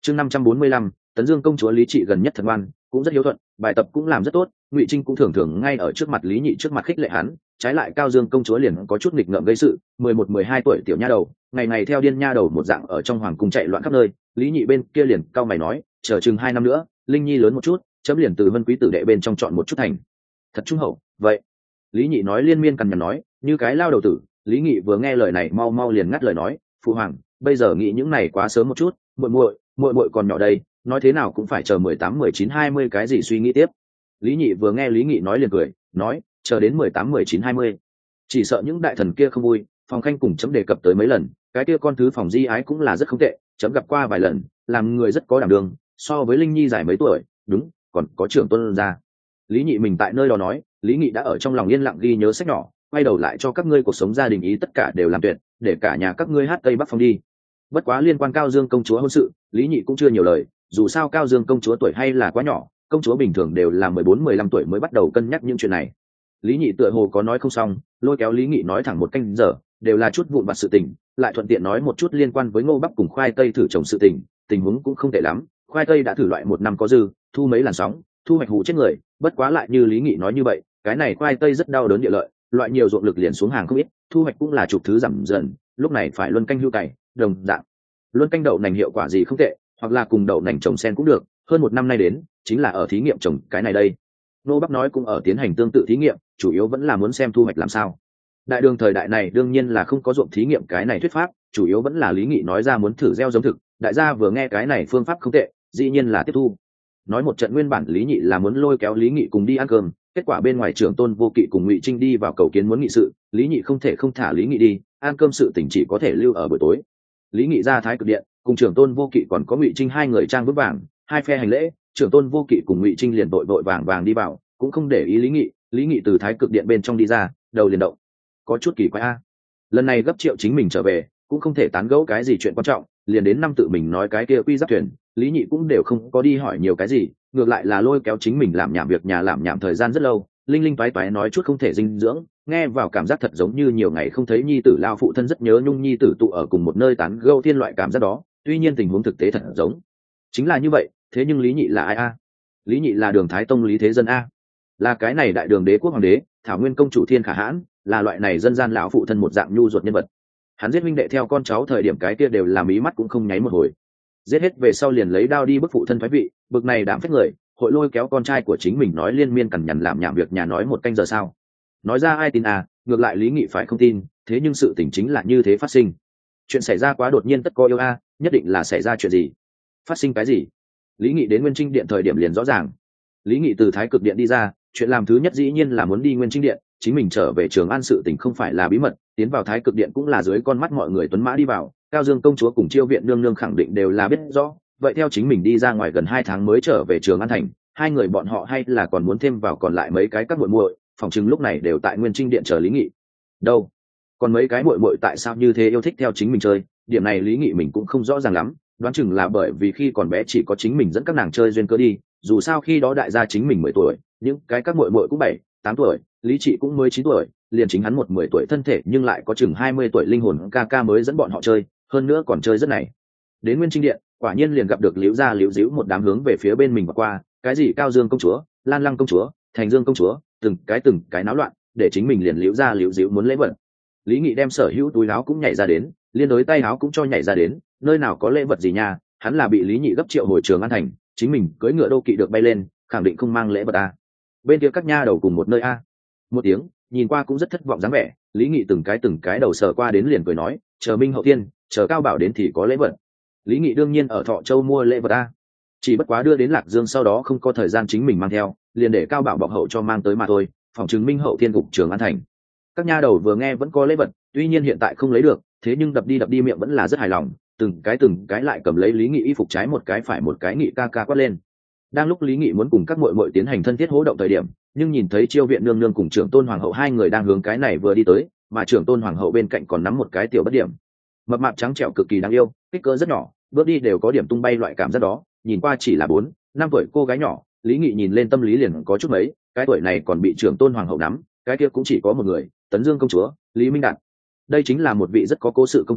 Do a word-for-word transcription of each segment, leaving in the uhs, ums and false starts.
chương năm trăm bốn mươi lăm, tấn dương công chúa lý trị gần nhất thật ngoan, cũng rất hiếu thuận, bài tập cũng làm rất tốt. Ngụy Trinh cũng thường thường ngay ở trước mặt lý nhị trước mặt khích lệ hắn, trái lại cao dương công chúa liền có chút nghịch ngợm gây sự. Mười một mười hai tuổi tiểu nha đầu, ngày ngày theo điên nha đầu một dạng ở trong hoàng cung chạy loạn khắp nơi. Lý nhị bên kia liền cao mày nói, chờ chừng hai năm nữa linh nhi lớn một chút, chấm liền từ vân quý tử đệ bên trong chọn một chút thành thật trung hậu. Vậy lý nhị nói liên miên cằn nhằn nói như cái lao đầu tử. Lý nghị vừa nghe lời này mau mau liền ngắt lời nói, phụ hoàng bây giờ nghĩ những này quá sớm một chút, muội muội muội muội còn nhỏ đây, nói thế nào cũng phải chờ mười tám mười chín hai mươi cái gì suy nghĩ tiếp. Lý nhị vừa nghe lý nghị nói liền cười nói, chờ đến mười tám mười chín hai mươi chỉ sợ những đại thần kia không vui. Phòng khanh cùng chấm đề cập tới mấy lần, cái kia con thứ phòng di ái cũng là rất không tệ, chấm gặp qua vài lần, làm người rất có đảm đương, so với linh nhi dài mấy tuổi. Đúng, còn có trưởng tôn gia. Lý nhị mình tại nơi đó nói, lý nghị đã ở trong lòng yên lặng ghi nhớ sách nhỏ, quay đầu lại cho các ngươi cuộc sống gia đình ý tất cả đều làm tuyệt, để cả nhà các ngươi hát tây bắc phong đi. Bất quá liên quan cao dương công chúa hôn sự, lý nhị cũng chưa nhiều lời, dù sao cao dương công chúa tuổi hay là quá nhỏ, công chúa bình thường đều là mười bốn mười lăm tuổi mới bắt đầu cân nhắc những chuyện này. Lý nhị tựa hồ có nói không xong, lôi kéo lý nghị nói thẳng một canh giờ, đều là chút vụn vặt sự tình, lại thuận tiện nói một chút liên quan với ngô bắp cùng khoai tây thử trồng sự tình. Tình huống cũng không tệ lắm, khoai tây đã thử loại một năm có dư, thu mấy làn sóng, thu hoạch hủ chết người. Bất quá lại như lý nghị nói như vậy, cái này khoai tây rất đau đớn địa lợi, loại nhiều ruộng lực liền xuống hàng không ít, thu hoạch cũng là chục thứ giảm dần. Lúc này phải luân canh hưu cày đồng dạng, luân canh đậu nành hiệu quả gì không tệ, hoặc là cùng đậu nành trồng sen cũng được. Hơn một năm nay đến chính là ở thí nghiệm trồng cái này đây. Nô Bắc nói cũng ở tiến hành tương tự thí nghiệm, chủ yếu vẫn là muốn xem thu hoạch làm sao. Đại đường thời đại này đương nhiên là không có ruộng thí nghiệm cái này thuyết pháp, chủ yếu vẫn là lý nghị nói ra muốn thử gieo giống thực. Đại gia vừa nghe cái này phương pháp không tệ, dĩ nhiên là tiếp thu. Nói một trận nguyên bản lý nhị là muốn lôi kéo lý nghị cùng đi ăn cơm, kết quả bên ngoài trưởng tôn vô kỵ cùng Ngụy Trinh đi vào cầu kiến muốn nghị sự, lý nhị không thể không thả lý nghị đi, ăn cơm sự tình chỉ có thể lưu ở buổi tối. Lý nghị ra thái cực điện, cùng trưởng tôn vô kỵ còn có Ngụy Trinh hai người trang vững vàng, hai phe hành lễ, trưởng tôn vô kỵ cùng Ngụy Trinh liền vội vội vàng vàng đi vào, cũng không để ý lý nghị. Lý nghị từ thái cực điện bên trong đi ra, đầu liền động, có chút kỳ quái a. Lần này gấp triệu chính mình trở về, cũng không thể tán gẫu cái gì chuyện quan trọng, liền đến năm tự mình nói cái kia quy giáp thuyền, lý nhị cũng đều không có đi hỏi nhiều cái gì, ngược lại là lôi kéo chính mình làm nhảm việc nhà làm nhảm thời gian rất lâu, linh linh toái toái nói chút không thể dinh dưỡng, nghe vào cảm giác thật giống như nhiều ngày không thấy nhi tử lao phụ thân rất nhớ nhung nhi tử tụ ở cùng một nơi tán gẫu thiên loại cảm giác đó. Tuy nhiên tình huống thực tế thật giống chính là như vậy, thế nhưng lý nhị là ai a? Lý nhị là đường thái tông lý thế dân a, là cái này đại đường đế quốc hoàng đế, thảo nguyên công chủ thiên khả hãn, là loại này dân gian lão phụ thân một dạng nhu ruột nhân vật. Hắn giết huynh đệ theo con cháu thời điểm cái kia đều là mí mắt cũng không nháy một hồi, giết hết về sau liền lấy đao đi bức phụ thân thoái vị, bực này đảm phách người, hội lôi kéo con trai của chính mình nói liên miên cằn nhằn làm nhảm việc nhà nói một canh giờ sao? Nói ra ai tin à? Ngược lại lý nghị phải không tin, thế nhưng sự tình chính là như thế phát sinh. Chuyện xảy ra quá đột nhiên tất có yêu a, nhất định là xảy ra chuyện gì? Phát sinh cái gì? Lý nghị đến Nguyên Trinh điện thời điểm liền rõ ràng. Lý nghị từ thái cực điện đi ra, chuyện làm thứ nhất dĩ nhiên là muốn đi Nguyên Trinh điện, chính mình trở về Trường An sự tình không phải là bí mật, tiến vào thái cực điện cũng là dưới con mắt mọi người tuấn mã đi vào, cao dương công chúa cùng Chiêu viện nương nương khẳng định đều là biết rõ. Vậy theo chính mình đi ra ngoài gần hai tháng mới trở về Trường An thành, hai người bọn họ hay là còn muốn thêm vào còn lại mấy cái các muội muội, phòng chừng lúc này đều tại Nguyên Trinh điện chờ lý nghị. Đâu? Còn mấy cái muội muội tại sao như thế yêu thích theo chính mình chơi, điểm này lý nghị mình cũng không rõ ràng lắm, đoán chừng là bởi vì khi còn bé chỉ có chính mình dẫn các nàng chơi duyên cớ đi, dù sao khi đó đại gia chính mình mười tuổi, những cái các muội muội cũng bảy, tám tuổi, lý trị cũng mới chín tuổi, liền chính hắn một mười tuổi thân thể nhưng lại có chừng hai mươi tuổi linh hồn ca ca mới dẫn bọn họ chơi, hơn nữa còn chơi rất này. Đến Nguyên Trinh điện, quả nhiên liền gặp được liễu gia liễu díu một đám hướng về phía bên mình và qua, cái gì cao dương công chúa, lan lăng công chúa, thành dương công chúa, từng cái từng cái náo loạn, để chính mình liền liễu gia liễu díu muốn lễ vật. Lý nghị đem sở hữu túi áo cũng nhảy ra đến, liên đối tay áo cũng cho nhảy ra đến, nơi nào có lễ vật gì nha, hắn là bị lý nhị gấp triệu hồi Trường An thành, chính mình cưỡi ngựa đô kỵ được bay lên, khẳng định không mang lễ vật a. Bên kia các nha đầu cùng một nơi a. Một tiếng, nhìn qua cũng rất thất vọng dáng vẻ, lý nghị từng cái từng cái đầu sờ qua đến liền cười nói, chờ minh hậu tiên, chờ cao bảo đến thì có lễ vật. Lý nghị đương nhiên ở Thọ Châu mua lễ vật a, chỉ bất quá đưa đến Lạc Dương sau đó không có thời gian chính mình mang theo, liền để cao bảo bọc hậu cho mang tới mà thôi, phòng chứng minh hậu thiên gục Trường An thành. Các nha đầu vừa nghe vẫn có lễ vật, tuy nhiên hiện tại không lấy được, thế nhưng đập đi đập đi miệng vẫn là rất hài lòng, từng cái từng cái lại cầm lấy lý nghị y phục trái một cái phải một cái nghị ca ca quát lên. Đang lúc lý nghị muốn cùng các muội muội tiến hành thân thiết hỗ động thời điểm, nhưng nhìn thấy Chiêu viện nương nương cùng trưởng tôn hoàng hậu hai người đang hướng cái này vừa đi tới, mà trưởng tôn hoàng hậu bên cạnh còn nắm một cái tiểu bất điểm, mập mạp trắng trẻo cực kỳ đáng yêu, kích cỡ rất nhỏ, bước đi đều có điểm tung bay loại cảm giác đó, nhìn qua chỉ là bốn năm tuổi cô gái nhỏ, lý nghị nhìn lên tâm lý liền có chút mấy, cái tuổi này còn bị trưởng tôn hoàng hậu nắm, cái kia cũng chỉ có một người, Tấn Dương công chúa Lý Minh Đạt. Đây chính là một vị rất có cố sự công chúa,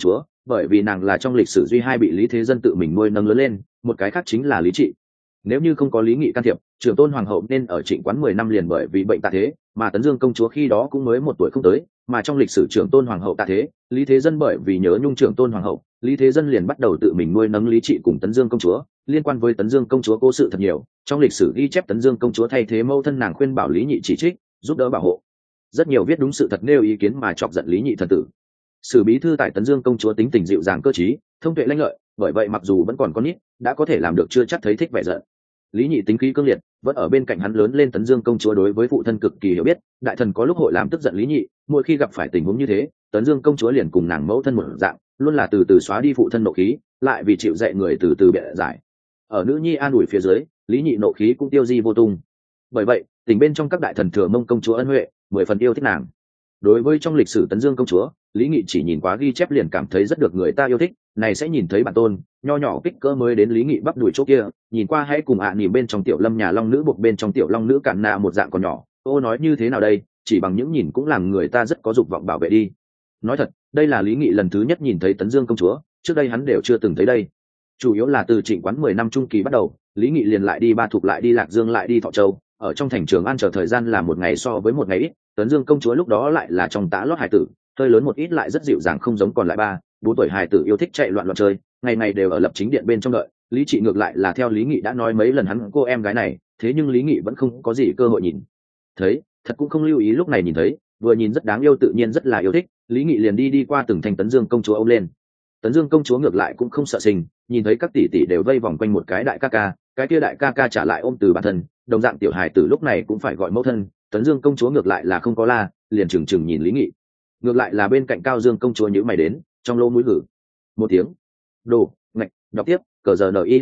bởi vì nàng là trong lịch sử duy hai bị lý thế dân tự mình nuôi nâng lớn lên, một cái khác chính là lý trị. Nếu như không có lý nghị can thiệp, trưởng tôn hoàng hậu nên ở trịnh quán mười năm liền bởi vì bệnh tạ thế, mà tấn dương công chúa khi đó cũng mới một tuổi không tới, mà trong lịch sử trưởng tôn hoàng hậu tạ thế, lý thế dân bởi vì nhớ nhung trưởng tôn hoàng hậu, lý thế dân liền bắt đầu tự mình nuôi nấng lý trị cùng tấn dương công chúa. Liên quan với tấn dương công chúa cố sự thật nhiều, trong lịch sử ghi chép tấn dương công chúa thay thế mẫu thân nàng khuyên bảo lý nhị chỉ trích, giúp đỡ bảo hộ, rất nhiều viết đúng sự thật nêu ý kiến mà chọc giận lý nhị thần tử. Sử bí thư tại tấn dương công chúa tính tình dịu dàng cơ trí, thông tuệ lanh lợi, bởi vậy mặc dù vẫn còn con nít, đã có thể làm được chưa chắc thấy thích vẻ giận. Lý nhị tính khí cương liệt, vẫn ở bên cạnh hắn lớn lên. Tấn dương công chúa đối với phụ thân cực kỳ hiểu biết, đại thần có lúc hội làm tức giận lý nhị, mỗi khi gặp phải tình huống như thế, tấn dương công chúa liền cùng nàng mẫu thân một dạng, luôn là từ từ xóa đi phụ thân nộ khí, lại vì chịu dạy người từ từ bịa giải. Ở nữ nhi an ủi phía dưới, lý nhị nộ khí cũng tiêu di vô tung. Bởi vậy tình bên trong các đại thần thừa mông công chúa ân huệ, mười phần yêu thích nàng. Đối với trong lịch sử tấn dương công chúa, lý nghị chỉ nhìn quá ghi chép liền cảm thấy rất được người ta yêu thích, này sẽ nhìn thấy bản tôn nho nhỏ kích cỡ mới đến lý nghị bắp đuổi chỗ kia, nhìn qua hãy cùng ạ à nhìn bên trong tiểu lâm nhà long nữ buộc bên trong tiểu long nữ cản nạ một dạng còn nhỏ. Ô nói như thế nào đây, chỉ bằng những nhìn cũng làm người ta rất có dục vọng bảo vệ đi. Nói thật, đây là lý nghị lần thứ nhất nhìn thấy tấn dương công chúa, trước đây hắn đều chưa từng thấy đây. Chủ yếu là từ trịnh quán mười năm trung kỳ bắt đầu, lý nghị liền lại đi Ba Thục, lại đi Lạc Dương, lại đi Thọ Châu, ở trong thành Trường An chờ thời gian là một ngày so với một ngày ít. Tấn dương công chúa lúc đó lại là trong tã lót hài tử, hơi lớn một ít lại rất dịu dàng, không giống còn lại ba bốn tuổi hài tử yêu thích chạy loạn loạn chơi, ngày ngày đều ở lập chính điện bên trong đợi. Lý trị ngược lại là theo lý nghị đã nói mấy lần hắn cô em gái này, thế nhưng lý nghị vẫn không có gì cơ hội nhìn thấy, thật cũng không lưu ý. Lúc này nhìn thấy, vừa nhìn rất đáng yêu, tự nhiên rất là yêu thích, lý nghị liền đi đi qua từng thành tấn dương công chúa ôm lên. Tấn dương công chúa ngược lại cũng không sợ sinh, nhìn thấy các tỷ tỷ đều vây vòng quanh một cái đại ca ca, cái kia đại ca ca trả lại ôm từ bản thân, đồng dạng tiểu hài tử lúc này cũng phải gọi mẫu thân. Tấn dương công chúa ngược lại là không có la, liền trừng trừng nhìn lý nghị. Ngược lại là bên cạnh cao dương công chúa nhíu mày đến, trong lỗ mũi hử một tiếng. Đồ ngạch đọc tiếp cờ giờ ni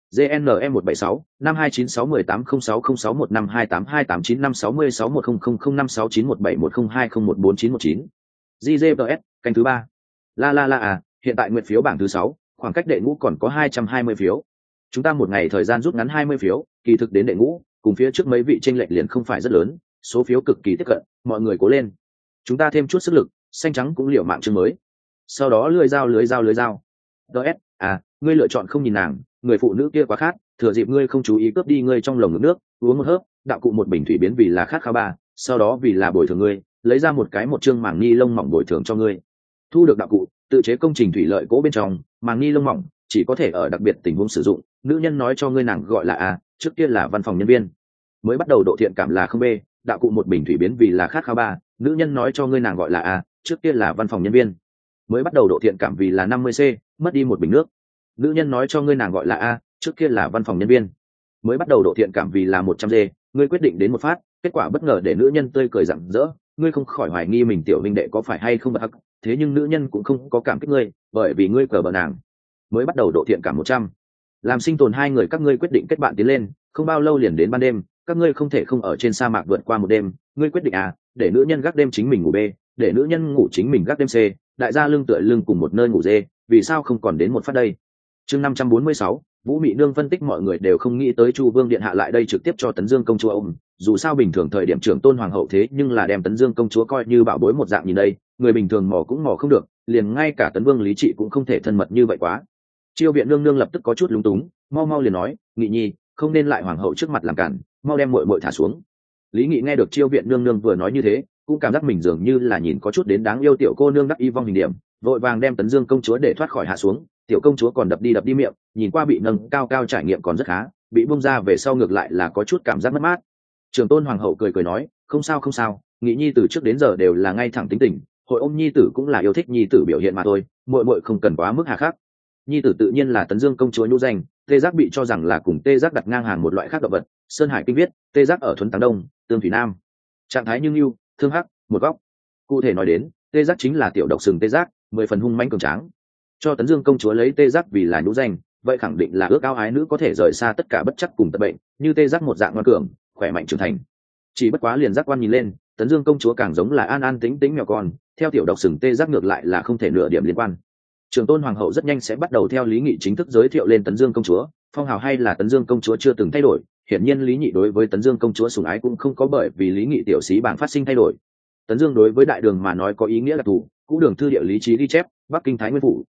GNM một bảy sáu năm hai chín sáu một tám không sáu không sáu một năm hai tám hai tám chín năm sáu mươi sáu một không không không năm sáu chín một bảy một không hai không một bốn chín một chín. gi gi pê ét canh thứ ba. La la la à, hiện tại nguyện phiếu bảng thứ sáu, khoảng cách đệ ngũ còn có hai trăm hai mươi phiếu. Chúng ta một ngày thời gian rút ngắn hai mươi phiếu, kỳ thực đến đệ ngũ, cùng phía trước mấy vị chênh lệch liền không phải rất lớn, số phiếu cực kỳ tiếp cận, mọi người cố lên. Chúng ta thêm chút sức lực, xanh trắng cũng liệu mạng chương mới. Sau đó lưới dao lưới dao lưới dao. ds à, ngươi lựa chọn không nhìn nàng, người phụ nữ kia quá khát, thừa dịp ngươi không chú ý cướp đi ngươi trong lồng ngực nước, uống một hớp, đạo cụ một bình thủy biến vì là khát khao ba, sau đó vì là bồi thường ngươi, lấy ra một cái một chương màng ni lông mỏng bồi thường cho ngươi. Thu được đạo cụ, tự chế công trình thủy lợi cố bên trong, màng ni lông mỏng chỉ có thể ở đặc biệt tình huống sử dụng. Nữ nhân nói cho ngươi nàng gọi là a, trước kia là văn phòng nhân viên. Mới bắt đầu độ thiện cảm là không b, đạo cụ một bình thủy biến vì là khát khao ba, nữ nhân nói cho ngươi nàng gọi là a, trước kia là văn phòng nhân viên. Mới bắt đầu độ thiện cảm vì là năm mươi c, mất đi một bình nước. Nữ nhân nói cho ngươi nàng gọi là a, trước kia là văn phòng nhân viên. Mới bắt đầu độ thiện cảm vì là một trăm d, ngươi quyết định đến một phát, kết quả bất ngờ để nữ nhân tươi cười rạng rỡ, ngươi không khỏi hoài nghi mình tiểu huynh đệ có phải hay không bật hắc, thế nhưng nữ nhân cũng không có cảm kích ngươi, bởi vì ngươi cờ bờ nàng. Mới bắt đầu độ thiện cảm một trăm, làm sinh tồn hai người các ngươi quyết định kết bạn tiến lên, không bao lâu liền đến ban đêm, các ngươi không thể không ở trên sa mạc vượt qua một đêm, ngươi quyết định à, để nữ nhân gác đêm chính mình ngủ b, để nữ nhân ngủ chính mình gác đêm c, đại gia lưng tựa lưng cùng một nơi ngủ dê, vì sao không còn đến một phát đây. Chương năm trăm bốn mươi sáu, Vũ Mị Nương phân tích mọi người đều không nghĩ tới Chu Vương điện hạ lại đây trực tiếp cho Tấn Dương công chúa ôm, dù sao bình thường thời điểm trưởng tôn hoàng hậu thế nhưng là đem Tấn Dương công chúa coi như bảo bối một dạng nhìn đây, người bình thường mò cũng mò không được, liền ngay cả Tấn Vương Lý Trị cũng không thể thân mật như vậy quá. Chiêu viện nương nương lập tức có chút lúng túng, mau mau liền nói, Nghị nhi, không nên lại hoàng hậu trước mặt làm cản, mau đem muội muội thả xuống. Lý Nghị nghe được Chiêu viện nương nương vừa nói như thế, cũng cảm giác mình dường như là nhìn có chút đến đáng yêu tiểu cô nương đắc y vong hình điểm, vội vàng đem Tấn Dương công chúa để thoát khỏi hạ xuống. Tiểu công chúa còn đập đi đập đi miệng, nhìn qua bị nâng cao cao trải nghiệm còn rất khá, bị bung ra về sau ngược lại là có chút cảm giác mất mát. Trường tôn hoàng hậu cười cười nói, không sao không sao, Nghị nhi từ trước đến giờ đều là ngay thẳng tính tình, hội ôm nhi tử cũng là yêu thích nhi tử biểu hiện mà thôi, muội muội không cần quá mức hà khắc. Nhi tử tự nhiên là Tấn Dương công chúa nhũ danh, tê giác bị cho rằng là cùng tê giác đặt ngang hàng một loại khác động vật. Sơn Hải kinh viết, tê giác ở thuấn táng đông, tương thủy nam, trạng thái như lưu, thương hắc, một góc. Cụ thể nói đến, tê giác chính là tiểu độc sừng tê giác, mười phần hung mãnh cường tráng. Cho Tấn Dương công chúa lấy tê giác vì là nhũ danh, vậy khẳng định là ước ao ái nữ có thể rời xa tất cả bất chắc cùng tật bệnh, như tê giác một dạng ngoan cường, khỏe mạnh trưởng thành. Chỉ bất quá liền giác quan nhìn lên, Tấn Dương công chúa càng giống là an an tĩnh tĩnh mèo con, theo tiểu độc sừng tê giác ngược lại là không thể nửa điểm liên quan. Trường tôn hoàng hậu rất nhanh sẽ bắt đầu theo Lý Nghị chính thức giới thiệu lên Tấn Dương công chúa, phong hào hay là Tấn Dương công chúa chưa từng thay đổi, hiển nhiên Lý Nghị đối với Tấn Dương công chúa sủng ái cũng không có bởi vì Lý Nghị tiểu sĩ bảng phát sinh thay đổi. Tấn Dương đối với đại đường mà nói có ý nghĩa là thủ, cũ đường thư địa lý trí ghi chép, Bắc Kinh Thái Nguyên phủ.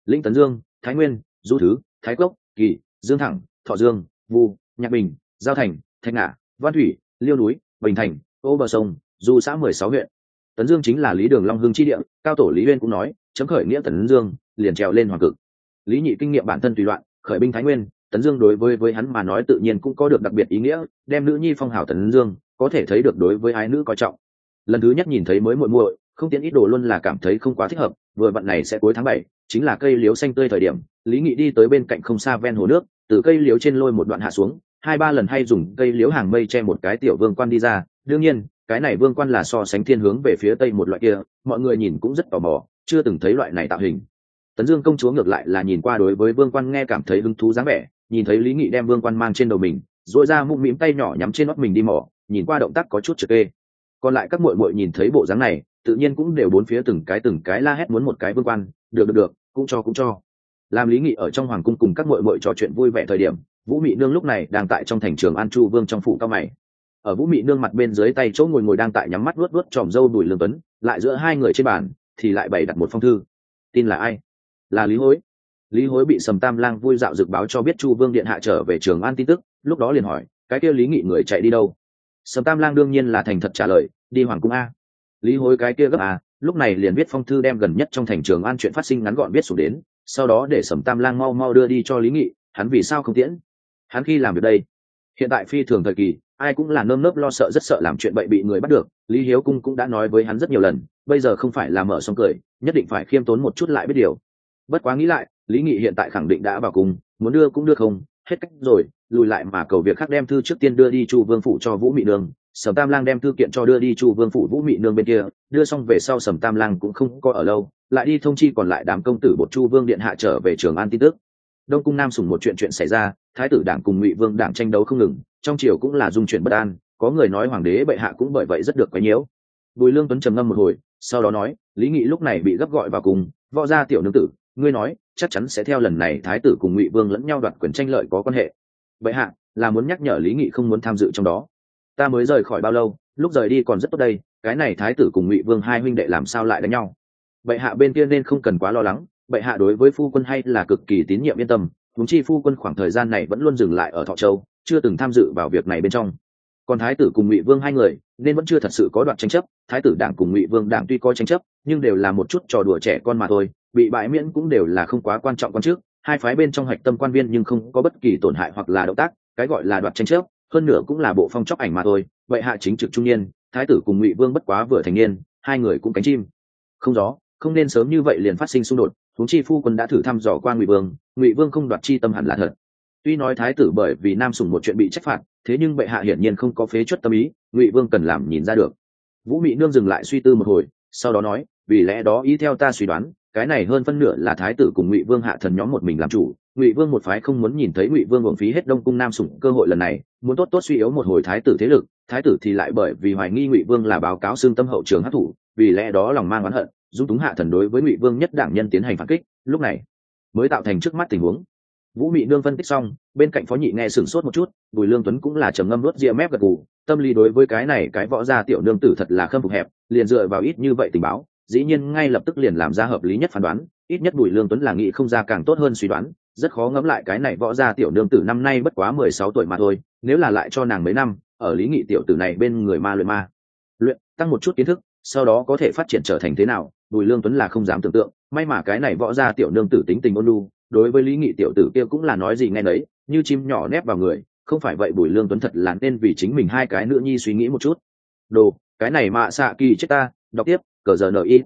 Linh Tấn Dương, Thái Nguyên, Du Thứ, Thái Cốc, Kỳ, Dương Thẳng, Thọ Dương, Vu, Nhạc Bình, Giao Thành, Thanh Ngã, Văn Thủy, Liêu Núi, Bình Thành, Ô Bờ Sông, Du xã mười sáu huyện. Tấn Dương chính là Lý Đường Long Hưng chi địa, cao tổ Lý Uyên cũng nói, chấm khởi nghĩa Tấn Dương, liền trèo lên hoàng cực. Lý Nhị kinh nghiệm bản thân tùy loạn, khởi binh Thái Nguyên, Tấn Dương đối với với hắn mà nói tự nhiên cũng có được đặc biệt ý nghĩa, đem nữ nhi phong hào Tấn Dương, có thể thấy được đối với ái nữ coi trọng. Lần thứ nhất nhìn thấy mới muội muội, không tiến ít đồ luôn là cảm thấy không quá thích hợp, vừa vặn này sẽ cuối tháng bảy, chính là cây liễu xanh tươi thời điểm, Lý Nghị đi tới bên cạnh không xa ven hồ nước, từ cây liễu trên lôi một đoạn hạ xuống, hai ba lần hay dùng cây liễu hàng mây che một cái tiểu vương quan đi ra, đương nhiên, cái này vương quan là so sánh thiên hướng về phía tây một loại kia, mọi người nhìn cũng rất tò mò, chưa từng thấy loại này tạo hình. Tấn Dương công chúa ngược lại là nhìn qua đối với vương quan nghe cảm thấy hứng thú dáng vẻ, nhìn thấy Lý Nghị đem vương quan mang trên đầu mình, duỗi ra mũm mĩm tay nhỏ nhắm trên nót mình đi mò, nhìn qua động tác có chút trực kê. Còn lại các muội muội nhìn thấy bộ dáng này, tự nhiên cũng đều bốn phía từng cái từng cái la hét muốn một cái vương quan, được được được, cũng cho cũng cho. Làm Lý Nghị ở trong hoàng cung cùng các muội muội trò chuyện vui vẻ thời điểm, Vũ Mị Nương lúc này đang tại trong thành trường An Chu Vương trong phủ cao mày. Ở Vũ Mị Nương mặt bên dưới tay chỗ ngồi ngồi đang tại nhắm mắt luốt luốt tròm râu đùi lương tuấn, lại giữa hai người trên bàn thì lại bày đặt một phong thư. Tin là ai? Là Lý Hối. Lý Hối bị Sầm Tam Lang vui dạo dực báo cho biết Chu Vương điện hạ trở về Trường An tin tức, lúc đó liền hỏi, cái kia Lý Nghị người chạy đi đâu? Sầm Tam Lang đương nhiên là thành thật trả lời, đi hoàng cung a. Lý Hối cái kia gấp a, lúc này liền viết phong thư đem gần nhất trong thành Trường An chuyện phát sinh ngắn gọn viết xuống đến, sau đó để Sầm Tam Lang mau mau đưa đi cho Lý Nghị, hắn vì sao không tiễn? Hắn khi làm việc đây? Hiện tại phi thường thời kỳ, ai cũng là nơm nớp lo sợ rất sợ làm chuyện bậy bị người bắt được, Lý Hiếu Cung cũng đã nói với hắn rất nhiều lần, bây giờ không phải là mở xong cười, nhất định phải khiêm tốn một chút lại biết điều. Bất quá nghĩ lại, Lý Nghị hiện tại khẳng định đã vào cung, muốn đưa cũng đưa không, hết cách rồi, lùi lại mà cầu việc khác đem thư trước tiên đưa đi Chu Vương phủ cho Vũ Mị Nương, Sầm Tam Lang đem thư kiện cho đưa đi Chu Vương phủ Vũ Mị Nương bên kia, đưa xong về sau Sầm Tam Lang cũng không có ở lâu, lại đi thông chi còn lại đám công tử bột Chu Vương điện hạ trở về Trường An tin tức. Đông cung Nam Sủng một chuyện chuyện xảy ra, Thái tử đảng cùng Ngụy Vương đảng tranh đấu không ngừng, trong triều cũng là dung chuyển bất an, có người nói hoàng đế bệ hạ cũng bởi vậy rất được quấy nhiễu. Bùi Lương Tuấn trầm ngâm một hồi, sau đó nói, Lý Nghị lúc này bị gấp gọi vào cùng, võ gia tiểu nương tử, ngươi nói, chắc chắn sẽ theo lần này Thái tử cùng Ngụy Vương lẫn nhau đoạt quyền tranh lợi có quan hệ. Bệ hạ là muốn nhắc nhở Lý Nghị không muốn tham dự trong đó. Ta mới rời khỏi bao lâu, lúc rời đi còn rất tốt đây, cái này Thái tử cùng Ngụy Vương hai huynh đệ làm sao lại đánh nhau? Bệ hạ bên kia nên không cần quá lo lắng, bệ hạ đối với phu quân hay là cực kỳ tín nhiệm yên tâm, huống chi phu quân khoảng thời gian này vẫn luôn dừng lại ở Thọ Châu, chưa từng tham dự vào việc này bên trong. Còn Thái tử cùng Ngụy Vương hai người nên vẫn chưa thật sự có đoạn tranh chấp, Thái tử đảng cùng Ngụy Vương đảng tuy có tranh chấp, nhưng đều là một chút trò đùa trẻ con mà thôi, bị bãi miễn cũng đều là không quá quan trọng quan trước, hai phái bên trong hạch tâm quan viên nhưng không có bất kỳ tổn hại hoặc là động tác, cái gọi là đoạt tranh chấp, hơn nữa cũng là bộ phong chóc ảnh mà thôi. Vậy hạ chính trực trung niên, Thái tử cùng Ngụy Vương bất quá vừa thành niên, hai người cũng cánh chim không gió, không nên sớm như vậy liền phát sinh xung đột. Huống chi phu quân đã thử thăm dò qua Ngụy Vương, Ngụy Vương không đoạt chi tâm hẳn là thật. Tuy nói Thái tử bởi vì Nam Sủng một chuyện bị trách phạt, thế nhưng bệ hạ hiển nhiên không có phế chuất tâm ý, Ngụy Vương cần làm nhìn ra được. Vũ Mị Nương dừng lại suy tư một hồi, sau đó nói, vì lẽ đó ý theo ta suy đoán, cái này hơn phân nửa là Thái tử cùng Ngụy Vương hạ thần nhóm một mình làm chủ, Ngụy Vương một phái không muốn nhìn thấy Ngụy Vương uổng phí hết Đông cung Nam Sủng cơ hội lần này, muốn tốt tốt suy yếu một hồi Thái tử thế lực, Thái tử thì lại bởi vì hoài nghi Ngụy Vương là báo cáo xương tâm hậu trường hắc thủ, vì lẽ đó lòng mang oán hận, dung túng hạ thần đối với Ngụy Vương nhất đảng nhân tiến hành phản kích, lúc này mới tạo thành trước mắt tình huống. Vũ Mị Nương phân tích xong, bên cạnh Phó Nhị nghe sửng sốt một chút, Bùi Lương Tuấn cũng là trầm ngâm nuốt ria mép gật gù, tâm lý đối với cái này cái võ gia tiểu nương tử thật là khâm phục hẹp, liền dựa vào ít như vậy tình báo, dĩ nhiên ngay lập tức liền làm ra hợp lý nhất phán đoán, ít nhất Bùi Lương Tuấn là nghĩ không ra càng tốt hơn suy đoán, rất khó ngẫm lại cái này võ gia tiểu nương tử năm nay bất quá mười sáu tuổi mà thôi, nếu là lại cho nàng mấy năm, ở Lý Nghị tiểu tử này bên người ma luyện ma luyện, tăng một chút kiến thức, sau đó có thể phát triển trở thành thế nào, Bùi Lương Tuấn là không dám tưởng tượng, may mà cái này võ gia tiểu nương tử tính tình ôn nhu, đối với Lý Nghị tiểu tử kia cũng là nói gì nghe nấy, như chim nhỏ nép vào người, không phải vậy Bùi Lương Tuấn thật là nên vì chính mình hai cái nữ nhi suy nghĩ một chút. Đồ, cái này mạ xạ kỳ chết ta, đọc tiếp, cờ giờ ni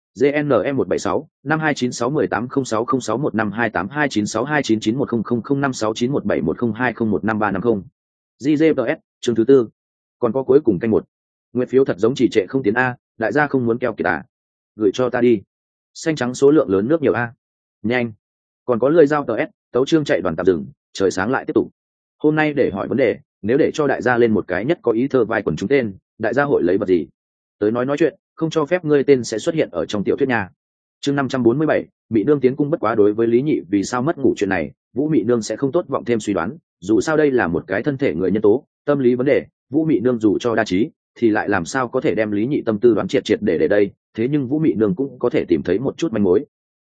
GNM một bảy sáu năm hai chín sáu một tám không sáu không sáu một năm hai tám hai chín sáu hai chín chín một không không không năm sáu chín một bảy một không hai không một năm ba năm không. giê giê pê ét chương thứ tư. Còn có cuối cùng canh một. Nguyện phiếu thật giống chỉ trệ không tiến a, đại gia không muốn keo kiệt à? Gửi cho ta đi. Xanh trắng số lượng lớn nước nhiều a. Nhanh. Còn có lười giao tờ S, tấu chương chạy đoàn tạm dừng, trời sáng lại tiếp tục. Hôm nay để hỏi vấn đề, nếu để cho đại gia lên một cái nhất có ý thơ vai quần chúng tên, đại gia hội lấy vật gì? Tới nói nói chuyện, không cho phép ngươi tên sẽ xuất hiện ở trong tiểu thuyết nhà. Chương năm trăm bốn mươi bảy, Mị Nương tiến cung bất quá đối với Lý Nhị vì sao mất ngủ chuyện này, Vũ Mị Nương sẽ không tốt vọng thêm suy đoán, dù sao đây là một cái thân thể người nhân tố, tâm lý vấn đề, Vũ Mị Nương dù cho đa trí, thì lại làm sao có thể đem Lý Nhị tâm tư đoán triệt triệt để để đây, thế nhưng Vũ Mị Nương cũng có thể tìm thấy một chút manh mối.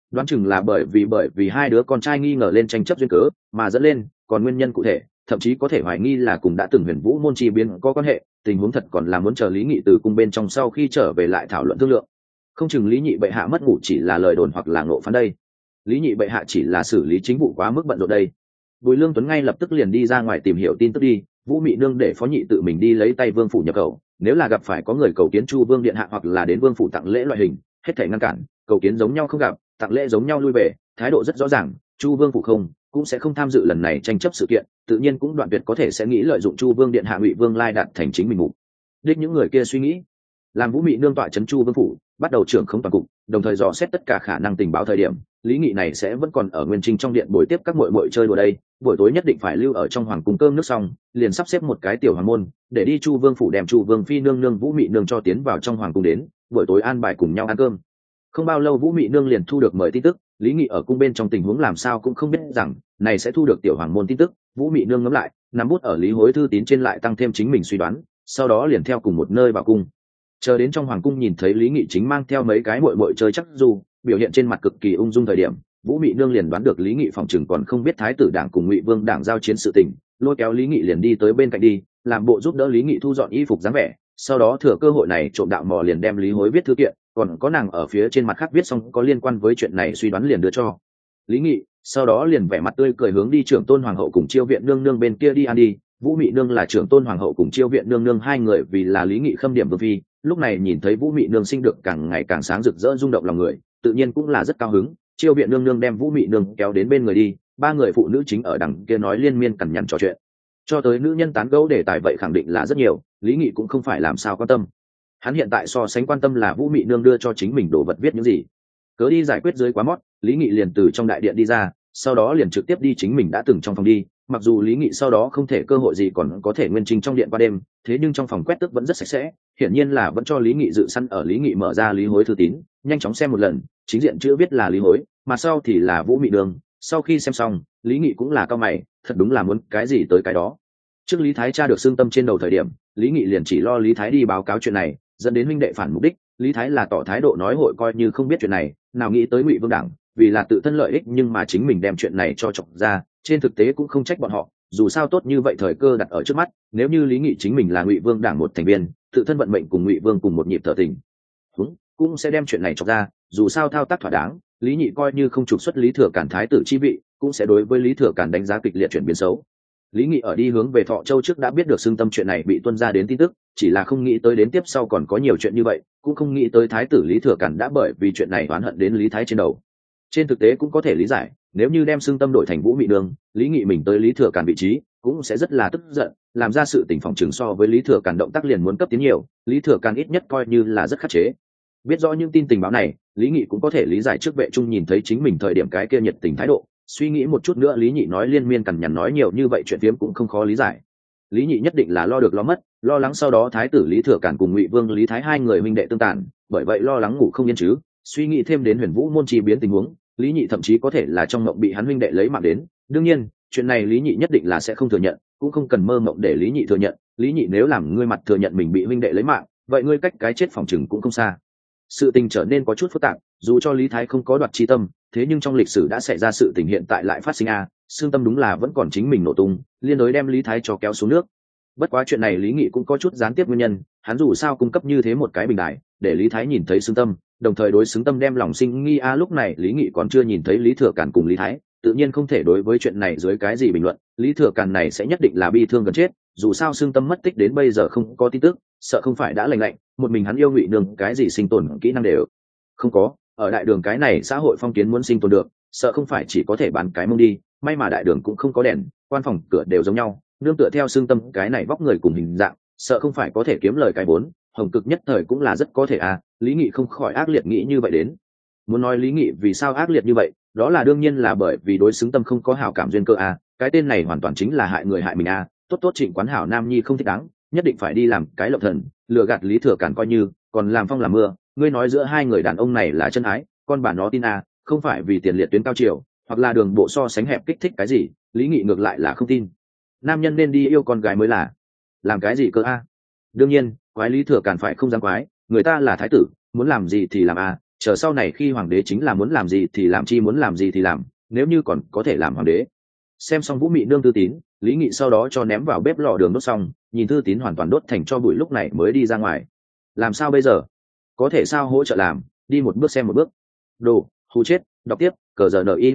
đoán chừng là bởi vì bởi vì hai đứa con trai nghi ngờ lên tranh chấp duyên cớ mà dẫn lên, còn nguyên nhân cụ thể thậm chí có thể hoài nghi là cùng đã từng huyền vũ môn chi biến có quan hệ. Tình huống thật còn là muốn chờ Lý Nghị từ cung bên trong sau khi trở về lại thảo luận thương lượng. Không chừng Lý Nhị bệ hạ mất ngủ chỉ là lời đồn hoặc là ngộ phán đây. Lý Nhị bệ hạ chỉ là xử lý chính vụ quá mức bận rộn đây. Bùi Lương Tuấn ngay lập tức liền đi ra ngoài tìm hiểu tin tức đi. Vũ Mị Nương để phó nhị tự mình đi lấy tay vương phủ nhập cầu, nếu là gặp phải có người cầu kiến Chu Vương điện hạ hoặc là đến vương phủ tặng lễ loại hình, hết thảy ngăn cản, cầu kiến giống nhau không gặp, tặng lễ giống nhau lui về, thái độ rất rõ ràng. Chu Vương phủ không cũng sẽ không tham dự lần này tranh chấp sự kiện, tự nhiên cũng đoạn tuyệt có thể sẽ nghĩ lợi dụng Chu Vương điện hạ Ngụy Vương lai đạt thành chính mình mục đích. Những người kia suy nghĩ làm Vũ Mị Nương tọa trấn Chu Vương phủ, bắt đầu trưởng không toàn cục, đồng thời dò xét tất cả khả năng tình báo thời điểm, Lý Nghị này sẽ vẫn còn ở Nguyên Trinh trong điện buổi tiếp các muội muội chơi đùa đây. Buổi tối nhất định phải lưu ở trong hoàng cung cơm nước xong, liền sắp xếp một cái tiểu hoàng môn để đi Chu Vương phủ đem Chu Vương phi nương nương Vũ Mị Nương cho tiến vào trong hoàng cung đến, buổi tối an bài cùng nhau ăn cơm. Không bao lâu Vũ Mị Nương liền thu được mời tin tức, Lý Nghị ở cung bên trong tình huống làm sao cũng không biết rằng này sẽ thu được tiểu hoàng môn tin tức. Vũ Mị Nương ngẫm lại, nắm bút ở Lý Hối thư tín trên lại tăng thêm chính mình suy đoán, sau đó liền theo cùng một nơi vào cung. Chờ đến trong hoàng cung nhìn thấy Lý Nghị chính mang theo mấy cái muội muội chơi chắc dù biểu hiện trên mặt cực kỳ ung dung thời điểm, Vũ Mị Nương liền đoán được Lý Nghị phòng chừng còn không biết thái tử đảng cùng Ngụy Vương đảng giao chiến sự tình, lôi kéo Lý Nghị liền đi tới bên cạnh đi, làm bộ giúp đỡ Lý Nghị thu dọn y phục dáng vẻ, sau đó thừa cơ hội này trộm đạo mò liền đem Lý Hối viết thư kiện, còn có nàng ở phía trên mặt khác viết xong có liên quan với chuyện này suy đoán liền đưa cho Lý Nghị, sau đó liền vẻ mặt tươi cười hướng đi trưởng tôn hoàng hậu cùng Chiêu viện nương nương bên kia đi ăn đi. Vũ Mị Nương là trưởng tôn hoàng hậu cùng Chiêu viện nương nương hai người vì là Lý Nghị khâm điểm vương phi, lúc này nhìn thấy Vũ Mị Nương sinh được càng ngày càng sáng rực rỡ rung động lòng người, tự nhiên cũng là rất cao hứng. Chiêu viện nương nương đem Vũ Mị Nương kéo đến bên người đi, ba người phụ nữ chính ở đằng kia nói liên miên cằn nhằn trò chuyện, cho tới nữ nhân tán gẫu đề tài vậy khẳng định là rất nhiều, Lý Nghị cũng không phải làm sao quan tâm. Hắn hiện tại so sánh quan tâm là Vũ Mị Nương đưa cho chính mình đồ vật viết những gì. Cớ đi giải quyết dưới quá mót, Lý Nghị liền từ trong đại điện đi ra, sau đó liền trực tiếp đi chính mình đã từng trong phòng đi. Mặc dù Lý Nghị sau đó không thể cơ hội gì còn có thể nguyên trình trong điện qua đêm, thế nhưng trong phòng quét tước vẫn rất sạch sẽ, hiển nhiên là vẫn cho Lý Nghị dự săn ở. Lý Nghị mở ra Lý Hối thư tín, nhanh chóng xem một lần, chính diện chữ viết là Lý Hối, mà sau thì là Vũ Mị Nương. Sau khi xem xong, Lý Nghị cũng là cao mày, thật đúng là muốn cái gì tới cái đó. Trước Lý Thái tra được xương tâm trên đầu thời điểm, Lý Nghị liền chỉ lo Lý Thái đi báo cáo chuyện này, dẫn đến huynh đệ phản mục đích. Lý Thái là tỏ thái độ nói hội coi như không biết chuyện này, nào nghĩ tới Ngụy Vương đảng, vì là tự thân lợi ích nhưng mà chính mình đem chuyện này cho chọc ra, trên thực tế cũng không trách bọn họ, dù sao tốt như vậy thời cơ đặt ở trước mắt, nếu như Lý Nghị chính mình là Ngụy Vương đảng một thành viên, tự thân vận mệnh cùng Ngụy Vương cùng một nhịp thở tình, cũng cũng sẽ đem chuyện này chọc ra, dù sao thao tác thỏa đáng, Lý Nghị coi như không trục xuất Lý Thừa Cản thái tử chi vị, cũng sẽ đối với Lý Thừa Cản đánh giá kịch liệt chuyển biến xấu. Lý Nghị ở đi hướng về Thọ Châu trước đã biết được xương tâm chuyện này bị tuân ra đến tin tức, chỉ là không nghĩ tới đến tiếp sau còn có nhiều chuyện như vậy, cũng không nghĩ tới thái tử Lý Thừa Cản đã bởi vì chuyện này oán hận đến Lý Thái trên đầu. Trên thực tế cũng có thể lý giải, nếu như đem xương tâm đổi thành Vũ Mị Nương, Lý Nghị mình tới Lý Thừa Cản vị trí, cũng sẽ rất là tức giận, làm ra sự tình phòng trường so với Lý Thừa Cản động tác liền muốn cấp tiến nhiều, Lý Thừa Cản ít nhất coi như là rất khắc chế. Biết rõ những tin tình báo này, Lý Nghị cũng có thể lý giải trước vệ trung nhìn thấy chính mình thời điểm cái kia nhiệt tình thái độ, suy nghĩ một chút nữa Lý Nhị nói liên miên cằn nhằn nói nhiều như vậy chuyện phiếm cũng không khó lý giải. Lý Nhị nhất định là lo được lo mất, lo lắng sau đó thái tử Lý Thừa Cản cùng Ngụy Vương Lý Thái hai người huynh đệ tương tàn, bởi vậy lo lắng ngủ không yên chứ. Suy nghĩ thêm đến Huyền Vũ môn chi biến tình huống, Lý Nhị thậm chí có thể là trong mộng bị hắn huynh đệ lấy mạng đến. Đương nhiên, chuyện này Lý Nhị nhất định là sẽ không thừa nhận, cũng không cần mơ mộng để Lý Nhị thừa nhận. Lý Nhị nếu làm ngươi mặt thừa nhận mình bị huynh đệ lấy mạng, vậy ngươi cách cái chết phòng chừng cũng không xa. Sự tình trở nên có chút phức tạp, dù cho Lý Thái không có đoạt chi tâm, thế nhưng trong lịch sử đã xảy ra sự tình hiện tại lại phát sinh a, à, xương tâm đúng là vẫn còn chính mình nổ tung, liên đối đem Lý Thái cho kéo xuống nước. Bất quá chuyện này Lý Nghị cũng có chút gián tiếp nguyên nhân, hắn dù sao cung cấp như thế một cái bình đài, để Lý Thái nhìn thấy xương tâm, đồng thời đối xứng tâm đem lòng sinh nghi a. À, lúc này Lý Nghị còn chưa nhìn thấy Lý Thừa Cản cùng Lý Thái, tự nhiên không thể đối với chuyện này dưới cái gì bình luận. Lý Thừa Cản này sẽ nhất định là bi thương gần chết, dù sao xương tâm mất tích đến bây giờ không có tin tức, sợ không phải đã lành lạnh, một mình hắn yêu Ngụy Nương cái gì sinh tồn kỹ năng đều không có, ở đại đường cái này xã hội phong kiến muốn sinh tồn được, sợ không phải chỉ có thể bán cái mông đi. May mà đại đường cũng không có đèn, quan phòng cửa đều giống nhau, nương tựa theo xương tâm cái này vóc người cùng hình dạng, sợ không phải có thể kiếm lời cái bốn hồng cực nhất thời cũng là rất có thể à. Lý Nghị không khỏi ác liệt nghĩ như vậy đến. Muốn nói Lý Nghị vì sao ác liệt như vậy, đó là đương nhiên là bởi vì đối xứng tâm không có hảo cảm duyên cơ à. Cái tên này hoàn toàn chính là hại người hại mình à. Tốt tốt Trịnh Quán Hảo Nam Nhi không thích đáng, nhất định phải đi làm cái lộng thần, lừa gạt Lý Thừa Cản coi như, còn làm phong làm mưa. Ngươi nói giữa hai người đàn ông này là chân ái, con bà nó tin à, không phải vì tiền liệt tuyến cao chiều, hoặc là đường bộ so sánh hẹp kích thích cái gì. Lý Nghị ngược lại là không tin. Nam nhân nên đi yêu con gái mới là. Làm cái gì cơ a? À? Đương nhiên, quái Lý Thừa Cản phải không dám quái, người ta là thái tử, muốn làm gì thì làm a. À. chờ sau này khi hoàng đế chính là muốn làm gì thì làm, chi muốn làm gì thì làm, nếu như còn có thể làm hoàng đế. Xem xong Vũ Mị Nương thư tín, Lý Nghị sau đó cho ném vào bếp lò đường đốt xong, nhìn thư tín hoàn toàn đốt thành tro bụi lúc này mới đi ra ngoài. Làm sao bây giờ? Có thể sao hỗ trợ làm, đi một bước xem một bước. Đồ hù chết. Đọc tiếp. Cờ giờ ni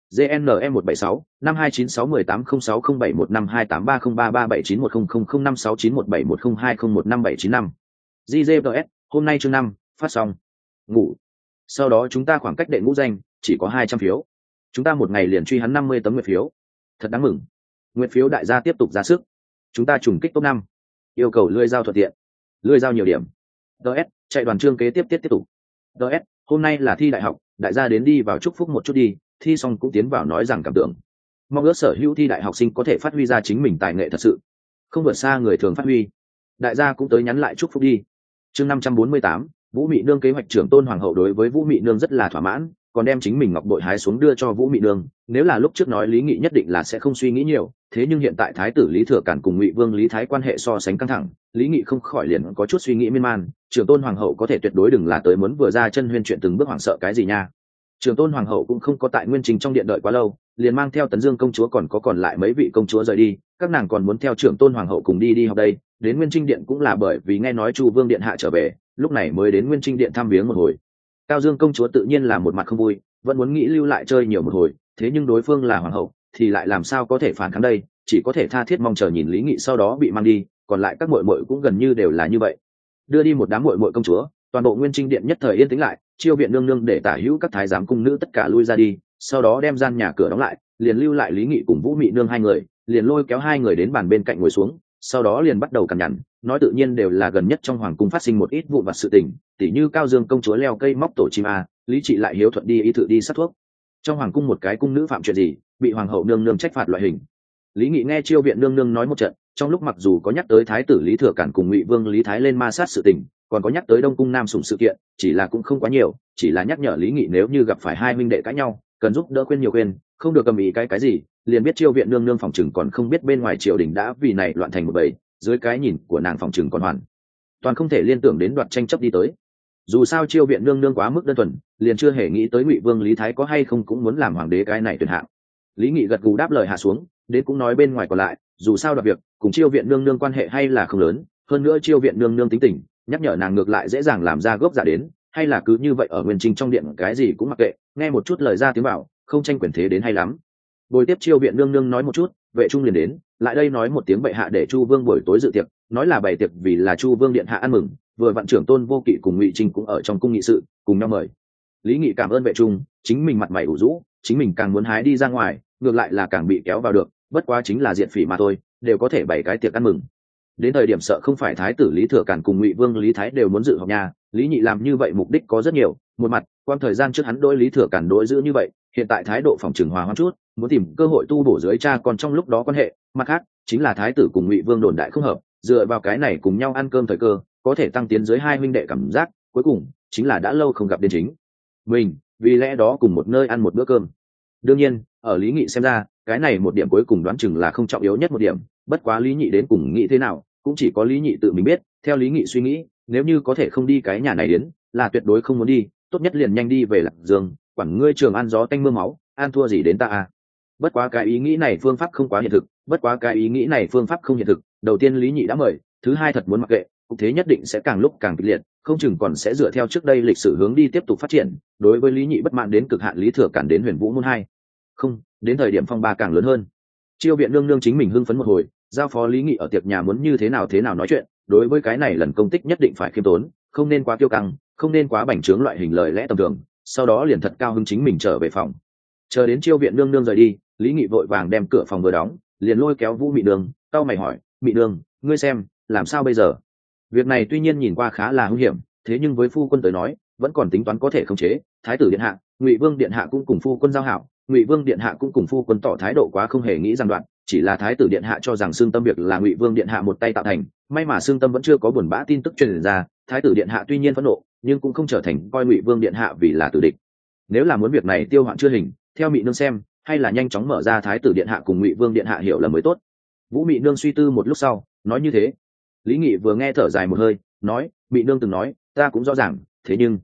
GNM một bảy sáu năm hai chín sáu một tám không sáu không bảy một năm hai tám ba không ba ba bảy chín một không không không năm sáu chín một bảy một không hai không một năm bảy chín năm. giê giê pê ét, hôm nay chương năm, phát xong. Ngủ. Sau đó chúng ta khoảng cách đệ ngũ danh, chỉ có hai trăm phiếu. Chúng ta một ngày liền truy hắn năm mươi tấm nguyệt phiếu. Thật đáng mừng. Nguyệt phiếu đại gia tiếp tục ra sức. Chúng ta trùng kích top năm. Yêu cầu lươi giao thuận tiện. Lươi giao nhiều điểm. đê ét, chạy đoàn chương kế tiếp tiếp tiếp tục. đê ét, hôm nay là thi đại học, đại gia đến đi vào chúc phúc một chút đi, thi xong cũng tiến vào nói rằng cảm tưởng. Mong ước sở hữu thi đại học sinh có thể phát huy ra chính mình tài nghệ thật sự, không vượt xa người thường phát huy. Đại gia cũng tới nhắn lại chúc phúc đi. Chương năm trăm bốn mươi tám, Vũ Mị Nương kế hoạch trưởng tôn hoàng hậu đối với Vũ Mị Nương rất là thỏa mãn, còn đem chính mình ngọc bội hái xuống đưa cho Vũ Mị Nương. Nếu là lúc trước nói Lý Nghị nhất định là sẽ không suy nghĩ nhiều, thế nhưng hiện tại thái tử Lý Thừa Cản cùng Ngụy Vương Lý Thái quan hệ so sánh căng thẳng, Lý Nghị không khỏi liền có chút suy nghĩ miên man. Trưởng tôn hoàng hậu có thể tuyệt đối đừng là tới muốn vừa ra chân huyên chuyện từng bước hoảng sợ cái gì nha. Trưởng tôn hoàng hậu cũng không có tại Nguyên Trình trong điện đợi quá lâu, liền mang theo Tấn Dương công chúa còn có còn lại mấy vị công chúa rời đi. Các nàng còn muốn theo trưởng tôn hoàng hậu cùng đi đi học đây. Đến Nguyên Trình điện cũng là bởi vì nghe nói Chu Vương điện hạ trở về, lúc này mới đến Nguyên Trình điện thăm viếng một hồi. Cao Dương công chúa tự nhiên là một mặt không vui, vẫn muốn nghĩ lưu lại chơi nhiều một hồi, thế nhưng đối phương là hoàng hậu thì lại làm sao có thể phản kháng đây, chỉ có thể tha thiết mong chờ nhìn Lý Nghị sau đó bị mang đi. Còn lại các muội muội cũng gần như đều là như vậy. Đưa đi một đám muội muội công chúa, toàn bộ Nguyên Trình điện nhất thời yên tĩnh lại. Chiêu viện nương nương để tả hữu các thái giám cung nữ tất cả lui ra đi, sau đó đem gian nhà cửa đóng lại, liền lưu lại Lý Nghị cùng Vũ Mị Nương hai người, liền lôi kéo hai người đến bàn bên cạnh ngồi xuống, sau đó liền bắt đầu cằn nhằn, nói tự nhiên đều là gần nhất trong hoàng cung phát sinh một ít vụ vặt sự tình, tỉ như Cao Dương công chúa leo cây móc tổ chim a, Lý Trị lại hiếu thuận đi y thự đi sát thuốc. Trong hoàng cung một cái cung nữ phạm chuyện gì, bị hoàng hậu nương nương trách phạt loại hình. Lý Nghị nghe Chiêu viện nương nương nói một trận, trong lúc mặc dù có nhắc tới thái tử Lý Thừa Cản cùng Ngụy Vương Lý Thái lên ma sát sự tình, còn có nhắc tới Đông cung Nam Sủng sự kiện, chỉ là cũng không quá nhiều, chỉ là nhắc nhở Lý Nghị nếu như gặp phải hai minh đệ cãi nhau, cần giúp đỡ khuyên nhiều khuyên, không được cầm ý cái cái gì, liền biết Chiêu viện nương nương phòng trừng còn không biết bên ngoài triều đình đã vì này loạn thành một bầy, dưới cái nhìn của nàng phòng trừng còn hoàn toàn không thể liên tưởng đến đoạt tranh chấp đi tới. Dù sao Chiêu viện nương nương quá mức đơn thuần, liền chưa hề nghĩ tới Ngụy Vương Lý Thái có hay không cũng muốn làm hoàng đế cái này tuyệt hạng. Lý Nghị gật gù đáp lời hạ xuống, đến cũng nói bên ngoài còn lại, dù sao đoạt việc cùng Chiêu viện nương nương quan hệ hay là không lớn, hơn nữa Chiêu viện nương nương tính tình, nhắc nhở nàng ngược lại dễ dàng làm ra gốc giả đến, hay là cứ như vậy ở Nguyên Trình trong điện cái gì cũng mặc kệ, nghe một chút lời ra tiếng bảo, không tranh quyền thế đến hay lắm. Bồi tiếp Chiêu viện nương nương nói một chút, vệ trung liền đến, lại đây nói một tiếng bệ hạ để Chu Vương buổi tối dự tiệc, nói là bày tiệc vì là Chu Vương điện hạ ăn mừng, vừa vạn trưởng tôn Vô Kỵ cùng Ngụy Trinh cũng ở trong cung nghị sự, cùng nhau mời. Lý Nghị cảm ơn vệ trung, chính mình mặt mày ủ rũ, chính mình càng muốn hái đi ra ngoài, ngược lại là càng bị kéo vào được, bất quá chính là diện phỉ mà thôi, đều có thể bày cái tiệc ăn mừng. Đến thời điểm sợ không phải thái tử Lý Thừa Cản cùng Ngụy Vương Lý Thái đều muốn dự họp nhà, Lý Nhị làm như vậy mục đích có rất nhiều, một mặt, quan thời gian trước hắn đối Lý Thừa Cản đối giữ như vậy, hiện tại thái độ phòng trừng hòa hoãn chút, muốn tìm cơ hội tu bổ dưới cha con trong lúc đó quan hệ, mặt khác, chính là thái tử cùng Ngụy Vương đồn đại không hợp, dựa vào cái này cùng nhau ăn cơm thời cơ, có thể tăng tiến dưới hai huynh đệ cảm giác, cuối cùng chính là đã lâu không gặp đến chính mình, vì lẽ đó cùng một nơi ăn một bữa cơm. Đương nhiên, ở Lý Nghị xem ra, cái này một điểm cuối cùng đoán chừng là không trọng yếu nhất một điểm, bất quá Lý Nhị đến cùng nghĩ thế nào, cũng chỉ có Lý Nhị tự mình biết. Theo Lý Nghị suy nghĩ, nếu như có thể không đi cái nhà này đến, là tuyệt đối không muốn đi, tốt nhất liền nhanh đi về Lạc Dương, quản ngươi trường ăn gió tanh mưa máu, ăn thua gì đến ta à. Bất quá cái ý nghĩ này phương pháp không quá hiện thực, bất quá cái ý nghĩ này phương pháp không hiện thực, đầu tiên Lý Nhị đã mời, thứ hai thật muốn mặc kệ, cục thế nhất định sẽ càng lúc càng kịch liệt, không chừng còn sẽ dựa theo trước đây lịch sử hướng đi tiếp tục phát triển. Đối với Lý Nhị bất mãn đến cực hạn Lý Thừa Cản đến Huyền Vũ môn hai, không, đến thời điểm phong ba càng lớn hơn. Chiêu viện nương nương chính mình hưng phấn một hồi, giao phó Lý Nghị ở tiệc nhà muốn như thế nào thế nào nói chuyện, đối với cái này lần công tích nhất định phải khiêm tốn, không nên quá kiêu căng, không nên quá bành trướng loại hình lời lẽ tầm thường, sau đó liền thật cao hứng chính mình trở về phòng. Chờ đến Chiêu viện nương nương rời đi, Lý Nghị vội vàng đem cửa phòng vừa đóng, liền lôi kéo Vũ Mị Nương, cau mày hỏi, Mị Nương, ngươi xem, làm sao bây giờ? Việc này tuy nhiên nhìn qua khá là hung hiểm, thế nhưng với phu quân tới nói, vẫn còn tính toán có thể khống chế. Thái tử điện hạ, Ngụy Vương điện hạ cũng cùng phu quân giao hảo, Ngụy Vương điện hạ cũng cùng phu quân tỏ thái độ quá không hề nghĩ giang đoạn, chỉ là thái tử điện hạ cho rằng xương tâm việc là Ngụy Vương điện hạ một tay tạo thành, may mà xương tâm vẫn chưa có buồn bã tin tức truyền ra. Thái tử điện hạ tuy nhiên phẫn nộ, nhưng cũng không trở thành coi Ngụy Vương điện hạ vì là tử địch. Nếu là muốn việc này tiêu hoãn chưa hình, theo Mị Nương xem, hay là nhanh chóng mở ra thái tử điện hạ cùng Ngụy Vương điện hạ hiểu là mới tốt. Vũ Mị Nương suy tư một lúc sau, nói như thế. Lý Nghị vừa nghe thở dài một hơi, nói, Mị Nương từng nói, ta cũng rõ ràng, thế nhưng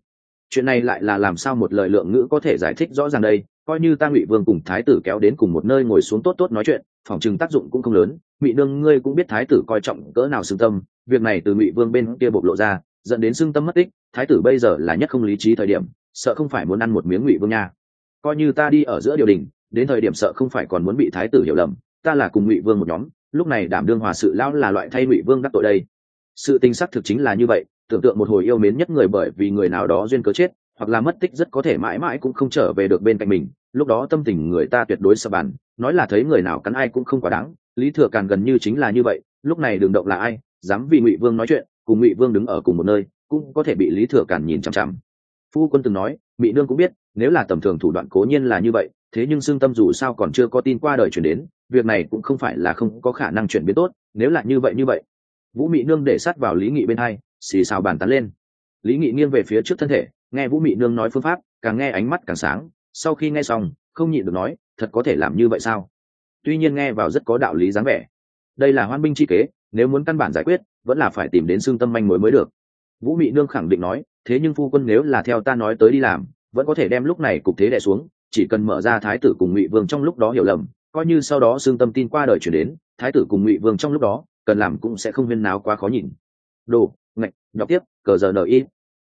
chuyện này lại là làm sao một lời lượng ngữ có thể giải thích rõ ràng đây? Coi như ta Ngụy Vương cùng thái tử kéo đến cùng một nơi ngồi xuống tốt tốt nói chuyện, phòng chừng tác dụng cũng không lớn. Ngụy nương ngươi cũng biết thái tử coi trọng cỡ nào xương tâm, việc này từ Ngụy Vương bên kia bộc lộ ra, dẫn đến xương tâm mất tích. Thái tử bây giờ là nhất không lý trí thời điểm, sợ không phải muốn ăn một miếng Ngụy Vương nha. Coi như ta đi ở giữa điều đình, đến thời điểm sợ không phải còn muốn bị thái tử hiểu lầm, ta là cùng Ngụy Vương một nhóm, lúc này đảm đương hòa sự lão là loại thay Ngụy Vương đắc tội đây. Sự tình xác thực chính là như vậy, tưởng tượng một hồi yêu mến nhất người bởi vì người nào đó duyên cớ chết, hoặc là mất tích rất có thể mãi mãi cũng không trở về được bên cạnh mình, lúc đó tâm tình người ta tuyệt đối sập bàn, nói là thấy người nào cắn ai cũng không quá đáng. Lý Thừa Càn gần như chính là như vậy, lúc này đường động là ai dám vì Ngụy Vương nói chuyện, cùng Ngụy Vương đứng ở cùng một nơi, cũng có thể bị Lý Thừa Càn nhìn chằm chằm. Phu quân từng nói, Mị nương cũng biết, nếu là tầm thường thủ đoạn cố nhiên là như vậy, thế nhưng xương tâm dù sao còn chưa có tin qua đời truyền đến, việc này cũng không phải là không có khả năng chuyển biến tốt. Nếu là như vậy như vậy, Vũ Mị nương để sát vào Lý Nghị bên hai, xì xào bàn tán lên. Lý Nghị nghiêng về phía trước thân thể, nghe Vũ Mị nương nói phương pháp, càng nghe ánh mắt càng sáng. Sau khi nghe xong, không nhịn được nói, thật có thể làm như vậy sao? Tuy nhiên nghe vào rất có đạo lý dáng vẻ. Đây là hoan binh chi kế, nếu muốn căn bản giải quyết, vẫn là phải tìm đến xương tâm manh mối mới được. Vũ Mị nương khẳng định nói, thế nhưng phu quân nếu là theo ta nói tới đi làm, vẫn có thể đem lúc này cục thế đè xuống, chỉ cần mở ra thái tử cùng Ngụy Vương trong lúc đó hiểu lầm, coi như sau đó xương tâm tin qua đời chuyển đến, thái tử cùng Ngụy Vương trong lúc đó cần làm cũng sẽ không huyên náo quá khó nhìn. Đồ, ngạch, đọc tiếp, cờ giờ ni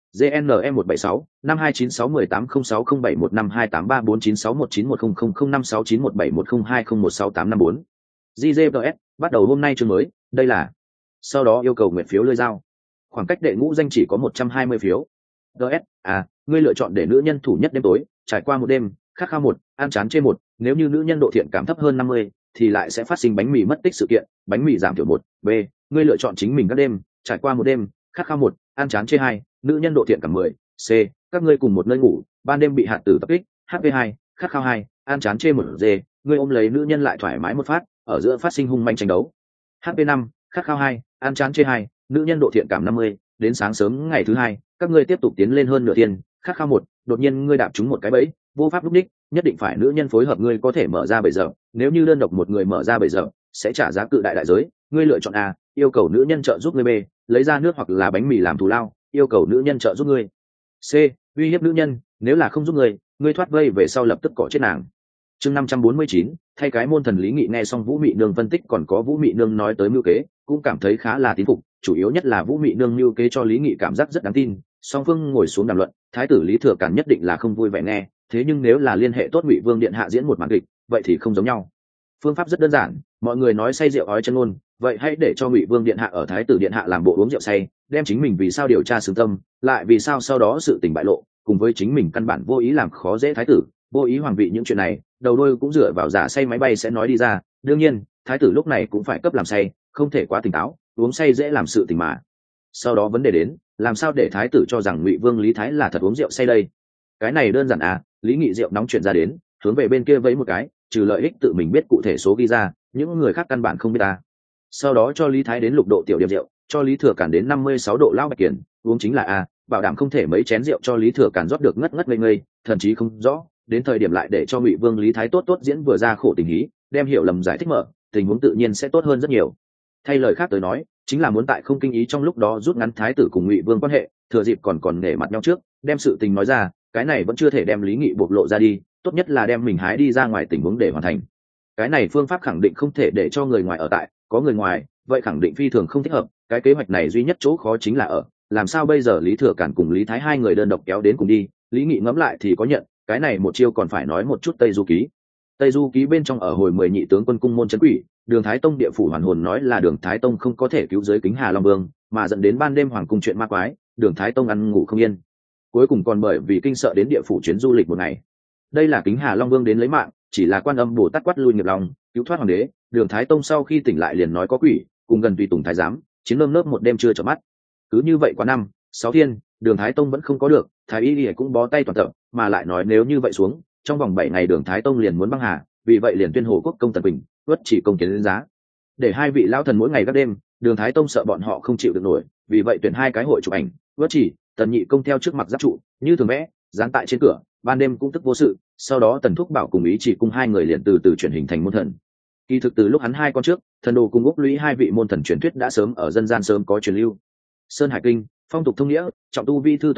GNM một bảy sáu năm hai chín sáu một tám không sáu không bảy một năm hai tám ba bốn chín sáu một chín một không không không năm sáu chín một bảy một không hai không một sáu tám năm bốn. giê giê pê ét bắt đầu hôm nay chương mới, đây là. Sau đó yêu cầu nguyện phiếu lơi dao. Khoảng cách đệ ngũ danh chỉ có một trăm hai mươi phiếu. đê ét, à, ngươi lựa chọn để nữ nhân thủ nhất đêm tối, trải qua một đêm, khát khao một, ăn chán chê một, nếu như nữ nhân độ thiện cảm thấp hơn năm mươi thì lại sẽ phát sinh bánh mì mất tích sự kiện, bánh mì giảm thiểu một. B, ngươi lựa chọn chính mình các đêm, trải qua một đêm, khát khao một, ăn chán chê hai, nữ nhân độ thiện cảm mười. C, các ngươi cùng một nơi ngủ, ban đêm bị hạt tử tập kích, hát pê hai, khát khao hai, ăn chán chê một. D, ngươi ôm lấy nữ nhân lại thoải mái một phát, ở giữa phát sinh hung manh tranh đấu, hát pê năm, khát khao hai, ăn chán chê hai, nữ nhân độ thiện cảm năm mươi. Đến sáng sớm ngày thứ hai, các ngươi tiếp tục tiến lên hơn nửa thiên, khát khao một, đột nhiên ngươi đạp trúng một cái bẫy, vô pháp lúc đích, nhất định phải nữ nhân phối hợp ngươi có thể mở ra bẫy giờ, nếu như đơn độc một người mở ra bẫy giờ sẽ trả giá cự đại đại giới. Ngươi lựa chọn A, yêu cầu nữ nhân trợ giúp ngươi. B, lấy ra nước hoặc là bánh mì làm thù lao, yêu cầu nữ nhân trợ giúp ngươi. C, uy hiếp nữ nhân, nếu là không giúp ngươi, ngươi thoát vây về sau lập tức cỏ chết nàng. Chương năm trăm bốn mươi chín, thay cái môn thần. Lý Nghị nghe xong Vũ Mị nương phân tích còn có Vũ Mị nương nói tới mưu kế, cũng cảm thấy khá là tín phục, chủ yếu nhất là Vũ Mị nương mưu kế cho Lý Nghị cảm giác rất đáng tin. Song phương ngồi xuống đàm luận, thái tử Lý Thừa Càn nhất định là không vui vẻ nghe, thế nhưng nếu là liên hệ tốt Ngụy Vương điện hạ diễn một màn kịch, vậy thì không giống nhau. Phương pháp rất đơn giản, mọi người nói say rượu ói chân ngôn, vậy hãy để cho Ngụy Vương điện hạ ở thái tử điện hạ làm bộ uống rượu say, đem chính mình vì sao điều tra xương tâm, lại vì sao sau đó sự tình bại lộ, cùng với chính mình căn bản vô ý làm khó dễ thái tử, vô ý hoàng vị những chuyện này, đầu đuôi cũng dựa vào giả say máy bay sẽ nói đi ra. Đương nhiên, thái tử lúc này cũng phải cấp làm say, không thể quá tỉnh táo, uống say dễ làm sự tình mà. Sau đó vấn đề đến, làm sao để thái tử cho rằng Ngụy Vương Lý Thái là thật uống rượu say đây? Cái này đơn giản à, Lý Nghị rượu nóng chuyện ra đến, hướng về bên kia vẫy một cái, trừ lợi ích tự mình biết cụ thể số ghi ra, những người khác căn bản không biết ta. Sau đó cho Lý Thái đến lục độ tiểu điểm rượu, cho Lý Thừa Càn đến năm mươi sáu độ lão bạch kiển, uống chính là a, bảo đảm không thể mấy chén rượu cho Lý Thừa Càn rót được ngất ngất ngây ngây, thậm chí không rõ, đến thời điểm lại để cho Ngụy Vương Lý Thái tốt tốt diễn vừa ra khổ tình hí, đem hiểu lầm giải thích mở, tình huống tự nhiên sẽ tốt hơn rất nhiều. Thay lời khác tới nói, chính là muốn tại không kinh ý trong lúc đó rút ngắn thái tử cùng Ngụy Vương quan hệ, thừa dịp còn còn nể mặt nhau trước, đem sự tình nói ra, cái này vẫn chưa thể đem Lý Nghị bộc lộ ra đi, tốt nhất là đem mình hái đi ra ngoài tình huống để hoàn thành. Cái này phương pháp khẳng định không thể để cho người ngoài ở tại, có người ngoài, vậy khẳng định phi thường không thích hợp. Cái kế hoạch này duy nhất chỗ khó chính là ở, làm sao bây giờ Lý Thừa Càn cùng Lý Thái hai người đơn độc kéo đến cùng đi. Lý Nghị ngẫm lại thì có nhận, cái này một chiêu còn phải nói một chút Tây Du Ký. Tây Du Ký bên trong ở hồi mười nhị tướng quân cung môn trấn quỷ, Đường Thái Tông địa phủ hoàn hồn nói là Đường Thái Tông không có thể cứu giới Kính Hà Long Vương, mà dẫn đến ban đêm hoàng cung chuyện ma quái, Đường Thái Tông ăn ngủ không yên. Cuối cùng còn bởi vì kinh sợ đến địa phủ chuyến du lịch một ngày. Đây là Kính Hà Long Vương đến lấy mạng, chỉ là Quan Âm Bồ Tát quát lui nghiệp lòng, cứu thoát hoàng đế. Đường Thái Tông sau khi tỉnh lại liền nói có quỷ, cùng gần tùy tùng thái giám, chiến lơm lớp một đêm chưa chợp mắt. Cứ như vậy quá năm, sáu thiên, Đường Thái Tông vẫn không có được, Thái Y Y cũng bó tay toàn tập, mà lại nói nếu như vậy xuống, trong vòng bảy ngày Đường Thái Tông liền muốn băng hà, vì vậy liền tuyên hồ quốc công Tần Bình, tuất chỉ công kiến lên giá. Để hai vị lão thần mỗi ngày các đêm, Đường Thái Tông sợ bọn họ không chịu được nổi, vì vậy tuyển hai cái hội chụp ảnh, tuất chỉ, Tần Nhị công theo trước mặt giáp trụ, như thường vẽ, dán tại trên cửa, ban đêm cũng tức vô sự. Sau đó Tần Thúc Bảo cùng Ý Chỉ cung hai người liền từ từ chuyển hình thành môn thần. Kỳ thực từ lúc hắn hai con trước, thần đồ cùng Úc Lũy hai vị môn thần truyền thuyết đã sớm ở dân gian sớm có truyền lưu. Sơn Hải Kinh, phong tục thông nghĩa, trọng tu vi thư tổng thể,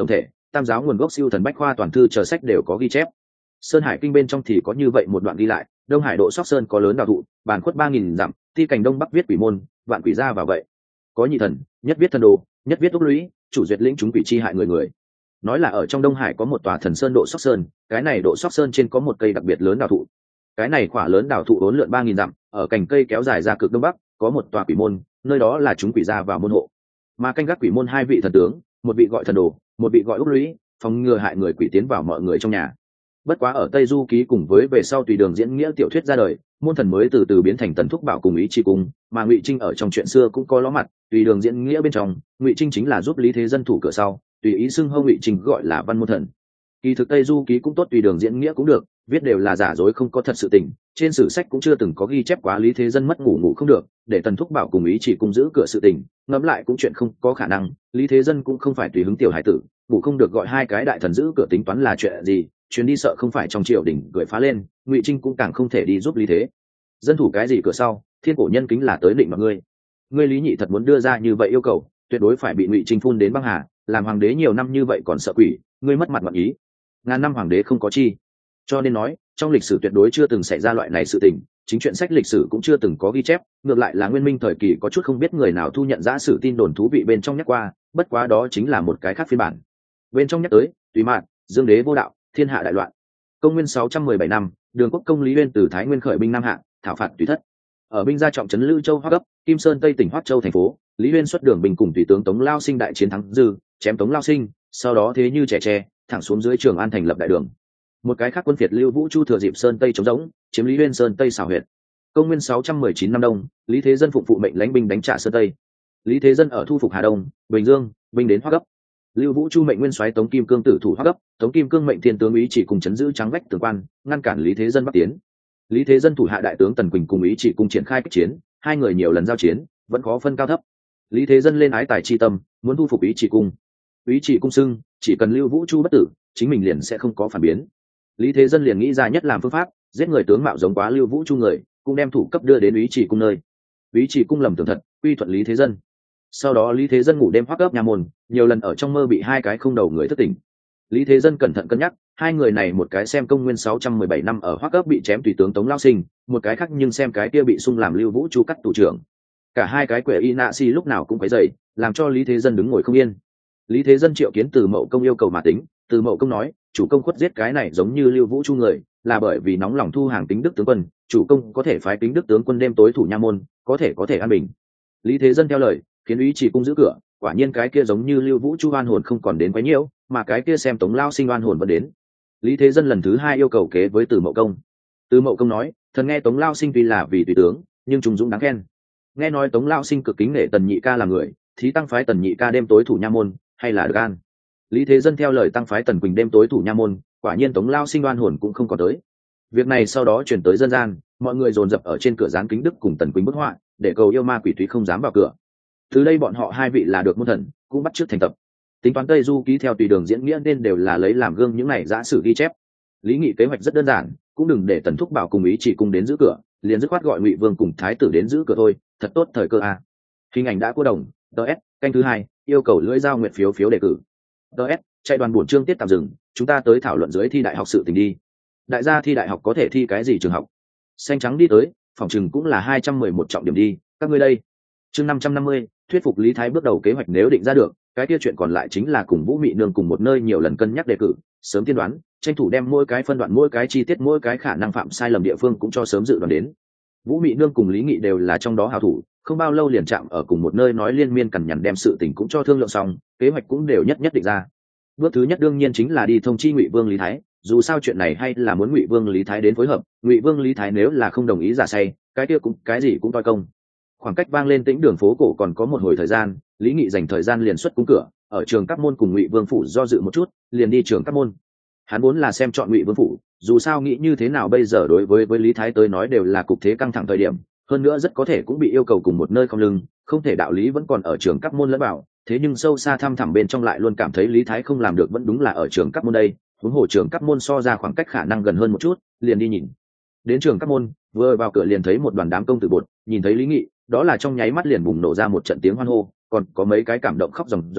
Tam giáo nguồn gốc siêu thần bách khoa toàn thư chờ sách đều có ghi chép. Sơn Hải kinh bên trong thì có như vậy một đoạn ghi lại: Đông Hải độ Sóc Sơn có lớn đào thụ, bản khuất ba nghìn dặm, ti cảnh đông bắc viết quỷ môn, vạn quỷ ra vào vậy. Có nhị thần, nhất viết thần đồ, nhất viết úc lũy, chủ duyệt lĩnh chúng quỷ chi hại người người. Nói là ở trong Đông Hải có một tòa thần sơn độ Sóc Sơn, cái này độ Sóc Sơn trên có một cây đặc biệt lớn đào thụ. Cái này quả lớn đào thụ uốn lượn ba nghìn dặm, ở cành cây kéo dài ra cực đông bắc, có một tòa quỷ môn, nơi đó là chúng quỷ ra vào môn hộ. Mà canh gác quỷ môn hai vị thần tướng, một vị gọi thần đồ, một vị gọi úc lũy, phòng ngừa hại người quỷ tiến vào mọi người trong nhà. Bất quá ở Tây Du ký cùng với về sau tùy đường diễn nghĩa tiểu thuyết ra đời, môn thần mới từ từ biến thành Tần Thúc Bảo cùng Ý Chỉ Cung, mà Ngụy Trinh ở trong chuyện xưa cũng có ló mặt, tùy đường diễn nghĩa bên trong, Ngụy Trinh chính là giúp Lý Thế Dân thủ cửa sau, tùy ý xưng hô Ngụy Trinh gọi là Văn Môn Thần. Kỳ thực Tây Du ký cũng tốt, tùy đường diễn nghĩa cũng được, viết đều là giả dối không có thật sự tình, trên sử sách cũng chưa từng có ghi chép quá Lý Thế Dân mất ngủ ngủ không được, để Tần Thúc Bảo cùng Ý Chỉ Cung giữ cửa sự tình, ngẫm lại cũng chuyện không có khả năng, Lý Thế Dân cũng không phải tùy hứng tiểu hải tử, ngủ không được gọi hai cái đại thần giữ cửa tính toán là chuyện gì, chuyến đi sợ không phải trong triều đình gửi phá lên, Ngụy Trinh cũng càng không thể đi giúp Lý Thế Dân thủ cái gì cửa sau, thiên cổ nhân kính là tới định mọi ngươi. Ngươi Lý Nhị thật muốn đưa ra như vậy yêu cầu, tuyệt đối phải bị Ngụy Trinh phun đến băng hà, làm hoàng đế nhiều năm như vậy còn sợ quỷ, ngươi mất mặt mặt ý. Ngàn năm hoàng đế không có chi. Cho nên nói, trong lịch sử tuyệt đối chưa từng xảy ra loại này sự tình, chính truyện sách lịch sử cũng chưa từng có ghi chép, ngược lại là Nguyên Minh thời kỳ có chút không biết người nào thu nhận giả sử tin đồn thú vị bên trong nhắc qua, bất quá đó chính là một cái khác phiên bản. Bên trong nhắc tới, tùy mạn, Dương đế vô đạo, thiên hạ đại loạn. Công nguyên sáu trăm mười bảy năm, Đường quốc công Lý Uyên từ Thái Nguyên khởi binh Nam Hạ, thảo phạt Tùy Thất. Ở binh gia trọng trấn Lư Châu Hoắc Cấp, Kim Sơn Tây tỉnh Hoắc Châu thành phố, Lý Uyên xuất đường binh cùng tùy tướng Tống Lao Sinh đại chiến thắng dư, chém Tống Lao Sinh, sau đó thế như trẻ tre, thẳng xuống dưới Trường An thành lập đại đường. Một cái khác quân phiệt Lưu Vũ Chu thừa dịp Sơn Tây chống rỗng, chiếm Lý Uyên Sơn Tây xảo huyệt. Công nguyên sáu trăm mười chín năm đông, Lý Thế Dân phụng phụ mệnh lãnh binh đánh trả Sơn Tây. Lý Thế Dân ở thu phục Hà Đông, Bình Dương, binh đến Hoắc Cấp. Lưu Vũ Chu mệnh nguyên soái Tống Kim Cương tử thủ Hoắc Cấp, Tống Kim Cương mệnh thiên tướng Ý Chỉ cùng chấn giữ trắng vách tường quan, ngăn cản Lý Thế Dân bắc tiến. Lý Thế Dân thủ hạ đại tướng Tần Quỳnh cùng Ý Chỉ cùng triển khai kích chiến, hai người nhiều lần giao chiến, vẫn khó phân cao thấp. Lý Thế Dân lên ái tài chi tâm, muốn thu phục Ý Chỉ cung. Ý Chỉ cung xưng, chỉ cần Lưu Vũ Chu bất tử, chính mình liền sẽ không có phản biến. Lý Thế Dân liền nghĩ ra nhất làm phương pháp, giết người tướng mạo giống quá Lưu Vũ Chu người, cũng đem thủ cấp đưa đến Ý Chỉ cung nơi. Ý Chỉ cung lầm tưởng thật, quy thuận Lý Thế Dân. Sau đó Lý Thế Dân ngủ đêm Hoắc Cấp nhà môn, nhiều lần ở trong mơ bị hai cái không đầu người thất tỉnh. Lý Thế Dân cẩn thận cân nhắc, hai người này một cái xem công nguyên sáu trăm mười bảy năm ở Hoắc Cấp bị chém tùy tướng Tống Lao Sinh, một cái khác nhưng xem cái kia bị xung làm Lưu Vũ Chu cắt tù trưởng. Cả hai cái quẻ y nạ si lúc nào cũng phải dậy, làm cho Lý Thế Dân đứng ngồi không yên. Lý Thế Dân triệu kiến Từ Mậu Công yêu cầu mà tính, Từ Mậu Công nói, chủ công khuất giết cái này giống như Lưu Vũ Chu người, là bởi vì nóng lòng thu hàng Kính Đức tướng quân, chủ công có thể phái Kính Đức tướng quân đêm tối thủ nha môn, có thể có thể an bình. Lý Thế Dân theo lời, khiến Ý Chỉ cung giữ cửa, quả nhiên cái kia giống như Lưu Vũ Chu oan hồn không còn đến quấy nhiễu, mà cái kia xem Tống Lao Sinh oan hồn vẫn đến. Lý Thế Dân lần thứ hai yêu cầu kế với Từ Mậu Công. Từ Mậu Công nói, thần nghe Tống Lao Sinh tuy là vì tùy tướng, nhưng trung dũng đáng khen. Nghe nói Tống Lao Sinh cực kính nể Tần Nhị Ca là người, thí tăng phái Tần Nhị Ca đêm tối thủ nha môn, hay là được an. Lý Thế Dân theo lời tăng phái Tần Quỳnh đêm tối thủ nha môn, quả nhiên Tống Lao Sinh oan hồn cũng không còn tới. Việc này sau đó truyền tới dân gian, mọi người dồn dập ở trên cửa dán Kính Đức cùng Tần Quỳnh bức họa, để cầu yêu ma quỷ thúy không dám vào cửa. Từ đây bọn họ hai vị là được môn thần, cũng bắt chước thành tập. Tính toán Tây Du ký theo tùy đường diễn nghĩa nên đều là lấy làm gương những này giả sử ghi chép. Lý Nghị kế hoạch rất đơn giản, cũng đừng để Tần Thúc Bảo cùng Ý Chỉ cung đến giữ cửa, liền dứt khoát gọi Ngụy Vương cùng Thái tử đến giữ cửa thôi, thật tốt thời cơ a. Hình ảnh đã cô đồng, ts canh thứ hai, yêu cầu lưỡi giao nguyện phiếu phiếu đề cử. ts chạy đoàn buổi chương tiết tạm dừng, chúng ta tới thảo luận dưới thi đại học sự tình đi. Đại gia thi đại học có thể thi cái gì trường học? Xanh trắng đi tới, phòng chừng cũng là hai trăm mười một trọng điểm đi, các ngươi đây. Chương năm trăm năm mươi, thuyết phục Lý Thái bước đầu kế hoạch nếu định ra được, cái kia chuyện còn lại chính là cùng Vũ Mị Nương cùng một nơi nhiều lần cân nhắc đề cử, sớm tiên đoán, tranh thủ đem mỗi cái phân đoạn mỗi cái chi tiết mỗi cái khả năng phạm sai lầm địa phương cũng cho sớm dự đoán đến. Vũ Mị Nương cùng Lý Nghị đều là trong đó hảo thủ, không bao lâu liền chạm ở cùng một nơi nói liên miên cằn nhằn đem sự tình cũng cho thương lượng xong, kế hoạch cũng đều nhất nhất định ra. Bước thứ nhất đương nhiên chính là đi thông chi Ngụy Vương Lý Thái, dù sao chuyện này hay là muốn Ngụy Vương Lý Thái đến phối hợp, Ngụy Vương Lý Thái nếu là không đồng ý giả say, cái kia cũng cái gì cũng toi công. Khoảng cách vang lên tĩnh đường phố cổ còn có một hồi thời gian, Lý Nghị dành thời gian liền xuất cung cửa, ở trường các môn cùng Ngụy Vương phủ do dự một chút, liền đi trường các môn. Hắn muốn là xem chọn Ngụy Vương phủ, dù sao nghĩ như thế nào bây giờ đối với với Lý Thái tới nói đều là cục thế căng thẳng thời điểm, hơn nữa rất có thể cũng bị yêu cầu cùng một nơi không lưng, không thể đạo lý vẫn còn ở trường các môn lẫn bảo, thế nhưng sâu xa thăm thẳm bên trong lại luôn cảm thấy Lý Thái không làm được vẫn đúng là ở trường các môn đây, huống hồ trường các môn so ra khoảng cách khả năng gần hơn một chút, liền đi nhìn. Đến trường các môn, vừa vào cửa liền thấy một đoàn đám công tử bột, nhìn thấy Lý Nghị, đó là trong nháy mắt liền bùng nổ ra một trận tiếng hoan hô, còn có mấy cái cảm động khóc ròng ròng,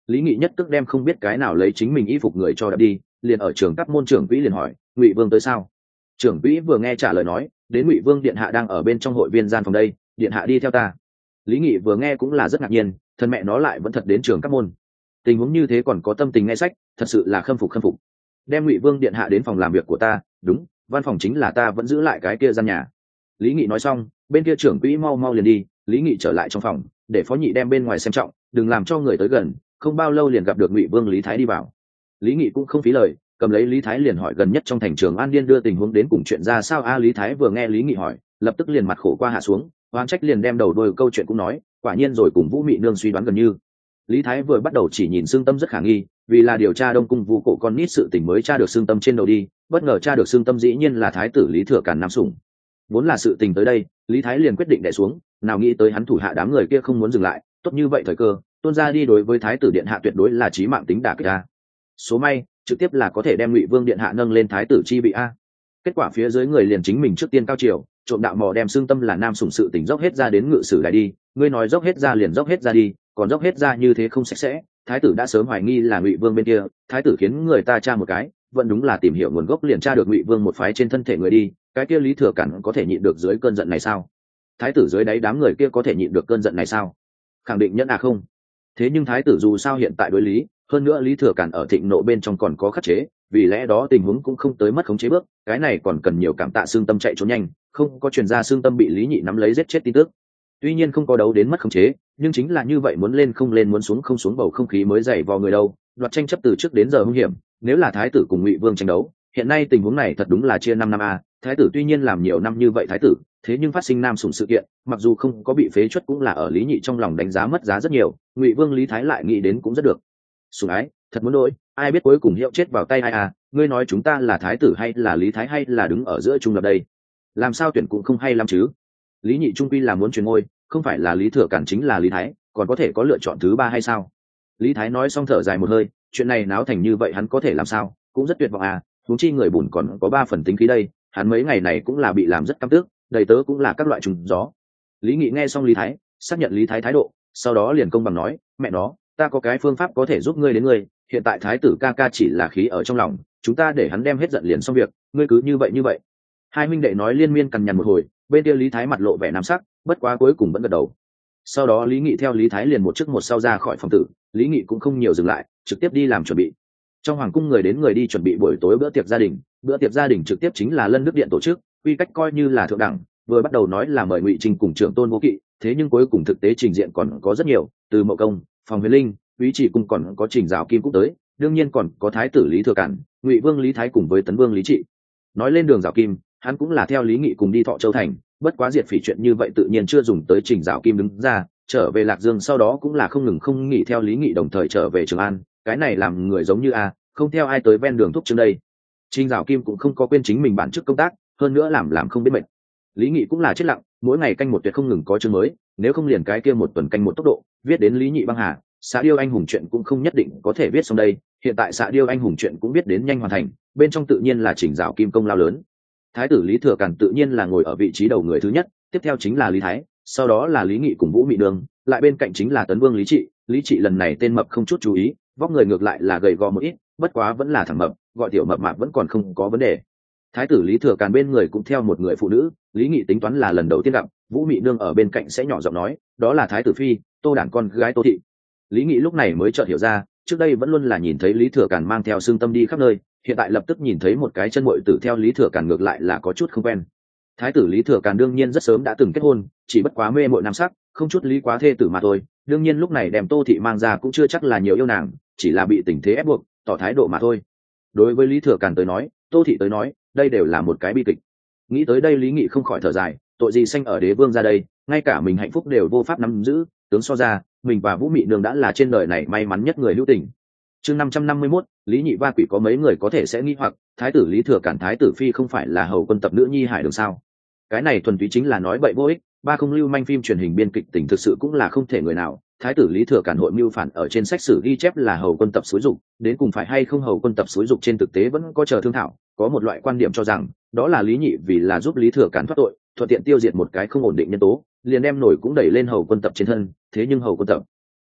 Lý Nghị nhất tức đem không biết cái nào lấy chính mình y phục người cho đập đi, liền ở trường các môn trưởng quỹ liền hỏi, Ngụy Vương tới sao? Trưởng quỹ vừa nghe trả lời nói, đến Ngụy Vương điện hạ đang ở bên trong hội viên gian phòng đây, điện hạ đi theo ta. Lý Nghị vừa nghe cũng là rất ngạc nhiên, thân mẹ nó lại vẫn thật đến trường các môn. Tình huống như thế còn có tâm tình nghe sách, thật sự là khâm phục khâm phục. Đem Ngụy Vương điện hạ đến phòng làm việc của ta, đúng, văn phòng chính là ta vẫn giữ lại cái kia gian nhà. Lý Nghị nói xong, bên kia trưởng quỹ mau mau liền đi, Lý Nghị trở lại trong phòng, để phó nhị đem bên ngoài xem trọng, đừng làm cho người tới gần. Không bao lâu liền gặp được Ngụy Vương Lý Thái đi vào. Lý Nghị cũng không phí lời, cầm lấy Lý Thái liền hỏi gần nhất trong thành Trường An Điên đưa tình huống đến cùng chuyện ra sao a. Lý Thái vừa nghe Lý Nghị hỏi, lập tức liền mặt khổ qua hạ xuống, oán trách liền đem đầu đuôi câu chuyện cũng nói, quả nhiên rồi cùng Vũ Mị nương suy đoán gần như. Lý Thái vừa bắt đầu chỉ nhìn xương tâm rất khả nghi, vì là điều tra Đông Cung Vu cổ con nít sự tình mới tra được xương tâm trên đầu đi, bất ngờ tra được xương tâm dĩ nhiên là thái tử Lý Thừa Càn Nam Sủng. Vốn là sự tình tới đây, Lý Thái liền quyết định đè xuống, nào nghĩ tới hắn thủ hạ đám người kia không muốn dừng lại, tốt như vậy thời cơ, tuôn ra đi đối với thái tử điện hạ tuyệt đối là chí mạng tính đả kích a. Số may, trực tiếp là có thể đem Ngụy Vương điện hạ nâng lên thái tử chi vị a. Kết quả phía dưới người liền chính mình trước tiên cao triều, trộm đạo mò đem xương tâm là Nam Sủng sự tình dốc hết ra đến ngự sử đại đi, ngươi nói dốc hết ra liền dốc hết ra đi, còn dốc hết ra như thế không sạch sẽ, thái tử đã sớm hoài nghi là Ngụy Vương bên kia, thái tử khiến người ta tra một cái, vẫn đúng là tìm hiểu nguồn gốc liền tra được Ngụy Vương một phái trên thân thể người đi, cái kia Lý Thừa Cản có thể nhịn được dưới cơn giận này sao? Thái tử dưới đáy đám người kia có thể nhịn được cơn giận này sao? Khẳng định nhẫn à không. Thế nhưng thái tử dù sao hiện tại đối lý, hơn nữa Lý Thừa Cản ở thịnh nộ bên trong còn có khắc chế, vì lẽ đó tình huống cũng không tới mất khống chế bước, cái này còn cần nhiều cảm tạ xương tâm chạy trốn nhanh, không có truyền ra xương tâm bị Lý Nhị nắm lấy giết chết tin tức. Tuy nhiên không có đấu đến mất khống chế, nhưng chính là như vậy muốn lên không lên muốn xuống không xuống bầu không khí mới dày vò người đâu, đoạt tranh chấp từ trước đến giờ hung hiểm, nếu là thái tử cùng Ngụy Vương tranh đấu, hiện nay tình huống này thật đúng là chia năm năm a, thái tử tuy nhiên làm nhiều năm như vậy thái tử, thế nhưng phát sinh Nam Sủng sự kiện, mặc dù không có bị phế truất cũng là ở Lý Nhị trong lòng đánh giá mất giá rất nhiều, Ngụy Vương Lý Thái lại nghĩ đến cũng rất được. Sủng ái, thật muốn đôi, ai biết cuối cùng hiệu chết vào tay ai à, ngươi nói chúng ta là thái tử hay là Lý Thái hay là đứng ở giữa trung lập đây? Làm sao tuyển cũng không hay lắm chứ. Lý Nhị trung quy là muốn truyền ngôi, không phải là Lý Thừa Cản chính là Lý Thái, còn có thể có lựa chọn thứ ba hay sao? Lý Thái nói xong thở dài một hơi, chuyện này náo thành như vậy hắn có thể làm sao, cũng rất tuyệt vọng à, huống chi người bùn còn có ba phần tính khí đây, hắn mấy ngày này cũng là bị làm rất căm tức, đầy tớ cũng là các loại trùng gió. Lý Nghị nghe xong Lý Thái, xác nhận Lý Thái thái độ, sau đó liền công bằng nói, mẹ nó, ta có cái phương pháp có thể giúp ngươi đến ngươi, hiện tại thái tử ca ca chỉ là khí ở trong lòng, chúng ta để hắn đem hết giận liền xong việc, ngươi cứ như vậy như vậy. Hai huynh đệ nói liên miên cằn nhằn một hồi, bên kia Lý Thái mặt lộ vẻ nam sắc, bất quá cuối cùng vẫn gật đầu. Sau đó Lý Nghị theo Lý Thái liền một trước một sau ra khỏi phòng tử, Lý Nghị cũng không nhiều dừng lại, trực tiếp đi làm chuẩn bị. Trong hoàng cung người đến người đi chuẩn bị buổi tối bữa tiệc gia đình, bữa tiệc gia đình trực tiếp chính là Lân Đức Điện tổ chức, quy cách coi như là thượng đẳng, vừa bắt đầu nói là mời Ngụy Trinh cùng trưởng tôn vô kỵ, thế nhưng cuối cùng thực tế trình diện còn có rất nhiều, từ Mậu Công, Phòng Huyền Linh, Úy Chỉ cung còn có Trình Dạo Kim cũng tới, đương nhiên còn có thái tử Lý Thừa Cản, Ngụy Vương Lý Thái cùng với Tấn Vương Lý Trị. Nói lên Đường Dạo Kim, hắn cũng là theo Lý Nghị cùng đi Thọ Châu thành, bất quá diệt phỉ chuyện như vậy tự nhiên chưa dùng tới Trình Dạo Kim đứng ra, trở về Lạc Dương sau đó cũng là không ngừng không nghỉ theo Lý Nghị đồng thời trở về Trường An, cái này làm người giống như a, không theo ai tới ven đường thúc chương đây. Trình Dạo Kim cũng không có quên chính mình bản chức công tác, hơn nữa làm làm không biết mệt. Lý Nghị cũng là chết lặng, mỗi ngày canh một tuyệt không ngừng có chương mới, nếu không liền cái kia một tuần canh một tốc độ, viết đến Lý Nhị băng hà, Xạ Điêu anh hùng chuyện cũng không nhất định có thể viết xong đây, hiện tại Xạ Điêu anh hùng chuyện cũng viết đến nhanh hoàn thành, bên trong tự nhiên là Trình Dạo Kim công lao lớn. Thái tử Lý Thừa Cản tự nhiên là ngồi ở vị trí đầu người thứ nhất, tiếp theo chính là Lý Thái, sau đó là Lý Nghị cùng Vũ Mị Nương, lại bên cạnh chính là Tấn Vương Lý Trị. Lý Trị lần này tên mập không chút chú ý, vóc người ngược lại là gầy gò một ít, bất quá vẫn là thằng mập, gọi tiểu mập mạp vẫn còn không có vấn đề. Thái tử Lý Thừa Cản bên người cũng theo một người phụ nữ, Lý Nghị tính toán là lần đầu tiên gặp, Vũ Mị Nương ở bên cạnh sẽ nhỏ giọng nói, đó là Thái tử phi, Tô Đản con gái Tô thị. Lý Nghị lúc này mới chợt hiểu ra, trước đây vẫn luôn là nhìn thấy Lý Thừa Cản mang theo xương tâm đi khắp nơi, hiện tại lập tức nhìn thấy một cái chân muội tử theo Lý Thừa Cản ngược lại là có chút không quen. Thái tử Lý Thừa Cản đương nhiên rất sớm đã từng kết hôn, chỉ bất quá mê muội nam sắc, không chút lý quá thê tử mà thôi, đương nhiên lúc này đem Tô thị mang ra cũng chưa chắc là nhiều yêu nàng, chỉ là bị tình thế ép buộc, tỏ thái độ mà thôi. Đối với Lý Thừa Cản tới nói, Tô thị tới nói, đây đều là một cái bi kịch. Nghĩ tới đây Lý Nghị không khỏi thở dài, tội gì sanh ở đế vương ra đây, ngay cả mình hạnh phúc đều vô pháp nắm giữ, tướng so ra, mình và Vũ Mị Nương đã là trên đời này may mắn nhất người hữu tình. Chương năm trăm năm mươi mốt, Lý Nhị va quỷ có mấy người có thể sẽ nghi hoặc, thái tử Lý Thừa Cản thái tử phi không phải là hầu quân tập nữ nhi Hải Đường sao? Cái này thuần túy chính là nói bậy vô ích, ba không lưu manh phim truyền hình biên kịch tình thực sự cũng là không thể người nào. Thái tử Lý Thừa Cản hội mưu phản ở trên sách sử ghi chép là hầu quân tập xúi dục, đến cùng phải hay không hầu quân tập xúi dục trên thực tế vẫn có chờ thương thảo, có một loại quan điểm cho rằng, đó là Lý Nhị vì là giúp Lý Thừa Cản thoát tội, thuận tiện tiêu diệt một cái không ổn định nhân tố, liền đem nổi cũng đẩy lên hầu quân tập trên thân, thế nhưng hầu quân tập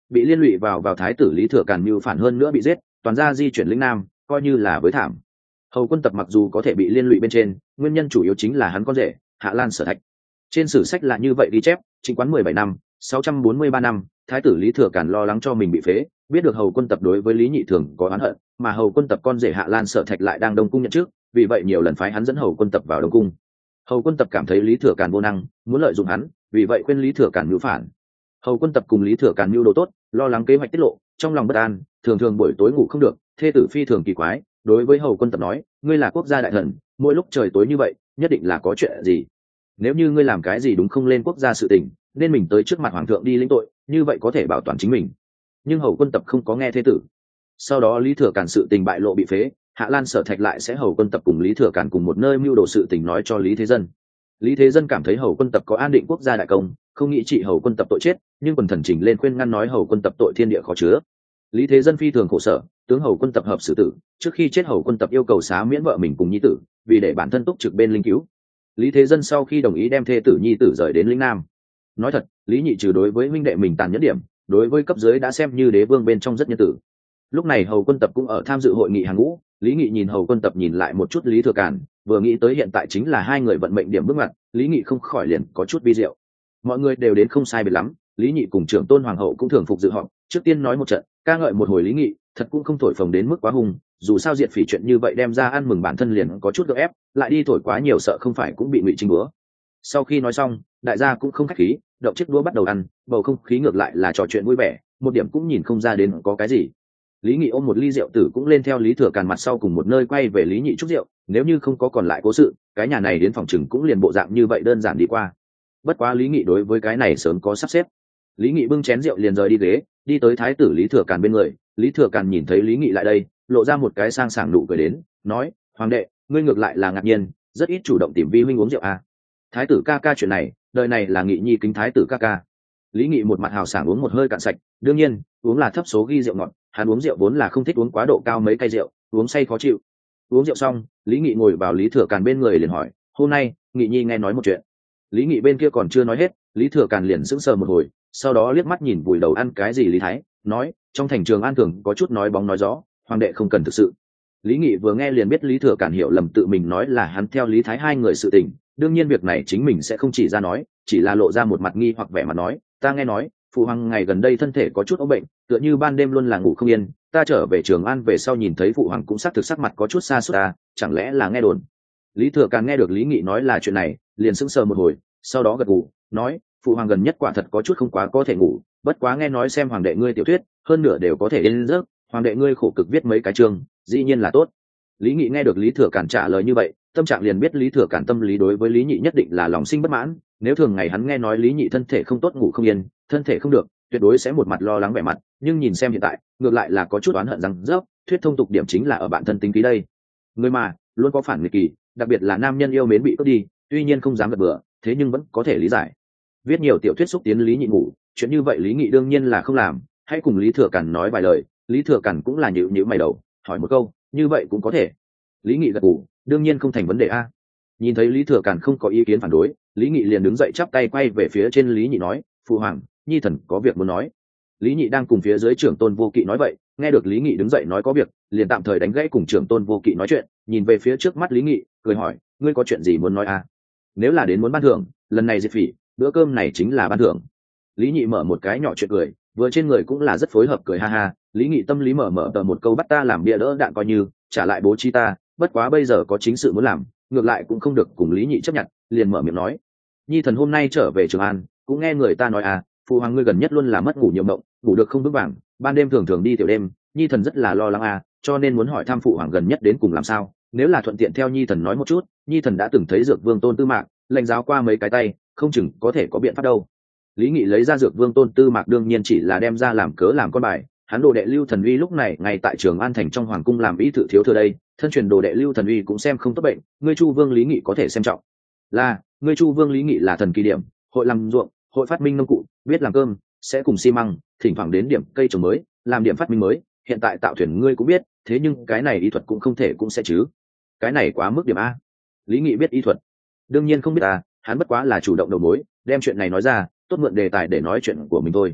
bị liên lụy vào vào thái tử lý thừa càn mưu phản hơn nữa bị giết, toàn ra di chuyển lĩnh nam, coi như là với thảm. Hầu Quân Tập mặc dù có thể bị liên lụy bên trên, nguyên nhân chủ yếu chính là hắn con rể Hạ Lan Sở Thạch. Trên sử sách là như vậy ghi chép, Trịnh Quán mười bảy năm, sáu trăm bốn mươi ba năm, thái tử lý thừa càn lo lắng cho mình bị phế, biết được Hầu Quân Tập đối với Lý Nhị thường có oán hận, mà Hầu Quân Tập con rể Hạ Lan Sở Thạch lại đang Đông cung nhận trước, vì vậy nhiều lần phái hắn dẫn Hầu Quân Tập vào Đông cung. Hầu Quân Tập cảm thấy Lý Thừa Càn vô năng, muốn lợi dụng hắn, vì vậy khuyên Lý Thừa Càn mưu phản. Hầu Quân Tập cùng Lý Thừa Càn mưu đồ tốt, lo lắng kế hoạch tiết lộ, trong lòng bất an, thường thường buổi tối ngủ không được, thê tử phi thường kỳ quái, đối với Hầu Quân Tập nói, ngươi là quốc gia đại thần, mỗi lúc trời tối như vậy, nhất định là có chuyện gì. Nếu như ngươi làm cái gì đúng không lên quốc gia sự tình, nên mình tới trước mặt hoàng thượng đi lĩnh tội, như vậy có thể bảo toàn chính mình. Nhưng Hầu Quân Tập không có nghe thê tử. Sau đó Lý Thừa Càn sự tình bại lộ bị phế, Hạ Lan Sở Thạch lại sẽ Hầu Quân Tập cùng Lý Thừa Càn cùng một nơi mưu đồ sự tình nói cho Lý Thế Dân. Lý Thế Dân cảm thấy Hầu Quân Tập có an định quốc gia đại công, không nghĩ trị Hầu Quân Tập tội chết, nhưng quần thần chỉnh lên khuyên ngăn nói Hầu Quân Tập tội thiên địa khó chứa. Lý Thế Dân phi thường khổ sở, tướng Hầu Quân Tập hợp xử tử, trước khi chết Hầu Quân Tập yêu cầu xá miễn vợ mình cùng nhi tử, vì để bản thân túc trực bên linh cứu. Lý Thế Dân sau khi đồng ý đem thê tử nhi tử rời đến lĩnh nam. Nói thật, Lý Nhị trừ đối với huynh đệ mình tàn nhẫn điểm, đối với cấp dưới đã xem như đế vương bên trong rất nhân tử. Lúc này Hầu Quân Tập cũng ở tham dự hội nghị hàng ngũ, Lý Nghị nhìn Hầu Quân Tập nhìn lại một chút Lý Thừa Càn, vừa nghĩ tới hiện tại chính là hai người vận mệnh điểm bước ngoặt, Lý Nghị không khỏi liền có chút vi diệu. Mọi người đều đến không sai biệt lắm, Lý Nhị cùng trưởng tôn hoàng hậu cũng thường phục dự họp, trước tiên nói một trận, ca ngợi một hồi Lý Nghị, thật cũng không thổi phồng đến mức quá hung, dù sao diệt phỉ chuyện như vậy đem ra ăn mừng bản thân liền có chút gượng ép, lại đi thổi quá nhiều sợ không phải cũng bị Ngụy Trinh búa. Sau khi nói xong, đại gia cũng không khách khí, động chiếc đũa bắt đầu ăn, bầu không khí ngược lại là trò chuyện vui vẻ, một điểm cũng nhìn không ra đến có cái gì. Lý Nghị ôm một ly rượu tử cũng lên theo Lý Thừa Càn mặt sau cùng một nơi quay về Lý Nhị chúc rượu, nếu như không có còn lại cố sự, cái nhà này đến phòng chừng cũng liền bộ dạng như vậy đơn giản đi qua. Bất quá Lý Nghị đối với cái này sớm có sắp xếp. Lý Nghị bưng chén rượu liền rời đi ghế, đi tới thái tử Lý Thừa Càn bên người, Lý Thừa Càn nhìn thấy Lý Nghị lại đây, lộ ra một cái sang sảng nụ cười đến, nói: "Hoàng đệ, ngươi ngược lại là ngạc nhiên, rất ít chủ động tìm vi huynh uống rượu à? Thái tử ca ca chuyện này, đời này là Nghị nhi kính thái tử ca ca." Lý Nghị một mặt hào sảng uống một hơi cạn sạch, đương nhiên, uống là thấp số ghi rượu ngọt, hắn uống rượu vốn là không thích uống quá độ cao mấy cây rượu, uống say khó chịu. Uống rượu xong, Lý Nghị ngồi vào Lý Thừa Càn bên người liền hỏi: "Hôm nay, Nghị nhi nghe nói một chuyện." Lý Nghị bên kia còn chưa nói hết, Lý Thừa Càn liền sững sờ một hồi, sau đó liếc mắt nhìn vùi đầu ăn cái gì Lý Thái, nói: "Trong thành Trường An thường có chút nói bóng nói gió, hoàng đệ không cần thực sự." Lý Nghị vừa nghe liền biết Lý Thừa Càn hiểu lầm tự mình nói là hắn theo Lý Thái hai người sự tình, đương nhiên việc này chính mình sẽ không chỉ ra nói, chỉ là lộ ra một mặt nghi hoặc vẻ mặt nói: "Ta nghe nói, phụ hoàng ngày gần đây thân thể có chút ốm bệnh, tựa như ban đêm luôn là ngủ không yên, ta trở về Trường An về sau nhìn thấy phụ hoàng cũng xác thực sắc mặt có chút xa suốt ta, chẳng lẽ là nghe đồn?" Lý Thừa Càn nghe được Lý Nghị nói là chuyện này, liền sững sờ một hồi, sau đó gật gù, nói: "Phụ hoàng gần nhất quả thật có chút không quá có thể ngủ, bất quá nghe nói xem hoàng đệ ngươi tiểu thuyết, hơn nửa đều có thể lên giấc, hoàng đệ ngươi khổ cực viết mấy cái chương, dĩ nhiên là tốt." Lý Nghị nghe được Lý Thừa Càn trả lời như vậy, tâm trạng liền biết Lý Thừa Càn tâm lý đối với Lý Nhị nhất định là lòng sinh bất mãn, nếu thường ngày hắn nghe nói Lý Nhị thân thể không tốt ngủ không yên, thân thể không được, tuyệt đối sẽ một mặt lo lắng vẻ mặt, nhưng nhìn xem hiện tại, ngược lại là có chút oán hận rằng rớp, thuyết thông tục điểm chính là ở bản thân tính khí đây. Người mà, luôn có phản nghịch kỳ, đặc biệt là nam nhân yêu mến bị cướp đi, tuy nhiên không dám gật bừa, thế nhưng vẫn có thể lý giải. Viết nhiều tiểu thuyết xúc tiến Lý Nhị ngủ, chuyện như vậy Lý Nghị đương nhiên là không làm, hãy cùng Lý Thừa Càn nói vài lời, Lý Thừa Càn cũng là nhíu nhíu mày đầu, hỏi một câu, như vậy cũng có thể. Lý Nghị gật gù, đương nhiên không thành vấn đề a. Nhìn thấy Lý Thừa Càn không có ý kiến phản đối, Lý Nghị liền đứng dậy chắp tay quay về phía trên Lý Nhị nói: "Phụ hoàng, nhi thần có việc muốn nói." Lý Nhị đang cùng phía dưới trưởng tôn Vô Kỵ nói vậy, nghe được Lý Nghị đứng dậy nói có việc, liền tạm thời đánh gãy cùng trưởng tôn Vô Kỵ nói chuyện, nhìn về phía trước mắt Lý Nghị, cười hỏi: "Ngươi có chuyện gì muốn nói a?" "Nếu là đến muốn ban thưởng, lần này diệt phỉ, bữa cơm này chính là ban thưởng." Lý Nhị mở một cái nhỏ chuyện cười, vừa trên người cũng là rất phối hợp cười ha ha. Lý Nghị tâm lý mở mở tờ một câu bắt ta làm bia đỡ đạn coi như trả lại bố trí ta, bất quá bây giờ có chính sự muốn làm, ngược lại cũng không được cùng Lý Nhị chấp nhận, liền mở miệng nói: "Nhi thần hôm nay trở về Trường An, cũng nghe người ta nói à, phụ hoàng ngươi gần nhất luôn là mất ngủ nhiều mộng, ngủ được không vững vàng, ban đêm thường thường đi tiểu đêm, nhi thần rất là lo lắng à, cho nên muốn hỏi thăm phụ hoàng gần nhất đến cùng làm sao, nếu là thuận tiện theo nhi thần nói một chút, nhi thần đã từng thấy Dược Vương Tôn Tư Mạc, lệnh giáo qua mấy cái tay, không chừng có thể có biện pháp đâu." Lý Nghị lấy ra Dược Vương Tôn Tư Mạc đương nhiên chỉ là đem ra làm cớ làm con bài, hắn đồ đệ Lưu Thần Uy lúc này ngay tại Trường An thành trong hoàng cung làm ý thự thiếu thừa đây, thân truyền đồ đệ Lưu Thần Uy cũng xem không tốt bệnh, ngươi Chu Vương Lý Nghị có thể xem trọng. Là, ngươi Chu Vương Lý Nghị là thần kỳ điểm, hội làm ruộng, hội phát minh nông cụ, biết làm cơm, sẽ cùng xi măng, thỉnh thoảng đến điểm cây trồng mới, làm điểm phát minh mới, hiện tại tạo thuyền ngươi cũng biết, thế nhưng cái này y thuật cũng không thể cũng sẽ chứ. Cái này quá mức điểm a. Lý Nghị biết y thuật? Đương nhiên không biết à, hắn bất quá là chủ động đầu mối, đem chuyện này nói ra, tốt mượn đề tài để nói chuyện của mình thôi.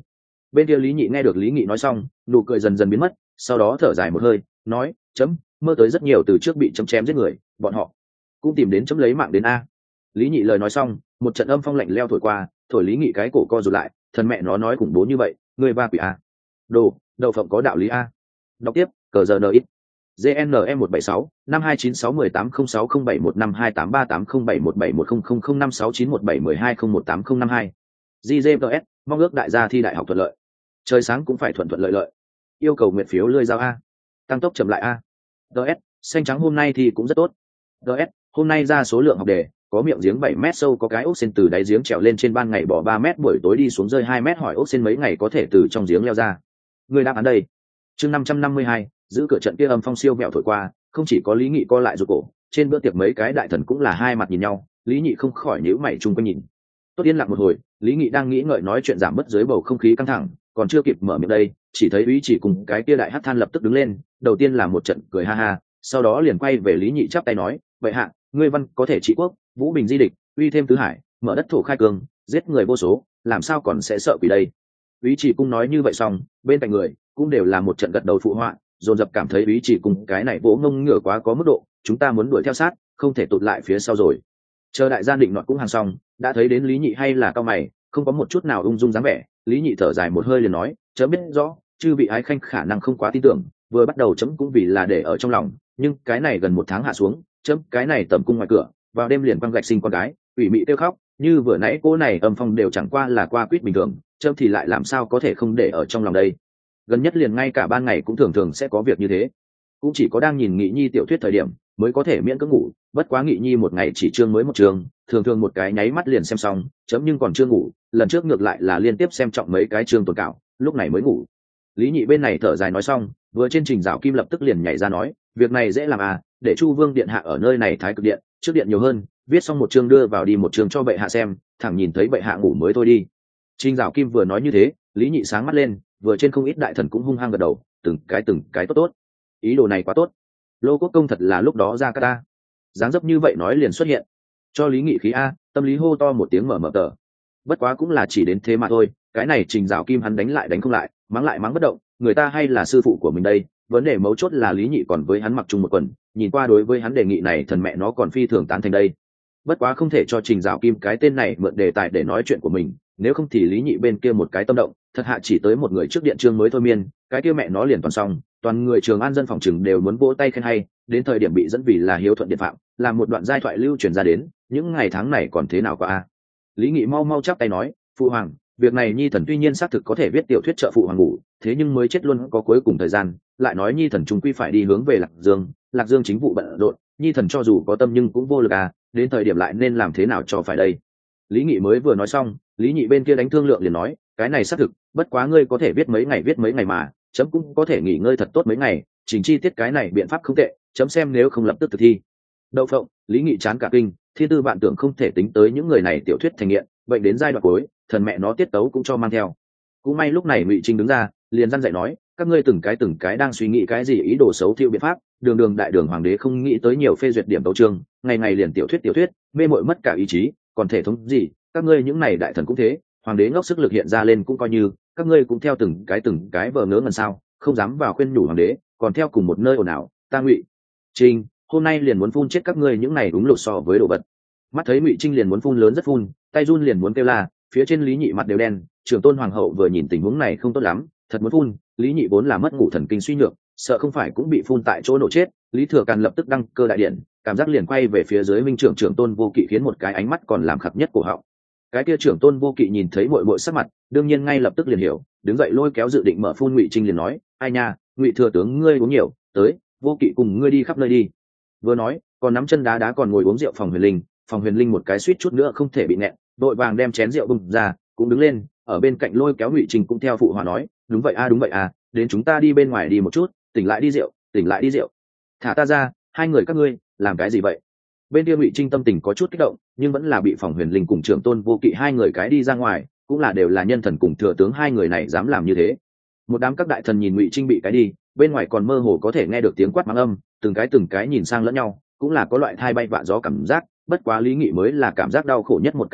Bên kia Lý Nhị nghe được Lý Nghị nói xong, nụ cười dần dần biến mất, sau đó thở dài một hơi, nói chấm mơ tới rất nhiều từ trước bị chấm chém giết người, bọn họ cũng tìm đến chấm lấy mạng đến a. Lý Nhị lời nói xong, một trận âm phong lạnh leo thổi qua, thổi Lý Nghị cái cổ co rụt lại, thần mẹ nó nói khủng bố như vậy, người va quỷ a. Đồ, đậu phộng có đạo lý a. Đọc tiếp, cờ giờ nợ ít. GNM một bảy sáu năm hai chín sáu một tám không sáu không bảy một năm hai tám ba tám không bảy một bảy một không không không năm sáu chín một bảy một hai không một tám không năm hai. giê giê pê ét, mong ước đại gia thi đại học thuận lợi. Trời sáng cũng phải thuận thuận lợi lợi. Yêu cầu nguyện phiếu lươi giao a. Tăng tốc chậm lại a. ds xanh trắng hôm nay thì cũng rất tốt. ds hôm nay ra số lượng học đề, có miệng giếng bảy mét sâu có cái ốc sen từ đáy giếng trèo lên trên ban ngày bỏ ba mét, buổi tối đi xuống rơi hai mét, hỏi ốc sen mấy ngày có thể từ trong giếng leo ra. Người đáp án đây. Chương năm trăm năm mươi hai, giữ cửa trận kia âm phong siêu mẹo thổi qua, không chỉ có Lý Nghị co lại rụt cổ, trên bữa tiệc mấy cái đại thần cũng là hai mặt nhìn nhau, Lý Nghị không khỏi nhíu mày chung quanh nhìn. Tốt yên lặng một hồi, Lý Nghị đang nghĩ ngợi nói chuyện giảm bớt dưới bầu không khí căng thẳng, còn chưa kịp mở miệng đây, chỉ thấy Úy Chỉ cùng cái kia đại hắc than lập tức đứng lên, đầu tiên là một trận cười ha ha, sau đó liền quay về Lý Nhị chắp tay nói, vậy hạ, ngươi văn có thể trị quốc, vũ bình di địch, uy thêm tứ hải, mở đất thổ khai cương, giết người vô số, làm sao còn sẽ sợ quỷ đây. Úy Chỉ cung nói như vậy xong, bên cạnh người cũng đều là một trận gật đầu phụ họa, dồn dập cảm thấy Úy Chỉ cung cái này vỗ ngông ngửa quá có mức độ, chúng ta muốn đuổi theo sát, không thể tụt lại phía sau rồi. Chờ đại gia định nọt cũng hàng xong, đã thấy đến Lý Nhị hay là cao mày, không có một chút nào ung dung dáng vẻ. Lý Nhị thở dài một hơi liền nói, chấm biết rõ chư vị ái khanh khả năng không quá tin tưởng, vừa bắt đầu chấm cũng vì là để ở trong lòng, nhưng cái này gần một tháng hạ xuống, chấm cái này tầm cung ngoài cửa, vào đêm liền quăng gạch sinh con gái, ủy mị tiêu khóc, như vừa nãy cô này âm phong đều chẳng qua là qua quýt bình thường, chấm thì lại làm sao có thể không để ở trong lòng đây. Gần nhất liền ngay cả ban ngày cũng thường thường sẽ có việc như thế, cũng chỉ có đang nhìn Nghị Nhi tiểu thuyết thời điểm mới có thể miễn cưỡng ngủ, bất quá Nghị Nhi một ngày chỉ chương mới một chương, thường thường một cái nháy mắt liền xem xong, chấm nhưng còn chưa ngủ, lần trước ngược lại là liên tiếp xem trọng mấy cái chương tồn cảo, lúc này mới ngủ. Lý Nhị bên này thở dài nói xong, vừa trên trình rào kim lập tức liền nhảy ra nói, việc này dễ làm à, để Chu Vương điện hạ ở nơi này thái cực điện, trước điện nhiều hơn, viết xong một chương đưa vào đi một chương cho bệ hạ xem, thẳng nhìn thấy bệ hạ ngủ mới thôi đi. Trình rào kim vừa nói như thế, Lý Nhị sáng mắt lên, vừa trên không ít đại thần cũng hung hăng gật đầu, từng cái từng cái tốt tốt, ý đồ này quá tốt. Lô Quốc công thật là lúc đó ra ca ta, dáng dấp như vậy nói liền xuất hiện, cho Lý Nghị khí a, tâm lý hô to một tiếng mở mở tờ. Bất quá cũng là chỉ đến thế mà thôi, cái này trình rào kim hắn đánh lại đánh không lại, mắng lại mắng bất động, người ta hay là sư phụ của mình đây, vấn đề mấu chốt là Lý Nhị còn với hắn mặc chung một quần, nhìn qua đối với hắn đề nghị này thần mẹ nó còn phi thường tán thành đây. Bất quá không thể cho trình rào kim cái tên này mượn đề tài để nói chuyện của mình, nếu không thì Lý Nhị bên kia một cái tâm động, thật hạ chỉ tới một người trước điện chương mới thôi miên, cái kia mẹ nó liền toàn xong, toàn người Trường An dân phòng trừng đều muốn vỗ tay khen hay, đến thời điểm bị dẫn vì là hiếu thuận điện phạm, làm một đoạn giai thoại lưu truyền ra đến, những ngày tháng này còn thế nào qua a. Lý Nghị mau mau chắp tay nói, phụ hoàng, việc này Nhi thần tuy nhiên xác thực có thể viết tiểu thuyết trợ phụ hoàng ngủ, thế nhưng mới chết luôn có cuối cùng thời gian, lại nói Nhi thần chúng quy phải đi hướng về Lạc Dương, Lạc Dương chính vụ bận rộn, Nhi thần cho dù có tâm nhưng cũng vô lực à, đến thời điểm lại nên làm thế nào cho phải đây. Lý Nghị mới vừa nói xong, Lý Nhị bên kia đánh thương lượng liền nói, cái này xác thực, bất quá ngươi có thể viết mấy ngày viết mấy ngày mà, chấm cũng có thể nghỉ ngơi thật tốt mấy ngày, chỉnh chi tiết cái này biện pháp không tệ, chấm xem nếu không lập tức thực thi. Đậu phộng, Lý Nghị chán cả kinh, thiên tư vạn tưởng không thể tính tới những người này tiểu thuyết thành nghiện, bệnh đến giai đoạn cuối, thần mẹ nó tiết tấu cũng cho mang theo. Cũng may lúc này Ngụy Trinh đứng ra, liền răn dạy nói, các ngươi từng cái từng cái đang suy nghĩ cái gì ý đồ xấu thiệu biện pháp, đường đường đại đường hoàng đế không nghĩ tới nhiều phê duyệt điểm tấu chương, ngày ngày liền tiểu thuyết tiểu thuyết, mê mội mất cả ý chí, còn thể thống gì, các ngươi những này đại thần cũng thế, hoàng đế ngốc sức lực hiện ra lên cũng coi như, các ngươi cũng theo từng cái từng cái vờ ngớ ngẩn sao, không dám vào khuyên nhủ hoàng đế, còn theo cùng một nơi ồn ào, ta Ngụy Trinh hôm nay liền muốn phun chết các ngươi những này đúng lột so với đồ vật. Mắt thấy Ngụy Trinh liền muốn phun lớn rất phun, tay run liền muốn kêu la, phía trên Lý Nhị mặt đều đen, trưởng tôn hoàng hậu vừa nhìn tình huống này không tốt lắm, thật muốn phun, Lý Nhị vốn là mất ngủ thần kinh suy nhược, sợ không phải cũng bị phun tại chỗ nổ chết, Lý Thừa Càn lập tức đăng cơ đại điện, cảm giác liền quay về phía dưới minh trưởng trưởng tôn vô kỵ khiến một cái ánh mắt còn làm khập nhất cổ họng. Cái kia trưởng tôn vô kỵ nhìn thấy muội muội sắc mặt, đương nhiên ngay lập tức liền hiểu, đứng dậy lôi kéo dự định mở phun Ngụy Trinh liền nói, ai nha, Ngụy thừa tướng ngươi uống nhiều, tới, vô kỵ cùng ngươi đi khắp nơi đi. Vừa nói, còn nắm chân đá đá còn ngồi uống rượu Phòng Huyền Linh, Phòng Huyền Linh một cái suýt chút nữa không thể bị nẹt, đội vàng đem chén rượu bưng ra, cũng đứng lên, ở bên cạnh lôi kéo Ngụy Trinh cũng theo phụ hòa nói, đúng vậy a đúng vậy a, đến chúng ta đi bên ngoài đi một chút, tỉnh lại đi rượu, tỉnh lại đi rượu. Thả ta ra, hai người các ngươi, làm cái gì vậy? Bên kia Ngụy Trinh tâm tình có chút kích động, nhưng vẫn là bị Phòng Huyền Linh cùng trưởng tôn vô kỵ hai người cái đi ra ngoài, cũng là đều là nhân thần cùng thừa tướng hai người này dám làm như thế. Một đám các đại thần nhìn Ngụy Trinh bị cái đi, bên ngoài còn mơ hồ có thể nghe được tiếng quát mắng âm, từng cái từng cái nhìn sang lẫn nhau, cũng là có loại thai bay vạ gió cảm giác, bất quá Lý Nghị mới là cảm giác đau khổ nhất một cái đây,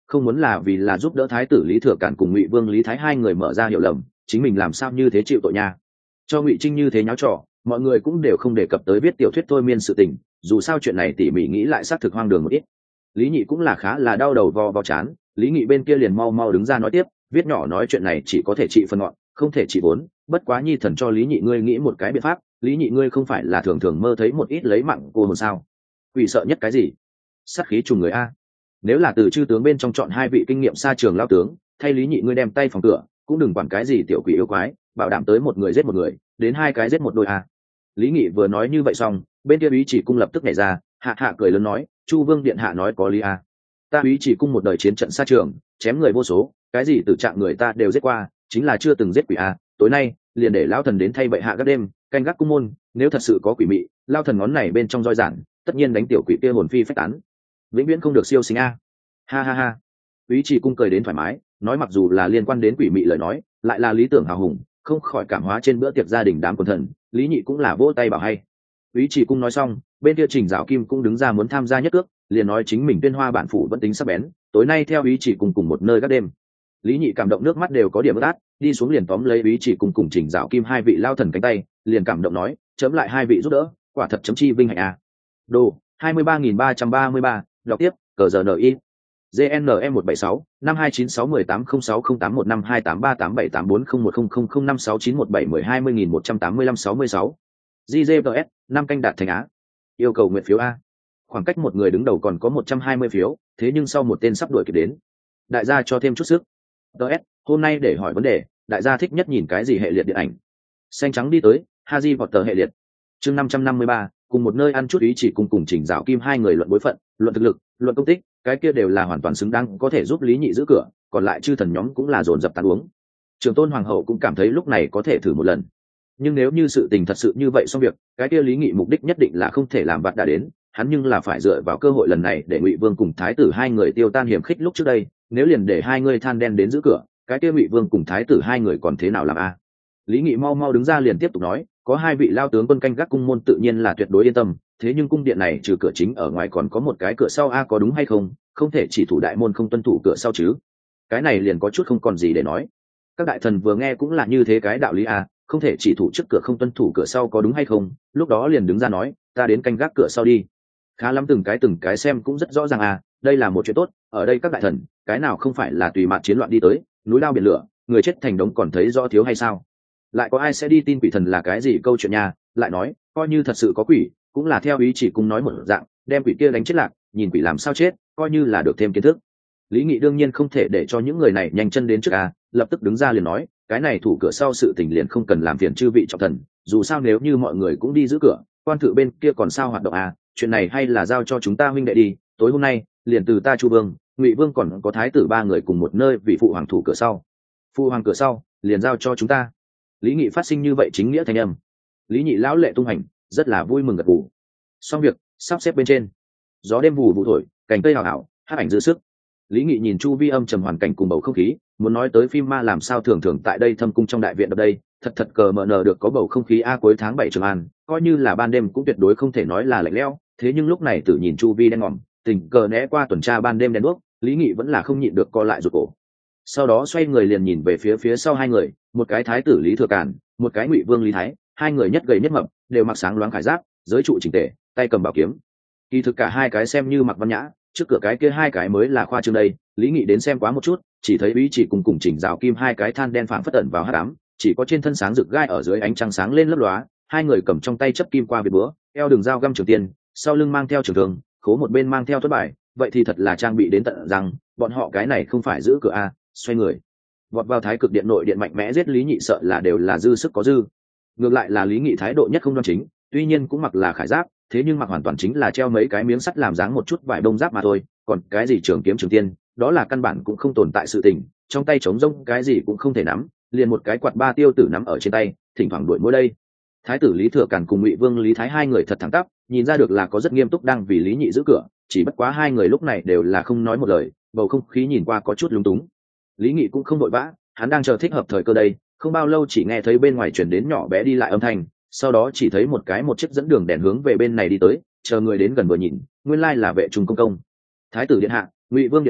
không muốn là vì là giúp đỡ thái tử Lý Thừa Cản cùng Ngụy Vương Lý Thái hai người mở ra hiểu lầm, chính mình làm sao như thế chịu tội nha. Cho Ngụy Trinh như thế nháo trò, mọi người cũng đều không đề cập tới viết tiểu thuyết thôi miên sự tình, dù sao chuyện này tỉ mỉ nghĩ lại xác thực hoang đường một ít. Lý Nhị cũng là khá là đau đầu vo vo chán, Lý Nghị bên kia liền mau mau đứng ra nói tiếp, viết nhỏ nói chuyện này chỉ có thể trị phần ngọn, không thể trị vốn, bất quá nhi thần cho Lý Nhị ngươi nghĩ một cái biện pháp, Lý Nhị ngươi không phải là thường thường mơ thấy một ít lấy mạng cô hồn sao? Quỷ sợ nhất cái gì? Sát khí trùng người a. Nếu là từ chư tướng bên trong chọn hai vị kinh nghiệm xa trường lao tướng, thay Lý Nhị ngươi đem tay phòng cửa, cũng đừng quản cái gì tiểu quỷ yêu quái, bảo đảm tới một người giết một người, đến hai cái giết một đôi a. Lý Nghị vừa nói như vậy xong, bên kia Úy Chỉ Cung lập tức nhảy ra, hạ hạ cười lớn nói, Chu Vương điện hạ nói có lý a. Ta Úy Chỉ Cung một đời chiến trận xa trường, chém người vô số, cái gì tử trạng người ta đều giết qua, chính là chưa từng giết quỷ a. Tối nay liền để lão thần đến thay bệ hạ các đêm canh gác cung môn, nếu thật sự có quỷ mị, lao thần ngón này bên trong roi giản, tất nhiên đánh tiểu quỷ kia hồn phi phách tán, vĩnh viễn không được siêu sinh a. Ha ha ha. Úy Chỉ Cung cười đến thoải mái, nói mặc dù là liên quan đến quỷ mị lời nói, lại là lý tưởng hào hùng, không khỏi cảm hóa trên bữa tiệc gia đình đám quần thần, Lý Nhị cũng là vỗ tay bảo hay. Úy Chỉ Cung nói xong, bên kia Trình Dạo Kim cũng đứng ra muốn tham gia nhất cước, liền nói chính mình Tuyên Hoa bản phủ vẫn tính sắc bén, tối nay theo Úy Chỉ Cung cùng một nơi các đêm. Lý Nhị cảm động nước mắt đều có điểm ướt át, đi xuống liền tóm lấy Úy Chỉ Cung cùng Trình Dạo Kim hai vị lao thần cánh tay, liền cảm động nói, chấm lại hai vị giúp đỡ, quả thật chấm chi vinh hạnh à. Đồ hai mươi ba nghìn ba trăm ba mươi ba, đọc tiếp, cờ giờ N I G N E một bảy sáu năm hai chín sáu mười tám không sáu không tám một năm hai tám ba tám bảy tám bốn không một không không không năm sáu chín một bảy mười hai mươi nghìn một trăm tám mươi lăm sáu mươi sáu. G G P S năm canh đạt thành á. Yêu cầu nguyện phiếu a. Khoảng cách một người đứng đầu còn có một trăm hai mươi phiếu, thế nhưng sau một tên sắp đuổi kịp đến. Đại gia cho thêm chút sức. ps hôm nay để hỏi vấn đề, đại gia thích nhất nhìn cái gì hệ liệt điện ảnh? Xanh trắng đi tới, Harry Potter hệ liệt. Chương năm trăm năm mươi ba, cùng một nơi ăn chút Ý chỉ cùng cùng Trình Dạo Kim hai người luận bối phận, luận thực lực, luận công tích, cái kia đều là hoàn toàn xứng đáng có thể giúp Lý Nhị giữ cửa, còn lại chư thần nhóm cũng là dồn dập tán uống. Trường Tôn Hoàng hậu cũng cảm thấy lúc này có thể thử một lần. Nhưng nếu như sự tình thật sự như vậy xong việc, cái kia Lý Nghị mục đích nhất định là không thể làm vặt đã đến, hắn nhưng là phải dựa vào cơ hội lần này để Ngụy Vương cùng Thái tử hai người tiêu tan hiểm khích lúc trước đây, nếu liền để hai người than đen đến giữ cửa, cái kia Ngụy Vương cùng Thái tử hai người còn thế nào làm a? Lý Nghị mau mau đứng ra liền tiếp tục nói, có hai vị lao tướng quân canh gác cung môn tự nhiên là tuyệt đối yên tâm, thế nhưng cung điện này trừ cửa chính ở ngoài còn có một cái cửa sau a, có đúng hay không? Không thể chỉ thủ đại môn không tuân thủ cửa sau chứ? Cái này liền có chút không còn gì để nói. Các đại thần vừa nghe cũng là như thế cái đạo lý a, không thể chỉ thủ trước cửa không tuân thủ cửa sau có đúng hay không? Lúc đó liền đứng ra nói, ta đến canh gác cửa sau đi. Khá lắm, từng cái từng cái xem cũng rất rõ ràng à, đây là một chuyện tốt, ở đây các đại thần, cái nào không phải là tùy mạn chiến loạn đi tới, núi lao biển lửa, người chết thành đống còn thấy rõ thiếu hay sao? Lại có ai sẽ đi tin quỷ thần là cái gì câu chuyện nha? Lại nói, coi như thật sự có quỷ, cũng là theo ý chỉ cùng nói một dạng, đem quỷ kia đánh chết lạc, nhìn quỷ làm sao chết, coi như là được thêm kiến thức. Lý Nghị đương nhiên không thể để cho những người này nhanh chân đến trước à, lập tức đứng ra liền nói, cái này thủ cửa sau sự tình liền không cần làm phiền chư vị trọng thần, dù sao nếu như mọi người cũng đi giữ cửa, quan thự bên kia còn sao hoạt động à, chuyện này hay là giao cho chúng ta huynh đệ đi, tối hôm nay liền từ ta Chu Vương, Ngụy Vương còn có thái tử ba người cùng một nơi vì phụ hoàng thủ cửa sau. Phụ hoàng cửa sau, liền giao cho chúng ta. Lý Nghị phát sinh như vậy chính nghĩa thanh âm. Lý Nhị lão lệ tung hành, rất là vui mừng gật gù. Xong việc, sắp xếp bên trên. Gió đêm vù vụ thổi, cành cây hào hào, hát ảnh dư sức. Lý Nghị nhìn chu vi âm trầm hoàn cảnh cùng bầu không khí, muốn nói tới phim ma làm sao thường thường tại đây thâm cung trong đại viện ở đây, thật thật cờ mờ nờ được có bầu không khí a cuối tháng bảy Trường An, coi như là ban đêm cũng tuyệt đối không thể nói là lạnh lẽo, thế nhưng lúc này tự nhìn chu vi đen ngòm, tình cờ né qua tuần tra ban đêm đen đuốc, Lý Nghị vẫn là không nhịn được co lại rụt cổ. Sau đó xoay người liền nhìn về phía phía sau hai người, một cái thái tử Lý Thừa Càn, một cái Ngụy Vương Lý Thái, hai người nhất gầy nhất mập, đều mặc sáng loáng khải giáp, giới trụ chỉnh tề, tay cầm bảo kiếm. Kỳ thực cả hai cái xem như mặc văn nhã, trước cửa cái kia hai cái mới là khoa trương đây. Lý Nghị đến xem quá một chút, chỉ thấy Úy Chỉ cùng cùng Trình Dạo Kim hai cái than đen phảng phất ẩn vào hắc ám, chỉ có trên thân sáng rực gai ở dưới ánh trăng sáng lên lấp lóa, hai người cầm trong tay chấp kim qua việt búa, eo đường dao găm trường tiên, sau lưng mang theo trường thương, khố một bên mang theo thuẫn bài, vậy thì thật là trang bị đến tận rằng, bọn họ cái này không phải giữ cửa a, xoay người vọt vào thái cực điện nội điện mạnh mẽ giết Lý Nhị sợ là đều là dư sức có dư. Ngược lại là Lý Nghị thái độ nhất không đoan chính, tuy nhiên cũng mặc là khải giáp, thế nhưng mặc hoàn toàn chính là treo mấy cái miếng sắt làm dáng một chút vải đông giáp mà thôi, còn cái gì trường kiếm trường tiên, đó là căn bản cũng không tồn tại sự tình, trong tay trống rỗng cái gì cũng không thể nắm, liền một cái quạt ba tiêu tử nắm ở trên tay, thỉnh thoảng đuổi mỗi đây. Thái tử Lý Thừa Càn cùng Ngụy Vương Lý Thái hai người thật thẳng tắp, nhìn ra được là có rất nghiêm túc đang vì Lý Nhị giữ cửa, chỉ bất quá hai người lúc này đều là không nói một lời, bầu không khí nhìn qua có chút lúng túng. Lý Nghị cũng không vội vã, hắn đang chờ thích hợp thời cơ đây, không bao lâu chỉ nghe thấy bên ngoài chuyển đến nhỏ bé đi lại âm thanh, sau đó chỉ thấy một cái một chiếc dẫn đường đèn hướng về bên này đi tới, chờ người đến gần vừa nhìn, nguyên lai là vệ trung công công. Thái tử điện hạ, Ngụy Vương điện hạ,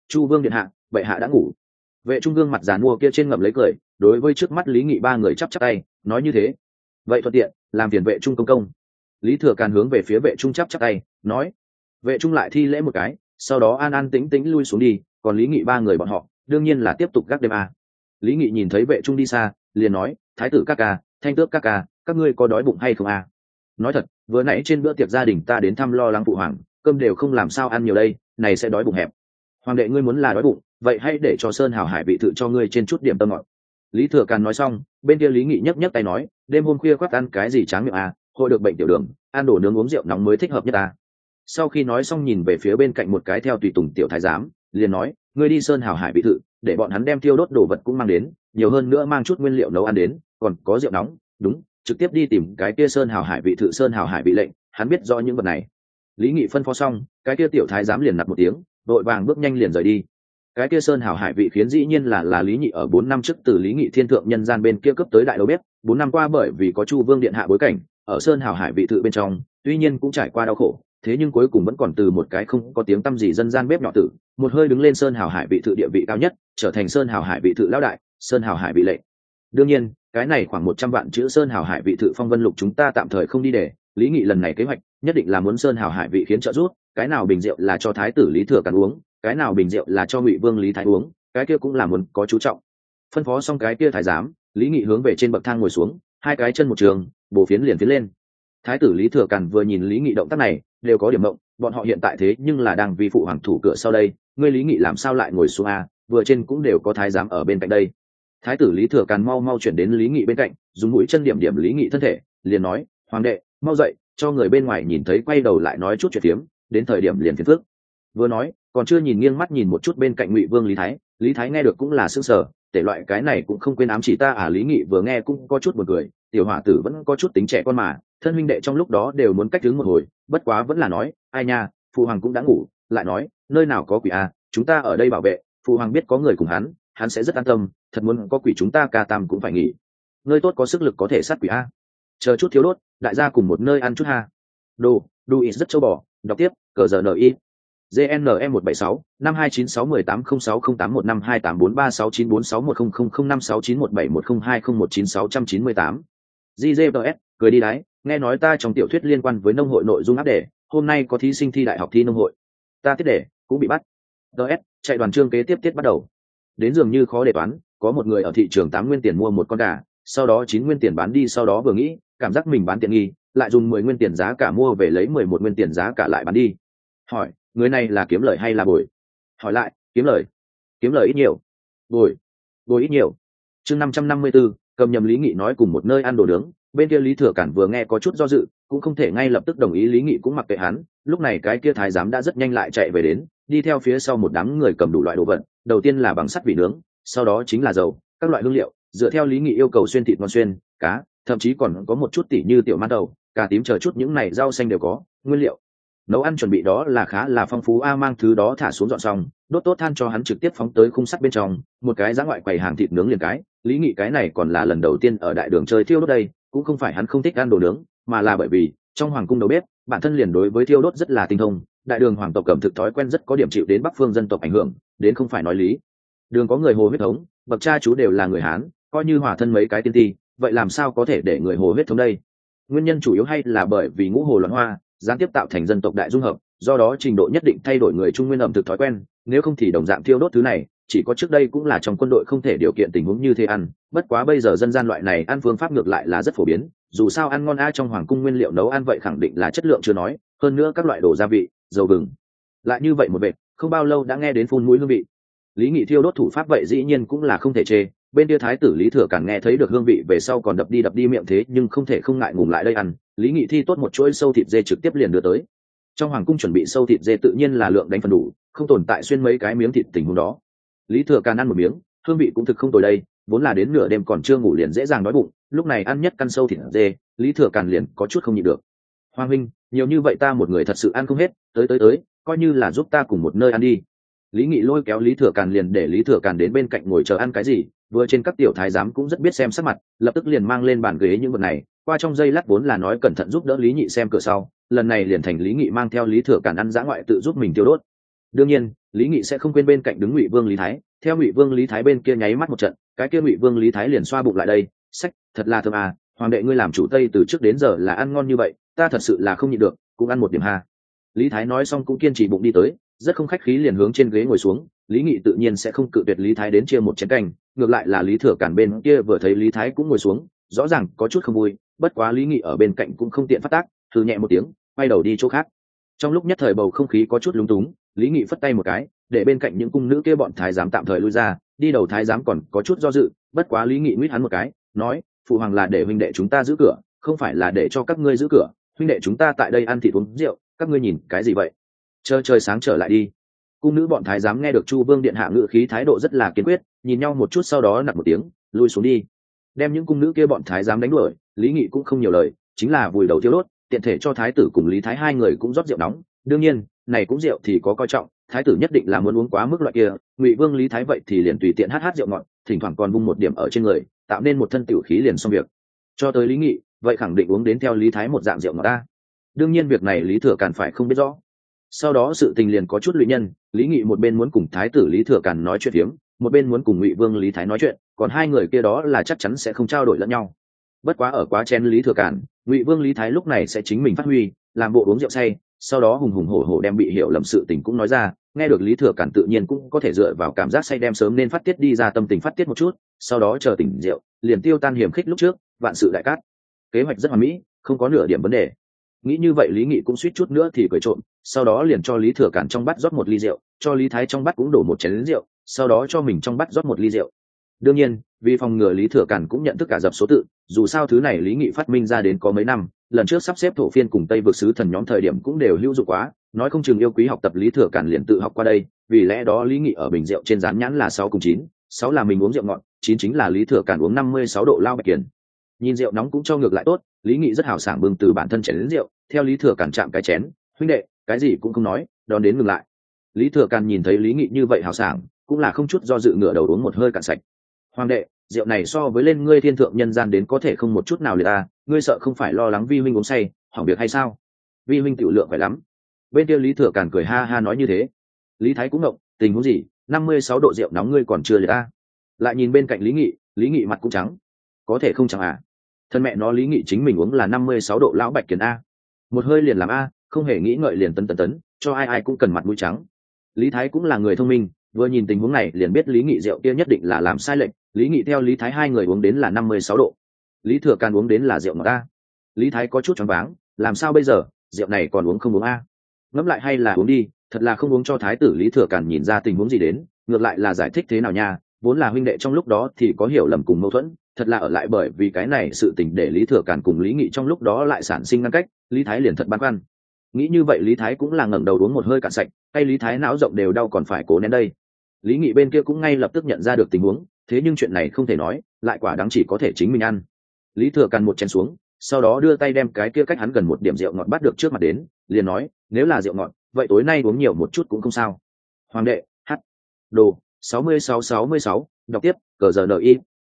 chu vương điện hạ, bệ hạ đã ngủ. Vệ trung gương mặt giàn mua kia trên ngậm lấy cười, đối với trước mắt lý nghị ba người chắp chắp tay nói như thế. Vậy thuận tiện làm phiền vệ trung công công. Lý Thừa Càn hướng về phía vệ trung chắp chắp tay nói. Vệ trung lại thi lễ một cái, sau đó an an tĩnh tĩnh lui xuống đi. Còn lý nghị ba người bọn họ đương nhiên là tiếp tục gác đêm à. Lý nghị nhìn thấy vệ trung đi xa liền nói, thái tử các ca, thanh tước các ca, các ngươi có đói bụng hay không à? Nói thật, vừa nãy trên bữa tiệc gia đình ta đến thăm lo lắng phụ hoàng, cơm đều không làm sao ăn nhiều đây, này sẽ đói bụng hẹp. Hoàng đệ ngươi muốn là đói bụng, vậy hãy để cho Sơn Hào Hải vị thự cho ngươi trên chút điểm tâm ngọt. Lý Thừa Càn nói xong, bên kia Lý Nghị nhấc nhấc tay nói, đêm hôm khuya khoác ăn cái gì tráng miệng à, hội được bệnh tiểu đường, ăn đồ nướng uống rượu nóng mới thích hợp nhất à. Sau khi nói xong nhìn về phía bên cạnh một cái theo tùy tùng tiểu thái giám, liền nói, ngươi đi Sơn Hào Hải vị thự, để bọn hắn đem thiêu đốt đồ vật cũng mang đến, nhiều hơn nữa mang chút nguyên liệu nấu ăn đến, còn có rượu nóng, đúng, trực tiếp đi tìm cái kia Sơn Hào Hải vị thự Sơn Hào Hải vị lệnh, hắn biết rõ những vật này. Lý Nghị phân phó xong, cái kia tiểu thái giám liền nạp một tiếng, đội vàng bước nhanh liền rời đi. Cái kia Sơn Hào Hải vị khiến dĩ nhiên là là Lý Nghị ở bốn năm trước từ Lý Nghị thiên thượng nhân gian bên kia cấp tới đại đầu bếp, bốn năm qua bởi vì có Chu Vương điện hạ bối cảnh, ở Sơn Hào Hải vị thự bên trong, tuy nhiên cũng trải qua đau khổ, thế nhưng cuối cùng vẫn còn từ một cái không có tiếng tăm gì dân gian bếp nhỏ tử, một hơi đứng lên Sơn Hào Hải vị thự địa vị cao nhất, trở thành Sơn Hào Hải vị thự lão đại, Sơn Hào Hải vị lệnh. Đương nhiên, cái này khoảng một trăm vạn chữ Sơn Hào Hải vị thự phong vân lục chúng ta tạm thời không đi để, Lý Nghị lần này kế hoạch nhất định là muốn Sơn Hào Hải vị khiến trợ giúp, cái nào bình rượu là cho thái tử Lý Thừa Càn uống, cái nào bình rượu là cho Ngụy Vương Lý Thái uống, cái kia cũng là muốn có chú trọng. Phân phó xong cái kia thái giám, Lý Nghị hướng về trên bậc thang ngồi xuống, hai cái chân một trường, bổ phiến liền phiến lên. Thái tử Lý Thừa Càn vừa nhìn Lý Nghị động tác này, đều có điểm mộng, bọn họ hiện tại thế nhưng là đang vi phụ hoàng thủ cửa sau đây, ngươi Lý Nghị làm sao lại ngồi xuống a, vừa trên cũng đều có thái giám ở bên cạnh đây. Thái tử Lý Thừa Càn mau mau chuyển đến Lý Nghị bên cạnh, dùng mũi chân điểm điểm Lý Nghị thân thể, liền nói, hoàng đệ, mau dậy, cho người bên ngoài nhìn thấy quay đầu lại nói chút chuyện tiếm, đến thời điểm liền phiền phức. Vừa nói, còn chưa nhìn nghiêng mắt nhìn một chút bên cạnh Ngụy Vương Lý Thái, Lý Thái nghe được cũng là sững sờ, tệ loại cái này cũng không quên ám chỉ ta à. Lý Nghị vừa nghe cũng có chút buồn cười, tiểu hỏa tử vẫn có chút tính trẻ con mà, thân huynh đệ trong lúc đó đều muốn cách đứng một hồi, bất quá vẫn là nói, ai nha, phụ hoàng cũng đã ngủ, lại nói, nơi nào có quỷ à, chúng ta ở đây bảo vệ, phụ hoàng biết có người cùng hắn, hắn sẽ rất an tâm, thật muốn có quỷ chúng ta ca tam cũng phải nghỉ. Nơi tốt có sức lực có thể sát quỷ a. Chờ chút thiếu đốt, đại gia cùng một nơi ăn chút ha. Đồ, đu ít rất châu bò, đọc tiếp, cờ giờ ni. giê en em một bảy sáu năm hai chín sáu một tám không sáu không tám một năm hai tám bốn ba sáu chín bốn sáu một không không không năm sáu chín một bảy một không hai không một chín sáu chín tám. giê giê pê ét, cười đi đái, nghe nói ta trong tiểu thuyết liên quan với nông hội nội dung áp đề, hôm nay có thí sinh thi đại học thi nông hội. Ta tiết đề, cũng bị bắt. đê ét, chạy đoàn chương kế tiếp tiết bắt đầu. Đến dường như khó đề toán, có một người ở thị trường tám nguyên tiền mua một con gà, sau đó chín nguyên tiền bán đi, sau đó vừa nghĩ, cảm giác mình bán tiện nghi, lại dùng mười nguyên tiền giá cả mua về lấy mười một nguyên tiền giá cả lại bán đi. Hỏi, người này là kiếm lời hay là bồi? Hỏi lại, kiếm lời. Kiếm lời ít nhiều. Bồi. Bồi ít nhiều. Chương năm trăm năm mươi 554, cầm nhầm Lý Nghị nói cùng một nơi ăn đồ nướng, bên kia Lý Thừa Cản vừa nghe có chút do dự, cũng không thể ngay lập tức đồng ý. Lý Nghị cũng mặc kệ hắn, lúc này cái kia thái giám đã rất nhanh lại chạy về đến, đi theo phía sau một đám người cầm đủ loại đồ vật, đầu tiên là bằng sắt vỉ nướng, sau đó chính là dầu, các loại hương liệu, dựa theo Lý Nghị yêu cầu xuyên thịt ngon xuyên, cá, thậm chí còn có một chút tỉ như tiểu mãn đầu, cà tím chờ chút những này rau xanh đều có, nguyên liệu nấu ăn chuẩn bị đó là khá là phong phú a. Mang thứ đó thả xuống dọn xong, đốt tốt than cho hắn trực tiếp phóng tới khung sắt bên trong, một cái giá ngoại quầy hàng thịt nướng liền cái. Lý Nghị cái này còn là lần đầu tiên ở đại đường chơi thiêu đốt đây, cũng không phải hắn không thích ăn đồ nướng, mà là bởi vì trong hoàng cung đầu bếp bản thân liền đối với thiêu đốt rất là tinh thông, đại đường hoàng tộc cẩm thực thói quen rất có điểm chịu đến bắc phương dân tộc ảnh hưởng, đến không phải nói lý đường có người Hồ huyết thống, bậc cha chú đều là người Hán, coi như hòa thân mấy cái tiên ti, vậy làm sao có thể để người Hồ huyết thống đây? Nguyên nhân chủ yếu hay là bởi vì ngũ hồ loạn hoa gián tiếp tạo thành dân tộc đại dung hợp, do đó trình độ nhất định thay đổi người Trung Nguyên ẩm thực thói quen, nếu không thì đồng dạng thiêu đốt thứ này chỉ có trước đây cũng là trong quân đội không thể điều kiện tình huống như thế ăn, bất quá bây giờ dân gian loại này ăn phương pháp ngược lại là rất phổ biến, dù sao ăn ngon a. Trong hoàng cung nguyên liệu nấu ăn vậy khẳng định là chất lượng chưa nói, hơn nữa các loại đồ gia vị, dầu gừng lại như vậy một vệt, không bao lâu đã nghe đến phun mũi hương vị. Lý Nghị thiêu đốt thủ pháp vậy dĩ nhiên cũng là không thể chê, bên kia thái tử Lý Thừa Cản nghe thấy được hương vị về sau còn đập đi đập đi miệng, thế nhưng không thể không ngại ngùng lại đây ăn. Lý Nghị thi tốt một chuỗi sâu thịt dê trực tiếp liền đưa tới. Trong hoàng cung chuẩn bị sâu thịt dê tự nhiên là lượng đánh phần đủ, không tồn tại xuyên mấy cái miếng thịt tình huống đó. Lý Thừa Cản ăn một miếng, hương vị cũng thực không tồi đây, vốn là đến nửa đêm còn chưa ngủ liền dễ dàng đói bụng, lúc này ăn nhất căn sâu thịt dê, Lý Thừa Cản liền có chút không nhịn được. Hoàng huynh, nhiều như vậy ta một người thật sự ăn không hết, tới tới tới, coi như là giúp ta cùng một nơi ăn đi. Lý Nghị lôi kéo Lý Thừa Cản liền để Lý Thừa Cản đến bên cạnh ngồi chờ ăn cái gì, vừa trên các tiểu thái giám cũng rất biết xem sắc mặt, lập tức liền mang lên bàn ghế những vật này, qua trong giây lát vốn là nói cẩn thận giúp đỡ Lý Nghị xem cửa sau, lần này liền thành Lý Nghị mang theo Lý Thừa Cản ăn dã ngoại tự giúp mình tiêu đốt. Đương nhiên, lý nghị sẽ không quên bên cạnh đứng ngụy vương lý thái. Theo ngụy vương lý thái bên kia nháy mắt một trận, cái kia ngụy vương lý thái liền xoa bụng lại đây. Sách, thật là thơm à, hoàng đệ ngươi làm chủ tây từ trước đến giờ là ăn ngon như vậy, ta thật sự là không nhịn được, cũng ăn một điểm ha. Lý thái nói xong cũng kiên trì bụng đi tới, rất không khách khí liền hướng trên ghế ngồi xuống. Lý nghị tự nhiên sẽ không cự tuyệt lý thái đến chia một chén canh, ngược lại là lý thừa cản bên kia vừa thấy lý thái cũng ngồi xuống, rõ ràng có chút không vui, bất quá lý nghị ở bên cạnh cũng không tiện phát tác, thử nhẹ một tiếng, quay đầu đi chỗ khác. Trong lúc nhất thời bầu không khí có chút lúng túng, lý nghị phất tay một cái, để bên cạnh những cung nữ kia bọn thái giám tạm thời lui ra, đi đầu thái giám còn có chút do dự, bất quá lý nghị nguyết hắn một cái, nói, phụ hoàng là để huynh đệ chúng ta giữ cửa, không phải là để cho các ngươi giữ cửa, huynh đệ chúng ta tại đây ăn thịt uống rượu, các ngươi nhìn cái gì vậy? Chờ trời sáng trở lại đi. Cung nữ bọn thái giám nghe được Chu Vương điện hạ ngự khí thái độ rất là kiên quyết, nhìn nhau một chút sau đó nặng một tiếng, lui xuống đi. Đem những cung nữ kia bọn thái giám đánh đuổi, lý nghị cũng không nhiều lời, chính là vùi đầu tiêu đốt, tiện thể cho thái tử cùng lý thái hai người cũng rót rượu nóng. Đương nhiên, này cũng rượu thì có coi trọng, thái tử nhất định là muốn uống quá mức loại kia, ngụy vương lý thái vậy thì liền tùy tiện hát hát rượu ngọt, thỉnh thoảng còn vung một điểm ở trên người, tạo nên một thân tiểu khí liền xong việc. Cho tới lý nghị, vậy khẳng định uống đến theo lý thái một dạng rượu ngọt ta. Đương nhiên việc này lý thừa càn phải không biết rõ. Sau đó sự tình liền có chút lụy nhân, lý nghị một bên muốn cùng thái tử lý thừa càn nói chuyện phiếm, một bên muốn cùng ngụy vương lý thái nói chuyện, còn hai người kia đó là chắc chắn sẽ không trao đổi lẫn nhau. Bất quá ở quá chén lý thừa càn, ngụy vương lý thái lúc này sẽ chính mình phát huy, làm bộ uống rượu say, sau đó hùng hùng hổ hổ đem bị hiểu lầm sự tình cũng nói ra. Nghe được lý thừa càn tự nhiên cũng có thể dựa vào cảm giác say đem sớm nên phát tiết đi ra tâm tình phát tiết một chút, sau đó chờ tỉnh rượu liền tiêu tan hiểm khích lúc trước, vạn sự đại cát. Kế hoạch rất hoàn mỹ, không có nửa điểm vấn đề. Nghĩ như vậy lý nghị cũng suýt chút nữa thì cười trộm, sau đó liền cho lý thừa càn trong bát rót một ly rượu, cho lý thái trong bát cũng đổ một chén rượu, sau đó cho mình trong bát rót một ly rượu. Đương nhiên vì phòng ngừa lý thừa càn cũng nhận thức cả dập số tự, dù sao thứ này lý nghị phát minh ra đến có mấy năm, lần trước sắp xếp thổ phiên cùng tây vực sứ thần nhóm thời điểm cũng đều hữu dụng quá, nói không chừng yêu quý học tập lý thừa càn liền tự học qua đây. Vì lẽ đó lý nghị ở bình rượu trên dán nhãn là sáu cùng chín, sáu là mình uống rượu ngọt, chín chính là lý thừa càn uống năm mươi sáu độ lao bạch kiền. Nhìn rượu nóng cũng cho ngược lại tốt, lý nghị rất hào sảng bưng từ bản thân chén đến rượu, theo lý thừa càn chạm cái chén, huynh đệ cái gì cũng không nói, đón đến ngừng lại. Lý thừa càn nhìn thấy lý nghị như vậy hào sảng, cũng là không chút do dự ngửa đầu uống một hơi cạn sạch. Hoàng đệ, rượu này so với lên ngươi thiên thượng nhân gian đến có thể không một chút nào liệt ta, ngươi sợ không phải lo lắng vi huynh uống say hỏng việc hay sao? Vi huynh tiểu lượng phải lắm. Bên kia lý thừa càn cười ha ha nói như thế. Lý thái cũng ngộng, tình huống gì, năm mươi sáu độ rượu nóng ngươi còn chưa liệt ta? Lại nhìn bên cạnh lý nghị, lý nghị mặt cũng trắng. Có thể không chẳng à? Thân mẹ nó lý nghị chính mình uống là năm mươi sáu độ lão bạch kiền a, một hơi liền làm a, không hề nghĩ ngợi liền tấn tấn tấn, cho ai ai cũng cần mặt mũi trắng. Lý thái cũng là người thông minh, vừa nhìn tình huống này liền biết lý nghị rượu kia nhất định là làm sai lệch. Lý nghị theo lý thái hai người uống đến là năm mươi sáu độ, lý thừa càn uống đến là rượu ngọt a. Lý thái có chút choáng váng, làm sao bây giờ, rượu này còn uống không uống a? Ngẫm lại hay là uống đi, thật là không uống cho thái tử lý thừa càn nhìn ra tình huống gì đến, ngược lại là giải thích thế nào nha, vốn là huynh đệ trong lúc đó thì có hiểu lầm cùng mâu thuẫn, thật là ở lại bởi vì cái này sự tình để lý thừa càn cùng lý nghị trong lúc đó lại sản sinh ngăn cách. Lý thái liền thật băn khoăn. Nghĩ như vậy lý thái cũng là ngẩng đầu uống một hơi cạn sạch, hay lý thái não rộng đều đau còn phải cố nén đây. Lý nghị bên kia cũng ngay lập tức nhận ra được tình huống, thế nhưng chuyện này không thể nói, lại quả đáng chỉ có thể chính mình ăn. Lý thừa càn một chén xuống, sau đó đưa tay đem cái kia cách hắn gần một điểm rượu ngọt bắt được trước mặt đến, liền nói, nếu là rượu ngọt vậy tối nay uống nhiều một chút cũng không sao. Hoàng đệ, hát đồ sáu mươi sáu sáu mươi sáu, đọc tiếp, cờ giờ nợ y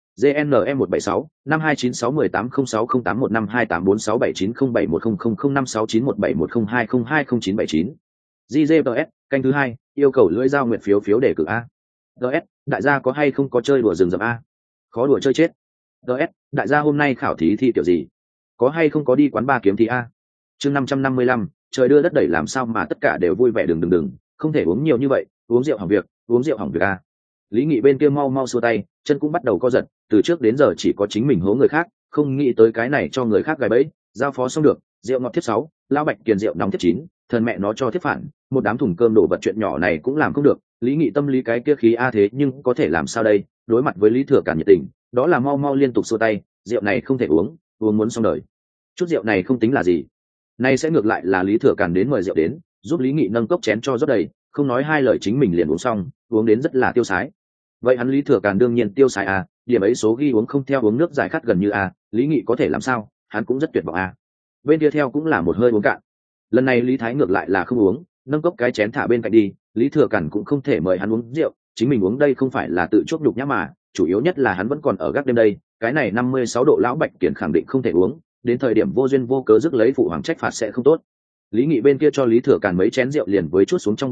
GNM một bảy sáu năm hai chín sáu một tám không sáu không tám một năm hai tám bốn sáu bảy chín không bảy một không không không năm sáu chín một bảy một không hai không hai không chín bảy chín. giê giê pê ét canh thứ hai, yêu cầu lưỡi dao nguyện phiếu phiếu đề cử a. ds đại gia có hay không có chơi đùa rừng rậm a? Khó đùa chơi chết. ds đại gia hôm nay khảo thí thi kiểu gì? Có hay không có đi quán ba kiếm thi a? Chương năm trăm năm mươi lăm, trời đưa đất đẩy làm sao mà tất cả đều vui vẻ, đừng đừng đừng, không thể uống nhiều như vậy, uống rượu hỏng việc, uống rượu hỏng việc a. Lý nghị bên kia mau mau xua tay, chân cũng bắt đầu co giật, từ trước đến giờ chỉ có chính mình hố người khác, không nghĩ tới cái này cho người khác gài bẫy. Giao phó xong được, rượu ngọt tiếp sáu, lão bạch kiền rượu nóng tiếp chín, thần mẹ nó cho tiếp phản, một đám thùng cơm đổ vật chuyện nhỏ này cũng làm không được. Lý nghị tâm lý cái kia khí a thế nhưng có thể làm sao đây, đối mặt với lý thừa càn nhiệt tình, đó là mau mau liên tục xua tay, rượu này không thể uống, uống muốn xong đời. Chút rượu này không tính là gì, nay sẽ ngược lại là lý thừa càn đến mời rượu đến, giúp lý nghị nâng cốc chén cho rót đầy, không nói hai lời chính mình liền uống xong, uống đến rất là tiêu sái. Vậy hắn lý thừa càn đương nhiên tiêu sái à, điểm ấy số ghi uống không theo uống nước giải khát gần như à, lý nghị có thể làm sao, hắn cũng rất tuyệt vọng à. Bên kia theo cũng là một hơi uống cạn. Lần này lý thái ngược lại là không uống, nâng cốc cái chén thả bên cạnh đi, lý thừa càn cũng không thể mời hắn uống rượu, chính mình uống đây không phải là tự chuốc nhục nhã mà, chủ yếu nhất là hắn vẫn còn ở gác đêm đây, cái này năm mươi sáu độ lão bạch kiển khẳng định không thể uống, đến thời điểm vô duyên vô cớ rước lấy phụ hoàng trách phạt sẽ không tốt. Lý nghị bên kia cho lý thừa càn mấy chén rượu liền với chút xuống trong bụng đi,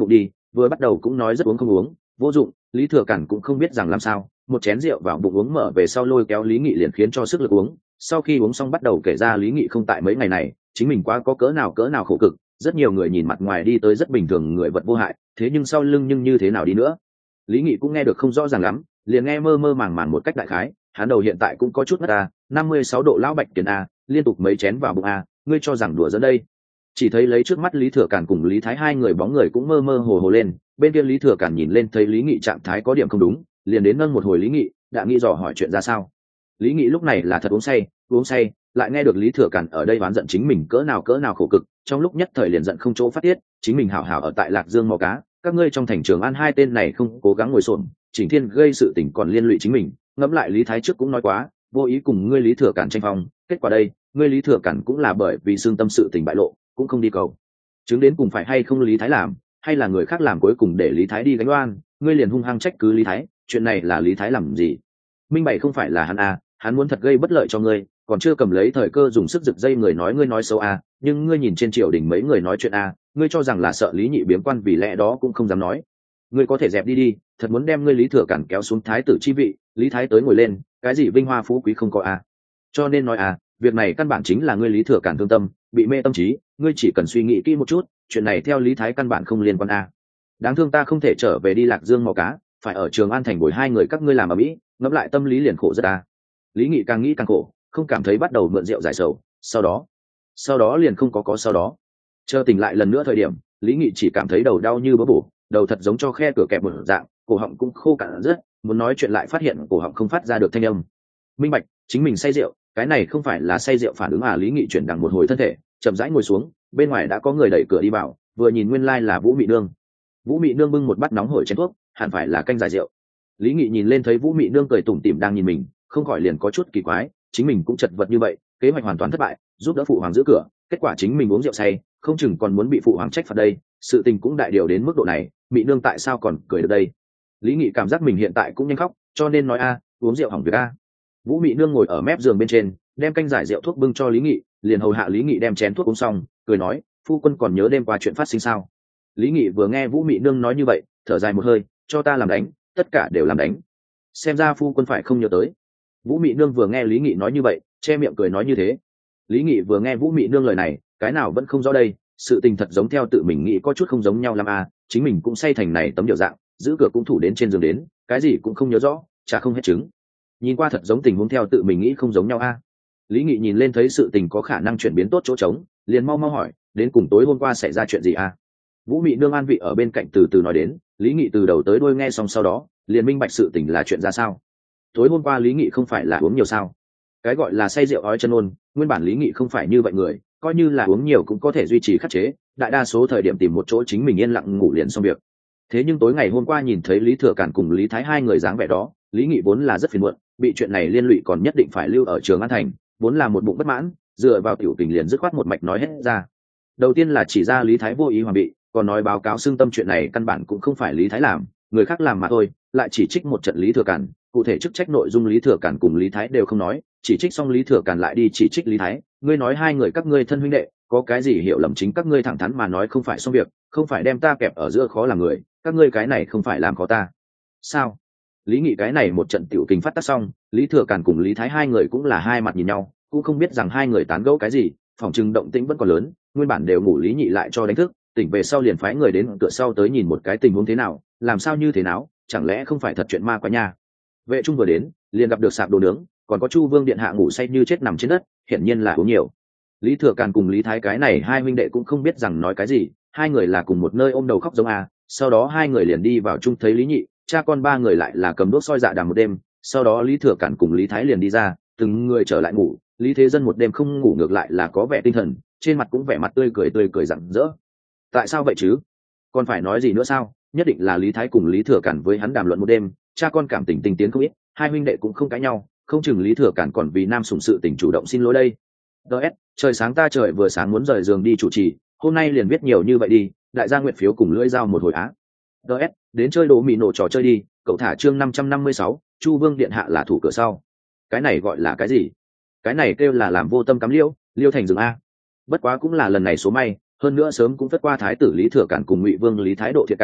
vừa bắt đầu cũng nói rất uống không uống, vô dụng. Lý Thừa Cản cũng không biết rằng làm sao, một chén rượu vào bụng uống mở về sau lôi kéo Lý Nghị liền khiến cho sức lực uống. Sau khi uống xong bắt đầu kể ra Lý Nghị không tại mấy ngày này chính mình quá có cỡ nào cỡ nào khổ cực, rất nhiều người nhìn mặt ngoài đi tới rất bình thường người vật vô hại, thế nhưng sau lưng nhưng như thế nào đi nữa Lý Nghị cũng nghe được không rõ ràng lắm, liền nghe mơ mơ màng màng một cách đại khái. Hắn đầu hiện tại cũng có chút ngất a, năm mươi sáu độ lão bạch tiền a, liên tục mấy chén vào bụng a, ngươi cho rằng đùa giỡn đây. Chỉ thấy lấy trước mắt Lý Thừa Cản cùng Lý Thái hai người bóng người cũng mơ mơ hồ hồ lên, bên kia Lý Thừa Cản nhìn lên thấy Lý Nghị trạng thái có điểm không đúng, liền đến nâng một hồi Lý Nghị, đã nghĩ dò hỏi chuyện ra sao. Lý Nghị lúc này là thật uống say, uống say, lại nghe được Lý Thừa Cản ở đây oán giận chính mình cỡ nào cỡ nào khổ cực, trong lúc nhất thời liền giận không chỗ phát tiết, chính mình hảo hảo ở tại Lạc Dương mò cá, các ngươi trong thành Trường An hai tên này không cố gắng ngồi xổm, chỉnh thiên gây sự tình còn liên lụy chính mình. Ngẫm lại Lý Thái trước cũng nói quá, vô ý cùng ngươi Lý Thừa Cản tranh phong, kết quả đây, ngươi Lý Thừa Cản cũng là bởi vì xương tâm sự tình bại lộ, cũng không đi cầu chứng đến cùng phải hay không Lý Thái làm, hay là người khác làm cuối cùng để Lý Thái đi gánh oan, ngươi liền hung hăng trách cứ Lý Thái, chuyện này là Lý Thái làm gì? Minh bày không phải là hắn à, hắn muốn thật gây bất lợi cho ngươi, còn chưa cầm lấy thời cơ dùng sức giật dây người nói ngươi nói xấu à, nhưng ngươi nhìn trên triều đình mấy người nói chuyện à, ngươi cho rằng là sợ Lý Nhị biếm quan vì lẽ đó cũng không dám nói. Ngươi có thể dẹp đi đi, thật muốn đem ngươi Lý Thừa Cản kéo xuống thái tử chi vị, Lý Thái tới ngồi lên, cái gì vinh hoa phú quý không có à. Cho nên nói à, việc này căn bản chính là ngươi Lý Thừa Cản thương tâm, bị mê tâm trí, ngươi chỉ cần suy nghĩ kỹ một chút, chuyện này theo Lý Thái căn bản không liên quan à. Đáng thương ta không thể trở về đi Lạc Dương mò cá, phải ở Trường An thành bồi hai người các ngươi làm ở mỹ, ngẫm lại tâm lý liền khổ rất à. Lý Nghị càng nghĩ càng khổ, không cảm thấy bắt đầu mượn rượu giải sầu, sau đó sau đó liền không có có sau đó. Chờ tỉnh lại lần nữa thời điểm, Lý Nghị chỉ cảm thấy đầu đau như bớ bổ, đầu thật giống cho khe cửa kẹp một dạng, cổ họng cũng khô cạn rất, muốn nói chuyện lại phát hiện cổ họng không phát ra được thanh âm. Minh bạch, chính mình say rượu, cái này không phải là say rượu phản ứng à. Lý Nghị chuyển đằng một hồi thân thể, chậm rãi ngồi xuống, bên ngoài đã có người đẩy cửa đi vào, vừa nhìn nguyên lai là Vũ Mị Nương. Vũ Mị Nương bưng một bát nóng hổi chén thuốc, hẳn phải là canh giải rượu. Lý Nghị nhìn lên thấy Vũ Mị Nương cười tủm tỉm đang nhìn mình, không khỏi liền có chút kỳ quái, chính mình cũng chật vật như vậy, kế hoạch hoàn toàn thất bại, giúp đỡ phụ hoàng giữ cửa, kết quả chính mình uống rượu say, không chừng còn muốn bị phụ hoàng trách phạt đây, sự tình cũng đại điều đến mức độ này, Mị Nương tại sao còn cười được đây? Lý Nghị cảm giác mình hiện tại cũng nhanh khóc, cho nên nói a, uống rượu hỏng việc a. Vũ Mị Nương ngồi ở mép giường bên trên, đem canh giải rượu thuốc bưng cho Lý Nghị, liền hầu hạ Lý Nghị đem chén thuốc uống xong, cười nói, phu quân còn nhớ đêm qua chuyện phát sinh sao? Lý Nghị vừa nghe Vũ Mị Nương nói như vậy, thở dài một hơi, cho ta làm đánh, tất cả đều làm đánh. Xem ra phu quân phải không nhớ tới. Vũ Mị Nương vừa nghe Lý Nghị nói như vậy, che miệng cười nói như thế. Lý Nghị vừa nghe Vũ Mị Nương lời này, cái nào vẫn không rõ đây, sự tình thật giống theo tự mình nghĩ có chút không giống nhau lắm à, chính mình cũng say thành này tấm điệu dạng, giữ cửa cũng thủ đến trên giường đến, cái gì cũng không nhớ rõ, chả không hết chứng. Nhìn qua thật giống tình huống theo tự mình nghĩ không giống nhau a. À. Lý Nghị nhìn lên thấy sự tình có khả năng chuyển biến tốt chỗ trống, liền mau mau hỏi, đến cùng tối hôm qua xảy ra chuyện gì a? À? Vũ Mị Nương an vị ở bên cạnh từ từ nói đến, Lý Nghị từ đầu tới đuôi nghe xong sau đó, liền minh bạch sự tình là chuyện ra sao. Tối hôm qua Lý Nghị không phải là uống nhiều sao? Cái gọi là say rượu ói chân ôn, nguyên bản Lý Nghị không phải như vậy người, coi như là uống nhiều cũng có thể duy trì khắc chế, đại đa số thời điểm tìm một chỗ chính mình yên lặng ngủ liền xong việc. Thế nhưng tối ngày hôm qua nhìn thấy Lý Thừa Cản cùng Lý Thái hai người dáng vẻ đó, Lý Nghị vốn là rất phiền muộn, bị chuyện này liên lụy còn nhất định phải lưu ở Trường An thành, vốn là một bụng bất mãn, dựa vào tiểu tình liền dứt khoát một mạch nói hết ra. Đầu tiên là chỉ ra Lý Thái vô ý hoàn bị, còn nói báo cáo xương tâm chuyện này căn bản cũng không phải Lý Thái làm, người khác làm mà thôi, lại chỉ trích một trận Lý Thừa Cản, cụ thể chức trách nội dung Lý Thừa Cản cùng Lý Thái đều không nói, chỉ trích xong Lý Thừa Cản lại đi chỉ trích Lý Thái, ngươi nói hai người các ngươi thân huynh đệ, có cái gì hiểu lầm chính các ngươi thẳng thắn mà nói không phải xong việc, không phải đem ta kẹp ở giữa khó làm người, các ngươi cái này không phải làm khó ta. Sao? Lý Nghị cái này một trận tiểu kình phát tác xong, Lý Thừa Cản cùng Lý Thái hai người cũng là hai mặt nhìn nhau, cũng không biết rằng hai người tán gẫu cái gì, phòng trừng động tĩnh vẫn còn lớn, nguyên bản đều ngủ Lý Nhị lại cho đánh thức, tỉnh về sau liền phái người đến cửa sau tới nhìn một cái tình huống thế nào, làm sao như thế nào, chẳng lẽ không phải thật chuyện ma quái nha. Vệ trung vừa đến, liền gặp được sạp đồ nướng, còn có Chu Vương điện hạ ngủ say như chết nằm trên đất, hiển nhiên là uống nhiều. Lý Thừa Cản cùng Lý Thái cái này hai huynh đệ cũng không biết rằng nói cái gì, hai người là cùng một nơi ôm đầu khóc giống à, sau đó hai người liền đi vào chung thấy Lý Nhị, cha con ba người lại là cầm đuốc soi dạ đàm một đêm, sau đó Lý Thừa Cản cùng Lý Thái liền đi ra, từng người trở lại ngủ, Lý Thế Dân một đêm không ngủ ngược lại là có vẻ tinh thần, trên mặt cũng vẻ mặt tươi cười tươi cười rạng rỡ. Tại sao vậy chứ? Còn phải nói gì nữa sao? Nhất định là Lý Thái cùng Lý Thừa Cản với hắn đàm luận một đêm, cha con cảm tình tình tiến không ít, hai huynh đệ cũng không cãi nhau, không chừng Lý Thừa Cản còn vì nam sủng sự tình chủ động xin lỗi đây. ds trời sáng ta trời vừa sáng muốn rời giường đi chủ trì, hôm nay liền viết nhiều như vậy đi, đại gia nguyện phiếu cùng lưỡi dao một hồi á. ds đến chơi đồ mì nổ trò chơi đi, cậu thả chương năm trăm năm mươi sáu, Chu Vương điện hạ là thủ cửa sau. Cái này gọi là cái gì? Cái này kêu là làm vô tâm cắm liêu, liêu thành rừng a. Bất quá cũng là lần này số may, hơn nữa sớm cũng vất qua thái tử Lý Thừa Cản cùng Ngụy Vương Lý Thái độ thiệt cảm,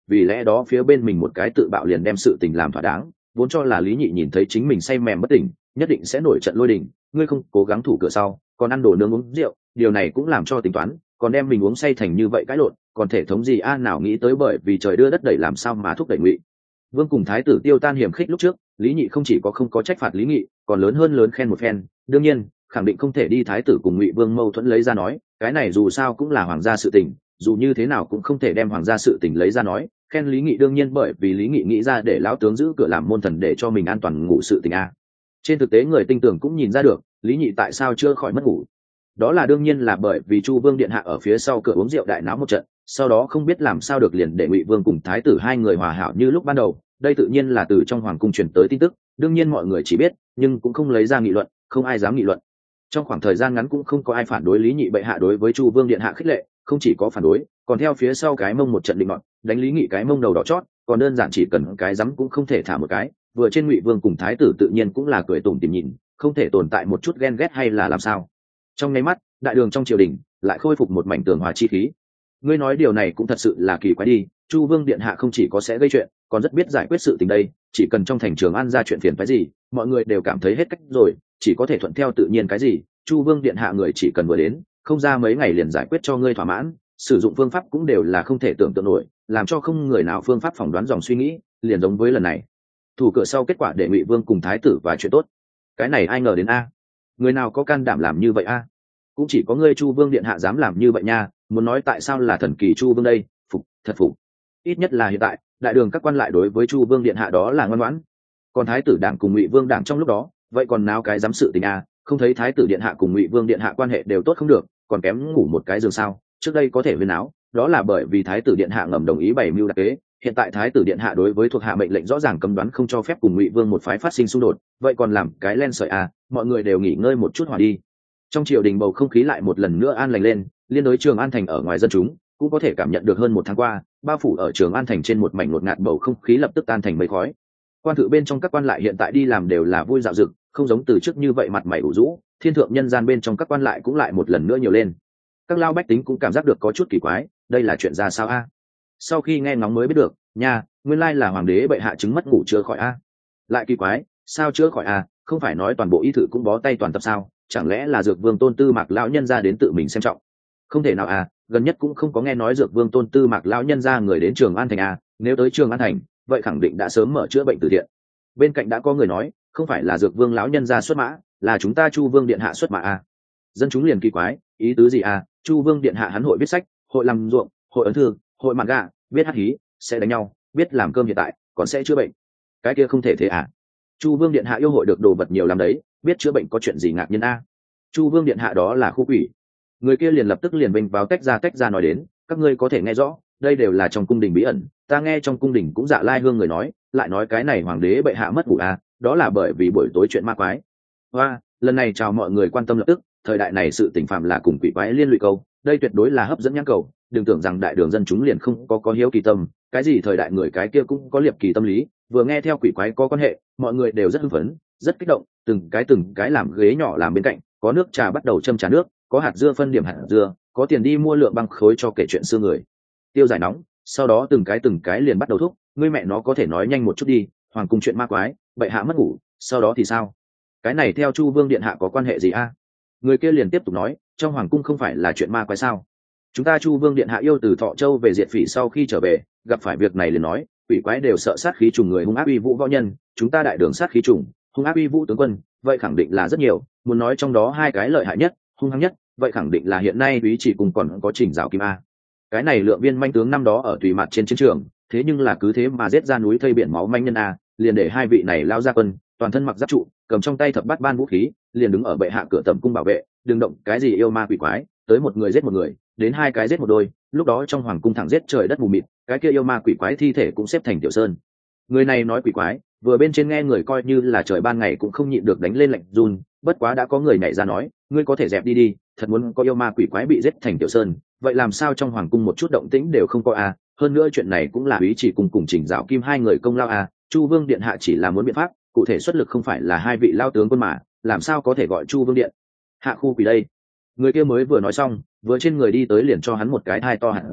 vì lẽ đó phía bên mình một cái tự bạo liền đem sự tình làm thỏa đáng, vốn cho là Lý Nhị nhìn thấy chính mình say mềm bất tỉnh nhất định sẽ nổi trận lôi đình, ngươi không cố gắng thủ cửa sau còn ăn đồ nướng uống rượu, điều này cũng làm cho tính toán, còn đem mình uống say thành như vậy cãi lộn, còn thể thống gì a nào nghĩ tới bởi vì trời đưa đất đẩy làm sao mà thúc đẩy Ngụy Vương cùng thái tử tiêu tan hiểm khích lúc trước, Lý Nhị không chỉ có không có trách phạt Lý Nghị, còn lớn hơn lớn khen một phen, đương nhiên khẳng định không thể đi thái tử cùng Ngụy Vương mâu thuẫn lấy ra nói, cái này dù sao cũng là hoàng gia sự tình, dù như thế nào cũng không thể đem hoàng gia sự tình lấy ra nói, khen Lý Nghị đương nhiên bởi vì Lý Nghị nghĩ ra để lão tướng giữ cửa làm môn thần để cho mình an toàn ngủ sự tình a. Trên thực tế người tinh tường cũng nhìn ra được, Lý Nhị tại sao chưa khỏi mất ngủ. Đó là đương nhiên là bởi vì Chu Vương điện hạ ở phía sau cửa uống rượu đại náo một trận, sau đó không biết làm sao được liền để Ngụy Vương cùng thái tử hai người hòa hảo như lúc ban đầu, đây tự nhiên là từ trong hoàng cung truyền tới tin tức, đương nhiên mọi người chỉ biết, nhưng cũng không lấy ra nghị luận, không ai dám nghị luận. Trong khoảng thời gian ngắn cũng không có ai phản đối Lý Nhị bệ hạ đối với Chu Vương điện hạ khích lệ, không chỉ có phản đối, còn theo phía sau cái mông một trận định ngọn, đánh Lý Nghị cái mông đầu đỏ chót, còn đơn giản chỉ cần cái dám cũng không thể thả một cái, vừa trên Ngụy Vương cùng thái tử tự nhiên cũng là cười tủm tỉm nhìn, không thể tồn tại một chút ghen ghét hay là làm sao. Trong nháy mắt, đại đường trong triều đình lại khôi phục một mảnh tường hòa chi khí. Ngươi nói điều này cũng thật sự là kỳ quái đi, Chu Vương điện hạ không chỉ có sẽ gây chuyện, còn rất biết giải quyết sự tình đây, chỉ cần trong thành Trường An ra chuyện phiền phức gì, mọi người đều cảm thấy hết cách rồi, chỉ có thể thuận theo tự nhiên cái gì, Chu Vương điện hạ người chỉ cần vừa đến, không ra mấy ngày liền giải quyết cho ngươi thỏa mãn, sử dụng phương pháp cũng đều là không thể tưởng tượng nổi, làm cho không người nào phương pháp phỏng đoán dòng suy nghĩ, liền giống với lần này. Thủ cửa sau kết quả để Ngụy Vương cùng thái tử và chuyện tốt. Cái này ai ngờ đến a? Người nào có can đảm làm như vậy a? Cũng chỉ có ngươi Chu Vương điện hạ dám làm như vậy nha, muốn nói tại sao là thần kỳ Chu Vương đây, phục, thật phục. Ít nhất là hiện tại, đại đường các quan lại đối với Chu Vương điện hạ đó là ngoan ngoãn. Còn thái tử đảng cùng Ngụy Vương đảng trong lúc đó, vậy còn nào cái dám sự tình a, không thấy thái tử điện hạ cùng Ngụy Vương điện hạ quan hệ đều tốt không được, còn kém ngủ một cái giường sao? Trước đây có thể huyên áo, đó là bởi vì thái tử điện hạ ngầm đồng ý bày mưu đặc kế, hiện tại thái tử điện hạ đối với thuộc hạ mệnh lệnh rõ ràng cấm đoán không cho phép cùng Ngụy Vương một phái phát sinh xung đột, vậy còn làm cái len sợi a, mọi người đều nghỉ ngơi một chút hòa đi. Trong triều đình bầu không khí lại một lần nữa an lành lên, liên đối Trường An thành ở ngoài dân chúng cũng có thể cảm nhận được hơn một tháng qua, bao phủ ở Trường An thành trên một mảnh ngột ngạt bầu không khí lập tức tan thành mây khói. Quan thự bên trong các quan lại hiện tại đi làm đều là vui dạo dực, không giống từ trước như vậy mặt mày ủ rũ, thiên thượng nhân gian bên trong các quan lại cũng lại một lần nữa nhiều lên. Các lao bách tính cũng cảm giác được có chút kỳ quái, đây là chuyện ra sao a? Sau khi nghe ngóng mới biết được, nha, nguyên lai là hoàng đế bệ hạ chứng mất ngủ chưa khỏi a. Lại kỳ quái, sao chữa khỏi a? Không phải nói toàn bộ y thự cũng bó tay toàn tập sao? Chẳng lẽ là Dược Vương Tôn Tư Mạc lão nhân ra đến tự mình xem trọng? Không thể nào à, gần nhất cũng không có nghe nói Dược Vương Tôn Tư Mạc lão nhân ra người đến Trường An thành à, nếu tới Trường An thành, vậy khẳng định đã sớm mở chữa bệnh từ thiện. Bên cạnh đã có người nói, không phải là Dược Vương lão nhân ra xuất mã, là chúng ta Chu Vương điện hạ xuất mã à. Dân chúng liền kỳ quái, ý tứ gì à? Chu Vương điện hạ hắn hội viết sách, hội làm ruộng, hội ấn thư, hội mạn gà, biết hát hí, sẽ đánh nhau, biết làm cơm hiện tại, còn sẽ chữa bệnh. Cái kia không thể thế à? Chu Vương điện hạ yêu hội được đồ vật nhiều lắm đấy, biết chữa bệnh có chuyện gì ngạc nhiên a? Chu Vương điện hạ đó là khu quỷ. Người kia liền lập tức liền bênh vào tách ra tách ra nói đến, các ngươi có thể nghe rõ, đây đều là trong cung đình bí ẩn, ta nghe trong cung đình cũng dạ lai hương người nói, lại nói cái này hoàng đế bệ hạ mất ngủ a, đó là bởi vì buổi tối chuyện ma quái. Hoa, lần này chào mọi người quan tâm lập tức, thời đại này sự tình phạm là cùng quỷ quái liên lụy câu, đây tuyệt đối là hấp dẫn nhãn cầu, đừng tưởng rằng đại đường dân chúng liền không có có hiếu kỳ tâm, cái gì thời đại người cái kia cũng có liệp kỳ tâm lý, vừa nghe theo quỷ quái có quan hệ, mọi người đều rất hưng phấn, rất kích động, từng cái từng cái làm ghế nhỏ làm bên cạnh, có nước trà bắt đầu châm trà nước, có hạt dưa phân điểm hạt dưa, có tiền đi mua lượng băng khối cho kể chuyện xưa người tiêu giải nóng, sau đó từng cái từng cái liền bắt đầu thúc, ngươi mẹ nó có thể nói nhanh một chút đi, hoàng cung chuyện ma quái, bệ hạ mất ngủ, sau đó thì sao? Cái này theo Chu Vương điện hạ có quan hệ gì a? Người kia liền tiếp tục nói, trong hoàng cung không phải là chuyện ma quái sao? Chúng ta Chu Vương điện hạ yêu từ Thọ Châu về diệt phỉ sau khi trở về, gặp phải việc này liền nói, quỷ quái đều sợ sát khí trùng người hung ác uy vũ võ nhân, chúng ta đại đường sát khí trùng, hung ác uy vũ tướng quân, vậy khẳng định là rất nhiều, muốn nói trong đó hai cái lợi hại nhất, hung hăng nhất, vậy khẳng định là hiện nay Úy Chỉ cùng còn có Trình Dạo Kim a. Cái này lượng viên manh tướng năm đó ở tùy mặt trên chiến trường, thế nhưng là cứ thế mà giết ra núi thây biển máu manh nhân a, liền để hai vị này lao ra quân, toàn thân mặc giáp trụ, cầm trong tay thập bát ban vũ khí, liền đứng ở bệ hạ cửa tầm cung bảo vệ, đừng động cái gì yêu ma quỷ quái, tới một người giết một người, đến hai cái giết một đôi, lúc đó trong hoàng cung thẳng giết trời đất mù mịt, cái kia yêu ma quỷ quái thi thể cũng xếp thành tiểu sơn. Người này nói quỷ quái, vừa bên trên nghe người coi như là trời ban ngày cũng không nhịn được đánh lên lạnh run, bất quá đã có người nhảy ra nói, ngươi có thể dẹp đi đi, thật muốn có yêu ma quỷ quái bị giết thành tiểu sơn, vậy làm sao trong hoàng cung một chút động tĩnh đều không có a? Hơn nữa chuyện này cũng là Úy Chỉ cùng cùng Trình Dạo Kim hai người công lao a, Chu Vương điện hạ chỉ là muốn biện pháp, cụ thể xuất lực không phải là hai vị lao tướng quân mà, làm sao có thể gọi Chu Vương điện hạ khu quỷ đây? Người kia mới vừa nói xong, vừa trên người đi tới liền cho hắn một cái thai to hẳn dưa,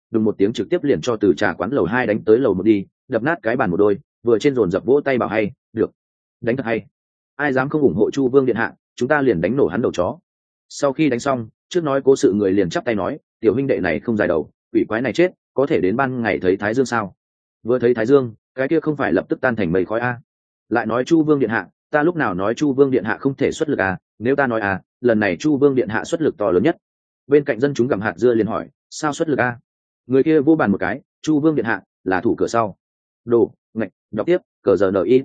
đùng một tiếng trực tiếp liền cho từ trà quán lầu hai đánh tới lầu một đi, đập nát cái bàn một đôi, vừa trên dồn dập vỗ tay bảo hay, được, đánh thật hay. Ai dám không ủng hộ Chu Vương điện hạ, chúng ta liền đánh nổ hắn đầu chó. Sau khi đánh xong, trước nói cố sự người liền chắp tay nói, tiểu huynh đệ này không dài đầu, quỷ quái này chết, có thể đến ban ngày thấy thái dương sao? Vừa thấy thái dương, cái kia không phải lập tức tan thành mây khói a. Lại nói Chu Vương điện hạ, ta lúc nào nói Chu Vương điện hạ không thể xuất lực à? Nếu ta nói à, lần này Chu Vương điện hạ xuất lực to lớn nhất. Bên cạnh dân chúng gặm hạt dưa liền hỏi, sao xuất lực a? Người kia vô bàn một cái, Chu Vương điện hạ là thủ cửa sau. Đồ, ngạch, đọc tiếp, cờ giờ ni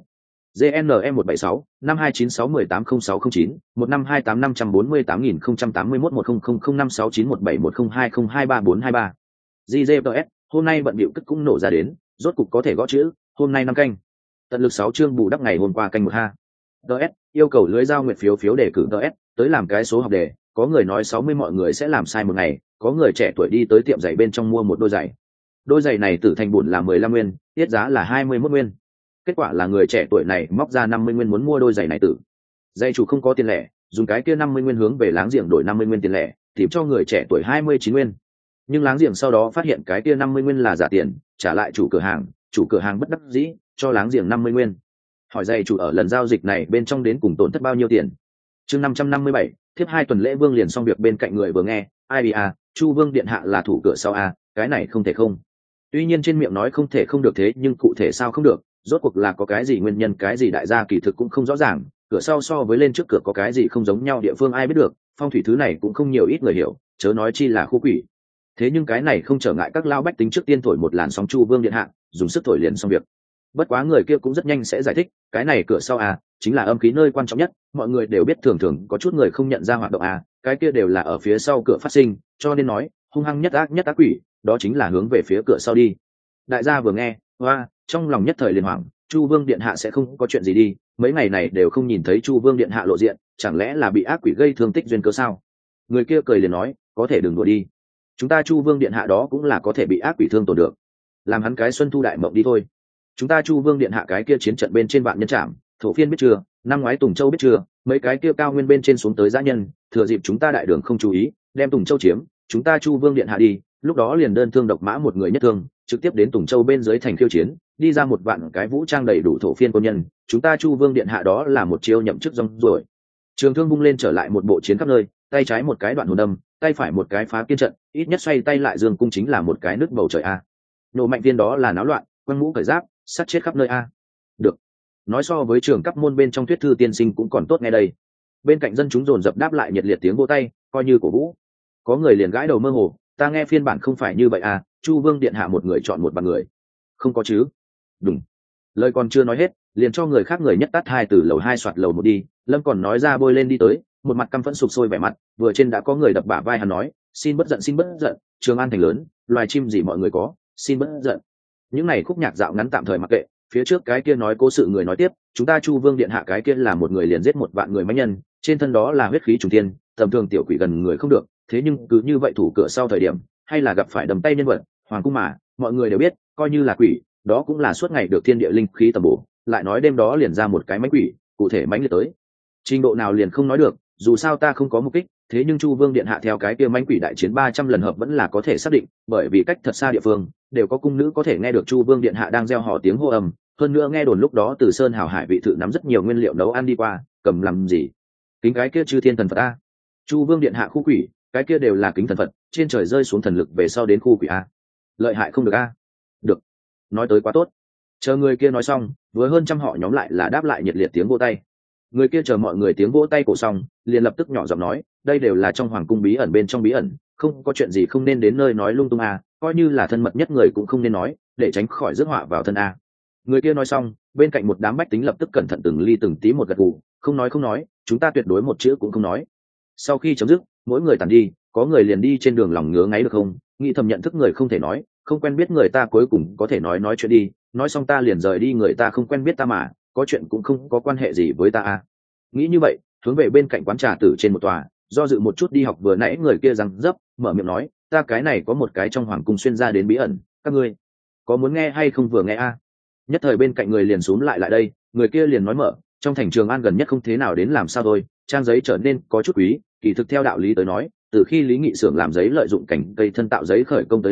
GNM một bảy sáu năm hai chín sáu một tám không sáu không chín một năm hai tám năm bốn tám nghìn không trăm tám mươi mốt một không không không năm sáu chín một bảy một không hai không hai ba bốn hai ba. giê giê pê ét, hôm nay bận bịu cất cũng nổ ra đến, rốt cục có thể gõ chữ, hôm nay năm canh. Tận lực sáu chương bù đắp ngày hôm qua canh một ha. đê ét, yêu cầu lưới giao nguyệt phiếu phiếu đề cử đê ét, tới làm cái số học đề, có người nói sáu mươi mọi người sẽ làm sai một ngày, có người trẻ tuổi đi tới tiệm giày bên trong mua một đôi giày. Đôi giày này tử thành bùn là mười lăm nguyên, tiết giá là hai mươi mốt nguyên. Kết quả là người trẻ tuổi này móc ra năm mươi nguyên muốn mua đôi giày này tử. Giày chủ không có tiền lẻ, dùng cái kia năm mươi nguyên hướng về láng giềng đổi năm mươi nguyên tiền lẻ, tìm cho người trẻ tuổi hai mươi chín nguyên. Nhưng láng giềng sau đó phát hiện cái kia năm mươi nguyên là giả tiền, trả lại chủ cửa hàng, chủ cửa hàng bất đắc dĩ, cho láng giềng năm mươi nguyên. Hỏi giày chủ ở lần giao dịch này bên trong đến cùng tổn thất bao nhiêu tiền? Chương năm trăm năm mươi bảy, thiếp hai tuần lễ Vương liền xong việc bên cạnh người vừa nghe, ai bị à, Chu Vương điện hạ là thủ cửa sau a, cái này không thể không. Tuy nhiên trên miệng nói không thể không được thế nhưng cụ thể sao không được, rốt cuộc là có cái gì nguyên nhân cái gì đại gia kỳ thực cũng không rõ ràng, cửa sau so với lên trước cửa có cái gì không giống nhau địa phương ai biết được, phong thủy thứ này cũng không nhiều ít người hiểu, chớ nói chi là khu quỷ. Thế nhưng cái này không trở ngại các lao bách tính trước tiên thổi một làn sóng Chu Vương điện hạ, dùng sức thổi liền xong việc. Bất quá người kia cũng rất nhanh sẽ giải thích, cái này cửa sau à, chính là âm khí nơi quan trọng nhất, mọi người đều biết thường thường có chút người không nhận ra hoạt động à, cái kia đều là ở phía sau cửa phát sinh, cho nên nói, hung hăng nhất ác nhất ác quỷ, đó chính là hướng về phía cửa sau đi. Đại gia vừa nghe, hoa, trong lòng nhất thời liền hoảng, Chu Vương điện hạ sẽ không có chuyện gì đi, mấy ngày này đều không nhìn thấy Chu Vương điện hạ lộ diện, chẳng lẽ là bị ác quỷ gây thương tích duyên cớ sao? Người kia cười liền nói, có thể đừng đùa đi, chúng ta Chu Vương điện hạ đó cũng là có thể bị ác quỷ thương tổn được, làm hắn cái xuân thu đại mộng đi thôi. Chúng ta Chu Vương điện hạ cái kia chiến trận bên trên vạn nhân trạm, thổ phiên biết chưa, năm ngoái Tùng Châu biết chưa, mấy cái kia cao nguyên bên trên xuống tới dã nhân, thừa dịp chúng ta đại đường không chú ý, đem Tùng Châu chiếm, chúng ta Chu Vương điện hạ đi, lúc đó liền đơn thương độc mã một người nhất thương, trực tiếp đến Tùng Châu bên dưới thành khiêu chiến, đi ra một vạn cái vũ trang đầy đủ thổ phiên quân nhân, chúng ta Chu Vương điện hạ đó là một chiêu nhậm chức rong rồi. Trường Thương vung lên trở lại một bộ chiến khắp nơi, tay trái một cái đoạn hồn đâm, tay phải một cái phá kiên trận, ít nhất xoay tay lại dương cung chính là một cái nước bầu trời a. Nổ mạnh viên đó là náo loạn, quăng mũ cởi giáp, sát chết khắp nơi a. Được. Nói so với trường cấp môn bên trong thuyết thư tiên sinh cũng còn tốt nghe đây. Bên cạnh dân chúng dồn dập đáp lại nhiệt liệt tiếng vỗ tay, coi như cổ vũ. Có người liền gãi đầu mơ hồ, ta nghe phiên bản không phải như vậy à, Chu Vương điện hạ một người chọn một bằng người. Không có chứ? Đúng. Lời còn chưa nói hết, liền cho người khác người nhất tát hai từ lầu hai soạt lầu một đi, Lâm còn nói ra bôi lên đi tới, một mặt căm phẫn sụp sôi vẻ mặt, vừa trên đã có người đập bả vai hắn nói, xin bất giận xin bất giận, Trường An thành lớn, loài chim gì mọi người có, xin bất giận. Những này khúc nhạc dạo ngắn tạm thời mặc kệ, phía trước cái kia nói cố sự người nói tiếp, chúng ta Chu Vương điện hạ cái kia là một người liền giết một vạn người mãnh nhân, trên thân đó là huyết khí trùng thiên, tầm thường tiểu quỷ gần người không được, thế nhưng cứ như vậy thủ cửa sau thời điểm, hay là gặp phải đầm tay nhân vật, hoàng cung mà, mọi người đều biết, coi như là quỷ, đó cũng là suốt ngày được thiên địa linh khí tầm bổ, lại nói đêm đó liền ra một cái mãnh quỷ, cụ thể mãnh liệt tới trình độ nào liền không nói được, dù sao ta không có mục đích, thế nhưng Chu Vương điện hạ theo cái kia mãnh quỷ đại chiến ba trăm lần hợp vẫn là có thể xác định, bởi vì cách thật xa địa phương đều có cung nữ có thể nghe được Chu Vương điện hạ đang reo hò tiếng hô ầm, hơn nữa nghe đồn lúc đó từ Sơn Hào Hải vị thự nắm rất nhiều nguyên liệu nấu ăn đi qua, cầm làm gì? Kính cái kia chư thiên thần Phật a. Chu Vương điện hạ khu quỷ, cái kia đều là kính thần Phật, trên trời rơi xuống thần lực về sau đến khu quỷ a. Lợi hại không được a? Được. Nói tới quá tốt. Chờ người kia nói xong, với hơn trăm họ nhóm lại là đáp lại nhiệt liệt tiếng vỗ tay. Người kia chờ mọi người tiếng vỗ tay cổ xong, liền lập tức nhỏ giọng nói, đây đều là trong hoàng cung bí ẩn bên trong bí ẩn, không có chuyện gì không nên đến nơi nói lung tung a, coi như là thân mật nhất người cũng không nên nói, để tránh khỏi rước họa vào thân a. Người kia nói xong, bên cạnh một đám bách tính lập tức cẩn thận từng ly từng tí một gật gù, không nói không nói, chúng ta tuyệt đối một chữ cũng không nói. Sau khi chấm dứt, mỗi người tàn đi, có người liền đi trên đường lòng ngứa ngáy được không, nghĩ thầm nhận thức người không thể nói, không quen biết người ta cuối cùng có thể nói nói chuyện đi, nói xong ta liền rời đi, người ta không quen biết ta mà, có chuyện cũng không có quan hệ gì với ta a. Nghĩ như vậy, hướng về bên cạnh quán trà tử trên một tòa, do dự một chút đi học vừa nãy người kia răng dấp, mở miệng nói, ta cái này có một cái trong hoàng cung xuyên ra đến bí ẩn, các ngươi có muốn nghe hay không vừa nghe a? Nhất thời bên cạnh người liền xúm lại lại đây, người kia liền nói mở, trong thành Trường An gần nhất không thế nào đến làm sao thôi, trang giấy trở nên có chút quý, kỳ thực theo đạo lý tới nói, từ khi Lý Nghị Xưởng làm giấy lợi dụng cảnh cây thân tạo giấy khởi công tới nay,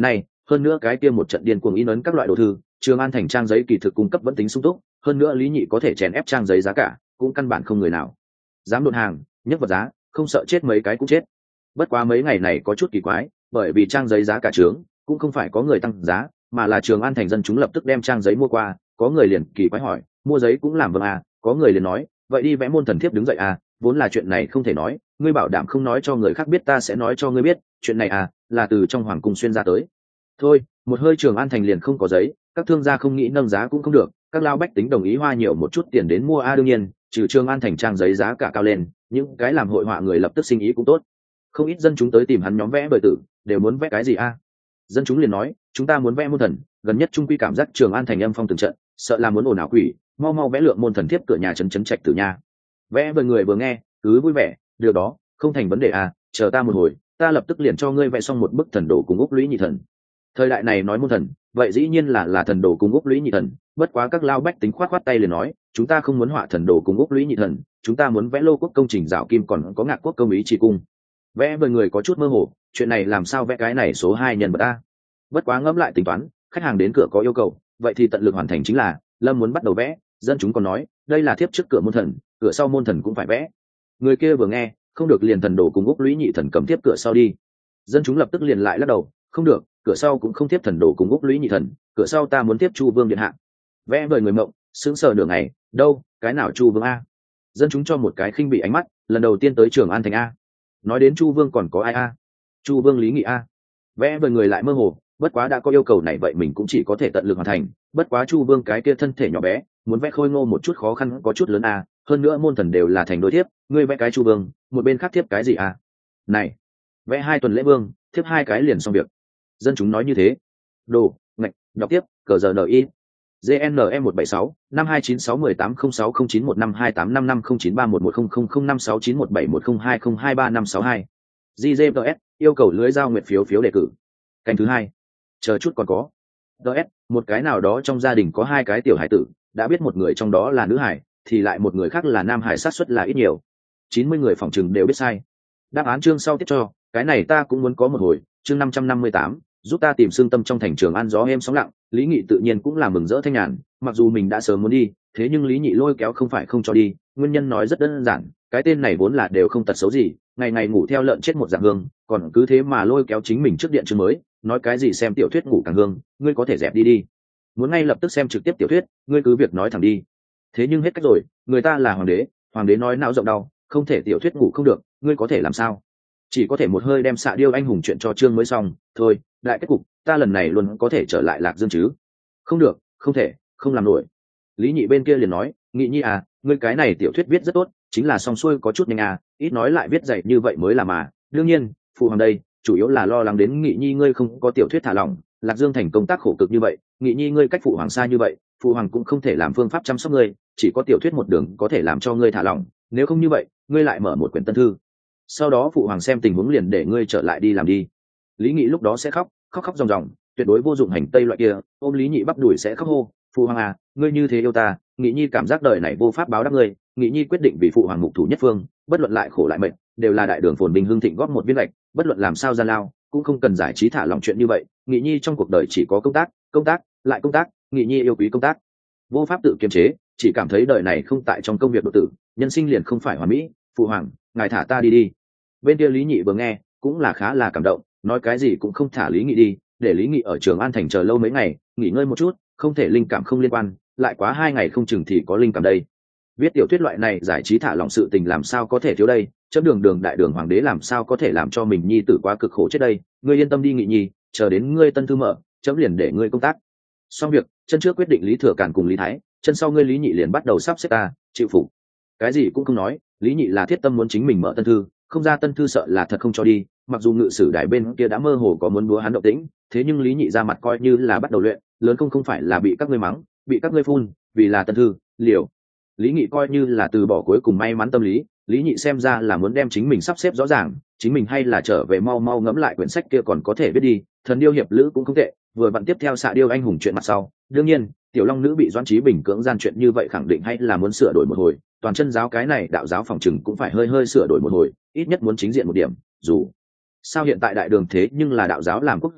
hơn nữa cái kia một trận điên cuồng in ấn các loại đồ thư, Trường An thành trang giấy kỳ thực cung cấp vẫn tính sung túc, hơn nữa Lý Nhị có thể chèn ép trang giấy giá cả, cũng căn bản không người nào dám đột hàng, nhấc vật giá, không sợ chết mấy cái cũng chết. Bất quá mấy ngày này có chút kỳ quái, bởi vì trang giấy giá cả trướng, cũng không phải có người tăng giá, mà là Trường An thành dân chúng lập tức đem trang giấy mua qua, có người liền kỳ quái hỏi, mua giấy cũng làm vâng à, có người liền nói, vậy đi vẽ môn thần thiếp đứng dậy à, vốn là chuyện này không thể nói, ngươi bảo đảm không nói cho người khác biết, ta sẽ nói cho ngươi biết, chuyện này à, là từ trong hoàng cung xuyên ra tới. Thôi, một hơi Trường An thành liền không có giấy, các thương gia không nghĩ nâng giá cũng không được, các lao bách tính đồng ý hoa nhiều một chút tiền đến mua a à, đương nhiên, trừ Trường An thành trang giấy giá cả cao lên, những cái làm hội họa người lập tức sinh ý cũng tốt. Không ít dân chúng tới tìm hắn nhóm vẽ bởi tử, đều muốn vẽ cái gì a? À? Dân chúng liền nói, chúng ta muốn vẽ môn thần, gần nhất trung quy cảm giác Trường An thành âm phong từng trận, sợ là muốn ồn ào quỷ, mau mau vẽ lượng môn thần thiếp cửa nhà trấn trấn trạch tử nha. Vẽ bởi người vừa nghe, cứ vui vẻ, được đó, không thành vấn đề à, chờ ta một hồi, ta lập tức liền cho ngươi vẽ xong một bức thần đồ cùng Úc Lũy Nhị Thần. Thời đại này nói môn thần, vậy dĩ nhiên là là thần đồ cùng Úc Lũy Nhị Thần, bất quá các lao bách tính khoát khoát tay liền nói, chúng ta không muốn họa thần đồ cùng Úc Lũy Nhị Thần, chúng ta muốn vẽ lô quốc công trình rào kim còn có ngạc quốc công ý chỉ cung. Vẽ bởi người có chút mơ hồ, chuyện này làm sao vẽ cái này số hai nhân vật ta. Bất quá ngẫm lại tính toán, khách hàng đến cửa có yêu cầu, vậy thì tận lực hoàn thành chính là, Lâm muốn bắt đầu vẽ, dân chúng còn nói, đây là thiếp trước cửa môn thần, cửa sau môn thần cũng phải vẽ. Người kia vừa nghe, không được liền thần đồ cùng Úc Lũy Nhị Thần cầm tiếp cửa sau đi. Dân chúng lập tức liền lại lắc đầu, không được, cửa sau cũng không tiếp thần đồ cùng Úc Lũy Nhị Thần, cửa sau ta muốn tiếp Chu Vương điện hạ. Vẽ bởi người mộng, sững sờ nửa ngày, đâu, cái nào Chu Vương a? Dân chúng cho một cái khinh bị ánh mắt, lần đầu tiên tới Trường An thành a. Nói đến Chu Vương còn có ai a? Chu Vương Lý Nghị a. Vẽ bởi người lại mơ hồ, bất quá đã có yêu cầu này vậy mình cũng chỉ có thể tận lực hoàn thành, bất quá Chu Vương cái kia thân thể nhỏ bé, muốn vẽ khôi ngô một chút khó khăn có chút lớn a, hơn nữa môn thần đều là thành đối thiếp, ngươi vẽ cái Chu Vương, một bên khác thiếp cái gì a? Này, vẽ hai tuần lễ vương, thiếp hai cái liền xong việc. Dân chúng nói như thế. Đồ, ngạch, đọc tiếp, cờ giờ ni GNM một bảy sáu năm hai chín sáu một tám không sáu không chín một năm hai tám năm năm không chín ba một một không không không năm sáu chín một bảy một không hai không hai ba năm sáu hai. giê giê pê ét yêu cầu lưới giao nguyện phiếu phiếu đề cử. Canh thứ hai. Chờ chút còn có. đê ét một cái nào đó trong gia đình có hai cái tiểu hải tử, đã biết một người trong đó là nữ hải, thì lại một người khác là nam hải, xác suất là ít nhiều. chín mươi người phỏng chừng đều biết sai. Đáp án chương sau tiếp cho, cái này ta cũng muốn có một hồi, chương năm trăm năm mươi tám, giúp ta tìm xương tâm trong thành Trường An gió êm sóng lặng. Lý Nghị tự nhiên cũng là mừng rỡ thanh nhàn, mặc dù mình đã sớm muốn đi, thế nhưng Lý Nghị lôi kéo không phải không cho đi, nguyên nhân nói rất đơn giản, cái tên này vốn là đều không tật xấu gì, ngày ngày ngủ theo lợn chết một dạng hương, còn cứ thế mà lôi kéo chính mình trước điện chương mới, nói cái gì xem tiểu thuyết ngủ càng hương, ngươi có thể dẹp đi đi. Muốn ngay lập tức xem trực tiếp tiểu thuyết, ngươi cứ việc nói thẳng đi. Thế nhưng hết cách rồi, người ta là hoàng đế, hoàng đế nói não rộng đau, không thể tiểu thuyết ngủ không được, ngươi có thể làm sao? Chỉ có thể một hơi đem Xạ Điêu anh hùng chuyện cho chương mới xong, thôi, đại kết cục, ta lần này luôn có thể trở lại Lạc Dương chứ? Không được, không thể, không làm nổi. Lý Nhị bên kia liền nói, Nghị Nhi à, ngươi cái này tiểu thuyết viết rất tốt, chính là song xuôi có chút nhanh à, ít nói lại viết dạy như vậy mới là mà. Đương nhiên, phụ hoàng đây, chủ yếu là lo lắng đến Nghị Nhi ngươi không có tiểu thuyết thả lỏng, Lạc Dương thành công tác khổ cực như vậy, Nghị Nhi ngươi cách phụ hoàng xa như vậy, phụ hoàng cũng không thể làm phương pháp chăm sóc ngươi, chỉ có tiểu thuyết một đường có thể làm cho ngươi thả lỏng, nếu không như vậy, ngươi lại mở một quyển tân thư. Sau đó phụ hoàng xem tình huống liền để ngươi trở lại đi làm đi. Lý Nghị lúc đó sẽ khóc, khóc khóc ròng ròng, tuyệt đối vô dụng hành tây loại kia, ôm Lý Nhị bắp đuổi sẽ khóc hô, phụ hoàng à, ngươi như thế yêu ta, Nghị Nhi cảm giác đời này vô pháp báo đáp ngươi, Nghị Nhi quyết định vì phụ hoàng mục thủ nhất phương, bất luận lại khổ lại mệt, đều là đại đường phồn bình hưng thịnh góp một viên lệch, bất luận làm sao gian lao, cũng không cần giải trí thả lòng chuyện như vậy, Nghị Nhi trong cuộc đời chỉ có công tác, công tác, lại công tác, Nghị Nhi yêu quý công tác, vô pháp tự kiềm chế, chỉ cảm thấy đời này không tại trong công việc độ tử, nhân sinh liền không phải hoàn mỹ, phụ hoàng, ngài thả ta đi đi. Bên kia Lý Nhị vừa nghe, cũng là khá là cảm động, nói cái gì cũng không thả Lý Nghị đi, để Lý Nghị ở Trường An thành chờ lâu mấy ngày, nghỉ ngơi một chút, không thể linh cảm không liên quan, lại quá hai ngày không chừng thì có linh cảm đây. Viết tiểu thuyết loại này giải trí thả lỏng sự tình làm sao có thể thiếu đây, chấm đường đường đại đường hoàng đế làm sao có thể làm cho mình nhi tử quá cực khổ chết đây, ngươi yên tâm đi Nghị Nhi, chờ đến ngươi tân thư mở, chấm liền để ngươi công tác. Xong việc, chân trước quyết định Lý Thừa Càn cùng Lý Thái, chân sau ngươi Lý Nhị liền bắt đầu sắp xếp ta, chịu phục. Cái gì cũng không nói, Lý Nhị là thiết tâm muốn chính mình mở tân thư, không ra tân thư sợ là thật không cho đi, mặc dù ngự sử đài bên kia đã mơ hồ có muốn búa hắn động tĩnh, thế nhưng Lý Nhị ra mặt coi như là bắt đầu luyện, lớn không không phải là bị các ngươi mắng, bị các ngươi phun, vì là tân thư, liều. Lý Nghị coi như là từ bỏ cuối cùng may mắn tâm lý, Lý Nhị xem ra là muốn đem chính mình sắp xếp rõ ràng, chính mình hay là trở về mau mau ngẫm lại quyển sách kia còn có thể viết đi, thần điêu hiệp lữ cũng không tệ, vừa vặn tiếp theo Xạ Điêu anh hùng chuyện mặt sau, đương nhiên, tiểu long nữ bị Doãn Trí Bình cưỡng gian chuyện như vậy khẳng định hay là muốn sửa đổi một hồi, toàn chân giáo cái này đạo giáo phòng trừng cũng phải hơi hơi sửa đổi một hồi, ít nhất muốn chính diện một điểm, dù sao hiện tại đại đường thế nhưng là đạo giáo làm quốc giáo,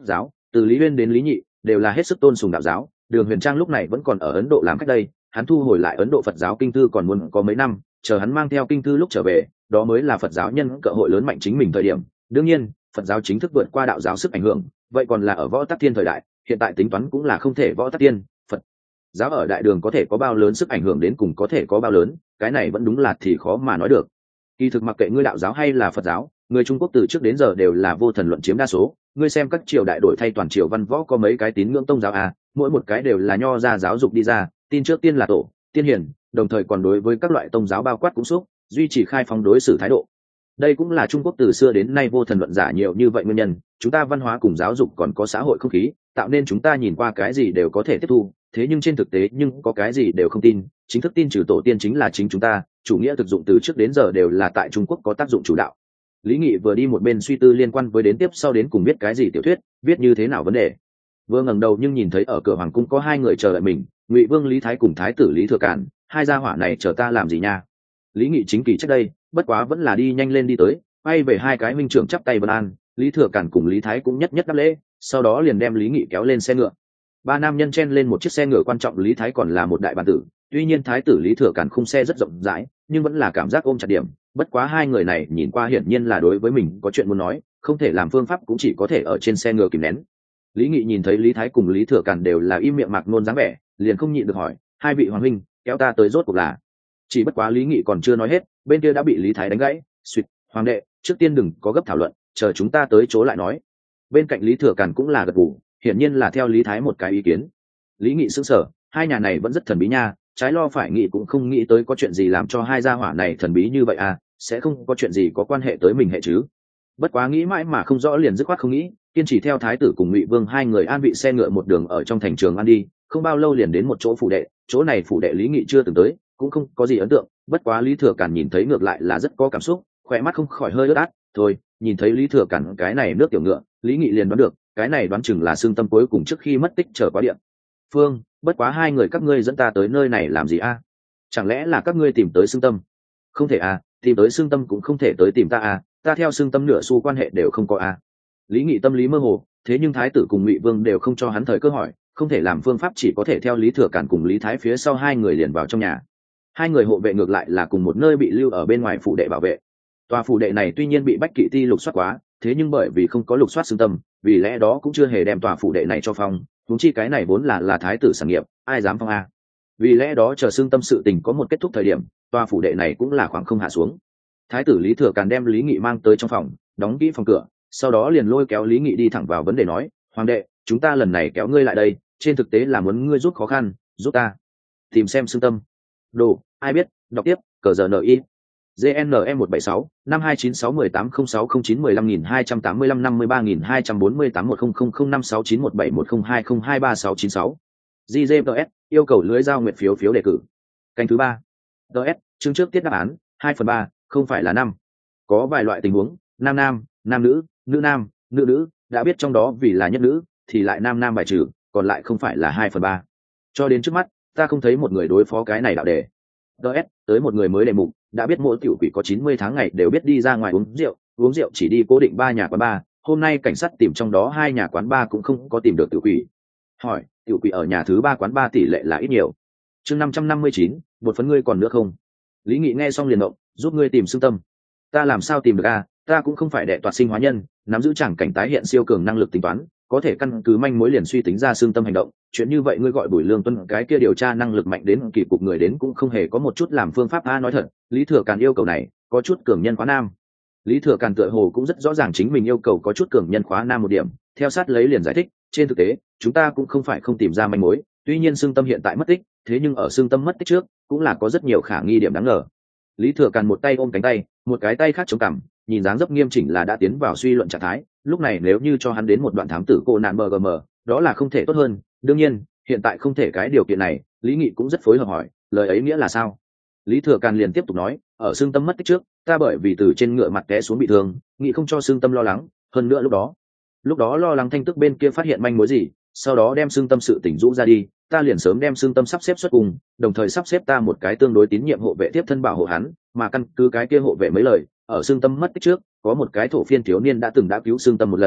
từ Lý Uyên đến Lý Nhị đều là hết sức tôn sùng đạo giáo. Đường Huyền Trang lúc này vẫn còn ở Ấn Độ làm cách đây, hắn thu hồi lại Ấn Độ Phật giáo kinh thư còn muốn có mấy năm, chờ hắn mang theo kinh thư lúc trở về, đó mới là Phật giáo nhân cơ hội lớn mạnh chính mình thời điểm. Đương nhiên, Phật giáo chính thức vượt qua đạo giáo sức ảnh hưởng, vậy còn là ở Võ Tắc Thiên thời đại, hiện tại tính toán cũng là không thể. Võ Tắc Thiên, Phật giáo ở đại đường có thể có bao lớn sức ảnh hưởng đến cùng có thể có bao lớn, cái này vẫn đúng là thì khó mà nói được. Kỳ thực mặc kệ ngươi đạo giáo hay là Phật giáo, người Trung Quốc từ trước đến giờ đều là vô thần luận chiếm đa số. Ngươi xem các triều đại đổi thay toàn triều văn võ có mấy cái tín ngưỡng tông giáo à, mỗi một cái đều là nho ra giáo dục đi ra, tin trước tiên là tổ tiên hiền, đồng thời còn đối với các loại tông giáo bao quát cũng xúc duy trì khai phóng đối xử thái độ. Đây cũng là Trung Quốc từ xưa đến nay vô thần luận giả nhiều như vậy nguyên nhân. Chúng ta văn hóa cùng giáo dục còn có xã hội không khí, tạo nên chúng ta nhìn qua cái gì đều có thể tiếp thu, thế nhưng trên thực tế nhưng có cái gì đều không tin. Chính thức tin trừ tổ tiên chính là chính chúng ta, chủ nghĩa thực dụng từ trước đến giờ đều là tại Trung Quốc có tác dụng chủ đạo. Lý Nghị vừa đi một bên suy tư liên quan với đến tiếp sau đến cùng biết cái gì tiểu thuyết, viết như thế nào vấn đề. Vừa ngẩng đầu nhưng nhìn thấy ở cửa hoàng cung có hai người chờ đợi mình, Ngụy Vương Lý Thái cùng Thái tử Lý Thừa Cản. Hai gia hỏa này chờ ta làm gì nha? Lý Nghị chính kỳ trước đây, bất quá vẫn là đi nhanh lên đi tới, quay về hai cái huynh trưởng chắp tay vân an. Lý Thừa Cản cùng Lý Thái cũng nhất nhất đáp lễ, sau đó liền đem Lý Nghị kéo lên xe ngựa. Ba nam nhân chen lên một chiếc xe ngựa quan trọng. Lý Thái còn là một đại bản tử, tuy nhiên Thái tử Lý Thừa Cản khung xe rất rộng rãi, nhưng vẫn là cảm giác ôm chặt điểm. Bất quá hai người này nhìn qua hiển nhiên là đối với mình có chuyện muốn nói, không thể làm phương pháp cũng chỉ có thể ở trên xe ngựa kìm nén. Lý Nghị nhìn thấy Lý Thái cùng Lý Thừa Cản đều là im miệng mạc nôn dáng vẻ, liền không nhịn được hỏi, hai vị hoàng huynh kéo ta tới rốt cuộc là? Chỉ bất quá Lý Nghị còn chưa nói hết, bên kia đã bị Lý Thái đánh gãy. Suýt, hoàng đệ, trước tiên đừng có gấp thảo luận, chờ chúng ta tới chỗ lại nói. Bên cạnh Lý Thừa Cản cũng là gật gù, hiển nhiên là theo Lý Thái một cái ý kiến. Lý Nghị sững sờ, hai nhà này vẫn rất thần bí nha, trái lo phải nghĩ cũng không nghĩ tới có chuyện gì làm cho hai gia hỏa này thần bí như vậy à, sẽ không có chuyện gì có quan hệ tới mình hệ chứ. Bất quá nghĩ mãi mà không rõ liền dứt khoát không nghĩ, kiên trì theo Thái tử cùng Ngụy Vương hai người an vị xe ngựa một đường ở trong thành Trường An đi. Không bao lâu liền đến một chỗ phủ đệ, chỗ này phủ đệ Lý Nghị chưa từng tới, cũng không có gì ấn tượng. Bất quá Lý Thừa Cản nhìn thấy ngược lại là rất có cảm xúc, khỏe mắt không khỏi hơi ướt át. Thôi, nhìn thấy Lý Thừa Cản cái này nước tiểu ngựa, Lý Nghị liền đoán được, cái này đoán chừng là xương tâm cuối cùng trước khi mất tích trở qua điện phương. Bất quá hai người các ngươi dẫn ta tới nơi này làm gì a? Chẳng lẽ là các ngươi tìm tới xương tâm? Không thể à, tìm tới xương tâm cũng không thể tới tìm ta à, ta theo xương tâm nửa xu quan hệ đều không có à. Lý Nghị tâm lý mơ hồ, thế nhưng Thái tử cùng Ngụy Vương đều không cho hắn thời cơ hỏi, không thể làm phương pháp, chỉ có thể theo Lý Thừa Cản cùng Lý Thái phía sau hai người liền vào trong nhà. Hai người hộ vệ ngược lại là cùng một nơi bị lưu ở bên ngoài phủ đệ bảo vệ. Tòa phủ đệ này tuy nhiên bị Bách Kỵ Ti lục soát quá, thế nhưng bởi vì không có lục soát xương tâm, vì lẽ đó cũng chưa hề đem tòa phủ đệ này cho phong. Huống chi cái này vốn là là Thái tử sản nghiệp, ai dám phong a? Vì lẽ đó chờ xương tâm sự tình có một kết thúc thời điểm, tòa phủ đệ này cũng là khoảng không hạ xuống. Thái tử Lý Thừa Cản đem Lý Nghị mang tới trong phòng, đóng kỹ phòng cửa, sau đó liền lôi kéo Lý Nghị đi thẳng vào vấn đề nói, hoàng đệ, chúng ta lần này kéo ngươi lại đây, trên thực tế là muốn ngươi giúp khó khăn, giúp ta tìm xem xương tâm. Đồ, ai biết, đọc tiếp, cờ giờ n i GNM một bảy sáu năm hai chín sáu một tám không sáu không chín mười lăm nghìn hai trăm tám mươi lăm năm mươi ba nghìn hai trăm bốn mươi tám một không không không năm sáu chín một bảy một không hai không hai ba sáu chín sáu. G J P S yêu cầu lưới giao nguyện phiếu phiếu đề cử. Canh thứ ba. D S chương trước tiết đáp án hai phần ba, không phải là năm. Có vài loại tình huống, nam nam, nam nữ, nữ nam, nữ nữ, đã biết trong đó vì là nhất nữ thì lại nam nam bài trừ, còn lại không phải là hai phần ba. Cho đến trước mắt, ta không thấy một người đối phó cái này đạo đề. D S tới một người mới đề mục, đã biết mỗi tiểu quỷ có chín mươi tháng ngày đều biết đi ra ngoài uống rượu, uống rượu chỉ đi cố định ba nhà quán bar, hôm nay cảnh sát tìm trong đó hai nhà quán bar cũng không có tìm được tiểu quỷ. Hỏi, tiểu quỷ ở nhà thứ ba quán bar tỷ lệ là ít nhiều. Chương năm trăm năm mươi chín, một phần ngươi còn nữa không? Lý Nghị nghe xong liền động, giúp ngươi tìm xương tâm. Ta làm sao tìm được a, ta cũng không phải đệ toạt sinh hóa nhân, nắm giữ chẳng cảnh tái hiện siêu cường năng lực tính toán, có thể căn cứ manh mối liền suy tính ra xương tâm hành động. Chuyện như vậy ngươi gọi Bùi Lương Tuân cái kia điều tra năng lực mạnh đến kỳ cục người đến cũng không hề có một chút làm phương pháp. A nói thật, Lý Thừa Cản yêu cầu này có chút cường nhân khóa nam. Lý Thừa Cản tựa hồ cũng rất rõ ràng chính mình yêu cầu có chút cường nhân khóa nam một điểm, theo sát lấy liền giải thích, trên thực tế chúng ta cũng không phải không tìm ra manh mối, tuy nhiên xương tâm hiện tại mất tích, thế nhưng ở xương tâm mất tích trước cũng là có rất nhiều khả nghi điểm đáng ngờ. Lý Thừa Cản một tay ôm cánh tay, một cái tay khác chống cằm, nhìn dáng dấp nghiêm chỉnh là đã tiến vào suy luận trạng thái. Lúc này nếu như cho hắn đến một đoạn thám tử cô nạn bờ gm, đó là không thể tốt hơn. Đương nhiên hiện tại không thể cái điều kiện này. Lý Nghị cũng rất phối hợp hỏi, lời ấy nghĩa là sao? Lý Thừa Cản liền tiếp tục nói, ở xương tâm mất tích trước, ta bởi vì từ trên ngựa mặt té xuống bị thương, nghị không cho xương tâm lo lắng, hơn nữa lúc đó lúc đó lo lắng thanh tức bên kia phát hiện manh mối gì, sau đó đem xương tâm sự tỉnh rũ ra đi, ta liền sớm đem xương tâm sắp xếp xuất cùng, đồng thời sắp xếp ta một cái tương đối tín nhiệm hộ vệ tiếp thân bảo hộ hắn, mà căn cứ cái kia hộ vệ mấy lời, ở xương tâm mất tích trước có một cái thổ phiên thiếu niên đã từng đã cứu xương tâm một lần,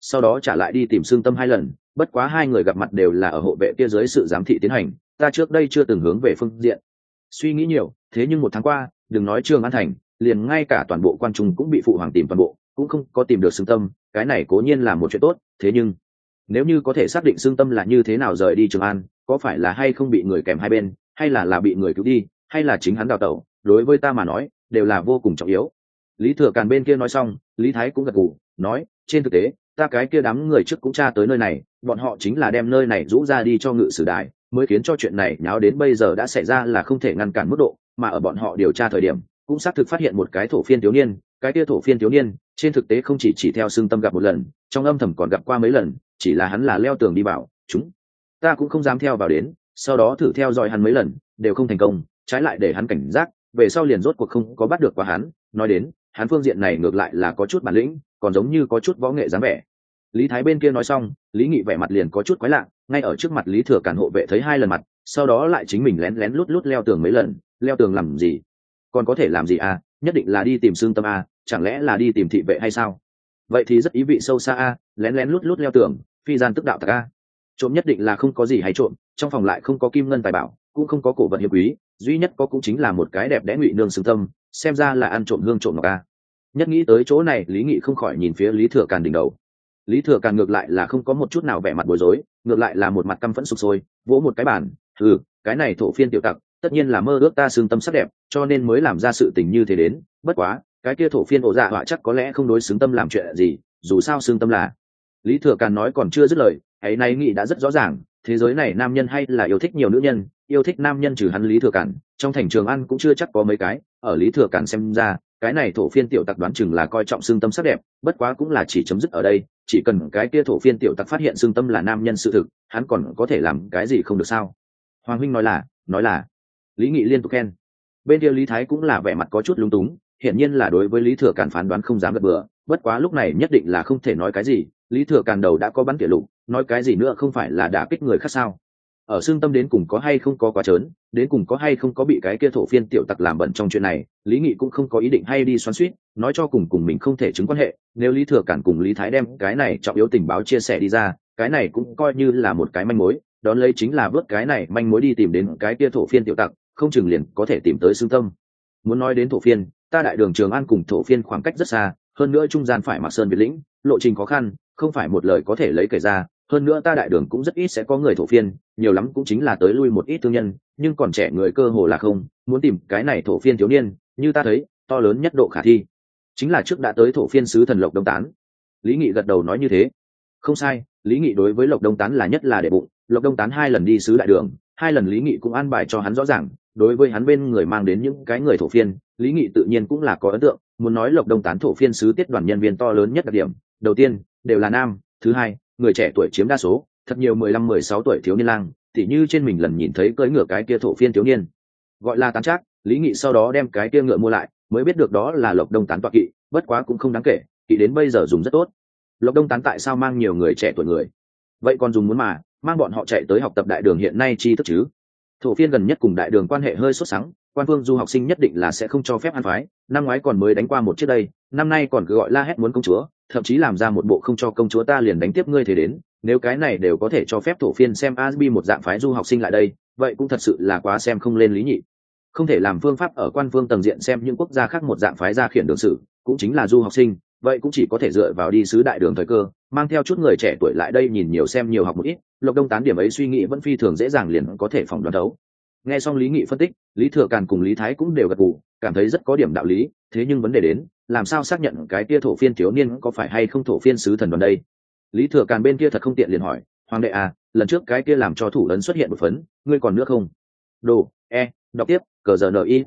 sau đó trả lại đi tìm xương tâm hai lần, bất quá hai người gặp mặt đều là ở hộ vệ kia dưới sự giám thị tiến hành, ta trước đây chưa từng hướng về phương diện suy nghĩ nhiều. Thế nhưng một tháng qua, đừng nói Trường An thành, liền ngay cả toàn bộ quan trung cũng bị phụ hoàng tìm toàn bộ, cũng không có tìm được xương tâm. Cái này cố nhiên là một chuyện tốt, thế nhưng nếu như có thể xác định xương tâm là như thế nào rời đi Trường An, có phải là hay không bị người kèm hai bên, hay là là bị người cứu đi, hay là chính hắn đào tẩu, đối với ta mà nói đều là vô cùng trọng yếu. Lý Thừa Càn bên kia nói xong, Lý Thái cũng gật gù nói, trên thực tế ta cái kia đám người trước cũng tra tới nơi này, bọn họ chính là đem nơi này rũ ra đi cho Ngự Sử Đài, mới khiến cho chuyện này nháo đến bây giờ đã xảy ra là không thể ngăn cản mức độ. Mà ở bọn họ điều tra thời điểm cũng xác thực phát hiện một cái thổ phiên thiếu niên, cái kia thổ phiên thiếu niên trên thực tế không chỉ chỉ theo xương tâm gặp một lần, trong âm thầm còn gặp qua mấy lần, chỉ là hắn là leo tường đi vào, chúng ta cũng không dám theo vào đến, sau đó thử theo dõi hắn mấy lần đều không thành công, trái lại để hắn cảnh giác, về sau liền rốt cuộc không có bắt được qua hắn. Nói đến hắn phương diện này ngược lại là có chút bản lĩnh, còn giống như có chút võ nghệ dáng vẻ. Lý Thái bên kia nói xong, Lý Nghị vẻ mặt liền có chút quái lạ, ngay ở trước mặt Lý Thừa Càn hộ vệ thấy hai lần mặt, sau đó lại chính mình lén lén lút lút leo tường mấy lần. Leo tường làm gì? Còn có thể làm gì à? Nhất định là đi tìm xương tâm à? Chẳng lẽ là đi tìm thị vệ hay sao? Vậy thì rất ý vị sâu xa à? Lén lén lút lút leo tường, phi gian tức đạo tặc à? Trộm nhất định là không có gì hay trộm, trong phòng lại không có kim ngân tài bảo, cũng không có cổ vật hiếm quý, duy nhất có cũng chính là một cái đẹp đẽ ngụy nương xương tâm, xem ra là ăn trộm hương trộm ngọc à? Nhất nghĩ tới chỗ này, Lý Nghị không khỏi nhìn phía Lý Thừa Càn đỉnh đầu. Lý Thừa Càn ngược lại là không có một chút nào vẻ mặt bối rối, ngược lại là một mặt căm phẫn sục sôi, vỗ một cái bàn, ừ, cái này thổ phiên tiểu tặc tất nhiên là mơ ước ta xương tâm sắc đẹp, cho nên mới làm ra sự tình như thế đến. Bất quá cái kia thổ phiên ổ dạ họa chắc có lẽ không đối xứng tâm làm chuyện gì, dù sao xương tâm là. Lý Thừa Càn nói còn chưa dứt lời, ấy nay Nghị đã rất rõ ràng, thế giới này nam nhân hay là yêu thích nhiều nữ nhân, yêu thích nam nhân trừ hắn Lý Thừa Càn, trong thành Trường An cũng chưa chắc có mấy cái. Ở Lý Thừa Càn xem ra, cái này thổ phiên tiểu tặc đoán chừng là coi trọng xương tâm sắc đẹp, bất quá cũng là chỉ chấm dứt ở đây, chỉ cần cái kia thổ phiên tiểu tặc phát hiện xương tâm là nam nhân sự thực, hắn còn có thể làm cái gì không được sao? Hoàng huynh nói là, nói là. Lý Nghị liên tục khen. Bên kia Lý Thái cũng là vẻ mặt có chút lúng túng, hiển nhiên là đối với Lý Thừa Càn phán đoán không dám gật bừa, bất quá lúc này nhất định là không thể nói cái gì, Lý Thừa Càn đầu đã có bắn kỷ lục, nói cái gì nữa không phải là đả kích người khác sao? Ở xương tâm đến cùng có hay không có quá trớn, đến cùng có hay không có bị cái kia thổ phiên tiểu tặc làm bẩn trong chuyện này, Lý Nghị cũng không có ý định hay đi xoắn xuýt, nói cho cùng cùng mình không thể chứng quan hệ, nếu Lý Thừa Càn cùng Lý Thái đem cái này trọng yếu tình báo chia sẻ đi ra, cái này cũng coi như là một cái manh mối, đón lấy chính là vớt cái này manh mối đi tìm đến cái kia thổ phiên tiểu tặc, không chừng liền có thể tìm tới xương tâm. Muốn nói đến thổ phiên, ta đại đường Trường An cùng thổ phiên khoảng cách rất xa, hơn nữa trung gian phải Mạc Sơn Việt lĩnh, lộ trình khó khăn, không phải một lời có thể lấy kể ra, hơn nữa ta đại đường cũng rất ít sẽ có người thổ phiên, nhiều lắm cũng chính là tới lui một ít thương nhân, nhưng còn trẻ người cơ hồ là không. Muốn tìm cái này thổ phiên thiếu niên, như ta thấy to lớn nhất độ khả thi chính là trước đã tới thổ phiên sứ thần Lộc Đông Tán. Lý Nghị gật đầu nói như thế. Không sai, Lý Nghị đối với Lộc Đông Tán là nhất là để bụng, Lộc Đông Tán hai lần đi sứ đại đường, hai lần Lý Nghị cũng an bài cho hắn rõ ràng, đối với hắn bên người mang đến những cái người thổ phiên, Lý Nghị tự nhiên cũng là có ấn tượng. Muốn nói Lộc Đông Tán thổ phiên sứ tiết đoàn nhân viên to lớn nhất đặc điểm, đầu tiên đều là nam, thứ hai người trẻ tuổi chiếm đa số, thật nhiều mười lăm mười sáu tuổi thiếu niên lang, tỉ như trên mình lần nhìn thấy cưỡi ngựa cái kia thổ phiên thiếu niên, gọi là Tán Trác. Lý Nghị sau đó đem cái kia ngựa mua lại, mới biết được đó là Lộc Đông Tán tọa kỵ, bất quá cũng không đáng kể, kỵ đến bây giờ dùng rất tốt. Lộc Đông Tán tại sao mang nhiều người trẻ tuổi người? Vậy còn dùng muốn mà mang bọn họ chạy tới học tập đại đường hiện nay chi thức chứ? Thổ phiên gần nhất cùng đại đường quan hệ hơi sốt sắng, quan phương du học sinh nhất định là sẽ không cho phép ăn phái, năm ngoái còn mới đánh qua một chiếc đây, năm nay còn cứ gọi la hét muốn công chúa, thậm chí làm ra một bộ không cho công chúa ta liền đánh tiếp ngươi thế đến. Nếu cái này đều có thể cho phép thổ phiên xem Asbi một dạng phái du học sinh lại đây, vậy cũng thật sự là quá xem không lên Lý Nhị. Không thể làm phương pháp ở quan phương tầng diện xem những quốc gia khác một dạng phái ra khiển đường sử, cũng chính là du học sinh, vậy cũng chỉ có thể dựa vào đi sứ đại đường thời cơ, mang theo chút người trẻ tuổi lại đây nhìn nhiều xem nhiều học một ít. Lộc Đông Tán điểm ấy suy nghĩ vẫn phi thường dễ dàng liền có thể phỏng đoán đấu. Nghe xong Lý Nghị phân tích, Lý Thừa Càn cùng Lý Thái cũng đều gật gù, cảm thấy rất có điểm đạo lý, thế nhưng vấn đề đến, làm sao xác nhận cái kia thổ phiên thiếu niên có phải hay không thổ phiên sứ thần đoàn đây? Lý Thừa Càn bên kia thật không tiện liền hỏi, hoàng đệ à, lần trước cái kia làm cho thủ ấn xuất hiện một phấn, ngươi còn nữa không? Đồ, e, đọc tiếp, cờ giờ ni,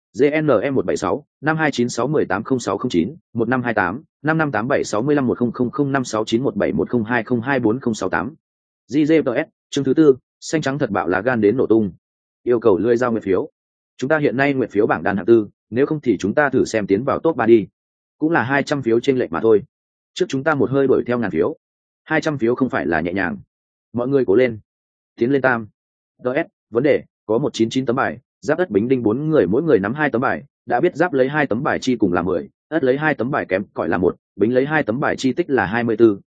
GNE một bảy sáu năm hai chín sáu một tám không sáu không chín một năm hai tám năm năm tám bảy sáu năm một không không không năm sáu chín một bảy một không hai không hai bốn không sáu tám. giê giê pê ét chương thứ tư, xanh trắng thật bạo lá gan đến nổ tung. Yêu cầu lươi giao nguyện phiếu. Chúng ta hiện nay nguyện phiếu bảng đàn hạng tư, nếu không thì chúng ta thử xem tiến vào top ba đi. Cũng là hai trăm phiếu trên lệch mà thôi. Trước chúng ta một hơi đuổi theo ngàn phiếu. hai trăm phiếu không phải là nhẹ nhàng. Mọi người cố lên. Tiến lên tam. đê ét, vấn đề, có một trăm chín mươi chín tấm bài, giáp ất bính đinh bốn người mỗi người nắm hai tấm bài, đã biết giáp lấy hai tấm bài chi cùng là mười, ất lấy hai tấm bài kém cỏi là một, bính lấy hai tấm bài chi tích là hai mươi 24,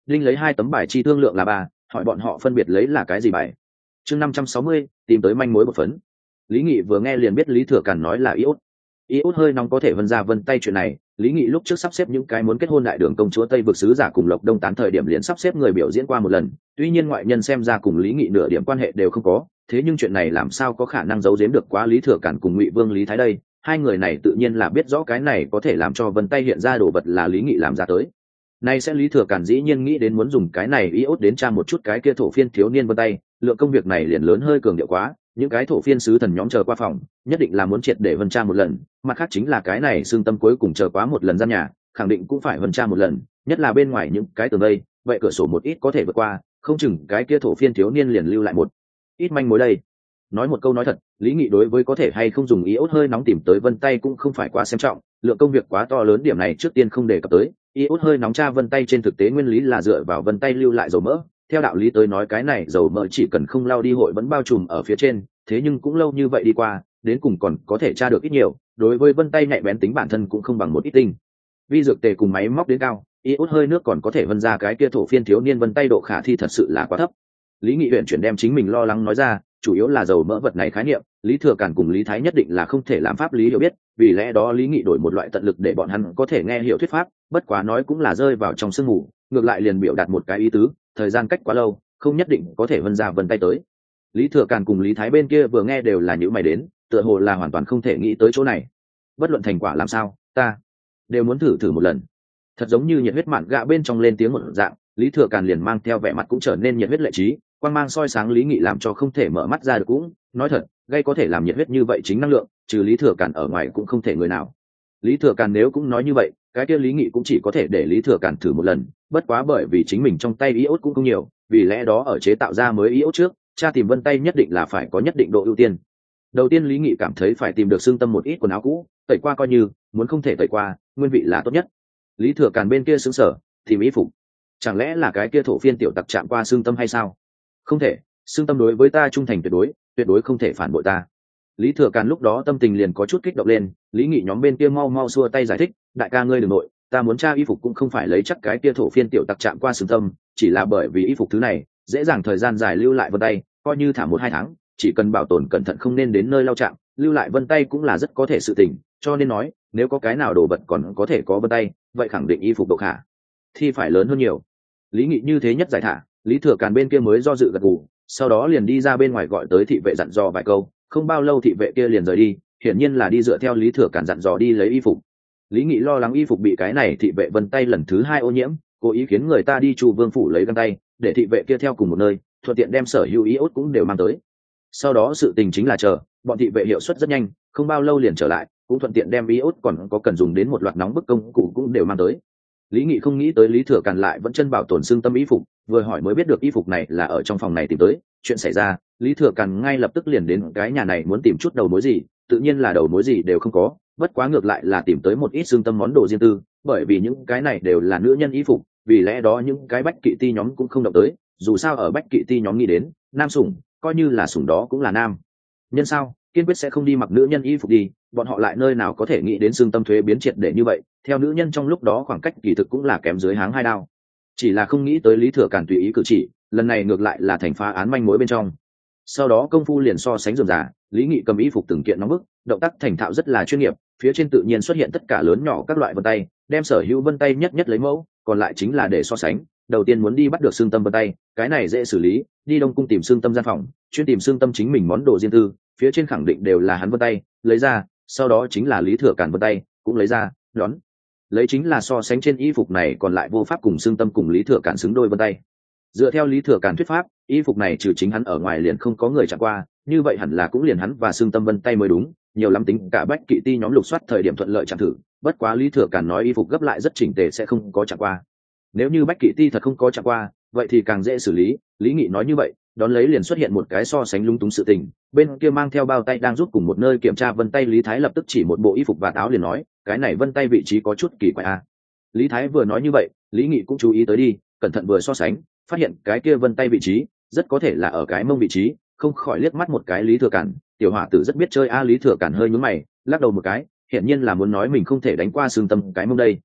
linh lấy hai tấm bài chi thương lượng là ba, hỏi bọn họ phân biệt lấy là cái gì bài. Chương năm trăm sáu mươi, tìm tới manh mối một phấn. Lý Nghị vừa nghe liền biết Lý Thừa Càn nói là iốt. Iốt hơi nóng có thể vân ra vân tay chuyện này, Lý Nghị lúc trước sắp xếp những cái muốn kết hôn đại đường công chúa Tây vực sứ giả cùng Lộc Đông tán thời điểm liền sắp xếp người biểu diễn qua một lần, tuy nhiên ngoại nhân xem ra cùng Lý Nghị nửa điểm quan hệ đều không có, thế nhưng chuyện này làm sao có khả năng giấu giếm được quá Lý Thừa Càn cùng Ngụy Vương Lý Thái đây, hai người này tự nhiên là biết rõ cái này có thể làm cho vân tay hiện ra đồ vật là Lý Nghị làm ra tới. Nay sẽ Lý Thừa Càn dĩ nhiên nghĩ đến muốn dùng cái này iốt đến tra một chút cái kia thổ phiên thiếu niên vân tay, lượng công việc này liền lớn hơi cường điệu quá, những cái thổ phiên sứ thần nhóm chờ qua phòng, nhất định là muốn triệt để vân tra một lần, mặt khác chính là cái này xương tâm cuối cùng chờ quá một lần gian nhà, khẳng định cũng phải vân tra một lần, nhất là bên ngoài những cái tường đây, vậy cửa sổ một ít có thể vượt qua, không chừng cái kia thổ phiên thiếu niên liền lưu lại một ít manh mối đây. Nói một câu nói thật, Lý Nghị đối với có thể hay không dùng iốt hơi nóng tìm tới vân tay cũng không phải quá xem trọng, lượng công việc quá to lớn điểm này trước tiên không đề cập tới, iốt hơi nóng tra vân tay trên thực tế nguyên lý là dựa vào vân tay lưu lại dầu mỡ, theo đạo lý tới nói cái này dầu mỡ chỉ cần không lao đi hội vẫn bao trùm ở phía trên, thế nhưng cũng lâu như vậy đi qua, đến cùng còn có thể tra được ít nhiều, đối với vân tay nhạy bén tính bản thân cũng không bằng một ít tinh vi dược tề cùng máy móc đến cao, iốt hơi nước còn có thể vân ra cái kia thổ phiên thiếu niên vân tay độ khả thi thật sự là quá thấp. Lý Nghị huyện chuyển đem chính mình lo lắng nói ra, chủ yếu là dầu mỡ vật này khái niệm, Lý Thừa Càn cùng Lý Thái nhất định là không thể làm pháp lý hiểu biết, vì lẽ đó Lý Nghị đổi một loại tận lực để bọn hắn có thể nghe hiểu thuyết pháp, bất quá nói cũng là rơi vào trong sương mù, ngược lại liền biểu đạt một cái ý tứ, thời gian cách quá lâu, không nhất định có thể vân ra vân tay tới. Lý Thừa Càn cùng Lý Thái bên kia vừa nghe đều là những mày đến, tựa hồ là hoàn toàn không thể nghĩ tới chỗ này. Bất luận thành quả làm sao, ta đều muốn thử thử một lần. Thật giống như nhiệt huyết mạn gạ bên trong lên tiếng một dạng, Lý Thừa Càn liền mang theo vẻ mặt cũng trở nên nhiệt huyết lệ trí, quang mang soi sáng Lý Nghị làm cho không thể mở mắt ra được cũng, nói thật, gây có thể làm nhiệt huyết như vậy chính năng lượng, trừ Lý Thừa Càn ở ngoài cũng không thể người nào. Lý Thừa Càn nếu cũng nói như vậy, cái kia Lý Nghị cũng chỉ có thể để Lý Thừa Càn thử một lần, bất quá bởi vì chính mình trong tay iốt cũng không nhiều, vì lẽ đó ở chế tạo ra mới iốt trước, cha tìm vân tay nhất định là phải có nhất định độ ưu tiên. Đầu tiên Lý Nghị cảm thấy phải tìm được xương tâm một ít quần áo cũ, tẩy qua coi như, muốn không thể tẩy qua, nguyên vị là tốt nhất. Lý Thừa Càn bên kia sững sờ, tìm y phục. Chẳng lẽ là cái kia thổ phiên tiểu tặc chạm qua xương tâm hay sao? Không thể, xương tâm đối với ta trung thành tuyệt đối, tuyệt đối không thể phản bội ta. Lý Thừa Càn lúc đó tâm tình liền có chút kích động lên, Lý Nghị nhóm bên kia mau mau xua tay giải thích, đại ca ngươi đừng nội, ta muốn tra y phục cũng không phải lấy chắc cái kia thổ phiên tiểu tặc chạm qua xương tâm, chỉ là bởi vì y phục thứ này dễ dàng thời gian dài lưu lại vân tay, coi như thả một hai tháng, chỉ cần bảo tồn cẩn thận không nên đến nơi lau chạm, lưu lại vân tay cũng là rất có thể sự tình, cho nên nói nếu có cái nào đồ vật còn có thể có vân tay, vậy khẳng định y phục độ khả thì phải lớn hơn nhiều. Lý Nghị như thế nhất giải thả, Lý Thừa Càn bên kia mới do dự gật gù, sau đó liền đi ra bên ngoài gọi tới thị vệ dặn dò vài câu, không bao lâu thị vệ kia liền rời đi, hiển nhiên là đi dựa theo Lý Thừa Càn dặn dò đi lấy y phục. Lý Nghị lo lắng y phục bị cái này thị vệ vân tay lần thứ hai ô nhiễm, cố ý khiến người ta đi Chu Vương phủ lấy găng tay, để thị vệ kia theo cùng một nơi, thuận tiện đem sở hữu iốt cũng đều mang tới. Sau đó sự tình chính là chờ, bọn thị vệ hiệu suất rất nhanh, không bao lâu liền trở lại, cũng thuận tiện đem iốt còn có cần dùng đến một loạt nóng bức công cụ cũng đều mang tới. Lý Nghị không nghĩ tới Lý Thừa Càn lại vẫn chân bảo tồn xương tâm y phục, vừa hỏi mới biết được y phục này là ở trong phòng này tìm tới. Chuyện xảy ra, Lý Thừa Càn ngay lập tức liền đến cái nhà này muốn tìm chút đầu mối gì, tự nhiên là đầu mối gì đều không có, bất quá ngược lại là tìm tới một ít xương tâm món đồ riêng tư, bởi vì những cái này đều là nữ nhân y phục, vì lẽ đó những cái bách kỵ ti nhóm cũng không động tới, dù sao ở bách kỵ ti nhóm nghĩ đến, nam sủng, coi như là sủng đó cũng là nam nhân sao, kiên quyết sẽ không đi mặc nữ nhân y phục đi, bọn họ lại nơi nào có thể nghĩ đến xương tâm thuế biến triệt để như vậy, theo nữ nhân trong lúc đó khoảng cách kỳ thực cũng là kém dưới háng hai đao. Chỉ là không nghĩ tới Lý Thừa Càn tùy ý cử chỉ, lần này ngược lại là thành phá án manh mối bên trong. Sau đó công phu liền so sánh rườm rà, Lý Nghị cầm y phục từng kiện nóng bức, động tác thành thạo rất là chuyên nghiệp, phía trên tự nhiên xuất hiện tất cả lớn nhỏ các loại vân tay, đem sở hữu vân tay nhất nhất lấy mẫu, còn lại chính là để so sánh. Đầu tiên muốn đi bắt được xương tâm vân tay, cái này dễ xử lý, đi Đông cung tìm xương tâm gian phòng, chuyên tìm xương tâm chính mình món đồ riêng tư, phía trên khẳng định đều là hắn vân tay, lấy ra, sau đó chính là Lý Thừa Càn vân tay, cũng lấy ra, đón lấy chính là so sánh trên y phục này còn lại vô pháp cùng xương tâm cùng Lý Thừa Càn xứng đôi vân tay. Dựa theo Lý Thừa Càn thuyết pháp, y phục này trừ chính hắn ở ngoài liền không có người chạm qua, như vậy hẳn là cũng liền hắn và xương tâm vân tay mới đúng, nhiều lắm tính cả bách kỵ ti nhóm lục soát thời điểm thuận lợi chạm thử, bất quá Lý Thừa Càn nói y phục gấp lại rất chỉnh tề sẽ không có chạm qua. Nếu như bách kỵ ti thật không có chạm qua, vậy thì càng dễ xử lý, Lý Nghị nói như vậy, đón lấy liền xuất hiện một cái so sánh lung túng sự tình, bên kia mang theo bao tay đang rút cùng một nơi kiểm tra vân tay Lý Thái lập tức chỉ một bộ y phục và áo liền nói, cái này vân tay vị trí có chút kỳ quái a. Lý Thái vừa nói như vậy, Lý Nghị cũng chú ý tới đi, cẩn thận vừa so sánh, phát hiện cái kia vân tay vị trí rất có thể là ở cái mông vị trí, không khỏi liếc mắt một cái Lý Thừa Càn, tiểu hỏa tử rất biết chơi a. Lý Thừa Càn hơi nhướng mày, lắc đầu một cái, hiển nhiên là muốn nói mình không thể đánh qua xương tâm cái mông đây.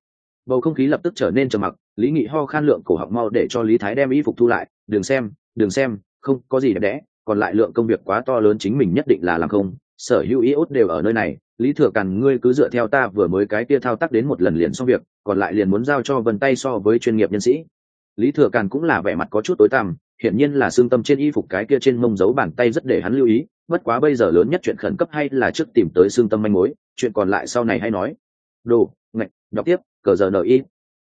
Bầu không khí lập tức trở nên trầm mặc, Lý Nghị ho khan lượng cổ họng mau để cho Lý Thái đem y phục thu lại. Đừng xem, đừng xem, không có gì đẹp đẽ, còn lại lượng công việc quá to lớn chính mình nhất định là làm không. Sở hữu iốt đều ở nơi này, Lý Thừa Càn ngươi cứ dựa theo ta vừa mới cái kia thao tác đến một lần liền xong việc, còn lại liền muốn giao cho Vân tay so với chuyên nghiệp nhân sĩ. Lý Thừa Càn cũng là vẻ mặt có chút tối tăm, hiển nhiên là xương tâm trên y phục cái kia trên mông dấu bàn tay rất để hắn lưu ý, bất quá bây giờ lớn nhất chuyện khẩn cấp hay là trước tìm tới xương tâm manh mối, chuyện còn lại sau này hay nói. Đồ, ngạch, đọc tiếp, cờ giờ ni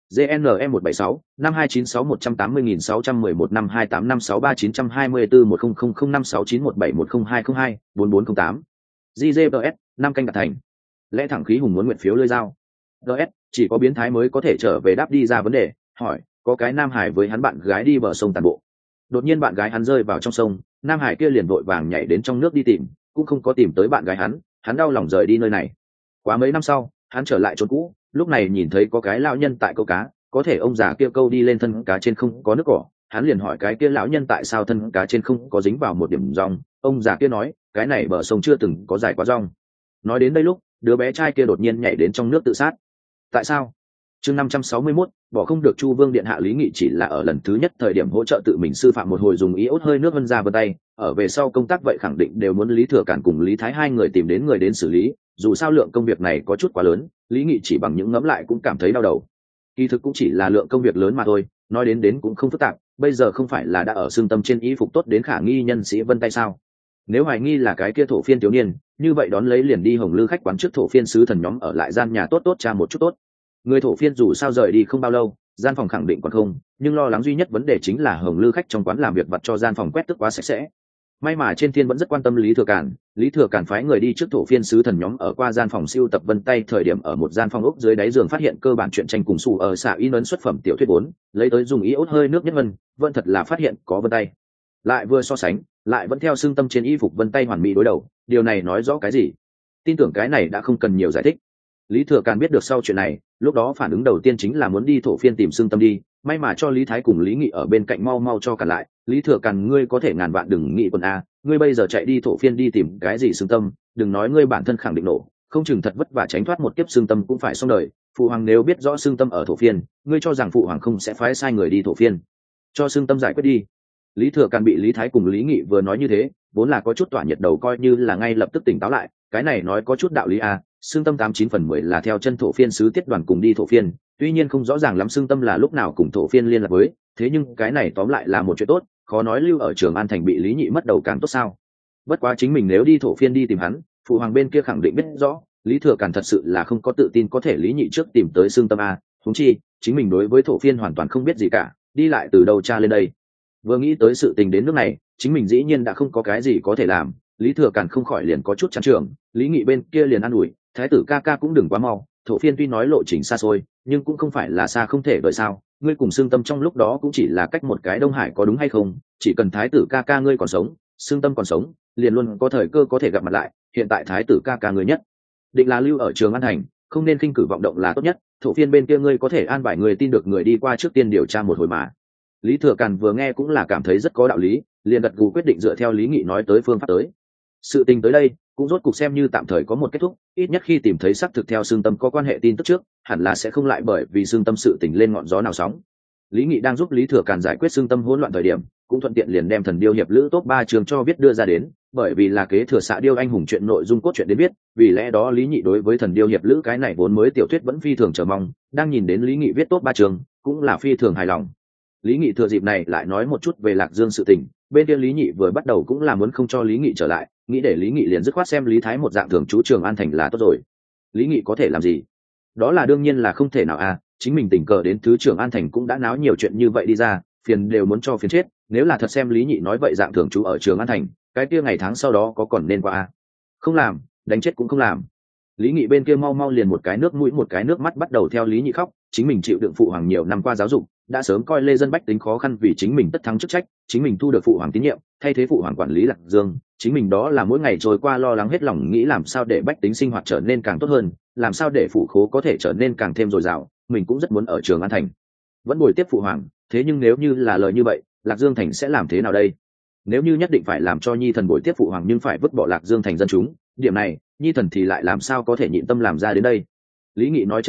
GNM một bảy sáu năm hai chín sáu một tám không nghìn sáu trăm mười một năm hai tám năm sáu ba chín hai tư một không không không năm sáu chín một bảy một không hai không hai bốn bốn không tám G J S năm canh đạt thành. Lẽ thẳng khí hùng muốn nguyện phiếu lơi dao. ds chỉ có biến thái mới có thể trở về đáp đi ra vấn đề, hỏi có cái nam hải với hắn bạn gái đi bờ sông tàn bộ, đột nhiên bạn gái hắn rơi vào trong sông, nam hải kia liền vội vàng nhảy đến trong nước đi tìm, cũng không có tìm tới bạn gái hắn, hắn đau lòng rời đi nơi này. Quá mấy năm sau hắn trở lại chốn cũ, lúc này nhìn thấy có cái lão nhân tại câu cá, có thể ông già kia câu đi lên thân cá trên không có nước cỏ, hắn liền hỏi cái kia lão nhân tại sao thân cá trên không có dính vào một điểm rong, ông già kia nói cái này bờ sông chưa từng có dài quá rong. Nói đến đây lúc đứa bé trai kia đột nhiên nhảy đến trong nước tự sát. Tại sao? Chương năm trăm sáu mươi mốt, bỏ không được. Chu Vương điện hạ Lý Nghị chỉ là ở lần thứ nhất thời điểm hỗ trợ tự mình sư phạm một hồi dùng iốt hơi nước vân ra vân tay, ở về sau công tác vậy khẳng định đều muốn Lý Thừa Cản cùng Lý Thái hai người tìm đến người đến xử lý, dù sao lượng công việc này có chút quá lớn, Lý Nghị chỉ bằng những ngẫm lại cũng cảm thấy đau đầu. Kỳ thực cũng chỉ là lượng công việc lớn mà thôi, nói đến đến cũng không phức tạp, bây giờ không phải là đã ở xương tâm trên y phục tốt đến khả nghi nhân sĩ vân tay sao? Nếu hoài nghi là cái kia thổ phiên thiếu niên, như vậy đón lấy liền đi Hồng Lư khách quán trước thổ phiên sứ thần nhóm ở lại gian nhà tốt tốt tra một chút tốt. Người thổ phiên dù sao rời đi không bao lâu, gian phòng khẳng định còn không, nhưng lo lắng duy nhất vấn đề chính là Hồng Lư khách trong quán làm việc vặt cho gian phòng quét tức quá sạch sẽ. May mà trên thiên vẫn rất quan tâm Lý Thừa Cản, Lý Thừa Cản phái người đi trước thổ phiên sứ thần nhóm ở qua gian phòng siêu tập vân tay thời điểm ở một gian phòng ốc dưới đáy giường phát hiện cơ bản truyện tranh cùng sủ ở xạ in ấn xuất phẩm tiểu thuyết bốn, lấy tới dùng iốt hơi nước nhất vân, vẫn thật là phát hiện có vân tay. Lại vừa so sánh, lại vẫn theo xương tâm trên y phục vân tay hoàn mỹ đối đầu, điều này nói rõ cái gì? Tin tưởng cái này đã không cần nhiều giải thích. Lý Thừa Càn biết được sau chuyện này, lúc đó phản ứng đầu tiên chính là muốn đi thổ phiên tìm xương tâm đi, may mà cho Lý Thái cùng Lý Nghị ở bên cạnh mau mau cho Càn lại. Lý Thừa Càn ngươi có thể ngàn vạn đừng nghĩ quần a, ngươi bây giờ chạy đi thổ phiên đi tìm cái gì xương tâm, đừng nói ngươi bản thân khẳng định nổ, không chừng thật vất vả tránh thoát một kiếp xương tâm cũng phải xong đời. Phụ hoàng nếu biết rõ xương tâm ở thổ phiên, ngươi cho rằng phụ hoàng không sẽ phái sai người đi thổ phiên cho xương tâm giải quyết đi? Lý Thừa Càn bị Lý Thái cùng Lý Nghị vừa nói như thế, vốn là có chút tỏa nhiệt đầu coi như là ngay lập tức tỉnh táo lại, cái này nói có chút đạo lý a. Xương tâm tám chín phần mười là theo chân thổ phiên sứ tiết đoàn cùng đi thổ phiên, tuy nhiên không rõ ràng lắm xương tâm là lúc nào cùng thổ phiên liên lạc với, thế nhưng cái này tóm lại là một chuyện tốt, khó nói lưu ở Trường An thành bị Lý Nhị mất đầu càng tốt sao? Bất quá chính mình nếu đi thổ phiên đi tìm hắn, phụ hoàng bên kia khẳng định biết rõ, Lý Thừa Càn thật sự là không có tự tin có thể Lý Nhị trước tìm tới xương tâm a, huống chi chính mình đối với thổ phiên hoàn toàn không biết gì cả, đi lại từ đâu tra lên đây. Vừa nghĩ tới sự tình đến nước này, chính mình dĩ nhiên đã không có cái gì có thể làm, Lý Thừa Càn không khỏi liền có chút chán trường. Lý Nghị bên kia liền an ủi, thái tử ca ca cũng đừng quá mau, thổ phiên tuy nói lộ trình xa xôi, nhưng cũng không phải là xa không thể đợi sao, ngươi cùng xương tâm trong lúc đó cũng chỉ là cách một cái Đông Hải có đúng hay không, chỉ cần thái tử ca ca ngươi còn sống, xương tâm còn sống, liền luôn có thời cơ có thể gặp mặt lại, hiện tại thái tử ca ca ngươi nhất định là lưu ở Trường An thành, không nên khinh cử vọng động là tốt nhất, thổ phiên bên kia ngươi có thể an bài người tin được người đi qua trước tiên điều tra một hồi mà. Lý Thừa Càn vừa nghe cũng là cảm thấy rất có đạo lý, liền gật gù quyết định dựa theo Lý Nghị nói tới phương pháp tới. Sự tình tới đây cũng rốt cục xem như tạm thời có một kết thúc, ít nhất khi tìm thấy xác thực theo xương tâm có quan hệ tin tức trước, hẳn là sẽ không lại bởi vì xương tâm sự tình lên ngọn gió nào sóng. Lý Nghị đang giúp Lý Thừa Càn giải quyết xương tâm hỗn loạn thời điểm, cũng thuận tiện liền đem Thần Điêu hiệp lữ top ba chương cho viết đưa ra đến, bởi vì là kế thừa xạ điêu anh hùng chuyện nội dung cốt truyện đến viết, vì lẽ đó Lý Nghị đối với Thần Điêu hiệp lữ cái này vốn mới tiểu thuyết vẫn phi thường chờ mong, đang nhìn đến Lý Nghị viết top ba chương, cũng là phi thường hài lòng. Lý Nghị thừa dịp này lại nói một chút về Lạc Dương sự tình, bên kia Lý Nghị vừa bắt đầu cũng là muốn không cho Lý Nghị trở lại, nghĩ để Lý Nghị liền dứt khoát xem Lý Thái một dạng thường trú Trường An thành là tốt rồi. Lý Nghị có thể làm gì? Đó là đương nhiên là không thể nào à, chính mình tình cờ đến thứ Trường An thành cũng đã náo nhiều chuyện như vậy đi ra, phiền đều muốn cho phiền chết, nếu là thật xem Lý Nghị nói vậy dạng thường trú ở Trường An thành, cái kia ngày tháng sau đó có còn nên qua à? Không làm, đánh chết cũng không làm. Lý Nghị bên kia mau mau liền một cái nước mũi một cái nước mắt bắt đầu theo Lý Nghị khóc, chính mình chịu đựng phụ hoàng nhiều năm qua giáo dục, đã sớm coi lê dân bách tính khó khăn vì chính mình tất thắng chức trách, chính mình thu được phụ hoàng tín nhiệm, thay thế phụ hoàng quản lý Lạc Dương, chính mình đó là mỗi ngày trôi qua lo lắng hết lòng nghĩ làm sao để bách tính sinh hoạt trở nên càng tốt hơn, làm sao để phủ khố có thể trở nên càng thêm dồi dào, mình cũng rất muốn ở Trường An thành vẫn bồi tiếp phụ hoàng, thế nhưng nếu như là lời như vậy, Lạc Dương thành sẽ làm thế nào đây? Nếu như nhất định phải làm cho nhi thần bồi tiếp phụ hoàng nhưng phải vứt bỏ Lạc Dương thành dân chúng, điểm này nhi thần thì lại làm sao có thể nhịn tâm làm ra đến đây? Lý Nghị nói chân thành,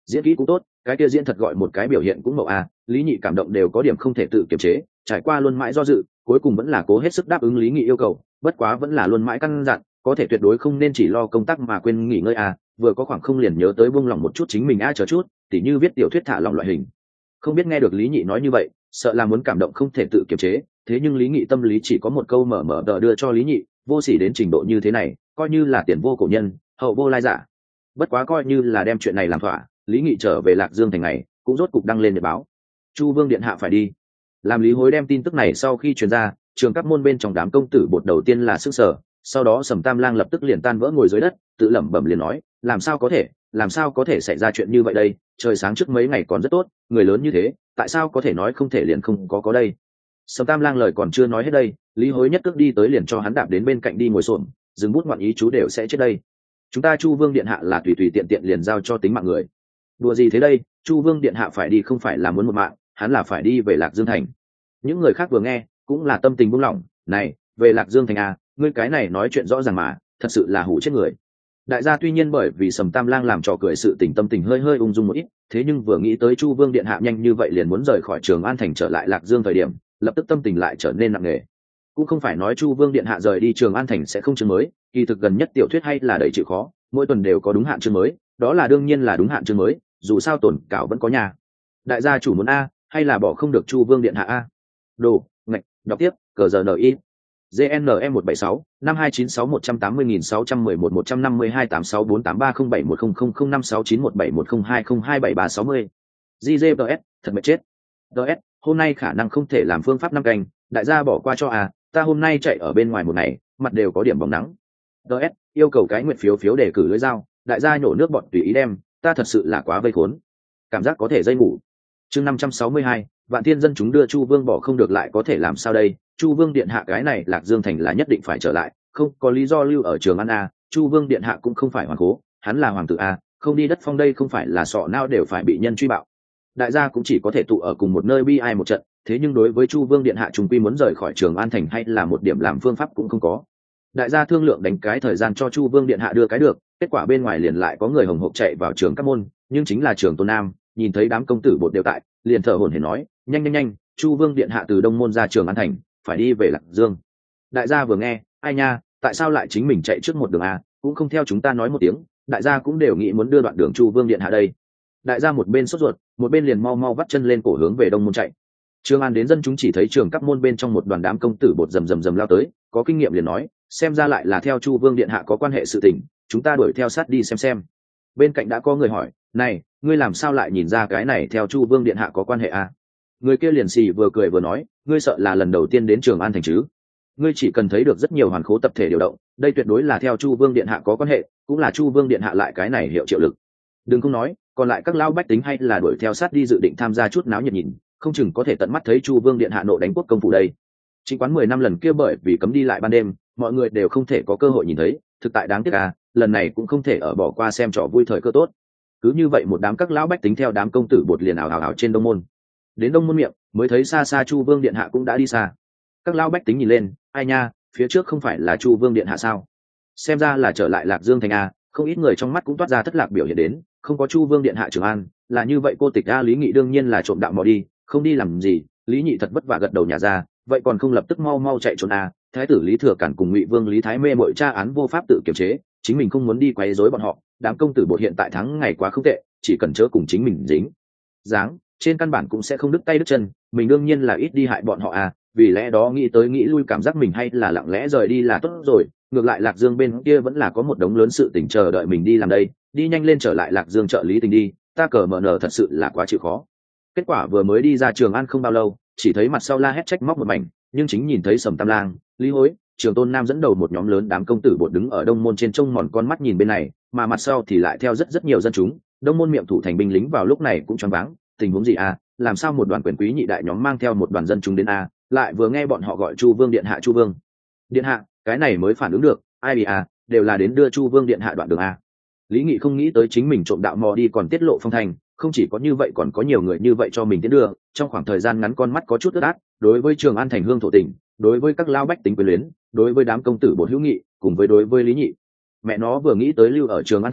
diễn kỹ cũng tốt, cái kia diễn thật gọi một cái biểu hiện cũng mậu à. Lý Nhị cảm động đều có điểm không thể tự kiềm chế, trải qua luôn mãi do dự, cuối cùng vẫn là cố hết sức đáp ứng Lý Nghị yêu cầu, bất quá vẫn là luôn mãi căn dặn, có thể tuyệt đối không nên chỉ lo công tác mà quên nghỉ ngơi à, vừa có khoảng không liền nhớ tới buông lòng một chút chính mình a à chờ chút, tỉ như viết tiểu thuyết thả lòng loại hình. Không biết nghe được Lý Nhị nói như vậy, sợ là muốn cảm động không thể tự kiềm chế, thế nhưng Lý Nghị tâm lý chỉ có một câu mở mở tờ đưa cho Lý Nhị, vô sỉ đến trình độ như thế này, coi như là tiền vô cổ nhân, hậu vô lai giả. Bất quá coi như là đem chuyện này làm thỏa, Lý Nghị trở về Lạc Dương thành ngày, cũng rốt cục đăng lên nhật báo. Chu Vương điện hạ phải đi. Làm Lý Hối đem tin tức này sau khi truyền ra, trường các môn bên trong đám công tử bột đầu tiên là sức sở, sau đó Sầm Tam Lang lập tức liền tan vỡ ngồi dưới đất, tự lẩm bẩm liền nói, làm sao có thể, làm sao có thể xảy ra chuyện như vậy đây, trời sáng trước mấy ngày còn rất tốt, người lớn như thế, tại sao có thể nói không thể liền không có có đây. Sầm Tam Lang lời còn chưa nói hết đây, Lý Hối nhất cước đi tới liền cho hắn đạp đến bên cạnh đi ngồi xổm, dừng bút ngoạn ý chú đều sẽ chết đây. Chúng ta Chu Vương điện hạ là tùy tùy tiện tiện liền giao cho tính mạng người. Đùa gì thế đây, Chu Vương điện hạ phải đi không phải là muốn một mạng, hắn là phải đi về Lạc Dương thành. Những người khác vừa nghe cũng là tâm tình buông lỏng, này, về Lạc Dương thành à, ngươi cái này nói chuyện rõ ràng mà, thật sự là hủ chết người. Đại gia tuy nhiên bởi vì Sầm Tam Lang làm trò cười sự tình tâm tình hơi hơi ung dung một ít, thế nhưng vừa nghĩ tới Chu Vương điện hạ nhanh như vậy liền muốn rời khỏi Trường An thành trở lại Lạc Dương thời điểm, lập tức tâm tình lại trở nên nặng nề. Cũng không phải nói Chu Vương điện hạ rời đi Trường An thành sẽ không chương mới, kỳ thực gần nhất tiểu thuyết hay là đầy chịu khó, mỗi tuần đều có đúng hạn chương mới, đó là đương nhiên là đúng hạn chương mới, dù sao tổn cảo vẫn có nhà. Đại gia chủ muốn a, hay là bỏ không được Chu Vương điện hạ a. Đồ, ngạch, đọc tiếp, cờ giờ ni. G N M một bảy sáu năm hai chín sáu một tám không nghìn sáu trăm mười một một trăm năm mươi hai tám sáu bốn tám ba không bảy một không không không năm sáu chín một bảy một không hai không hai bảy ba sáu mươi. G G P S, thật mệt chết. D S, hôm nay khả năng không thể làm phương pháp năm canh, đại gia bỏ qua cho à, ta hôm nay chạy ở bên ngoài một ngày, mặt đều có điểm bóng nắng. D S, yêu cầu cái nguyện phiếu phiếu để cử lưới dao, đại gia nhổ nước bọt tùy ý đem, ta thật sự là quá vây khốn. Cảm giác có thể dây ngủ. Chương năm trăm sáu mươi hai, vạn thiên dân chúng đưa Chu Vương bỏ không được lại có thể làm sao đây, Chu Vương điện hạ cái này Lạc Dương thành là nhất định phải trở lại, không có lý do lưu ở Trường An a, Chu Vương điện hạ cũng không phải hoàng cố, hắn là hoàng tử a, không đi đất phong đây không phải là sọ não đều phải bị nhân truy bạo. Đại gia cũng chỉ có thể tụ ở cùng một nơi bi ai một trận, thế nhưng đối với Chu Vương điện hạ trùng quy muốn rời khỏi Trường An thành hay là một điểm làm phương pháp cũng không có. Đại gia thương lượng đánh cái thời gian cho Chu Vương điện hạ đưa cái được, kết quả bên ngoài liền lại có người hồng hộc chạy vào trường các môn, nhưng chính là Trường Tôn Nam, nhìn thấy đám công tử bột đều tại, liền thở hổn hển nói, nhanh nhanh nhanh, Chu Vương điện hạ từ Đông môn ra Trường An thành, phải đi về Lạc Dương. Đại gia vừa nghe, ai nha, tại sao lại chính mình chạy trước một đường a, cũng không theo chúng ta nói một tiếng, đại gia cũng đều nghĩ muốn đưa đoạn đường Chu Vương điện hạ đây. Đại gia một bên sốt ruột, một bên liền mau mau vắt chân lên cổ hướng về Đông môn chạy. Trường An đến dân chúng chỉ thấy trường các môn bên trong một đoàn đám công tử bột rầm rầm rầm lao tới, có kinh nghiệm liền nói, xem ra lại là theo Chu Vương điện hạ có quan hệ sự tình, chúng ta đuổi theo sát đi xem xem. Bên cạnh đã có người hỏi, này, ngươi làm sao lại nhìn ra cái này theo Chu Vương điện hạ có quan hệ a? Người kia liền xì vừa cười vừa nói, ngươi sợ là lần đầu tiên đến Trường An thành chứ? Ngươi chỉ cần thấy được rất nhiều hoàn khố tập thể điều động, đây tuyệt đối là theo Chu Vương điện hạ có quan hệ, cũng là Chu Vương điện hạ lại cái này hiệu triệu lực. Đừng không nói, còn lại các lao bách tính hay là đuổi theo sát đi dự định tham gia chút náo nhiệt nhìn, không chừng có thể tận mắt thấy Chu Vương điện hạ nộ đánh quốc công phủ đây. Chính quán mười năm lần kia bởi vì cấm đi lại ban đêm, mọi người đều không thể có cơ hội nhìn thấy, thực tại đáng tiếc à, lần này cũng không thể ở bỏ qua xem trò vui thời cơ tốt. Cứ như vậy một đám các lão bách tính theo đám công tử bột liền ảo ảo ảo trên Đông môn. Đến Đông môn miệng, mới thấy xa xa Chu Vương điện hạ cũng đã đi xa. Các lão bách tính nhìn lên, ai nha, phía trước không phải là Chu Vương điện hạ sao? Xem ra là trở lại Lạc Dương thành a, không ít người trong mắt cũng toát ra thất lạc biểu hiện đến, không có Chu Vương điện hạ Trường An, là như vậy cô tịch a. Lý Nghị đương nhiên là trộm đạo mò đi, không đi làm gì, Lý Nhị thật vất vả gật đầu nhà ra, vậy còn không lập tức mau mau chạy trốn a. Thái tử Lý Thừa Cản cùng Ngụy Vương Lý Thái Mê mọi tra án vô pháp tự kiềm chế, chính mình không muốn đi quấy rối bọn họ, đám công tử bột hiện tại thắng ngày quá không tệ, chỉ cần chớ cùng chính mình dính dáng, trên căn bản cũng sẽ không đứt tay đứt chân, mình đương nhiên là ít đi hại bọn họ à, vì lẽ đó nghĩ tới nghĩ lui cảm giác mình hay là lặng lẽ rời đi là tốt rồi, ngược lại Lạc Dương bên kia vẫn là có một đống lớn sự tình chờ đợi mình đi làm đây, đi nhanh lên trở lại Lạc Dương trợ lý tình đi, ta cờ mở nở thật sự là quá chịu khó. Kết quả vừa mới đi ra Trường An không bao lâu, chỉ thấy mặt sau la hét trách móc một mảnh, nhưng chính nhìn thấy Sầm Tam Lang, Lý Hối, Trường Tôn Nam dẫn đầu một nhóm lớn đám công tử bột đứng ở Đông môn trên trông mòn con mắt nhìn bên này, mà mặt sau thì lại theo rất rất nhiều dân chúng. Đông môn miệng thủ thành binh lính vào lúc này cũng choáng váng, tình huống gì à, làm sao một đoàn quyền quý nhị đại nhóm mang theo một đoàn dân chúng đến a, lại vừa nghe bọn họ gọi Chu Vương điện hạ Chu Vương điện hạ, cái này mới phản ứng được, ai bị à, đều là đến đưa Chu Vương điện hạ đoạn đường a. Lý Nghị không nghĩ tới chính mình trộm đạo mò đi còn tiết lộ phong thành, không chỉ có như vậy còn có nhiều người như vậy cho mình tiến đưa, trong khoảng thời gian ngắn con mắt có chút ướt át, đối với Trường An thành hương thổ tình, đối với các lao bách tính quyền luyến, đối với đám công tử bột hữu nghị, cùng với đối với Lý Nhị. Mẹ nó vừa nghĩ tới lưu ở Trường An thành,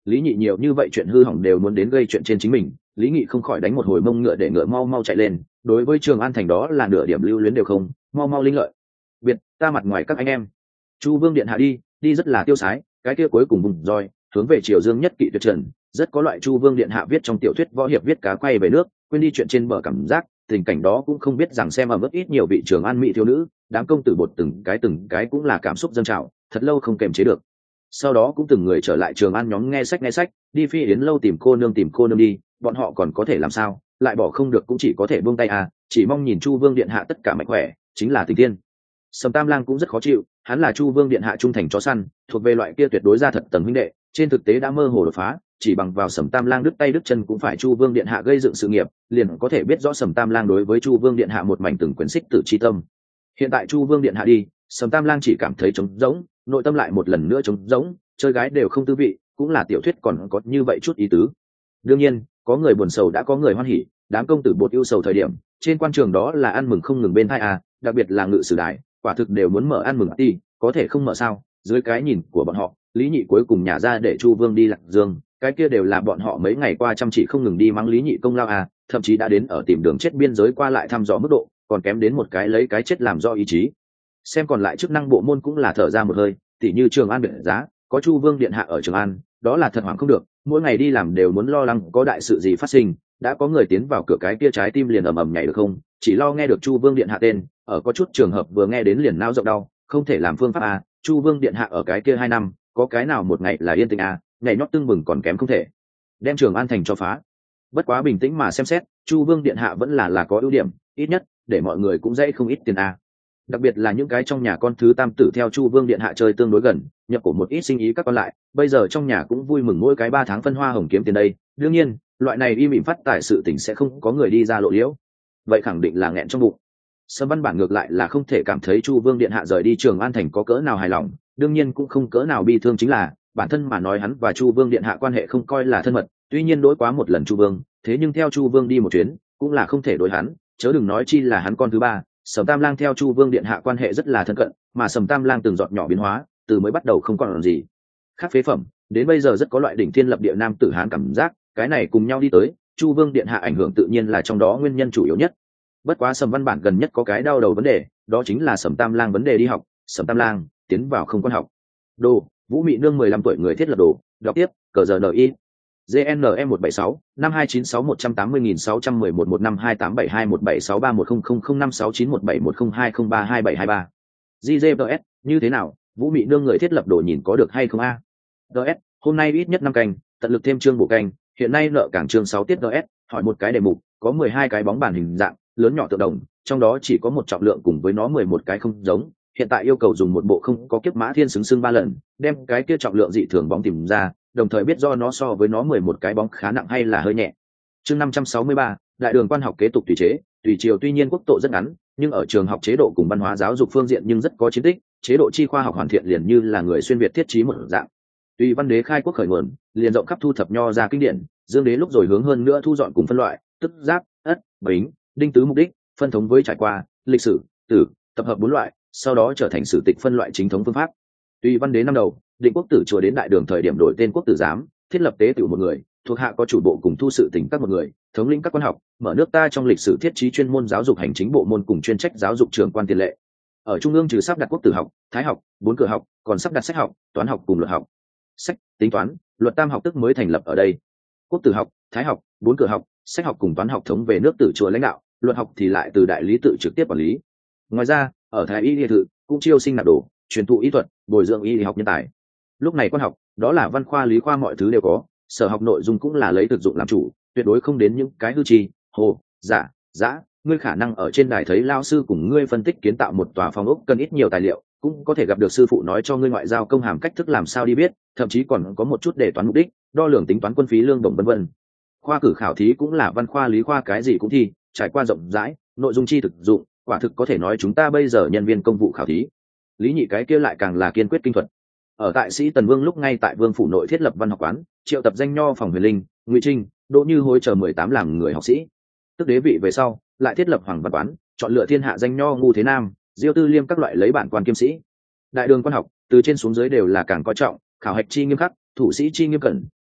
Lý Nhị nhiều như vậy chuyện hư hỏng đều muốn đến gây chuyện trên chính mình, Lý Nghị không khỏi đánh một hồi mông ngựa để ngựa mau mau chạy lên. Đối với Trường An thành đó là nửa điểm lưu luyến đều không, mau mau linh lợi. Biệt, ta mặt ngoài các anh em. Chu Vương điện hạ đi, đi rất là tiêu sái, cái kia cuối cùng vùng roi, hướng về Triều Dương nhất kỵ tuyệt trần, rất có loại Chu Vương điện hạ viết trong tiểu thuyết võ hiệp viết cá quay về nước, quên đi chuyện trên bờ cảm giác, tình cảnh đó cũng không biết rằng xem ở mức ít nhiều vị Trường An mỹ thiếu nữ, đám công tử bột từng cái từng cái cũng là cảm xúc dâng trào, thật lâu không kềm chế được. Sau đó cũng từng người trở lại Trường An nhóm nghe sách nghe sách, đi phi yến lâu tìm cô nương tìm cô nương đi, bọn họ còn có thể làm sao, lại bỏ không được cũng chỉ có thể buông tay à, chỉ mong nhìn Chu Vương điện hạ tất cả mạnh khỏe, chính là tình tiên. Sầm Tam Lang cũng rất khó chịu, hắn là Chu Vương điện hạ trung thành chó săn, thuộc về loại kia tuyệt đối gia thật tầng huynh đệ, trên thực tế đã mơ hồ đột phá, chỉ bằng vào Sầm Tam Lang đứt tay đứt chân cũng phải Chu Vương điện hạ gây dựng sự nghiệp, liền có thể biết rõ Sầm Tam Lang đối với Chu Vương điện hạ một mảnh từng quyển xích tử chi tâm. Hiện tại Chu Vương điện hạ đi, Sầm Tam Lang chỉ cảm thấy trống rỗng, nội tâm lại một lần nữa trống rỗng, chơi gái đều không tư vị, cũng là tiểu thuyết còn có như vậy chút ý tứ. Đương nhiên, có người buồn sầu đã có người hoan hỉ, đám công tử bột ưu sầu thời điểm, trên quan trường đó là ăn mừng không ngừng bên thai à, đặc biệt là ngự sử đài, quả thực đều muốn mở ăn mừng ti, có thể không mở sao? Dưới cái nhìn của bọn họ, Lý Nhị cuối cùng nhả ra để Chu Vương đi Lạc Dương, cái kia đều là bọn họ mấy ngày qua chăm chỉ không ngừng đi mắng Lý Nhị công lao à, thậm chí đã đến ở tìm đường chết biên giới qua lại thăm dò mức độ, còn kém đến một cái lấy cái chết làm do ý chí. Xem còn lại chức năng bộ môn cũng là thở ra một hơi, tỉ như Trường An biệt giá, có Chu Vương điện hạ ở Trường An, đó là thật hoảng không được, mỗi ngày đi làm đều muốn lo lắng có đại sự gì phát sinh, đã có người tiến vào cửa cái kia trái tim liền ầm ầm nhảy được không, chỉ lo nghe được Chu Vương điện hạ tên, ở có chút trường hợp vừa nghe đến liền não rộng đau, không thể làm phương pháp à, Chu Vương điện hạ ở cái kia hai năm, có cái nào một ngày là yên tĩnh à, ngày nhót tưng bừng còn kém không thể đem Trường An thành cho phá. Bất quá bình tĩnh mà xem xét, Chu Vương điện hạ vẫn là là có ưu điểm, ít nhất để mọi người cũng dễ không ít tiền à. Đặc biệt là những cái trong nhà con thứ tam tử theo Chu Vương điện hạ chơi tương đối gần, nhập cổ một ít sinh ý các con lại, bây giờ trong nhà cũng vui mừng mỗi cái ba tháng phân hoa hồng kiếm tiền đây. Đương nhiên, loại này im ỉm phát tài sự tình sẽ không có người đi ra lộ liễu, vậy khẳng định là nghẹn trong bụng. Sâm Văn Bản ngược lại là không thể cảm thấy Chu Vương điện hạ rời đi Trường An thành có cỡ nào hài lòng, đương nhiên cũng không cỡ nào bi thương, chính là bản thân mà nói hắn và Chu Vương điện hạ quan hệ không coi là thân mật, tuy nhiên đối quá một lần Chu Vương, thế nhưng theo Chu Vương đi một chuyến, cũng là không thể đối hắn, chớ đừng nói chi là hắn con thứ ba. Sầm Tam Lang theo Chu Vương điện hạ quan hệ rất là thân cận, mà Sầm Tam Lang từng giọt nhỏ biến hóa, từ mới bắt đầu không còn làm gì khác phế phẩm, đến bây giờ rất có loại đỉnh thiên lập địa nam tử hán cảm giác, cái này cùng nhau đi tới, Chu Vương điện hạ ảnh hưởng tự nhiên là trong đó nguyên nhân chủ yếu nhất. Bất quá Sầm Văn Bản gần nhất có cái đau đầu vấn đề, đó chính là Sầm Tam Lang vấn đề đi học, Sầm Tam Lang tiến vào không quan học. Đồ, Vũ Mị Nương mười lăm tuổi người thiết lập đồ, đọc tiếp, cờ giờ ni G N E một bảy sáu năm hai chín sáu một tám không sáu một một một năm hai tám bảy hai một bảy sáu ba một không không không năm sáu chín một bảy một không hai không ba hai bảy hai ba. G J P S, như thế nào, Vũ Mị Nương người thiết lập đồ nhìn có được hay không a? đê ét, hôm nay ít nhất năm canh, tận lực thêm chương bổ canh, hiện nay nợ cảng chương sáu tiết đê ét, hỏi một cái đề mục, có mười hai cái bóng bàn hình dạng, lớn nhỏ tượng đồng, trong đó chỉ có một trọng lượng cùng với nó mười một cái không giống, hiện tại yêu cầu dùng một bộ không có kiếp mã thiên xứng xưng ba lần, đem cái kia trọng lượng dị thường bóng tìm ra, đồng thời biết do nó so với nó mười một cái bóng khá nặng hay là hơi nhẹ. Chương năm trăm sáu mươi ba, đại đường quan học kế tục tùy chế, tùy triều tuy nhiên quốc độ rất ngắn, nhưng ở trường học chế độ cùng văn hóa giáo dục phương diện nhưng rất có chiến tích, chế độ chi khoa học hoàn thiện liền như là người xuyên việt thiết trí một dạng. Tùy văn đế khai quốc khởi nguồn, liền rộng khắp thu thập nho ra kinh điển, dương đế lúc rồi hướng hơn nữa thu dọn cùng phân loại, tức giáp, ất, bính, đinh tứ mục đích, phân thống với trải qua, lịch sử, tử, tập hợp bốn loại, sau đó trở thành sử tịch phân loại chính thống phương pháp. Tùy văn đế năm đầu, định quốc tử chùa đến đại đường thời điểm đổi tên quốc tử giám, thiết lập tế tiểu một người, thuộc hạ có chủ bộ cùng thu sự tỉnh các một người, thống lĩnh các quan học, mở nước ta trong lịch sử thiết trí chuyên môn giáo dục hành chính bộ môn cùng chuyên trách giáo dục trường quan tiền lệ. Ở trung ương trừ sắp đặt quốc tử học, thái học, bốn cửa học, còn sắp đặt sách học, toán học cùng luật học. Sách, tính toán, luật tam học tức mới thành lập ở đây. Quốc tử học, thái học, bốn cửa học, sách học cùng toán học thống về nước tử chùa lãnh đạo, luật học thì lại từ đại lý tự trực tiếp quản lý. Ngoài ra, ở thái y địa thự cũng chiêu sinh nạp đồ, truyền thụ y thuật, bồi dưỡng y học nhân tài. Lúc này quan học, đó là văn khoa lý khoa mọi thứ đều có, sở học nội dung cũng là lấy thực dụng làm chủ, tuyệt đối không đến những cái hư chi, hồ, giả, dã. Ngươi khả năng ở trên đài thấy lao sư cùng ngươi phân tích kiến tạo một tòa phòng ốc cần ít nhiều tài liệu, cũng có thể gặp được sư phụ nói cho ngươi ngoại giao công hàm cách thức làm sao đi biết, thậm chí còn có một chút để toán mục đích, đo lường tính toán quân phí lương đồng vân vân. Khoa cử khảo thí cũng là văn khoa lý khoa cái gì cũng thi, trải qua rộng rãi, nội dung chi thực dụng, quả thực có thể nói chúng ta bây giờ nhân viên công vụ khảo thí. Lý Nhị cái kia lại càng là kiên quyết kinh thuật. Ở tại sĩ Tần Vương lúc ngay tại Vương phủ nội thiết lập văn học quán, triệu tập danh nho phòng Huyền Linh, Ngụy Trinh, Đỗ Như Hối chờ mười tám làm người học sĩ. Tức đế vị về sau, lại thiết lập Hoàng văn quán, chọn lựa thiên hạ danh nho ngu thế nam, Diêu Tư Liêm các loại lấy bản quan kiêm sĩ. Đại đường quan học, từ trên xuống dưới đều là càng coi trọng, khảo hạch chi nghiêm khắc, thủ sĩ chi nghiêm cẩn,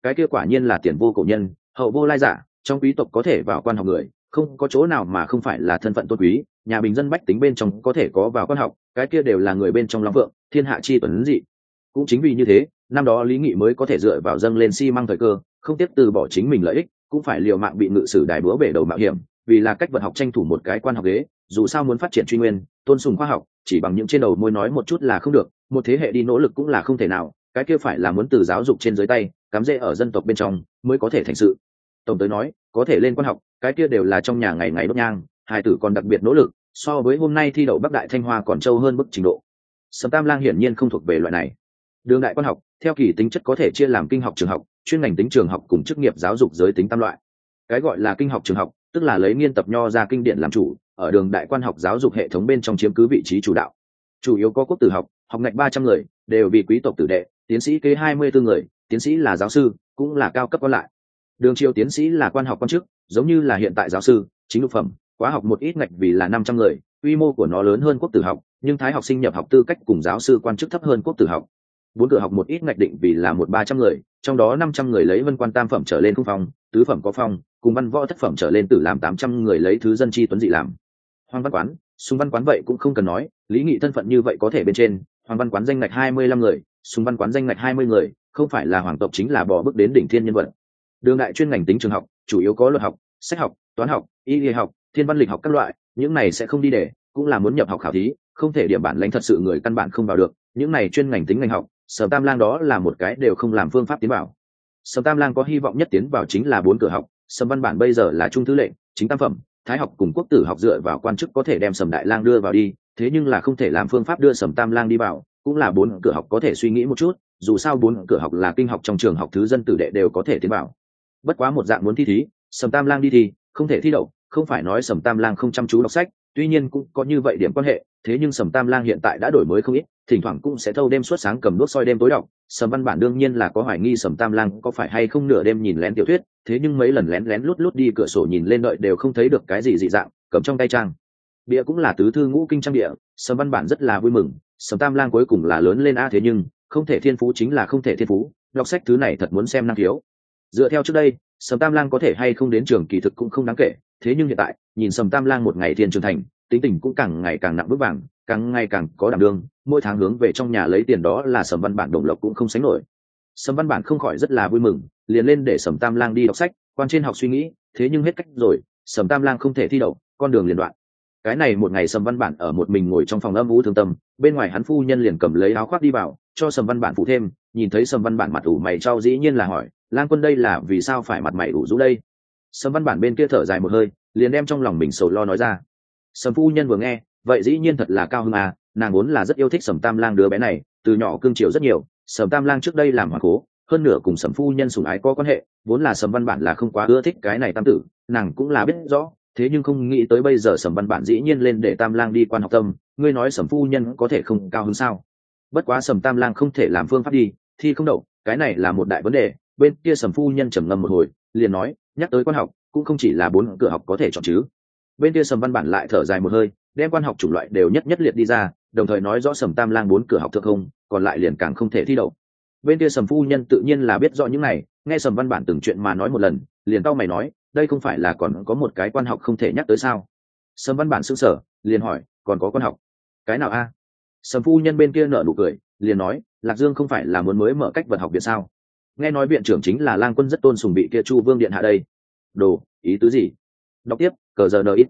cái kia quả nhiên là tiền vô cổ nhân, hậu vô lai giả, trong quý tộc có thể vào quan học người không có chỗ nào mà không phải là thân phận tôn quý, nhà bình dân bách tính bên trong có thể có vào quan học, cái kia đều là người bên trong long vượng, thiên hạ chi tuấn dị. Cũng chính vì như thế, năm đó Lý Nghị mới có thể dựa vào dâng lên xi măng thời cơ, không tiếp từ bỏ chính mình lợi ích, cũng phải liều mạng bị ngự sử đài búa bể đầu mạo hiểm, vì là cách vật học tranh thủ một cái quan học ghế, dù sao muốn phát triển truy nguyên, tôn sùng khoa học, chỉ bằng những trên đầu môi nói một chút là không được, một thế hệ đi nỗ lực cũng là không thể nào, cái kia phải là muốn từ giáo dục trên dưới tay, cắm rễ ở dân tộc bên trong mới có thể thành sự. Tổng tới nói, có thể lên quan học, cái kia đều là trong nhà ngày ngày đốt nhang, hai tử còn đặc biệt nỗ lực, so với hôm nay thi đậu Bắc Đại Thanh Hoa còn trâu hơn bức trình độ. Sầm Tam Lang hiển nhiên không thuộc về loại này. Đường đại quan học, theo kỳ tính chất có thể chia làm kinh học trường học, chuyên ngành tính trường học cùng chức nghiệp giáo dục giới tính tam loại. Cái gọi là kinh học trường học, tức là lấy nghiên tập nho ra kinh điển làm chủ, ở đường đại quan học giáo dục hệ thống bên trong chiếm cứ vị trí chủ đạo. Chủ yếu có quốc tử học, học ngạch ba trăm người, đều vì quý tộc tử đệ, tiến sĩ kế hai mươi bốn người, tiến sĩ là giáo sư, cũng là cao cấp còn lại. Đường triều tiến sĩ là quan học quan chức, giống như là hiện tại giáo sư, chính lục phẩm, quá học một ít ngạch vì là năm trăm người, quy mô của nó lớn hơn quốc tử học, nhưng thái học sinh nhập học tư cách cùng giáo sư quan chức thấp hơn quốc tử học. Bốn cửa học một ít ngạch định vì là một ba trăm người, trong đó năm trăm người lấy vân quan tam phẩm trở lên không phong, tứ phẩm có phong, cùng văn võ thất phẩm trở lên tử làm tám trăm người lấy thứ dân chi tuấn dị làm. Hoàng văn quán, sùng văn quán vậy cũng không cần nói, Lý Nghị thân phận như vậy có thể bên trên, hoàng văn quán danh ngạch hai mươi lăm người, sùng văn quán danh ngạch hai mươi người, không phải là hoàng tộc chính là bỏ bước đến đỉnh thiên nhân vật. Đường đại chuyên ngành tính trường học, chủ yếu có luật học, sách học, toán học, y lý học, thiên văn lịch học các loại, những này sẽ không đi để, cũng là muốn nhập học khảo thí, không thể điểm bản lãnh thật sự người căn bản không vào được, những này chuyên ngành tính ngành học, Sở Tam Lang đó là một cái đều không làm phương pháp tiến vào. Sở Tam Lang có hy vọng nhất tiến vào chính là bốn cửa học, Sầm Văn Bản bây giờ là trung thư lệnh, chính tam phẩm, thái học cùng quốc tử học dựa vào quan chức có thể đem Sầm Đại Lang đưa vào đi, thế nhưng là không thể làm phương pháp đưa Sầm Tam Lang đi vào, cũng là bốn cửa học có thể suy nghĩ một chút, dù sao bốn cửa học là kinh học trong trường học thứ dân tử đệ đều có thể tiến vào. Bất quá một dạng muốn thi thí, Sầm Tam Lang đi thi, không thể thi đậu, không phải nói Sầm Tam Lang không chăm chú đọc sách, tuy nhiên cũng có như vậy điểm quan hệ, thế nhưng Sầm Tam Lang hiện tại đã đổi mới không ít, thỉnh thoảng cũng sẽ thâu đêm suốt sáng cầm đuốc soi đêm tối đọc. Sầm Văn Bản đương nhiên là có hoài nghi Sầm Tam Lang có phải hay không nửa đêm nhìn lén tiểu thuyết, thế nhưng mấy lần lén lén lút lút đi cửa sổ nhìn lên đợi đều không thấy được cái gì dị dạng, cầm trong tay trang bìa cũng là tứ thư ngũ kinh trang bìa. Sầm Văn Bản rất là vui mừng, Sầm Tam Lang cuối cùng là lớn lên a, thế nhưng không thể thiên phú chính là không thể thiên phú, đọc sách thứ này thật muốn xem năng khiếu. Dựa theo trước đây, Sầm Tam Lang có thể hay không đến trường kỳ thực cũng không đáng kể, thế nhưng hiện tại nhìn Sầm Tam Lang một ngày thiên trưởng thành, tính tình cũng càng ngày càng nặng vững vàng, càng ngày càng có đảm đương, mỗi tháng hướng về trong nhà lấy tiền đó là Sầm Văn Bản đồng lộc cũng không sánh nổi. Sầm Văn Bản không khỏi rất là vui mừng, liền lên để Sầm Tam Lang đi đọc sách, quan trên học suy nghĩ, thế nhưng hết cách rồi, Sầm Tam Lang không thể thi đậu, con đường liền đoạn. Cái này một ngày Sầm Văn Bản ở một mình ngồi trong phòng âm u thương tâm, bên ngoài hắn phu nhân liền cầm lấy áo khoác đi vào, cho Sầm Văn Bản phụ thêm, nhìn thấy Sầm Văn Bản mặt ủ mày trao dĩ nhiên là hỏi, Lang quân đây là vì sao phải mặt mày ủ rũ đây? Sầm Văn Bản bên kia thở dài một hơi, liền đem trong lòng mình sầu lo nói ra. Sầm phu nhân vừa nghe, vậy dĩ nhiên thật là cao hứng à, nàng vốn là rất yêu thích Sầm Tam Lang đứa bé này, từ nhỏ cương chiều rất nhiều, Sầm Tam Lang trước đây làm hoàng cố, hơn nửa cùng Sầm phu nhân sủng ái có quan hệ, vốn là Sầm Văn Bản là không quá ưa thích cái này tam tử, nàng cũng là biết rõ, thế nhưng không nghĩ tới bây giờ Sầm Văn Bản dĩ nhiên lên để Tam Lang đi quan học tâm, ngươi nói Sầm phu nhân có thể không cao hứng sao? Bất quá Sầm Tam Lang không thể làm phương pháp đi, thi không đậu, cái này là một đại vấn đề. Bên kia Sầm phu nhân trầm ngâm một hồi, liền nói, nhắc tới quan học, cũng không chỉ là bốn cửa học có thể chọn chứ. Bên kia Sầm Văn Bản lại thở dài một hơi, đem quan học chủng loại đều nhất nhất liệt đi ra, đồng thời nói rõ Sầm Tam Lang bốn cửa học thượng không, còn lại liền càng không thể thi đậu. Bên kia Sầm phu nhân tự nhiên là biết rõ những này, nghe Sầm Văn Bản từng chuyện mà nói một lần, liền cau mày nói, đây không phải là còn có một cái quan học không thể nhắc tới sao? Sầm Văn Bản sững sờ, liền hỏi, còn có quan học? Cái nào a? Sầm phu nhân bên kia nở nụ cười, liền nói, Lạc Dương không phải là muốn mới mở cách vật học viện sao? Nghe nói viện trưởng chính là Lang quân rất tôn sùng bị kia Chu Vương điện hạ đây. Đồ, ý tứ gì? Đọc tiếp, cờ giờ nít.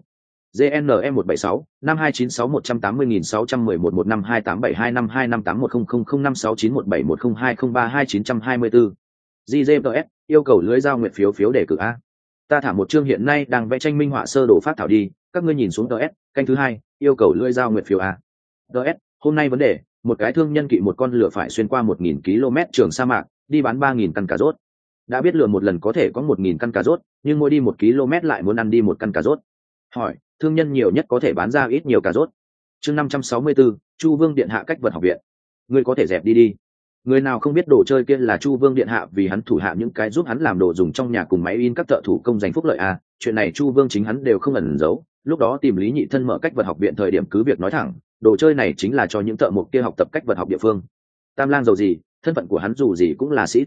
GNE một bảy sáu năm hai chín sáu một tám không nghìn sáu trăm mười một một năm hai tám bảy hai năm hai năm tám một không không không năm sáu chín một bảy một không hai không ba hai chín hai tư. giê giê pê ét yêu cầu lưới giao nguyện phiếu phiếu đề cử a. Ta thả một chương hiện nay đang vẽ tranh minh họa sơ đồ phát thảo đi, các ngươi nhìn xuống ts, canh thứ hai, yêu cầu lưới giao nguyện phiếu a. ts, hôm nay vấn đề, một cái thương nhân kỵ một con lửa phải xuyên qua một nghìn ki lô mét trường sa mạc, đi bán ba nghìn căn cà rốt. Đã biết lừa một lần có thể có một nghìn căn cà rốt, nhưng mỗi đi một km lại muốn ăn đi một căn cà rốt. Hỏi, thương nhân nhiều nhất có thể bán ra ít nhiều cà rốt. Chương năm trăm sáu mươi tư, Chu Vương điện hạ cách vật học viện. Ngươi có thể dẹp đi đi. Người nào không biết đồ chơi kia là Chu Vương điện hạ vì hắn thủ hạ những cái giúp hắn làm đồ dùng trong nhà cùng máy in các thợ thủ công giành phúc lợi à, chuyện này Chu Vương chính hắn đều không ẩn giấu, lúc đó tìm Lý Nhị thân mở cách vật học viện thời điểm cứ việc nói thẳng, đồ chơi này chính là cho những thợ mộc kia học tập cách vật học địa phương. Tam Lang giàu gì, thân phận của hắn dù gì cũng là sĩ tộc à,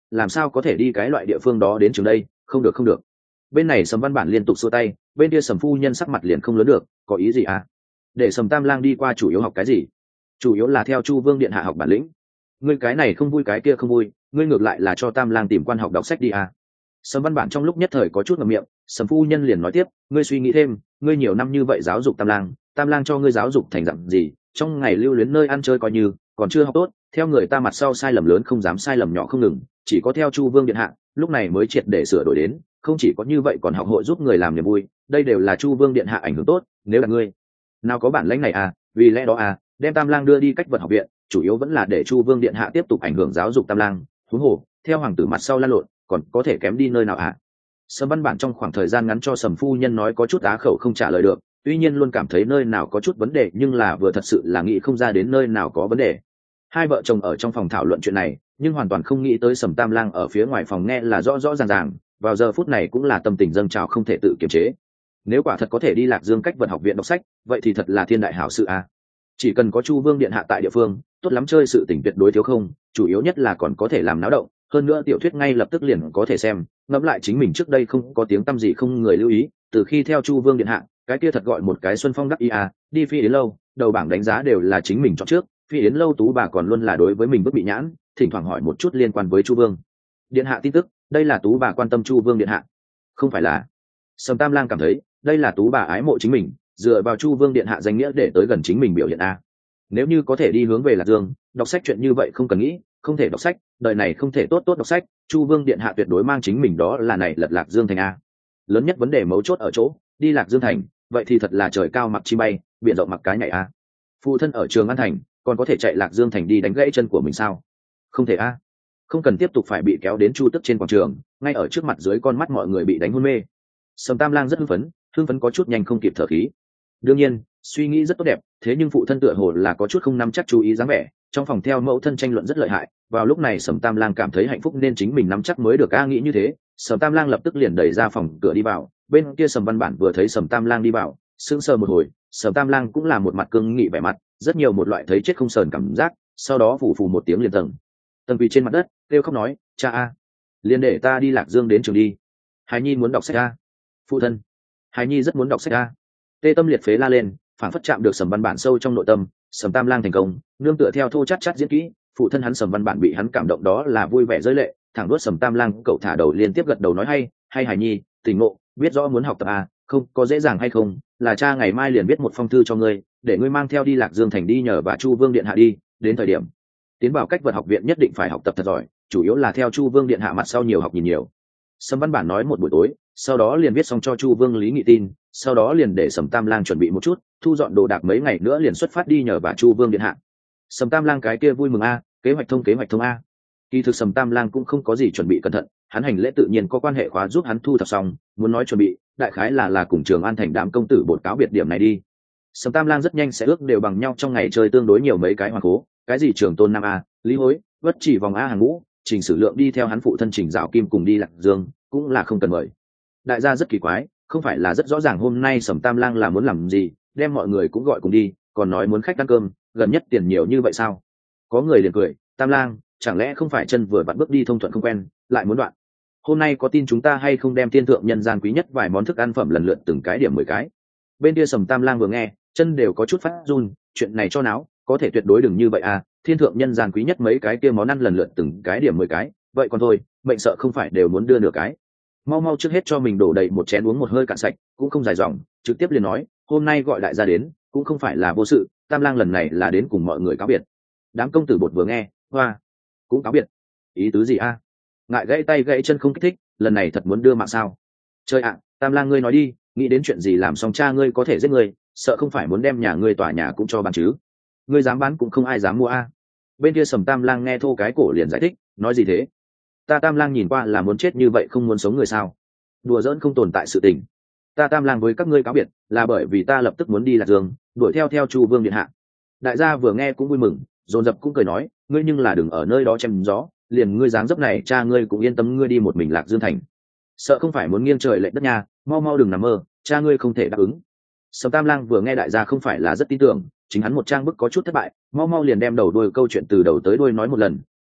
làm sao có thể đi cái loại địa phương đó đến trường đây, không được không được. Bên này Sầm Văn Bản liên tục xua tay, bên kia Sầm phu nhân sắc mặt liền không lớn được, có ý gì à? Để Sầm Tam Lang đi qua chủ yếu học cái gì? Chủ yếu là theo Chu Vương điện hạ học bản lĩnh. Ngươi cái này không vui cái kia không vui, ngươi ngược lại là cho Tam Lang tìm quan học đọc sách đi à? Sầm Văn Bản trong lúc nhất thời có chút ngậm miệng, Sầm phu nhân liền nói tiếp, ngươi suy nghĩ thêm, ngươi nhiều năm như vậy giáo dục Tam Lang, Tam Lang cho ngươi giáo dục thành dạng gì, trong ngày lưu luyến nơi ăn chơi coi như còn chưa học tốt, theo người ta mặt sau sai lầm lớn không dám sai lầm nhỏ không ngừng, chỉ có theo Chu Vương điện hạ, lúc này mới triệt để sửa đổi đến, không chỉ có như vậy còn học hội giúp người làm niềm vui, đây đều là Chu Vương điện hạ ảnh hưởng tốt, nếu là ngươi nào có bản lĩnh này à, vì lẽ đó à, đem Tam Lang đưa đi cách vật học viện, chủ yếu vẫn là để Chu Vương điện hạ tiếp tục ảnh hưởng giáo dục Tam Lang, huống hồ theo hoàng tử mặt sau lan lộn còn có thể kém đi nơi nào à? Sầm Văn Bản trong khoảng thời gian ngắn cho Sầm phu nhân nói có chút á khẩu không trả lời được, tuy nhiên luôn cảm thấy nơi nào có chút vấn đề, nhưng là vừa thật sự là nghĩ không ra đến nơi nào có vấn đề. Hai vợ chồng ở trong phòng thảo luận chuyện này, nhưng hoàn toàn không nghĩ tới Sầm Tam Lang ở phía ngoài phòng nghe là rõ rõ ràng ràng, vào giờ phút này cũng là tâm tình dâng trào không thể tự kiềm chế. Nếu quả thật có thể đi Lạc Dương cách vật học viện đọc sách, vậy thì thật là thiên đại hảo sự a. À. Chỉ cần có Chu Vương điện hạ tại địa phương, tốt lắm chơi sự tình tuyệt đối thiếu không, chủ yếu nhất là còn có thể làm náo động, hơn nữa tiểu thuyết ngay lập tức liền có thể xem, ngẫm lại chính mình trước đây không có tiếng tăm gì không người lưu ý, từ khi theo Chu Vương điện hạ, cái kia thật gọi một cái xuân phong đắc ý à, đi Phi Yến lâu, đầu bảng đánh giá đều là chính mình chọn trước, Phi Yến lâu tú bà còn luôn là đối với mình bức bị nhãn, thỉnh thoảng hỏi một chút liên quan với Chu Vương điện hạ tin tức, đây là tú bà quan tâm Chu Vương điện hạ, không phải là. Sầm Tam Lang cảm thấy đây là tú bà ái mộ chính mình, dựa vào Chu Vương điện hạ danh nghĩa để tới gần chính mình biểu hiện a. Nếu như có thể đi hướng về Lạc Dương, đọc sách chuyện như vậy không cần nghĩ, không thể đọc sách, đời này không thể tốt tốt đọc sách, Chu Vương điện hạ tuyệt đối mang chính mình đó là này lật Lạc Dương thành a. Lớn nhất vấn đề mấu chốt ở chỗ, đi Lạc Dương thành, vậy thì thật là trời cao mặc chim bay, biển rộng mặc cái nhảy a. Phụ thân ở Trường An thành, còn có thể chạy Lạc Dương thành đi đánh gãy chân của mình sao? Không thể a. Không cần tiếp tục phải bị kéo đến Chu Tức trên quảng trường, ngay ở trước mặt dưới con mắt mọi người bị đánh hôn mê. Sầm Tam Lang rất hưng phấn, hưng phấn có chút nhanh không kịp thở khí. Đương nhiên, suy nghĩ rất tốt đẹp, thế nhưng phụ thân tựa hồ là có chút không nắm chắc chú ý dáng vẻ, trong phòng theo mẫu thân tranh luận rất lợi hại. Vào lúc này Sầm Tam Lang cảm thấy hạnh phúc nên chính mình nắm chắc mới được a, nghĩ như thế, Sầm Tam Lang lập tức liền đẩy ra phòng cửa đi vào, bên kia Sầm Văn Bản vừa thấy Sầm Tam Lang đi vào, sững sờ một hồi, Sầm Tam Lang cũng là một mặt cương nghị vẻ mặt, rất nhiều một loại thấy chết không sờn cảm giác, sau đó phủ phủ một tiếng liền tầng tầng quỳ trên mặt đất, kêu khóc nói, cha a, liền để ta đi Lạc Dương đến trường đi. Hải Nhi muốn đọc sách a. Phụ thân, Hải Nhi rất muốn đọc sách a. Tê tâm liệt phế la lên, phản phất chạm được Sầm Văn Bản sâu trong nội tâm. Sầm Tam Lang thành công, nương tựa theo thô chát chát diễn kỹ, phụ thân hắn Sầm Văn Bản bị hắn cảm động đó là vui vẻ rơi lệ, thẳng đuốt Sầm Tam Lang cậu thả đầu liên tiếp gật đầu nói hay, hay Hải Nhi, tỉnh ngộ, biết rõ muốn học tập a, không có dễ dàng hay không, là cha ngày mai liền viết một phong thư cho ngươi, để ngươi mang theo đi Lạc Dương thành đi nhờ và Chu Vương điện hạ đi, đến thời điểm tiến vào cách vật học viện nhất định phải học tập thật giỏi, chủ yếu là theo Chu Vương điện hạ mặt sau nhiều học nhìn nhiều. Sầm Văn Bản nói một buổi tối, sau đó liền viết xong cho Chu Vương Lý Nghị tin, sau đó liền để Sầm Tam Lang chuẩn bị một chút, thu dọn đồ đạc mấy ngày nữa liền xuất phát đi nhờ bà Chu Vương điện hạ. Sầm Tam Lang cái kia vui mừng a, kế hoạch thông kế hoạch thông a. Kỳ thực Sầm Tam Lang cũng không có gì chuẩn bị cẩn thận, hắn hành lễ tự nhiên có quan hệ khóa giúp hắn thu thập xong, muốn nói chuẩn bị, đại khái là là cùng Trường An thành đám công tử bột cáo biệt điểm này đi. Sầm Tam Lang rất nhanh sẽ ước đều bằng nhau trong ngày chơi tương đối nhiều mấy cái hoàng cố, cái gì Trường Tôn Nam a, Lý Hối, Vất Chỉ vòng a hàng ngũ, Trình Sử Lượng đi theo hắn phụ thân Trình Dạo Kim cùng đi Lạc Dương, cũng là không cần mời. Đại gia rất kỳ quái, không phải là rất rõ ràng hôm nay Sầm Tam Lang là muốn làm gì, đem mọi người cũng gọi cùng đi, còn nói muốn khách ăn cơm, gần nhất tiền nhiều như vậy sao? Có người liền cười, Tam Lang, chẳng lẽ không phải chân vừa vặn bước đi thông thuận không quen, lại muốn đoạn? Hôm nay có tin chúng ta hay không đem tiên thượng nhân gian quý nhất vài món thức ăn phẩm lần lượt từng cái điểm mười cái? Bên kia Sầm Tam Lang vừa nghe, chân đều có chút phát run, chuyện này cho náo, có thể tuyệt đối đừng như vậy à, thiên thượng nhân gian quý nhất mấy cái kia món ăn lần lượt từng cái điểm mười cái, vậy còn thôi, mệnh sợ không phải đều muốn đưa nửa cái. Mau mau trước hết cho mình đổ đầy một chén uống một hơi cạn sạch, cũng không dài dòng, trực tiếp liền nói, hôm nay gọi đại gia đến, cũng không phải là vô sự, Tam Lang lần này là đến cùng mọi người cáo biệt. Đám công tử bột vừa nghe, hoa, cũng cáo biệt, ý tứ gì a? À? Ngại gãy tay gãy chân không kích thích, lần này thật muốn đưa mạng sao? Chơi ạ, à, Tam Lang ngươi nói đi, nghĩ đến chuyện gì làm xong cha ngươi có thể giết ngươi, sợ không phải muốn đem nhà ngươi tòa nhà cũng cho bán chứ? Ngươi dám bán cũng không ai dám mua a. À? Bên kia Sầm Tam Lang nghe thô cái cổ liền giải thích, nói gì thế? Ta Tam Lang nhìn qua là muốn chết như vậy không muốn sống người sao? Đùa giỡn không tồn tại sự tình. Ta Tam Lang với các ngươi cáo biệt, là bởi vì ta lập tức muốn đi Lạc Dương, đuổi theo theo Chu Vương điện hạ. Đại gia vừa nghe cũng vui mừng, dồn dập cũng cười nói, ngươi nhưng là đừng ở nơi đó chém gió, liền ngươi dáng dấp này, cha ngươi cũng yên tâm ngươi đi một mình Lạc Dương thành. Sợ không phải muốn nghiêng trời lệch đất nha, mau mau đừng nằm mơ, cha ngươi không thể đáp ứng. Sầm Tam Lang vừa nghe đại gia không phải là rất tin tưởng, chính hắn một trang bức có chút thất bại, mau mau liền đem đầu đuôi câu chuyện từ đầu tới đuôi nói một lần,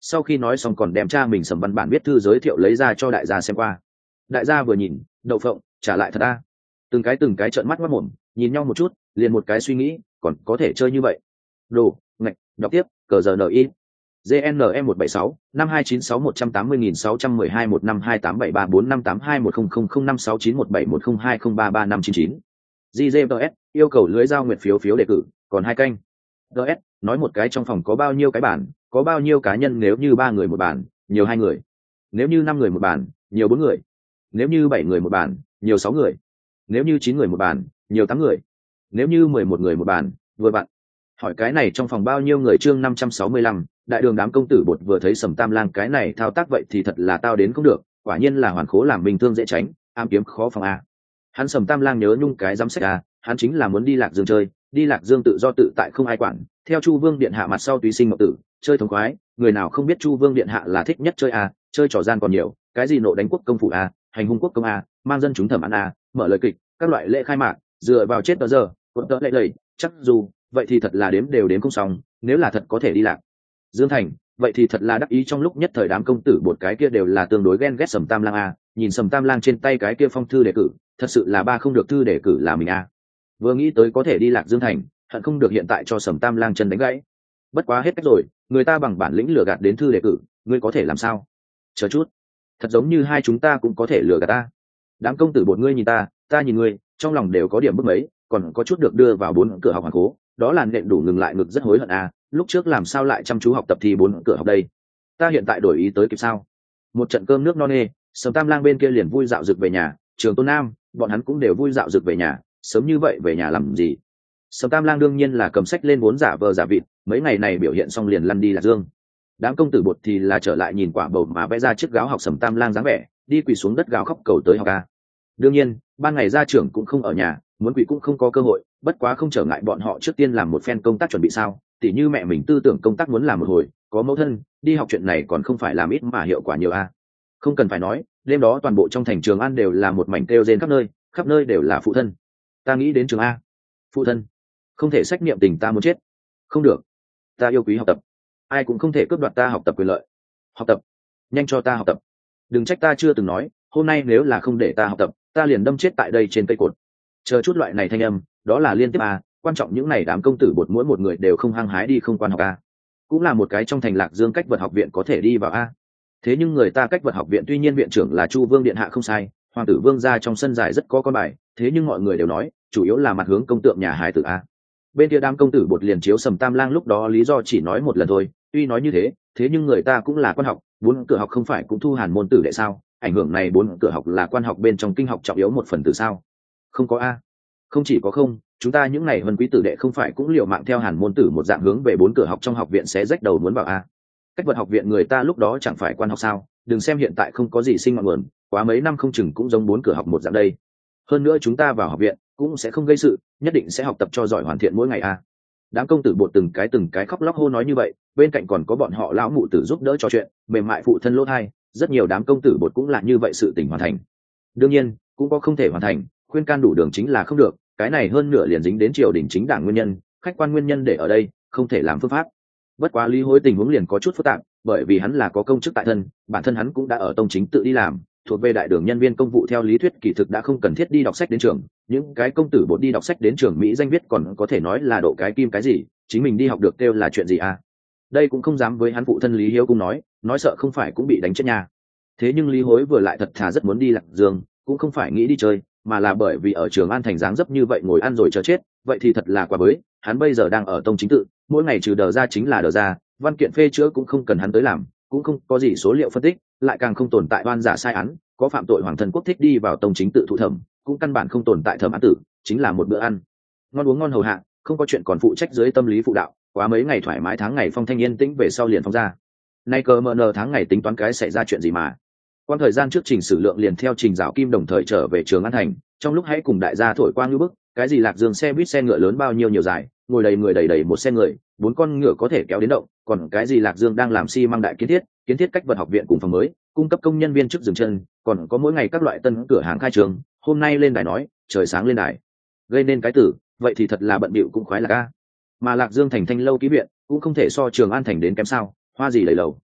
sau khi nói xong còn đem cha mình Sầm Văn Bản viết thư giới thiệu lấy ra cho đại gia xem qua. Đại gia vừa nhìn, đậu phộng, trả lại thật a. Từng cái từng cái trợn mắt mắt mồm, nhìn nhau một chút, liền một cái suy nghĩ, còn có thể chơi như vậy. Đồ, ngạch, đọc tiếp, cờ giờ ni. G N E một bảy sáu năm hai chín sáu một tám không nghìn sáu trăm mười hai một năm hai tám bảy ba bốn năm tám hai một không không không năm sáu chín một bảy một không hai không ba ba năm chín chín. G J S yêu cầu lưới giao nguyệt phiếu phiếu đề cử, còn hai kênh. ds nói một cái trong phòng có bao nhiêu cái bản, có bao nhiêu cá nhân, nếu như ba người một bản, nhiều hai người, nếu như năm người một bản, nhiều bốn người, nếu như bảy người một bản, nhiều sáu người, nếu như chín người một bản, nhiều tám người, nếu như mười một người một bản, vừa bạn. Hỏi cái này trong phòng bao nhiêu người? Chương năm trăm sáu mươi lăm, đại đường đám công tử bột vừa thấy Sầm Tam Lang cái này thao tác vậy thì thật là tao đến không được, quả nhiên là hoàn khố làm bình thương dễ tránh, am kiếm khó phòng a. Hắn Sầm Tam Lang nhớ nhung cái giám sách a, hắn chính là muốn đi Lạc Dương chơi, đi Lạc Dương tự do tự tại không ai quản, theo Chu Vương điện hạ mặt sau tùy sinh ngọc tử, chơi thống khoái, người nào không biết Chu Vương điện hạ là thích nhất chơi a, chơi trò gian còn nhiều, cái gì nộ đánh quốc công phủ a, hành hung quốc công a, mang dân chúng thẩm án a, mở lời kịch, các loại lễ khai mạc, dựa vào chết tờ giờ, quận tợ lệ lầy, chắc dù vậy thì thật là đếm đều đếm không xong, nếu là thật có thể đi Lạc Dương thành, vậy thì thật là đắc ý. Trong lúc nhất thời đám công tử bột cái kia đều là tương đối ghen ghét Sầm Tam Lang a, nhìn Sầm Tam Lang trên tay cái kia phong thư đề cử, thật sự là ba không được thư đề cử là mình a. Vừa nghĩ tới có thể đi Lạc Dương thành, hận không được hiện tại cho Sầm Tam Lang chân đánh gãy. Bất quá hết cách rồi, người ta bằng bản lĩnh lừa gạt đến thư đề cử, ngươi có thể làm sao? Chờ chút, thật giống như hai chúng ta cũng có thể lừa gạt ta. Đám công tử bột ngươi nhìn ta, ta nhìn ngươi, trong lòng đều có điểm bức mấy, còn có chút được đưa vào bốn cửa học hoàn cố, đó là nện đủ ngừng lại ngực rất hối hận a, lúc trước làm sao lại chăm chú học tập thi bốn cửa học đây? Ta hiện tại đổi ý tới kịp sao? Một trận cơm nước no nê, Sầm Tam Lang bên kia liền vui dạo rực về nhà, Trường Tôn Nam, bọn hắn cũng đều vui dạo rực về nhà, sớm như vậy về nhà làm gì? Sầm Tam Lang đương nhiên là cầm sách lên vốn giả vờ giả vịt, mấy ngày này biểu hiện xong liền lăn đi Lạc Dương. Đám công tử bột thì là trở lại nhìn quả bầu mà vẽ ra chiếc gáo học Sầm Tam Lang dáng vẻ, đi quỳ xuống đất gào khóc cầu tới học ca. Đương nhiên, ban ngày gia trưởng cũng không ở nhà, muốn quỳ cũng không có cơ hội, bất quá không trở ngại bọn họ trước tiên làm một phen công tác chuẩn bị sao, tỉ như mẹ mình tư tưởng công tác muốn làm một hồi, có mẫu thân, đi học chuyện này còn không phải làm ít mà hiệu quả nhiều a. Không cần phải nói, đêm đó toàn bộ trong thành Trường An đều là một mảnh kêu rên khắp nơi, khắp nơi đều là phụ thân. Ta nghĩ đến trường A. Phụ thân, không thể sách niệm tình ta muốn chết. Không được, ta yêu quý học tập, ai cũng không thể cướp đoạt ta học tập quyền lợi. Học tập, nhanh cho ta học tập. Đừng trách ta chưa từng nói, hôm nay nếu là không để ta học tập, ta liền đâm chết tại đây trên cây cột. Chờ chút loại này thanh âm, đó là liên tiếp A, quan trọng những này đám công tử bột mỗi một người đều không hăng hái đi không quan học A. Cũng là một cái trong thành Lạc Dương cách vật học viện có thể đi vào A. Thế nhưng người ta cách vật học viện tuy nhiên viện trưởng là Chu Vương điện hạ không sai, hoàng tử Vương gia trong sân dài rất có con bài, thế nhưng mọi người đều nói, chủ yếu là mặt hướng công tượng nhà hài tử A. Bên kia đám công tử bột liền chiếu Sầm Tam Lang lúc đó lý do chỉ nói một lần thôi, tuy nói như thế, thế nhưng người ta cũng là quan học, bốn cửa học không phải cũng thu hàn môn tử đệ sao? Ảnh hưởng này bốn cửa học là quan học bên trong kinh học trọng yếu một phần tử sao? Không có A. Không chỉ có không, chúng ta những ngày vân quý tử đệ không phải cũng liều mạng theo hàn môn tử một dạng hướng về bốn cửa học trong học viện sẽ rách đầu muốn vào A. Cách vật học viện người ta lúc đó chẳng phải quan học sao? Đừng xem hiện tại không có gì sinh ngọn nguồn, quá mấy năm không chừng cũng giống bốn cửa học một dạng đây. Hơn nữa chúng ta vào học viện cũng sẽ không gây sự, nhất định sẽ học tập cho giỏi hoàn thiện mỗi ngày a. Đám công tử bột từng cái từng cái khóc lóc hô nói như vậy, bên cạnh còn có bọn họ lão mụ tử giúp đỡ trò chuyện, mềm mại phụ thân lỗ thai, rất nhiều đám công tử bột cũng là như vậy sự tình hoàn thành. Đương nhiên, cũng có không thể hoàn thành, khuyên can đủ đường chính là không được, cái này hơn nửa liền dính đến triều đình chính đảng nguyên nhân, khách quan nguyên nhân để ở đây, không thể làm phương pháp. Bất quá Lý Hối tình huống liền có chút phức tạp, bởi vì hắn là có công chức tại thân, bản thân hắn cũng đã ở tông chính tự đi làm, thuộc về đại đường nhân viên công vụ theo lý thuyết kỳ thực đã không cần thiết đi đọc sách đến trường, những cái công tử bột đi đọc sách đến trường Mỹ danh viết còn có thể nói là độ cái kim cái gì, chính mình đi học được kêu là chuyện gì à? Đây cũng không dám với hắn phụ thân Lý Hiếu cũng nói, nói sợ không phải cũng bị đánh chết nha. Thế nhưng Lý Hối vừa lại thật thà rất muốn đi Lạc Dương, cũng không phải nghĩ đi chơi, mà là bởi vì ở Trường An thành dáng dấp như vậy ngồi ăn rồi chờ chết, vậy thì thật là quá bới, hắn bây giờ đang ở tông chính tự, mỗi ngày trừ đờ ra chính là đờ ra, văn kiện phê chữa cũng không cần hắn tới làm, cũng không có gì số liệu phân tích, lại càng không tồn tại oan giả sai án, có phạm tội hoàng thân quốc thích đi vào tông chính tự thụ thẩm, cũng căn bản không tồn tại thẩm án tử, chính là một bữa ăn ngon uống ngon hầu hạ, không có chuyện còn phụ trách dưới tâm lý phụ đạo, quá mấy ngày thoải mái tháng ngày phong thanh yên tĩnh về sau liền phóng ra. Nay cờ mờ nờ tháng ngày tính toán cái xảy ra chuyện gì mà. Quan thời gian trước Trình Sử Lượng liền theo Trình Dạo Kim đồng thời trở về Trường An thành, trong lúc hãy cùng đại gia thổi quang như bức, cái gì Lạc Dương xe buýt xe ngựa lớn bao nhiêu nhiều dài, ngồi đầy người đầy đầy một xe người, bốn con ngựa có thể kéo đến động, còn cái gì Lạc Dương đang làm xi măng đại kiến thiết, kiến thiết cách vật học viện cùng phòng mới, cung cấp công nhân viên chức dừng chân, còn có mỗi ngày các loại tân cửa hàng khai trường, hôm nay lên đài nói, trời sáng lên đài, gây nên cái tử, vậy thì thật là bận bịu cũng khoái là ca. Mà Lạc Dương thành thanh lâu ký viện, cũng không thể so Trường An thành đến kém sao, hoa gì lầy lầu,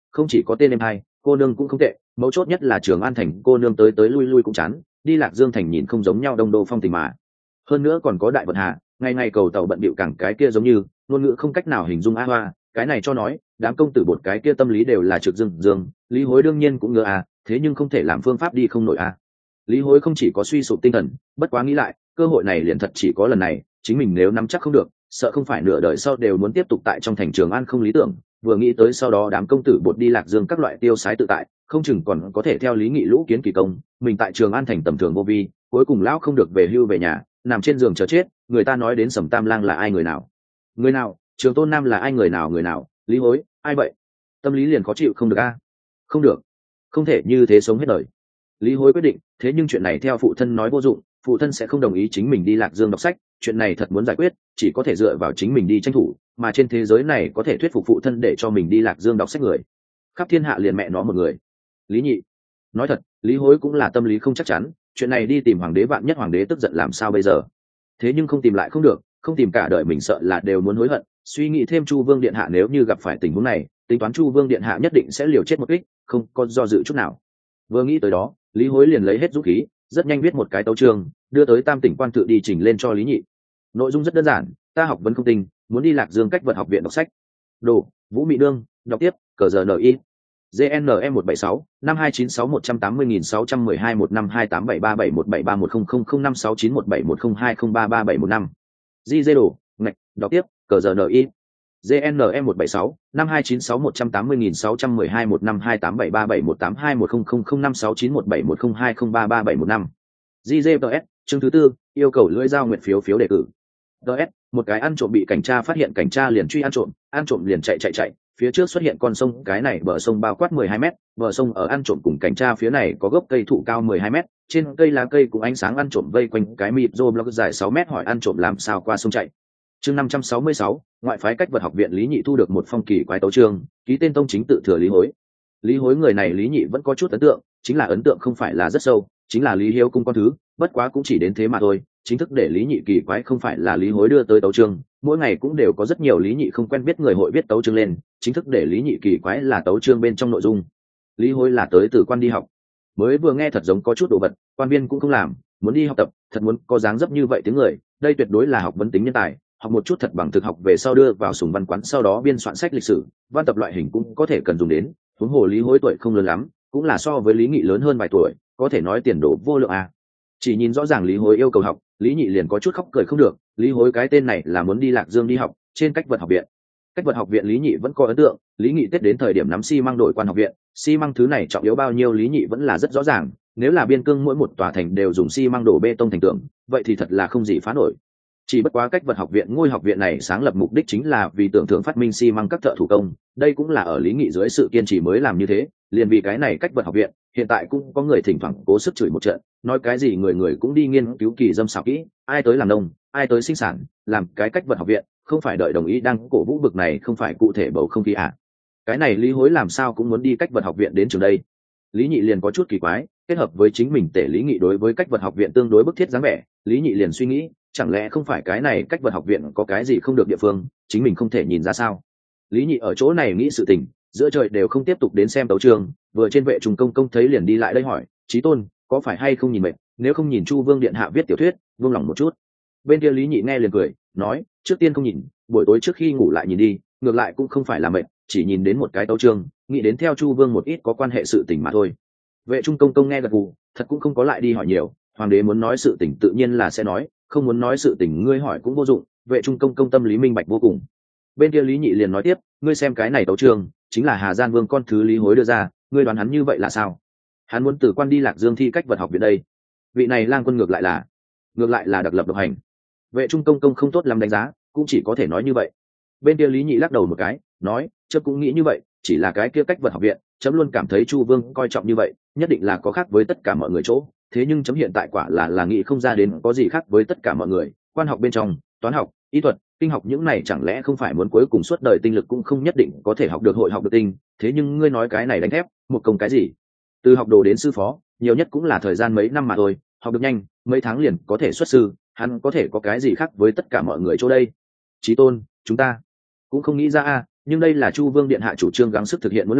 không chỉ có tên em hai cô nương cũng không tệ, mấu chốt nhất là Trường An thành cô nương tới tới lui lui cũng chán, đi Lạc Dương thành nhìn không giống nhau đông đô phong tình mà. Hơn nữa còn có Đại Vận Hà, ngày ngày cầu tàu bận bịu cảng cái kia giống như ngôn ngữ không cách nào hình dung a hoa, cái này cho nói đám công tử bột cái kia tâm lý đều là trực dương dương. Lý Hối đương nhiên cũng ngờ à, thế nhưng không thể làm phương pháp đi không nổi à. Lý Hối không chỉ có suy sụp tinh thần, bất quá nghĩ lại cơ hội này liền thật chỉ có lần này, chính mình nếu nắm chắc không được, sợ không phải nửa đời sau đều muốn tiếp tục tại trong thành Trường An không lý tưởng. Vừa nghĩ tới sau đó đám công tử bột đi Lạc Dương các loại tiêu sái tự tại, không chừng còn có thể theo Lý Nghị lũ kiến kỳ công, mình tại Trường An thành tầm thường vô vi, cuối cùng lão không được về hưu về nhà, nằm trên giường chờ chết. Người ta nói đến Sầm Tam Lang là ai người nào người nào, Trường Tôn Nam là ai người nào người nào, Lý Hối ai vậy? Tâm lý liền khó chịu không được a. Không được, không thể như thế sống hết đời. Lý Hối quyết định, thế nhưng chuyện này theo phụ thân nói vô dụng, phụ thân sẽ không đồng ý chính mình đi Lạc Dương đọc sách, chuyện này thật muốn giải quyết chỉ có thể dựa vào chính mình đi tranh thủ, mà trên thế giới này có thể thuyết phục phụ thân để cho mình đi Lạc Dương đọc sách người khắp thiên hạ liền mẹ nó một người, Lý Nhị. Nói thật, Lý Hối cũng là tâm lý không chắc chắn, chuyện này đi tìm hoàng đế, vạn nhất hoàng đế tức giận làm sao bây giờ? Thế nhưng không tìm lại không được, không tìm cả đời mình sợ là đều muốn hối hận. Suy nghĩ thêm Chu Vương điện hạ nếu như gặp phải tình huống này, tính toán Chu Vương điện hạ nhất định sẽ liều chết một kích, không có do dự chút nào. Vừa nghĩ tới đó, Lý Hối liền lấy hết dũng khí, rất nhanh viết một cái tấu chương, đưa tới Tam tỉnh quan tự đi trình lên cho Lý Nhị. Nội dung rất đơn giản, ta học vấn không tinh, muốn đi Lạc Dương cách vật học viện đọc sách. Đồ, Vũ Mị Nương, đọc tiếp, cờ giờ N I. G N M một bảy sáu năm hai chín sáu một trăm tám mươi nghìn sáu trăm mười hai một năm hai tám bảy ba bảy một bảy ba một không không không năm sáu chín một bảy một không hai không ba ba bảy một năm. Di dê đồ, ngạch, đọc tiếp, cờ giờ N I. G N M một bảy sáu năm hai chín sáu một trăm tám mươi nghìn sáu trăm mười hai một năm hai tám bảy ba bảy một tám hai một không không không năm sáu chín một bảy một không hai không ba ba bảy một năm. G J P S, chương thứ tư, yêu cầu lưỡi dao nguyện phiếu phiếu đề cử. P S, một cái ăn trộm bị cảnh tra phát hiện, cảnh tra liền truy ăn trộm, ăn trộm liền chạy chạy chạy, phía trước xuất hiện con sông, cái này bờ sông bao quát mười hai mét, bờ sông ở ăn trộm cùng cảnh tra phía này có gốc cây thụ cao mười hai mét, trên cây lá cây cũng ánh sáng ăn trộm vây quanh cái mịp rô block dài sáu mét, hỏi ăn trộm làm sao qua sông chạy. Chương năm trăm sáu mươi sáu, ngoại phái cách vật học viện Lý Nhị thu được một phong kỳ quái tấu chương, ký tên tông chính tự thừa Lý Hối. Lý Hối người này Lý Nhị vẫn có chút ấn tượng, chính là ấn tượng không phải là rất sâu, chính là Lý Hiếu cung con thứ, bất quá cũng chỉ đến thế mà thôi. Chính thức để Lý Nhị kỳ quái không phải là Lý Hối đưa tới tấu chương, mỗi ngày cũng đều có rất nhiều Lý Nhị không quen biết người hội viết tấu chương lên, chính thức để Lý Nhị kỳ quái là tấu chương bên trong nội dung. Lý Hối là tới từ quan đi học, mới vừa nghe thật giống có chút đồ vật, quan viên cũng không làm, muốn đi học tập, thật muốn có dáng dấp như vậy tiếng người, đây tuyệt đối là học vấn tính nhân tài, học một chút thật bằng thực học về sau đưa vào sùng văn quán, sau đó biên soạn sách lịch sử, văn tập loại hình cũng có thể cần dùng đến. Huống hồ Lý Hối tuổi không lớn lắm, cũng là so với Lý Nghị lớn hơn vài tuổi, có thể nói tiền đồ vô lượng à. Chỉ nhìn rõ ràng Lý Hối yêu cầu học, Lý Nhị liền có chút khóc cười không được. Lý Hối cái tên này là muốn đi Lạc Dương đi học, trên cách vật học viện. Cách vật học viện Lý Nhị vẫn có ấn tượng, Lý Nghị Tết đến thời điểm nắm xi măng đổi quan học viện, xi măng thứ này trọng yếu bao nhiêu Lý Nhị vẫn là rất rõ ràng, nếu là biên cương mỗi một tòa thành đều dùng xi măng đổ bê tông thành tường, vậy thì thật là không gì phá nổi. Chỉ bất quá cách vật học viện, ngôi học viện này sáng lập mục đích chính là vì tưởng thưởng phát minh xi măng các thợ thủ công, đây cũng là ở Lý Nghị dưới sự kiên trì mới làm như thế. Liền vì cái này cách vật học viện, hiện tại cũng có người thỉnh thoảng cố sức chửi một trận, nói cái gì người người cũng đi nghiên cứu kỳ dâm xảo kỹ, ai tới làm nông, ai tới sinh sản, làm cái cách vật học viện, không phải đợi đồng ý đang cổ vũ bực này, không phải cụ thể bầu không khí à? Cái này Lý Hối làm sao cũng muốn đi cách vật học viện đến trường đây. Lý Nhị liền có chút kỳ quái, kết hợp với chính mình tể Lý Nghị đối với cách vật học viện tương đối bức thiết dáng vẻ, Lý Nhị liền suy nghĩ, chẳng lẽ không phải cái này cách vật học viện có cái gì không được địa phương, chính mình không thể nhìn ra sao? Lý Nhị ở chỗ này nghĩ sự tình, giữa trời đều không tiếp tục đến xem tấu trường, vừa trên vệ trùng công công thấy liền đi lại đây hỏi, Chí Tôn, có phải hay không nhìn mệt, nếu không nhìn Chu Vương điện hạ viết tiểu thuyết, vương lòng một chút. Bên kia Lý Nhị nghe liền cười, nói, trước tiên không nhìn, buổi tối trước khi ngủ lại nhìn đi, ngược lại cũng không phải là mệt, chỉ nhìn đến một cái tấu chương, nghĩ đến theo Chu Vương một ít có quan hệ sự tình mà thôi. Vệ trung công công nghe gật gù, thật cũng không có lại đi hỏi nhiều, hoàng đế muốn nói sự tình tự nhiên là sẽ nói, không muốn nói sự tình ngươi hỏi cũng vô dụng. Vệ trung công công tâm lý minh bạch vô cùng. Bên kia Lý Nhị liền nói tiếp, ngươi xem cái này tấu chương, chính là Hà Gian Vương con thứ Lý Hối đưa ra, ngươi đoán hắn như vậy là sao? Hắn muốn từ quan đi Lạc Dương thi cách vật học viện đây. Vị này lang quân ngược lại là ngược lại là đặc lập độc hành. Vệ trung công công không tốt lắm đánh giá, cũng chỉ có thể nói như vậy. Bên kia Lý Nhị lắc đầu một cái, nói, chấm cũng nghĩ như vậy, chỉ là cái kia cách vật học viện, chấm luôn cảm thấy Chu Vương coi trọng như vậy, nhất định là có khác với tất cả mọi người chỗ. Thế nhưng chấm hiện tại quả là là nghĩ không ra đến có gì khác với tất cả mọi người. Quan học bên trong, toán học, y thuật, kinh học những này chẳng lẽ không phải muốn cuối cùng suốt đời tinh lực cũng không nhất định có thể học được hội học được tinh. Thế nhưng ngươi nói cái này đánh thép, một công cái gì? Từ học đồ đến sư phó, nhiều nhất cũng là thời gian mấy năm mà thôi, học được nhanh, mấy tháng liền có thể xuất sư, hắn có thể có cái gì khác với tất cả mọi người chỗ đây? Chí Tôn, chúng ta cũng không nghĩ ra a, nhưng đây là Chu Vương điện hạ chủ trương gắng sức thực hiện muốn làm,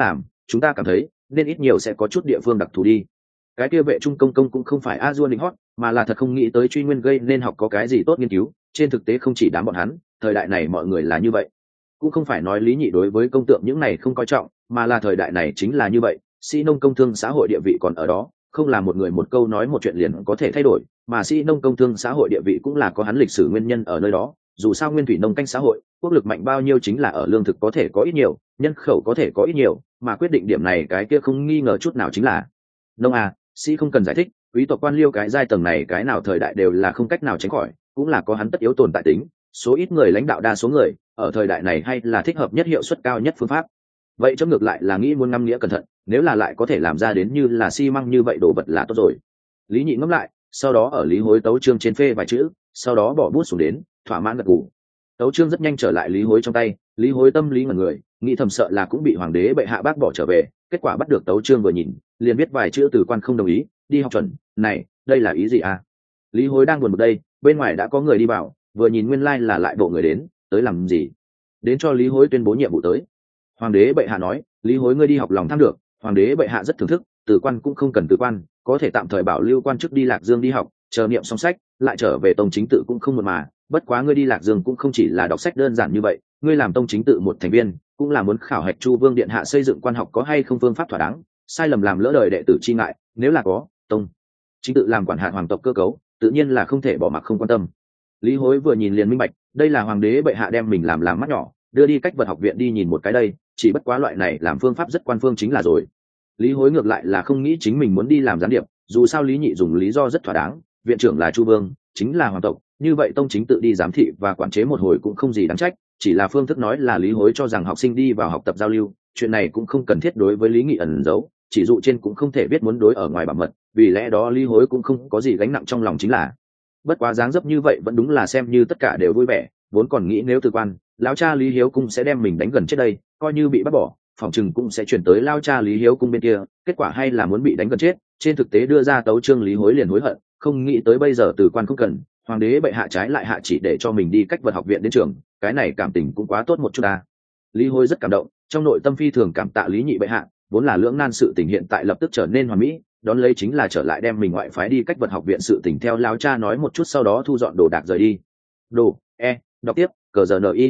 chúng ta cảm thấy nên ít nhiều sẽ có chút địa phương đặc thù đi. Cái kia vệ trung công công cũng không phải a dua định hót, mà là thật không nghĩ tới truy nguyên gây nên học có cái gì tốt nghiên cứu. Trên thực tế không chỉ đám bọn hắn, thời đại này mọi người là như vậy. Cũng không phải nói lý nhị đối với công tượng những này không coi trọng, mà là thời đại này chính là như vậy. Sĩ nông công thương xã hội địa vị còn ở đó, không là một người một câu nói một chuyện liền có thể thay đổi, mà sĩ nông công thương xã hội địa vị cũng là có hắn lịch sử nguyên nhân ở nơi đó. Dù sao nguyên thủy nông canh xã hội, quốc lực mạnh bao nhiêu chính là ở lương thực có thể có ít nhiều, nhân khẩu có thể có ít nhiều, mà quyết định điểm này cái kia không nghi ngờ chút nào chính là nông à. Sĩ không cần giải thích, quý tộc quan liêu cái giai tầng này cái nào thời đại đều là không cách nào tránh khỏi, cũng là có hắn tất yếu tồn tại tính. Số ít người lãnh đạo đa số người, ở thời đại này hay là thích hợp nhất, hiệu suất cao nhất phương pháp. Vậy chấm ngược lại là nghĩ muốn ngâm nghĩa cẩn thận, nếu là lại có thể làm ra đến như là xi măng như vậy đồ vật là tốt rồi. Lý nhị ngẫm lại, sau đó ở lý hối tấu chương trên phê vài chữ, sau đó bỏ bút xuống đến, thỏa mãn gật gù. Tấu chương rất nhanh trở lại lý hối trong tay, lý hối tâm lý ngẩn người, nghĩ thầm sợ là cũng bị hoàng đế bệ hạ bác bỏ trở về. Kết quả bắt được tấu chương vừa nhìn, liền biết vài chữ từ quan không đồng ý, đi học chuẩn. Này, đây là ý gì à? Lý hối đang buồn bực đây, bên ngoài đã có người đi vào, vừa nhìn nguyên lai like là lại bộ người đến, tới làm gì? Đến cho lý hối tuyên bố nhiệm vụ tới. Hoàng đế bệ hạ nói, lý hối ngươi đi học lòng tham được, hoàng đế bệ hạ rất thưởng thức, từ quan cũng không cần từ quan, có thể tạm thời bảo lưu quan chức đi Lạc Dương đi học, chờ niệm xong sách lại trở về tông chính tự cũng không muộn mà. Bất quá ngươi đi Lạc Dương cũng không chỉ là đọc sách đơn giản như vậy, ngươi làm tông chính tự một thành viên cũng là muốn khảo hạch Chu Vương điện hạ xây dựng quan học có hay không phương pháp thỏa đáng, sai lầm làm lỡ đời đệ tử chi ngại, nếu là có, tông chính tự làm quản hạt hoàng tộc cơ cấu, tự nhiên là không thể bỏ mặc không quan tâm. Lý hối vừa nhìn liền minh bạch, đây là hoàng đế bệ hạ đem mình làm làm mắt nhỏ, đưa đi cách vật học viện đi nhìn một cái đây, chỉ bất quá loại này làm phương pháp rất quan phương chính là rồi. Lý hối ngược lại là không nghĩ chính mình muốn đi làm gián điệp, dù sao lý nhị dùng lý do rất thỏa đáng, viện trưởng là Chu Vương, chính là hoàng tộc, như vậy tông chính tự đi giám thị và quản chế một hồi cũng không gì đáng trách, chỉ là phương thức nói là lý hối cho rằng học sinh đi vào học tập giao lưu, chuyện này cũng không cần thiết đối với lý nghị ẩn giấu, chỉ dụ trên cũng không thể biết muốn đối ở ngoài bảo mật, vì lẽ đó lý hối cũng không có gì gánh nặng trong lòng chính là. Bất quá dáng dấp như vậy vẫn đúng là xem như tất cả đều vui vẻ, vốn còn nghĩ nếu từ quan, lão cha lý hiếu cung sẽ đem mình đánh gần chết đây, coi như bị bắt bỏ, phòng chừng cũng sẽ chuyển tới lao cha lý hiếu cung bên kia, kết quả hay là muốn bị đánh gần chết. Trên thực tế đưa ra tấu chương lý hối liền hối hận, không nghĩ tới bây giờ từ quan không cần, hoàng đế bệ hạ trái lại hạ chỉ để cho mình đi cách vật học viện đến trường, cái này cảm tình cũng quá tốt một chút ta. Lý hối rất cảm động, trong nội tâm phi thường cảm tạ lý nhị bệ hạ, vốn là lưỡng nan sự tình hiện tại lập tức trở nên hoàn mỹ, đón lấy chính là trở lại đem mình ngoại phái đi cách vật học viện sự tình theo lao cha nói một chút, sau đó thu dọn đồ đạc rời đi. Đồ e đọc tiếp cờ giờ ni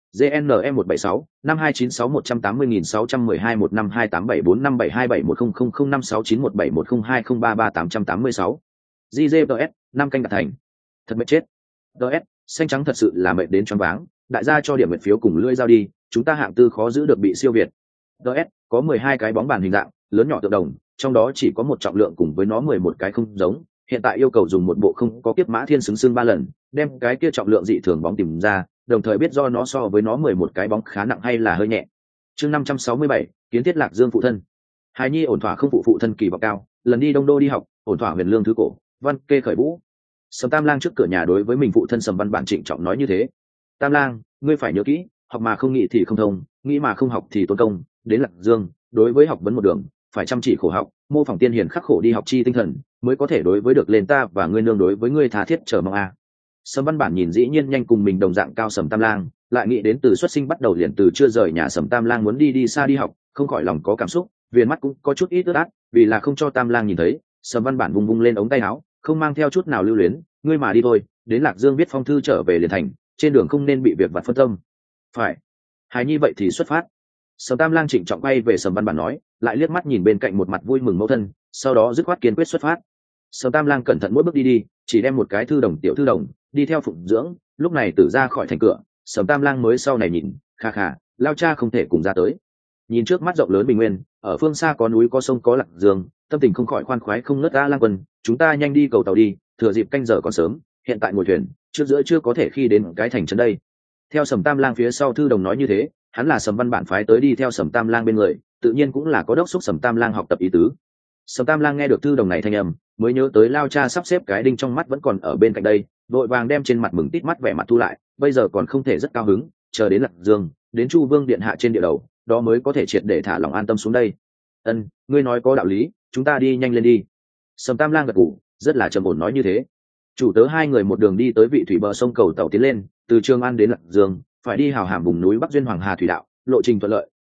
GNM một bảy sáu năm hai chín sáu một tám không nghìn sáu trăm mười hai một năm hai tám bảy bốn năm bảy hai bảy một không không không năm sáu chín một bảy một không hai không ba ba tám tám sáu. gi gi ps năm canh đạt thành. Thật mệt chết. ds xanh trắng thật sự là mệt đến choáng váng, đại gia cho điểm nguyện phiếu cùng lưỡi dao đi, chúng ta hạng tư khó giữ được bị siêu việt. ds có mười hai cái bóng bàn hình dạng lớn nhỏ tượng đồng, trong đó chỉ có một trọng lượng cùng với nó mười một cái không giống, hiện tại yêu cầu dùng một bộ không có kiếp mã thiên xứng xương ba lần đem cái kia trọng lượng dị thường bóng tìm ra, đồng thời biết do nó so với nó mười một cái bóng khá nặng hay là hơi nhẹ. Chương năm trăm sáu mươi bảy, kiến thiết Lạc Dương phụ thân. Hài nhi ổn thỏa không phụ phụ thân kỳ vọng cao, lần đi đông đô đi học, ổn thỏa huyền lương thứ cổ, văn kê khởi vũ. Sầm Tam Lang trước cửa nhà đối với mình phụ thân Sầm Văn Bản trịnh trọng nói như thế. Tam Lang, ngươi phải nhớ kỹ, học mà không nghĩ thì không thông, nghĩ mà không học thì tốn công, đến Lạc Dương, đối với học vấn một đường, phải chăm chỉ khổ học, mô phỏng tiên hiền khắc khổ đi học chi tinh thần, mới có thể đối với được lên ta và ngươi nương đối với ngươi tha thiết chờ mong a. À. Sầm Văn Bản nhìn dĩ nhiên nhanh cùng mình đồng dạng cao Sầm Tam Lang, lại nghĩ đến từ xuất sinh bắt đầu liền từ chưa rời nhà Sầm Tam Lang muốn đi đi xa đi học, không khỏi lòng có cảm xúc, viền mắt cũng có chút ít ướt át, vì là không cho Tam Lang nhìn thấy, Sầm Văn Bản vung vung lên ống tay áo, không mang theo chút nào lưu luyến, ngươi mà đi thôi, đến Lạc Dương viết phong thư trở về liền thành, trên đường không nên bị việc vặt phân tâm. Phải. Hài nhi vậy thì xuất phát. Sầm Tam Lang trịnh trọng quay về Sầm Văn Bản nói, lại liếc mắt nhìn bên cạnh một mặt vui mừng mẫu thân, sau đó dứt khoát kiên quyết xuất phát. Sầm Tam Lang cẩn thận mỗi bước đi đi, chỉ đem một cái thư đồng tiểu thư đồng, đi theo phụng dưỡng, lúc này tử ra khỏi thành cửa, Sầm Tam Lang mới sau này nhìn, kha kha, lao cha không thể cùng ra tới. Nhìn trước mắt rộng lớn bình nguyên, ở phương xa có núi có sông có Lạc Dương, tâm tình không khỏi khoan khoái không ngớt. A Lang Quân, chúng ta nhanh đi cầu tàu đi, thừa dịp canh giờ còn sớm, hiện tại ngồi thuyền, trước giữa chưa có thể khi đến cái thành trấn đây. Theo Sầm Tam Lang phía sau thư đồng nói như thế, hắn là Sầm Văn Bản phái tới đi theo Sầm Tam Lang bên người, tự nhiên cũng là có đốc xúc Sầm Tam Lang học tập ý tứ. Sầm Tam Lang nghe được thư đồng này thanh âm, mới nhớ tới lao cha sắp xếp cái đinh trong mắt vẫn còn ở bên cạnh đây, vội vàng đem trên mặt mừng tít mắt vẻ mặt thu lại, bây giờ còn không thể rất cao hứng, chờ đến Lạc Dương, đến Chu Vương điện hạ trên địa đầu, đó mới có thể triệt để thả lòng an tâm xuống đây. Ân, ngươi nói có đạo lý, chúng ta đi nhanh lên đi. Sầm Tam Lang gật gù, rất là trầm ổn nói như thế. Chủ tớ hai người một đường đi tới vị thủy bờ sông cầu tàu tiến lên, từ Trường An đến Lạc Dương, phải đi hào hàm vùng núi Bắc duyên Hoàng Hà thủy đạo, lộ trình thuận lợi,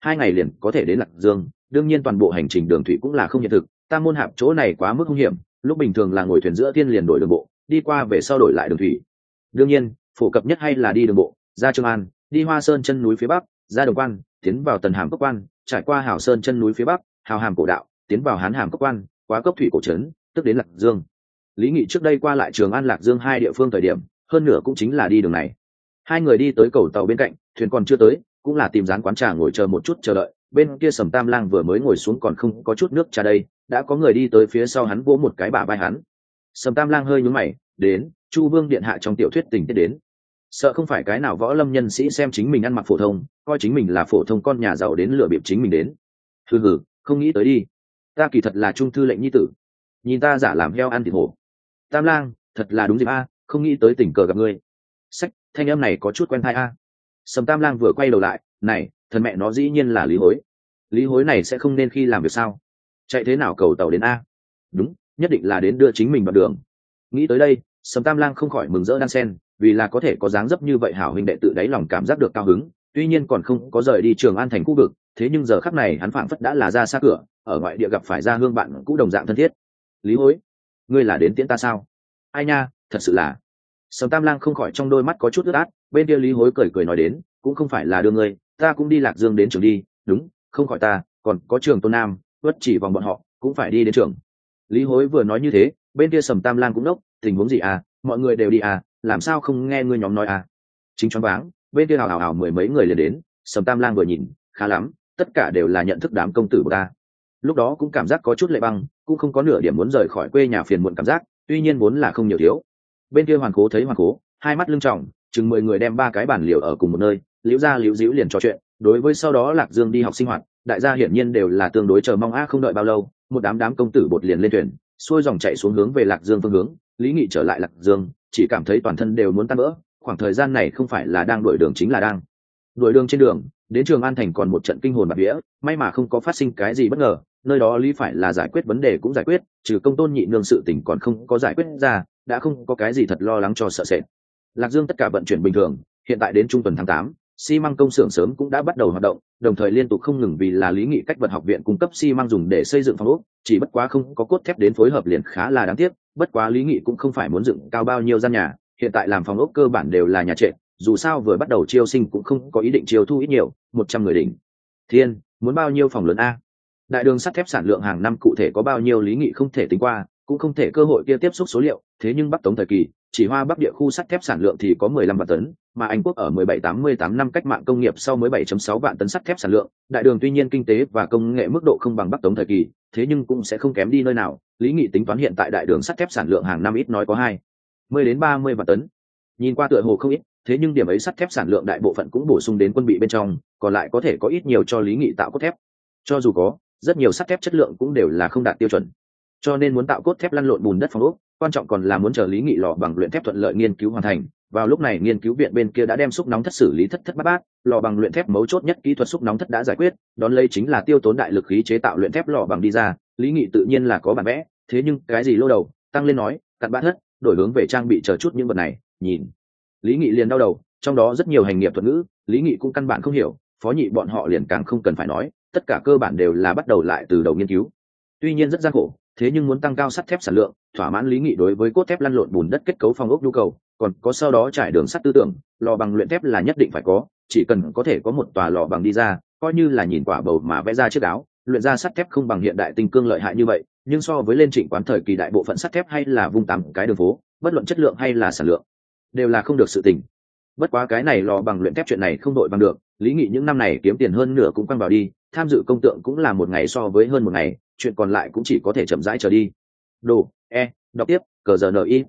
hai ngày liền có thể đến Lạc Dương. Đương nhiên toàn bộ hành trình đường thủy cũng là không hiện thực, Tam Môn Hạp chỗ này quá mức hung hiểm, lúc bình thường là ngồi thuyền giữa thiên liền đổi đường bộ, đi qua về sau đổi lại đường thủy. Đương nhiên phổ cập nhất hay là đi đường bộ, ra Trường An, đi Hoa Sơn chân núi phía bắc, ra Đồng Quan, tiến vào Tần Hàm Cốc Quan, trải qua Hảo Sơn chân núi phía bắc, Hào Hàm cổ đạo, tiến vào Hán Hàm Cốc Quan, quá Cốc Thủy cổ trấn, tức đến Lạc Dương. Lý Nghị trước đây qua lại Trường An Lạc Dương hai địa phương thời điểm, hơn nửa cũng chính là đi đường này. Hai người đi tới cầu tàu bên cạnh, thuyền còn chưa tới, cũng là tìm dán quán trà ngồi chờ một chút chờ đợi. Bên kia Sầm Tam Lang vừa mới ngồi xuống còn không có chút nước trà đây, đã có người đi tới phía sau hắn vỗ một cái bả vai hắn. Sầm Tam Lang hơi nhướng mày, đến, Chu Vương điện hạ trong tiểu thuyết tình tiết đến. Sợ không phải cái nào võ lâm nhân sĩ xem chính mình ăn mặc phổ thông, coi chính mình là phổ thông con nhà giàu đến lừa bịp chính mình đến. Hừ hừ, không nghĩ tới đi. Ta kỳ thật là trung thư lệnh nhi tử, nhìn ta giả làm heo ăn thịt hổ. Tam Lang, thật là đúng dịp a, không nghĩ tới tình cờ gặp ngươi. Sách, thanh âm này có chút quen tai a. Sầm Tam Lang vừa quay đầu lại, này, thần mẹ nó dĩ nhiên là Lý Hối. Lý Hối này sẽ không nên khi làm việc sao? Chạy thế nào cầu tàu đến a? Đúng, nhất định là đến đưa chính mình vào đường. Nghĩ tới đây, Sầm Tam Lang không khỏi mừng rỡ đan sen, vì là có thể có dáng dấp như vậy hảo huynh đệ tự đáy lòng cảm giác được cao hứng. Tuy nhiên còn không có rời đi Trường An thành khu vực, thế nhưng giờ khắc này hắn phảng phất đã là ra xa cửa, ở ngoại địa gặp phải gia hương bạn cũ đồng dạng thân thiết. Lý Hối, ngươi là đến tiễn ta sao? Ai nha, thật sự là. Sầm Tam Lang không khỏi trong đôi mắt có chút ướt át, bên kia Lý Hối cười cười nói đến, cũng không phải là đưa ngươi, ta cũng đi Lạc Dương đến trường đi, đúng, không khỏi ta, còn có Trường Tôn Nam, bất chỉ vòng bọn họ, cũng phải đi đến trường. Lý Hối vừa nói như thế, bên kia Sầm Tam Lang cũng đốc, tình huống gì à, mọi người đều đi à, làm sao không nghe ngươi nhóm nói à? Chính choáng váng, bên kia hào hào hào mười mấy người liền đến, Sầm Tam Lang vừa nhìn, khá lắm, tất cả đều là nhận thức đám công tử của ta. Lúc đó cũng cảm giác có chút lệ băng, cũng không có nửa điểm muốn rời khỏi quê nhà phiền muộn cảm giác, tuy nhiên vốn là không nhiều thiếu. Bên kia Hoàn Cố thấy Hoàn Cố, hai mắt lưng trọng, chừng mười người đem ba cái bàn liều ở cùng một nơi, liễu ra liễu díu liền trò chuyện. Đối với sau đó Lạc Dương đi học sinh hoạt, đại gia hiển nhiên đều là tương đối chờ mong a, không đợi bao lâu, một đám đám công tử bột liền lên thuyền, xuôi dòng chạy xuống hướng về Lạc Dương phương hướng. Lý Nghị trở lại Lạc Dương, chỉ cảm thấy toàn thân đều muốn tan vỡ. Khoảng thời gian này không phải là đang đuổi đường, chính là đang đuổi đường. Trên đường đến Trường An thành còn một trận kinh hồn bạt vía, may mà không có phát sinh cái gì bất ngờ. Nơi đó Lý phải là giải quyết vấn đề cũng giải quyết, trừ Công Tôn Nhị nương sự tình còn không có giải quyết ra, đã không có cái gì thật lo lắng cho sợ sệt. Lạc Dương tất cả vận chuyển bình thường, hiện tại đến trung tuần tháng tám, xi măng công xưởng sớm cũng đã bắt đầu hoạt động, đồng thời liên tục không ngừng vì là Lý Nghị cách vật học viện cung cấp xi măng dùng để xây dựng phòng ốc, chỉ bất quá không có cốt thép đến phối hợp liền khá là đáng tiếc. Bất quá Lý Nghị cũng không phải muốn dựng cao bao nhiêu gian nhà, hiện tại làm phòng ốc cơ bản đều là nhà trệt, dù sao vừa bắt đầu chiêu sinh cũng không có ý định chiêu thu ít nhiều, một trăm người đỉnh thiên, muốn bao nhiêu phòng lớn a? Đại đường sắt thép sản lượng hàng năm cụ thể có bao nhiêu Lý Nghị không thể tính qua, cũng không thể cơ hội kia tiếp xúc số liệu, thế nhưng Bắc Tống thời kỳ, chỉ Hoa Bắc địa khu sắt thép sản lượng thì có mười lăm vạn tấn, mà Anh quốc ở mười bảy tám mươi tám năm cách mạng công nghiệp sau mới bảy phẩy sáu vạn tấn sắt thép sản lượng. Đại đường tuy nhiên kinh tế và công nghệ mức độ không bằng Bắc Tống thời kỳ, thế nhưng cũng sẽ không kém đi nơi nào. Lý Nghị tính toán hiện tại đại đường sắt thép sản lượng hàng năm ít nói có hai mươi đến ba mươi vạn tấn. Nhìn qua tựa hồ không ít, thế nhưng điểm ấy sắt thép sản lượng đại bộ phận cũng bổ sung đến quân bị bên trong, còn lại có thể có ít nhiều cho Lý Nghị tạo cốt thép. Cho dù có, rất nhiều sắt thép chất lượng cũng đều là không đạt tiêu chuẩn. Cho nên muốn tạo cốt thép lăn lộn bùn đất phong ốc, quan trọng còn là muốn chờ Lý Nghị lò bằng luyện thép thuận lợi nghiên cứu hoàn thành. Vào lúc này nghiên cứu viện bên kia đã đem xúc nóng thất xử lý thất thất bát bát, lò bằng luyện thép mấu chốt nhất kỹ thuật xúc nóng thất đã giải quyết, đón lấy chính là tiêu tốn đại lực khí chế tạo luyện thép lò bằng đi ra. Lý Nghị tự nhiên là có bản vẽ, thế nhưng cái gì lô đầu, tăng lên nói, cặn bát thất, đổi hướng về trang bị chờ chút những vật này, nhìn Lý Nghị liền đau đầu, trong đó rất nhiều hành nghiệp thuật ngữ, Lý Nghị cũng căn bản không hiểu, phó nhị bọn họ liền càng không cần phải nói, tất cả cơ bản đều là bắt đầu lại từ đầu nghiên cứu. Tuy nhiên rất gian khổ, thế nhưng muốn tăng cao sắt thép sản lượng, thỏa mãn Lý Nghị đối với cốt thép lăn lộn bùn đất kết cấu phong ốc nhu cầu, còn có sau đó trải đường sắt tư tưởng, lò bằng luyện thép là nhất định phải có, chỉ cần có thể có một tòa lò bằng đi ra, coi như là nhìn quả bầu mà vẽ ra chiếc áo. Luyện ra sắt thép không bằng hiện đại tinh cương lợi hại như vậy, nhưng so với lên Trịnh Quán thời kỳ đại bộ phận sắt thép hay là vung tám cái đường phố, bất luận chất lượng hay là sản lượng, đều là không được sự tình. Bất quá cái này lò bằng luyện thép chuyện này không đội bằng được, Lý Nghị những năm này kiếm tiền hơn nửa cũng quăng vào đi, tham dự công tượng cũng là một ngày so với hơn một ngày, chuyện còn lại cũng chỉ có thể chậm rãi chờ đi. Đồ, e, đọc tiếp, cờ giờ ni,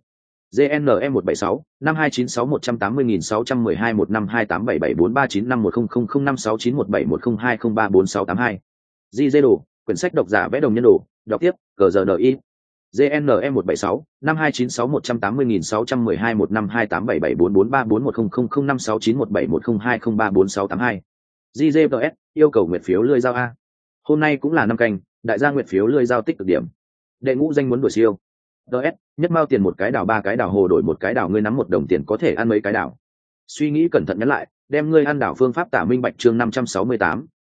GNE một bảy sáu, năm hai chín sáu một tám không sáu một hai một năm hai tám bảy bảy bốn ba chín năm một không không không năm sáu chín một bảy một không hai không ba bốn sáu tám hai. Di dê đồ, quyển sách độc giả vẽ đồng nhân đồ, đọc tiếp, cờ giờ ni. GNE một bảy sáu, năm hai chín sáu một tám không sáu một hai một năm hai tám bảy bảy bốn bốn ba bốn một không không không năm sáu chín một bảy một không hai không ba bốn sáu tám hai. giê giê pê ét, yêu cầu nguyệt phiếu lươi giao A. Hôm nay cũng là năm canh, đại gia nguyệt phiếu lươi giao tích cực điểm. Đệ ngũ danh muốn đuổi siêu. ds nhất mao tiền một cái đảo, ba cái đảo hồ đổi một cái đảo, ngươi nắm một đồng tiền có thể ăn mấy cái đảo. Suy nghĩ cẩn thận nhắn lại, đem ngươi ăn đảo phương pháp tả minh bạch chương năm trăm sáu mươi tám,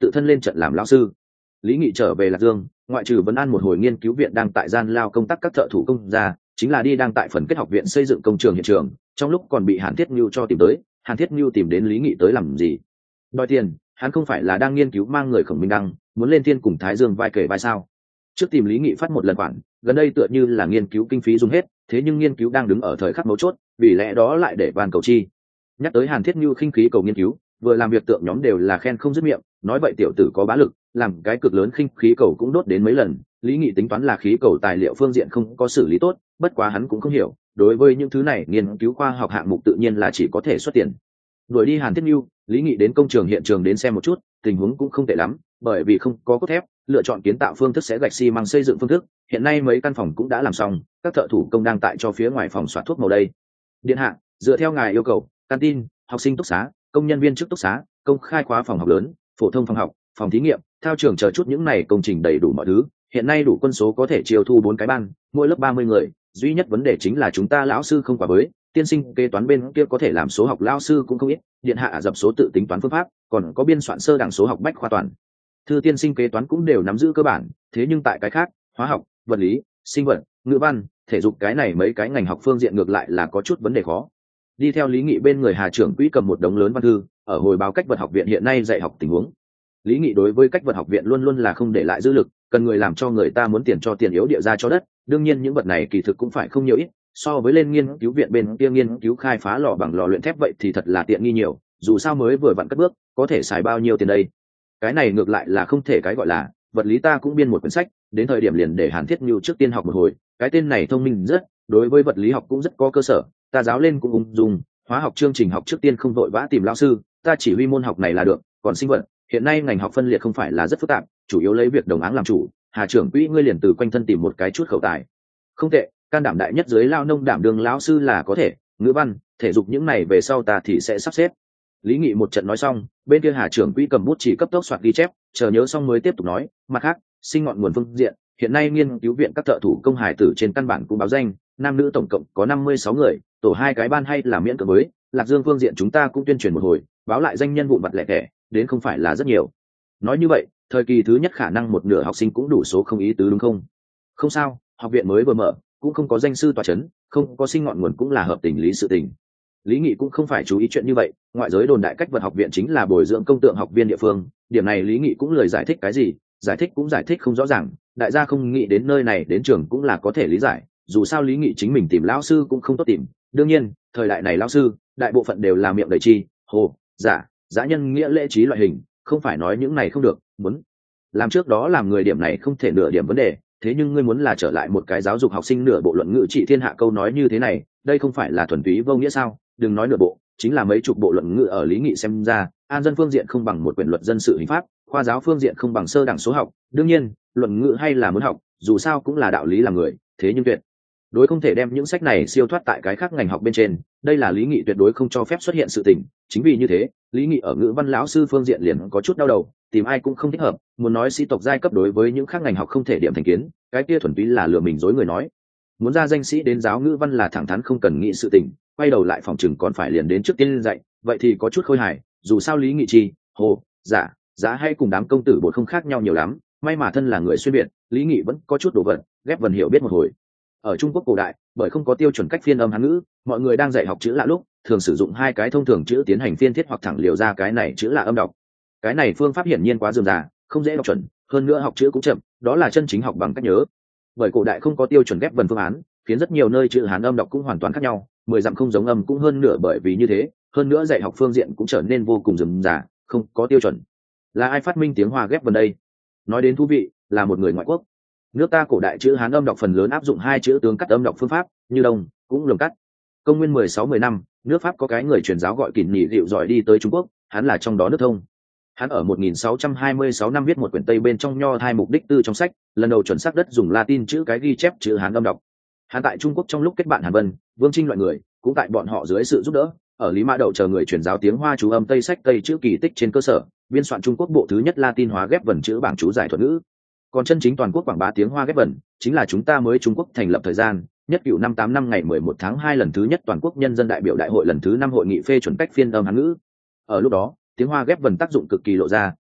tự thân lên trận làm lão sư. Lý Nghị trở về Lạc Dương, ngoại trừ vấn an một hồi nghiên cứu viện đang tại gian lao công tác các thợ thủ công ra, chính là đi đang tại phần kết học viện xây dựng công trường hiện trường, trong lúc còn bị Hàn Thiết Nhu cho tìm tới. Hàn Thiết Nhu tìm đến Lý Nghị tới làm gì? Đòi tiền. Hắn không phải là đang nghiên cứu mang người Khổng Minh Đăng muốn lên thiên cùng Thái Dương vai kể vai sao? Trước tìm Lý Nghị phát một lần khoản, gần đây tựa như là nghiên cứu kinh phí dùng hết, thế nhưng nghiên cứu đang đứng ở thời khắc mấu chốt, vì lẽ đó lại để van cầu chi. Nhắc tới Hàn Thiết Nhu khinh khí cầu nghiên cứu, vừa làm việc tượng nhóm đều là khen không dứt miệng, nói vậy tiểu tử có bá lực, làm cái cực lớn khinh khí cầu cũng đốt đến mấy lần. Lý Nghị tính toán là khí cầu tài liệu phương diện không có xử lý tốt, bất quá hắn cũng không hiểu, đối với những thứ này nghiên cứu khoa học hạng mục tự nhiên là chỉ có thể xuất tiền. Đuổi đi Hàn Thiết Nhu, Lý Nghị đến công trường hiện trường đến xem một chút, tình huống cũng không tệ lắm, bởi vì không có cốt thép, lựa chọn kiến tạo phương thức sẽ gạch xi măng xây dựng phương thức. Hiện nay mấy căn phòng cũng đã làm xong, các thợ thủ công đang tại cho phía ngoài phòng soạt thuốc màu đây. Điện hạ, dựa theo ngài yêu cầu, canteen, học sinh túc xá, công nhân viên chức túc xá, công khai khóa phòng học lớn, phổ thông phòng học, phòng thí nghiệm, thao trường chờ chút những này công trình đầy đủ mọi thứ. Hiện nay đủ quân số có thể chiêu thu bốn cái ban, mỗi lớp ba mươi người, duy nhất vấn đề chính là chúng ta lão sư không quá với, tiên sinh kế toán bên kia có thể làm số học lão sư cũng không ít, điện hạ dập số tự tính toán phương pháp, còn có biên soạn sơ đẳng số học bách khoa toàn thư tiên sinh kế toán cũng đều nắm giữ cơ bản, thế nhưng tại cái khác, hóa học, vật lý, sinh vật, ngữ văn, thể dục cái này mấy cái ngành học phương diện ngược lại là có chút vấn đề khó. Đi theo Lý Nghị bên người Hà trưởng quỹ cầm một đống lớn văn thư, ở hồi báo cách vật học viện hiện nay dạy học tình huống. Lý Nghị đối với cách vật học viện luôn luôn là không để lại dư lực, cần người làm cho người ta muốn tiền cho tiền yếu địa ra cho đất, đương nhiên những vật này kỳ thực cũng phải không nhiều ít, so với lên nghiên cứu viện bên kia nghiên cứu khai phá lò bằng lò luyện thép vậy thì thật là tiện nghi nhiều, dù sao mới vừa vặn cất bước, có thể xài bao nhiêu tiền đây. Cái này ngược lại là không thể cái gọi là, vật lý ta cũng biên một quyển sách, đến thời điểm liền để Hàn Thiết Nhu trước tiên học một hồi, cái tên này thông minh rất, đối với vật lý học cũng rất có cơ sở, ta giáo lên cũng ung dung, hóa học chương trình học trước tiên không vội vã tìm lão sư, ta chỉ huy môn học này là được, còn sinh vật, hiện nay ngành học phân liệt không phải là rất phức tạp, chủ yếu lấy việc đồng áng làm chủ. Hà trưởng quỹ ngươi liền từ quanh thân tìm một cái chút khẩu tài. Không tệ, can đảm đại nhất dưới lao nông đảm đường lão sư là có thể, ngữ văn, thể dục những này về sau ta thì sẽ sắp xếp. Lý Nghị một trận nói xong, bên kia Hà trưởng quỹ cầm bút chỉ cấp tốc soạt ghi chép, chờ nhớ xong mới tiếp tục nói, mặt khác, sinh ngọn nguồn phương diện, hiện nay nghiên cứu viện các thợ thủ công hải tử trên căn bản cũng báo danh, nam nữ tổng cộng có năm mươi sáu người, tổ hai cái ban hay là miễn cưỡng với, Lạc Dương phương diện chúng ta cũng tuyên truyền một hồi, báo lại danh nhân vụn vặt lẻ tẻ, đến không phải là rất nhiều. Nói như vậy, thời kỳ thứ nhất khả năng một nửa học sinh cũng đủ số không ý tứ đúng không? Không sao, học viện mới vừa mở, cũng không có danh sư tọa chấn, không có sinh ngọn nguồn cũng là hợp tình lý sự tình. Lý Nghị cũng không phải chú ý chuyện như vậy, ngoại giới đồn đại cách vật học viện chính là bồi dưỡng công tượng học viên địa phương, điểm này Lý Nghị cũng lười giải thích cái gì, giải thích cũng giải thích không rõ ràng, đại gia không nghĩ đến nơi này đến trường cũng là có thể lý giải, dù sao Lý Nghị chính mình tìm lão sư cũng không tốt tìm, đương nhiên, thời đại này lão sư, đại bộ phận đều là miệng đầy chi, hồ, giả, giả nhân nghĩa lễ trí loại hình, không phải nói những này không được, muốn làm trước đó làm người điểm này không thể nửa điểm vấn đề, thế nhưng ngươi muốn là trở lại một cái giáo dục học sinh nửa bộ luận ngữ trị thiên hạ câu nói như thế này, đây không phải là thuần túy vô nghĩa sao? Đừng nói nửa bộ, chính là mấy chục bộ luận ngữ ở Lý Nghị xem ra, an dân phương diện không bằng một quyển luật dân sự hình pháp, khoa giáo phương diện không bằng sơ đẳng số học, đương nhiên, luận ngữ hay là muốn học, dù sao cũng là đạo lý làm người, thế nhưng tuyệt đối không thể đem những sách này siêu thoát tại cái khác ngành học bên trên, đây là Lý Nghị tuyệt đối không cho phép xuất hiện sự tình, chính vì như thế, Lý Nghị ở ngữ văn lão sư phương diện liền có chút đau đầu, tìm ai cũng không thích hợp, muốn nói sĩ tộc giai cấp đối với những khác ngành học không thể điểm thành kiến, cái kia thuần túy là lừa mình dối người nói. Muốn ra danh sĩ đến giáo ngữ văn là thẳng thắn không cần nghĩ sự tình, quay đầu lại phòng chừng còn phải liền đến trước tiên dạy, vậy thì có chút khôi hài, dù sao Lý Nghị chi, hồ, giả, giá hay cùng đám công tử bột không khác nhau nhiều lắm, may mà thân là người xuyên việt, Lý Nghị vẫn có chút đồ vật, ghép vần hiểu biết một hồi. Ở Trung Quốc cổ đại, bởi không có tiêu chuẩn cách phiên âm Hán ngữ, mọi người đang dạy học chữ lạ lúc, thường sử dụng hai cái thông thường chữ tiến hành phiên thiết hoặc thẳng liều ra cái này chữ lạ âm đọc. Cái này phương pháp hiển nhiên quá rườm rà, không dễ đọc chuẩn, hơn nữa học chữ cũng chậm, đó là chân chính học bằng cách nhớ. Bởi cổ đại không có tiêu chuẩn ghép vần phương án, khiến rất nhiều nơi chữ Hán âm đọc cũng hoàn toàn khác nhau, mười dặm không giống âm cũng hơn nửa bởi vì như thế, hơn nữa dạy học phương diện cũng trở nên vô cùng rườm rà, không có tiêu chuẩn. Là ai phát minh tiếng Hoa ghép vần đây? Nói đến thú vị, là một người ngoại quốc. Nước ta cổ đại chữ Hán âm đọc phần lớn áp dụng hai chữ tướng cắt âm đọc phương pháp, như đông, cũng lường cắt. Công nguyên mười sáu mười năm, nước Pháp có cái người truyền giáo gọi Kình Nhị Dịu giỏi đi tới Trung Quốc, hắn là trong đó nước thông. Hắn ở một nghìn sáu trăm hai mươi sáu năm viết một quyển Tây bên trong Nho hai mục đích tư trong sách, lần đầu chuẩn xác đất dùng Latin chữ cái ghi chép chữ Hán âm đọc. Hắn tại Trung Quốc trong lúc kết bạn Hàn Vân, Vương Trinh loại người, cũng tại bọn họ dưới sự giúp đỡ, ở Lý Mã Đậu chờ người truyền giáo tiếng Hoa chú âm Tây sách Tây chữ kỳ tích trên cơ sở, biên soạn Trung Quốc bộ thứ nhất Latin hóa ghép vần chữ bảng chú giải thuật ngữ. Còn chân chính toàn quốc quảng bá tiếng Hoa ghép vần, chính là chúng ta mới Trung Quốc thành lập thời gian, nhất cửu năm tám năm ngày mười một tháng hai lần thứ nhất toàn quốc nhân dân đại biểu đại hội lần thứ năm hội nghị phê chuẩn cách phiên âm Hán ngữ. Ở lúc đó, tiếng Hoa ghép vần tác dụng cực kỳ lộ ra,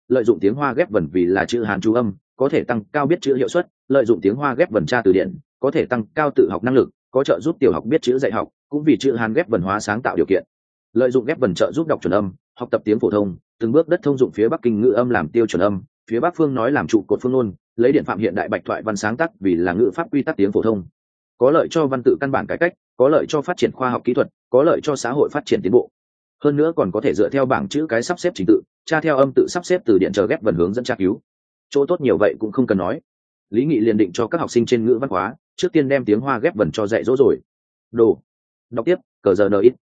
lợi dụng tiếng Hoa ghép vần vì là chữ Hán chú âm, có thể tăng cao biết chữ hiệu suất, lợi dụng tiếng Hoa ghép vần tra từ điển, có thể tăng cao tự học năng lực, có trợ giúp tiểu học biết chữ dạy học, cũng vì chữ Hán ghép vần hóa sáng tạo điều kiện. Lợi dụng ghép vần trợ giúp đọc chuẩn âm, học tập tiếng phổ thông, từng bước đất thông dụng phía Bắc Kinh ngữ âm làm tiêu chuẩn âm, phía Bắc phương nói làm trụ cột phương ngôn, lấy điển phạm hiện đại bạch thoại văn sáng tác vì là ngữ pháp quy tắc tiếng phổ thông. Có lợi cho văn tự căn bản cải cách, có lợi cho phát triển khoa học kỹ thuật, có lợi cho xã hội phát triển tiến bộ. Hơn nữa còn có thể dựa theo bảng chữ cái sắp xếp trình tự, tra theo âm tự sắp xếp từ điển chờ ghép vần hướng dẫn tra cứu. Chỗ tốt nhiều vậy cũng không cần nói. Lý Nghị liền định cho các học sinh trên ngữ văn hóa trước tiên đem tiếng Hoa ghép vần cho dạy dỗ rồi. Đồ. Đọc tiếp, cờ giờ nít.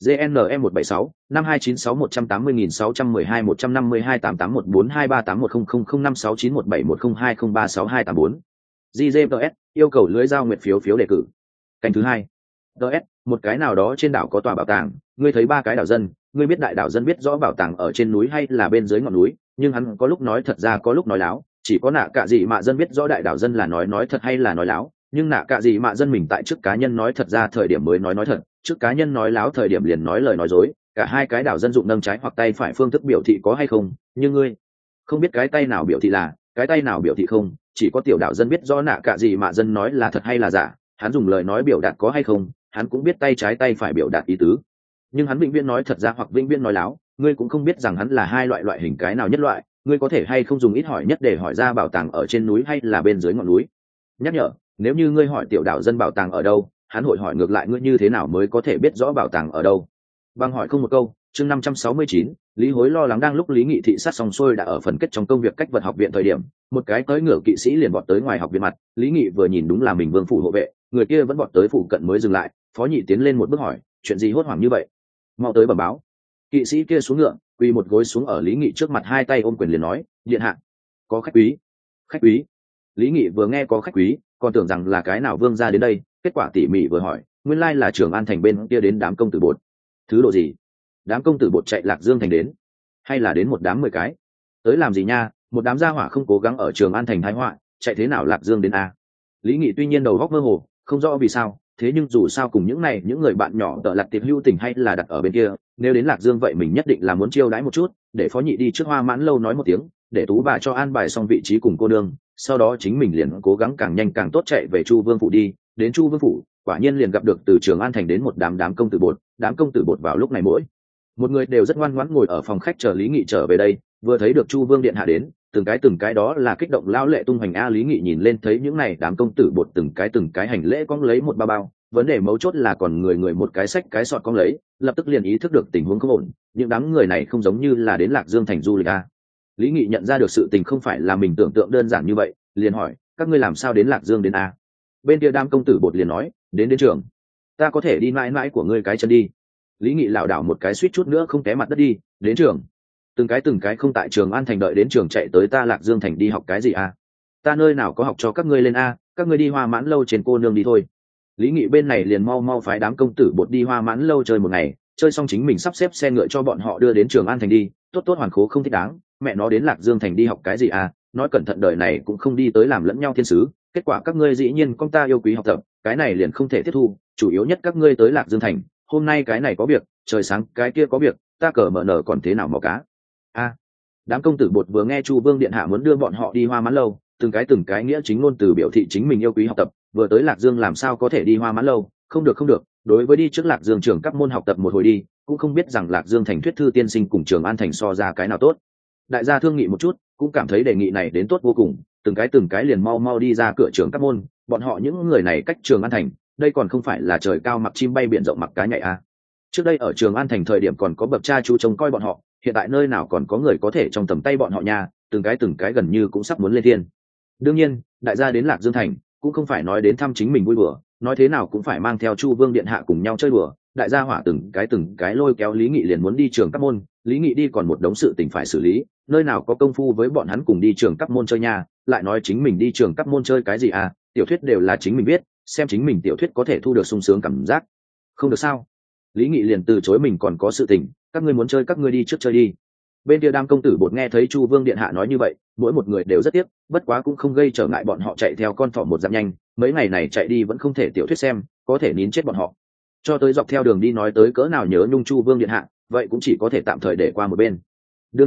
GNM một bảy sáu, năm hai chín sáu một tám không nghìn sáu trăm mười hai một trăm năm mươi hai tám tám một bốn hai ba tám một không không không năm sáu chín một bảy một không hai không ba sáu hai tám bốn. giê giê pê ét yêu cầu lưới giao nguyệt phiếu phiếu đề cử. Canh thứ hai. đê ét, một cái nào đó trên đảo có tòa bảo tàng, ngươi thấy ba cái đảo dân, ngươi biết đại đảo dân biết rõ bảo tàng ở trên núi hay là bên dưới ngọn núi, nhưng hắn có lúc nói thật ra có lúc nói láo, chỉ có nạ cạ gì mạ dân biết rõ đại đảo dân là nói nói thật hay là nói láo, nhưng nạ cạ gì mạ dân mình tại trước cá nhân nói thật ra thời điểm mới nói nói thật, trước cá nhân nói láo thời điểm liền nói lời nói dối, cả hai cái đảo dân dụng nâng trái hoặc tay phải phương thức biểu thị có hay không, nhưng ngươi không biết cái tay nào biểu thị là, cái tay nào biểu thị không, chỉ có tiểu đảo dân biết rõ nạ cạ gì mạ dân nói là thật hay là giả, hắn dùng lời nói biểu đạt có hay không, hắn cũng biết tay trái tay phải biểu đạt ý tứ, nhưng hắn vĩnh viễn nói thật ra hoặc vĩnh viễn nói láo, ngươi cũng không biết rằng hắn là hai loại loại hình cái nào nhất loại, ngươi có thể hay không dùng ít hỏi nhất để hỏi ra bảo tàng ở trên núi hay là bên dưới ngọn núi. Nhắc nhở, nếu như ngươi hỏi tiểu đảo dân bảo tàng ở đâu, hắn hội hỏi ngược lại ngươi như thế nào mới có thể biết rõ bảo tàng ở đâu. Bằng hỏi không một câu. Chương năm trăm sáu mươi chín, Lý Hối lo lắng. Đang lúc Lý Nghị thị sát xong xuôi đã ở phần kết trong công việc cách vật học viện thời điểm, một cái tới ngựa kỵ sĩ liền vọt tới ngoài học viện mặt, Lý Nghị vừa nhìn đúng là mình Vương phủ hộ vệ, người kia vẫn vọt tới phủ cận mới dừng lại, Phó Nhị tiến lên một bước hỏi, chuyện gì hốt hoảng như vậy? Mau tới bẩm báo. Kỵ sĩ kia xuống ngựa, quỳ một gối xuống ở Lý Nghị trước mặt, hai tay ôm quyền liền nói, điện hạ, có khách quý. Khách quý? Lý Nghị vừa nghe có khách quý, còn tưởng rằng là cái nào vương gia đến đây, kết quả tỉ mỉ vừa hỏi, nguyên lai là Trường An thành bên kia đến đám công tử bột. Thứ độ gì? Đám công tử bột chạy Lạc Dương thành đến, hay là đến một đám mười cái? Tới làm gì nha? Một đám gia hỏa không cố gắng ở Trường An thành thái họa, chạy thế nào Lạc Dương đến a? Lý Nghị tuy nhiên đầu góc mơ hồ, không rõ vì sao, thế nhưng dù sao cùng những này những người bạn nhỏ tợ lặt tiệp hưu tình hay là đặt ở bên kia, nếu đến Lạc Dương vậy mình nhất định là muốn chiêu đãi một chút, để Phó Nhị đi trước Hoa Mãn lâu nói một tiếng, để Tú bà cho an bài xong vị trí cùng cô đương, sau đó chính mình liền cố gắng càng nhanh càng tốt chạy về Chu Vương phủ đi. Đến Chu Vương phủ, quả nhiên liền gặp được từ Trường An thành đến một đám đám công tử bột, đám công tử bột vào lúc này mỗi một người đều rất ngoan ngoãn ngồi ở phòng khách chờ Lý Nghị trở về đây, vừa thấy được Chu Vương điện hạ đến, từng cái từng cái đó là kích động lao lệ tung hoành a. Lý Nghị nhìn lên thấy những này đám công tử bột từng cái từng cái hành lễ cong lấy một bao bao, vấn đề mấu chốt là còn người người một cái sách cái sọt cong lấy, lập tức liền ý thức được tình huống không ổn, những đám người này không giống như là đến Lạc Dương thành du lịch a. Lý Nghị nhận ra được sự tình không phải là mình tưởng tượng đơn giản như vậy, liền hỏi, các ngươi làm sao đến Lạc Dương đến a? Bên kia đám công tử bột liền nói, đến đến trường. Ta có thể đi mãi mãi của ngươi cái chân đi. Lý Nghị lảo đảo một cái suýt chút nữa không té mặt đất đi, đến trường. Từng cái từng cái không tại Trường An thành đợi đến trường chạy tới ta Lạc Dương thành đi học cái gì a? Ta nơi nào có học cho các ngươi lên a, các ngươi đi Hoa Mãn lâu trên cô nương đi thôi. Lý Nghị bên này liền mau mau phái đám công tử bột đi Hoa Mãn lâu chơi một ngày, chơi xong chính mình sắp xếp xe ngựa cho bọn họ đưa đến Trường An thành đi, tốt tốt hoàn khố không thích đáng, mẹ nó đến Lạc Dương thành đi học cái gì à, nói cẩn thận đời này cũng không đi tới làm lẫn nhau thiên sứ, kết quả các ngươi dĩ nhiên con ta yêu quý học tập, cái này liền không thể tiếp thu, chủ yếu nhất các ngươi tới Lạc Dương thành, hôm nay cái này có việc, trời sáng cái kia có việc, ta cờ mở nở còn thế nào mò cá. A. À, đám công tử bột vừa nghe Chu Vương điện hạ muốn đưa bọn họ đi Hoa Mãn lâu, từng cái từng cái nghĩa chính ngôn từ biểu thị chính mình yêu quý học tập, vừa tới Lạc Dương làm sao có thể đi Hoa Mãn lâu, không được không được, đối với đi trước Lạc Dương trường các môn học tập một hồi đi, cũng không biết rằng Lạc Dương thành thuyết thư tiên sinh cùng Trường An thành so ra cái nào tốt. Đại gia thương nghị một chút, cũng cảm thấy đề nghị này đến tốt vô cùng, từng cái từng cái liền mau mau đi ra cửa trường các môn, bọn họ những người này cách Trường An thành, đây còn không phải là trời cao mặc chim bay biển rộng mặc cá nhảy à. Trước đây ở Trường An thành thời điểm còn có bậc cha chú trông coi bọn họ, hiện tại nơi nào còn có người có thể trong tầm tay bọn họ nha, từng cái từng cái gần như cũng sắp muốn lên thiên. Đương nhiên, đại gia đến Lạc Dương thành, cũng không phải nói đến thăm chính mình vui đùa, nói thế nào cũng phải mang theo Chu Vương điện hạ cùng nhau chơi đùa. Đại gia hỏa từng cái từng cái lôi kéo Lý Nghị liền muốn đi trường các môn, Lý Nghị đi còn một đống sự tình phải xử lý, nơi nào có công phu với bọn hắn cùng đi trường các môn chơi nha, lại nói chính mình đi trường các môn chơi cái gì à, tiểu thuyết đều là chính mình viết, xem chính mình tiểu thuyết có thể thu được sung sướng cảm giác. Không được sao? Lý Nghị liền từ chối mình còn có sự tình, các ngươi muốn chơi các ngươi đi trước chơi đi. Bên kia đám công tử bột nghe thấy Chu Vương điện hạ nói như vậy, mỗi một người đều rất tiếc, bất quá cũng không gây trở ngại bọn họ chạy theo con thỏ một dặm nhanh, mấy ngày này chạy đi vẫn không thể tiểu thuyết xem, có thể nín chết bọn họ. Cho tới dọc theo đường đi nói tới cỡ nào nhớ nhung Chu Vương điện hạ, vậy cũng chỉ có thể tạm thời để qua một bên. Đương nhiên,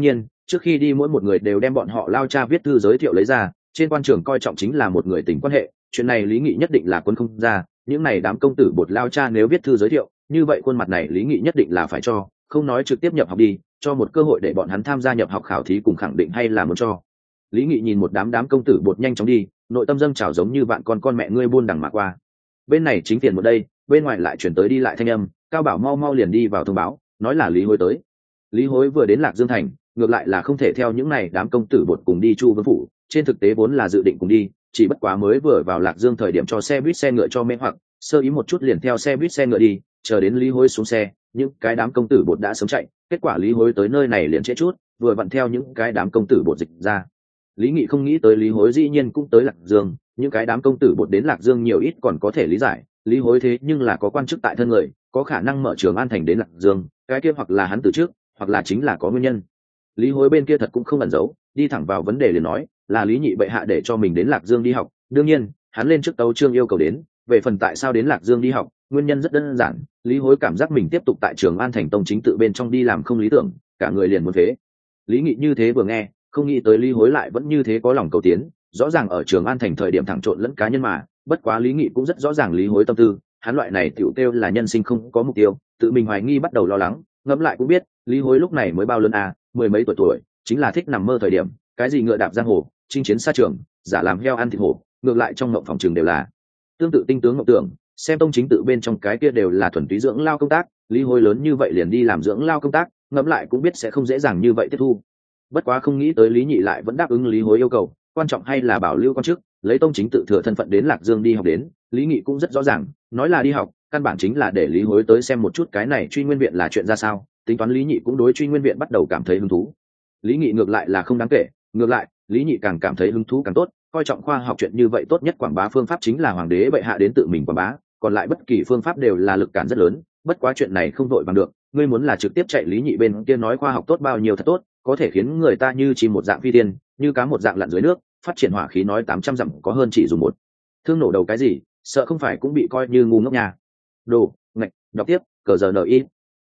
trước khi đi mỗi một người đều đem bọn họ lao cha viết thư giới thiệu lấy ra, trên quan trường coi trọng chính là một người tình quan hệ, chuyện này Lý Nghị nhất định là quân không ra. Những này đám công tử bột lao cha nếu viết thư giới thiệu, như vậy khuôn mặt này Lý Nghị nhất định là phải cho, không nói trực tiếp nhập học đi, cho một cơ hội để bọn hắn tham gia nhập học khảo thí cùng khẳng định hay là muốn cho. Lý Nghị nhìn một đám đám công tử bột nhanh chóng đi, nội tâm dâng trào giống như vạn con con mẹ ngươi buôn đằng mà qua. Bên này chính tiền một đây, bên ngoài lại chuyển tới đi lại thanh âm, Cao Bảo mau mau liền đi vào thông báo, nói là Lý Hối tới. Lý Hối vừa đến Lạc Dương thành, ngược lại là không thể theo những này đám công tử bột cùng đi Chu Vương phủ, trên thực tế vốn là dự định cùng đi, chỉ bất quá mới vừa vào Lạc Dương thời điểm cho xe buýt xe ngựa cho mê hoặc, sơ ý một chút liền theo xe buýt xe ngựa đi, chờ đến Lý Hối xuống xe, những cái đám công tử bột đã sớm chạy, kết quả Lý Hối tới nơi này liền trễ chút, vừa vặn theo những cái đám công tử bột dịch ra. Lý Nghị không nghĩ tới Lý Hối dĩ nhiên cũng tới Lạc Dương, những cái đám công tử bột đến Lạc Dương nhiều ít còn có thể lý giải, Lý Hối thế nhưng là có quan chức tại thân người, có khả năng mở Trường An thành đến Lạc Dương, cái kia hoặc là hắn từ trước, hoặc là chính là có nguyên nhân. Lý Hối bên kia thật cũng không ẩn giấu, đi thẳng vào vấn đề liền nói, là Lý Nhị bệ hạ để cho mình đến Lạc Dương đi học, đương nhiên, hắn lên trước tấu chương yêu cầu đến, về phần tại sao đến Lạc Dương đi học, nguyên nhân rất đơn giản, Lý Hối cảm giác mình tiếp tục tại Trường An thành tông chính tự bên trong đi làm không lý tưởng, cả người liền muốn phế. Lý Nghị như thế vừa nghe, không nghĩ tới Lý Hối lại vẫn như thế có lòng cầu tiến, rõ ràng ở Trường An thành thời điểm thẳng trộn lẫn cá nhân mà, bất quá Lý Nghị cũng rất rõ ràng Lý Hối tâm tư, hắn loại này tiểu tiêu là nhân sinh không có mục tiêu, tự mình hoài nghi bắt đầu lo lắng, ngẫm lại cũng biết, Lý Hối lúc này mới bao lớn à, mười mấy tuổi tuổi, chính là thích nằm mơ thời điểm, cái gì ngựa đạp giang hồ, chinh chiến xa trường, giả làm heo ăn thịt hổ, ngược lại trong mộng phòng trường đều là tương tự tinh tướng ngọc tưởng, xem tông chính tự bên trong cái kia đều là thuần túy dưỡng lao công tác, Lý Hối lớn như vậy liền đi làm dưỡng lao công tác, ngẫm lại cũng biết sẽ không dễ dàng như vậy tiếp thu. Bất quá không nghĩ tới Lý Nhị lại vẫn đáp ứng Lý Hối yêu cầu, quan trọng hay là bảo lưu quan chức, lấy tông chính tự thừa thân phận đến Lạc Dương đi học đến, Lý Nghị cũng rất rõ ràng, nói là đi học, căn bản chính là để Lý Hối tới xem một chút cái này Truy Nguyên viện là chuyện ra sao, tính toán Lý Nhị cũng đối Truy Nguyên viện bắt đầu cảm thấy hứng thú. Lý Nghị ngược lại là không đáng kể, ngược lại, Lý Nhị càng cảm thấy hứng thú càng tốt, coi trọng khoa học chuyện như vậy tốt nhất quảng bá phương pháp chính là hoàng đế bệ hạ đến tự mình quảng bá, còn lại bất kỳ phương pháp đều là lực cản rất lớn, bất quá chuyện này không vội bằng được, ngươi muốn là trực tiếp chạy Lý Nhị bên kia nói khoa học tốt bao nhiêu thật tốt, có thể khiến người ta như chim một dạng phi tiên, như cá một dạng lặn dưới nước, phát triển hỏa khí nói tám trăm dặm có hơn chỉ dùng một thương nổ đầu cái gì, sợ không phải cũng bị coi như ngu ngốc nhà. Đồ, ngạch, đọc tiếp, cờ giờ ni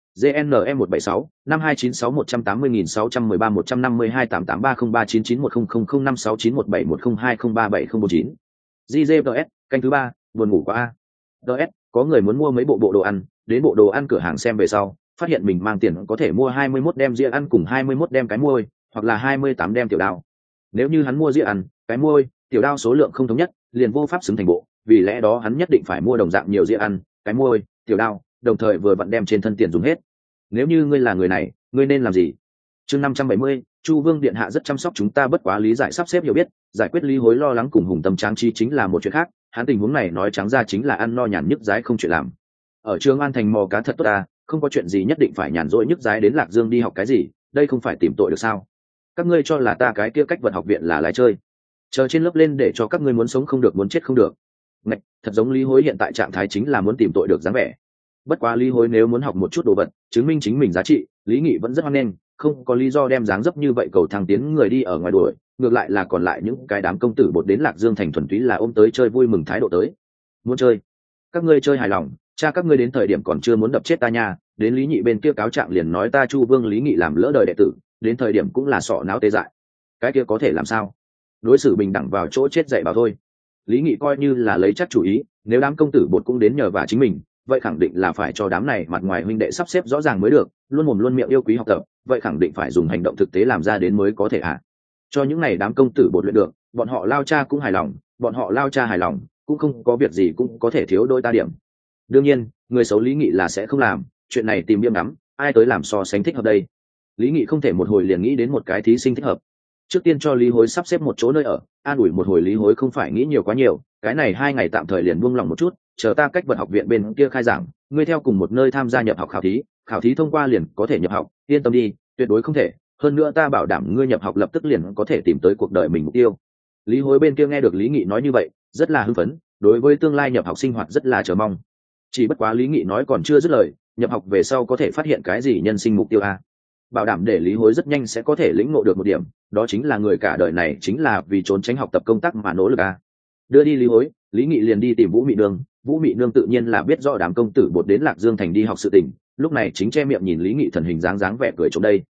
GNM một bảy sáu năm hai chín sáu một tám không nghìn sáu trăm mười ba một trăm năm mươi hai tám tám ba không ba chín chín một không không không năm sáu chín một bảy một không hai không ba bảy không bốn chín. gi gi pê ét, canh thứ ba, buồn ngủ quá a. đê ét, có người muốn mua mấy bộ bộ đồ ăn, đến bộ đồ ăn cửa hàng xem về sau, phát hiện mình mang tiền có thể mua hai mươi mốt đem dĩa ăn cùng hai mươi mốt đem cái muôi, hoặc là hai mươi tám đem tiểu đao. Nếu như hắn mua dĩa ăn, cái muôi, tiểu đao số lượng không thống nhất, liền vô pháp xứng thành bộ, vì lẽ đó hắn nhất định phải mua đồng dạng nhiều dĩa ăn, cái muôi, tiểu đao, đồng thời vừa vặn đem trên thân tiền dùng hết. Nếu như ngươi là người này, ngươi nên làm gì? Chương năm trăm bảy mươi, Chu Vương điện hạ rất chăm sóc chúng ta, bất quá lý giải sắp xếp hiểu biết, giải quyết Lý Hối lo lắng cùng Hùng Tâm Tráng Trí chính là một chuyện khác, hắn tình huống này nói trắng ra chính là ăn no nhàn nhức dái không chuyện làm. Ở Trường An thành mò cá thật tốt à, không có chuyện gì nhất định phải nhàn rỗi nhức dái đến Lạc Dương đi học cái gì, đây không phải tìm tội được sao? Các ngươi cho là ta cái kia cách vật học viện là lái chơi, chờ trên lớp lên để cho các ngươi muốn sống không được muốn chết không được. Ngạch, thật giống Lý Hối hiện tại trạng thái chính là muốn tìm tội được dáng vẻ. Bất quá Lý Hối nếu muốn học một chút đồ vật, chứng minh chính mình giá trị, Lý Nghị vẫn rất hoan nghênh, không có lý do đem dáng dấp như vậy cầu thăng tiến người đi ở ngoài đuổi, ngược lại là còn lại những cái đám công tử bột đến Lạc Dương thành thuần túy là ôm tới chơi vui mừng thái độ tới. Muốn chơi, các ngươi chơi hài lòng, cha các ngươi đến thời điểm còn chưa muốn đập chết ta nha, đến Lý Nhị bên kia cáo trạng liền nói ta Chu Vương Lý Nghị làm lỡ đời đệ tử, đến thời điểm cũng là sọ não tê dại. Cái kia có thể làm sao? Đối xử bình đẳng vào chỗ chết dạy bảo thôi. Lý Nghị coi như là lấy chắc chủ ý, nếu đám công tử bột cũng đến nhờ vả chính mình, vậy khẳng định là phải cho đám này mặt ngoài huynh đệ sắp xếp rõ ràng mới được, luôn mồm luôn miệng yêu quý học tập, vậy khẳng định phải dùng hành động thực tế làm ra đến mới có thể ạ. À. Cho những này đám công tử bột luyện được, bọn họ lao cha cũng hài lòng, bọn họ lao cha hài lòng, cũng không có việc gì cũng có thể thiếu đôi ta điểm. Đương nhiên, người xấu Lý Nghị là sẽ không làm, chuyện này tìm biêm đắm, ai tới làm so sánh thích hợp đây. Lý Nghị không thể một hồi liền nghĩ đến một cái thí sinh thích hợp. Trước tiên cho Lý Hối sắp xếp một chỗ nơi ở, an ủi một hồi Lý Hối không phải nghĩ nhiều quá nhiều, cái này hai ngày tạm thời liền buông lòng một chút, chờ ta cách vật học viện bên kia khai giảng, ngươi theo cùng một nơi tham gia nhập học khảo thí, khảo thí thông qua liền có thể nhập học, yên tâm đi, tuyệt đối không thể, hơn nữa ta bảo đảm ngươi nhập học lập tức liền có thể tìm tới cuộc đời mình mục tiêu. Lý Hối bên kia nghe được Lý Nghị nói như vậy, rất là hưng phấn, đối với tương lai nhập học sinh hoạt rất là chờ mong. Chỉ bất quá Lý Nghị nói còn chưa dứt lời, nhập học về sau có thể phát hiện cái gì nhân sinh mục tiêu a? Bảo đảm để Lý Hối rất nhanh sẽ có thể lĩnh ngộ được một điểm, đó chính là người cả đời này chính là vì trốn tránh học tập công tác mà nỗ lực a. Đưa đi Lý Hối, Lý Nghị liền đi tìm Vũ Mị Nương, Vũ Mị Nương tự nhiên là biết rõ đám công tử bột đến Lạc Dương thành đi học sự tình, lúc này chính che miệng nhìn Lý Nghị thần hình dáng dáng vẻ cười trộm đây.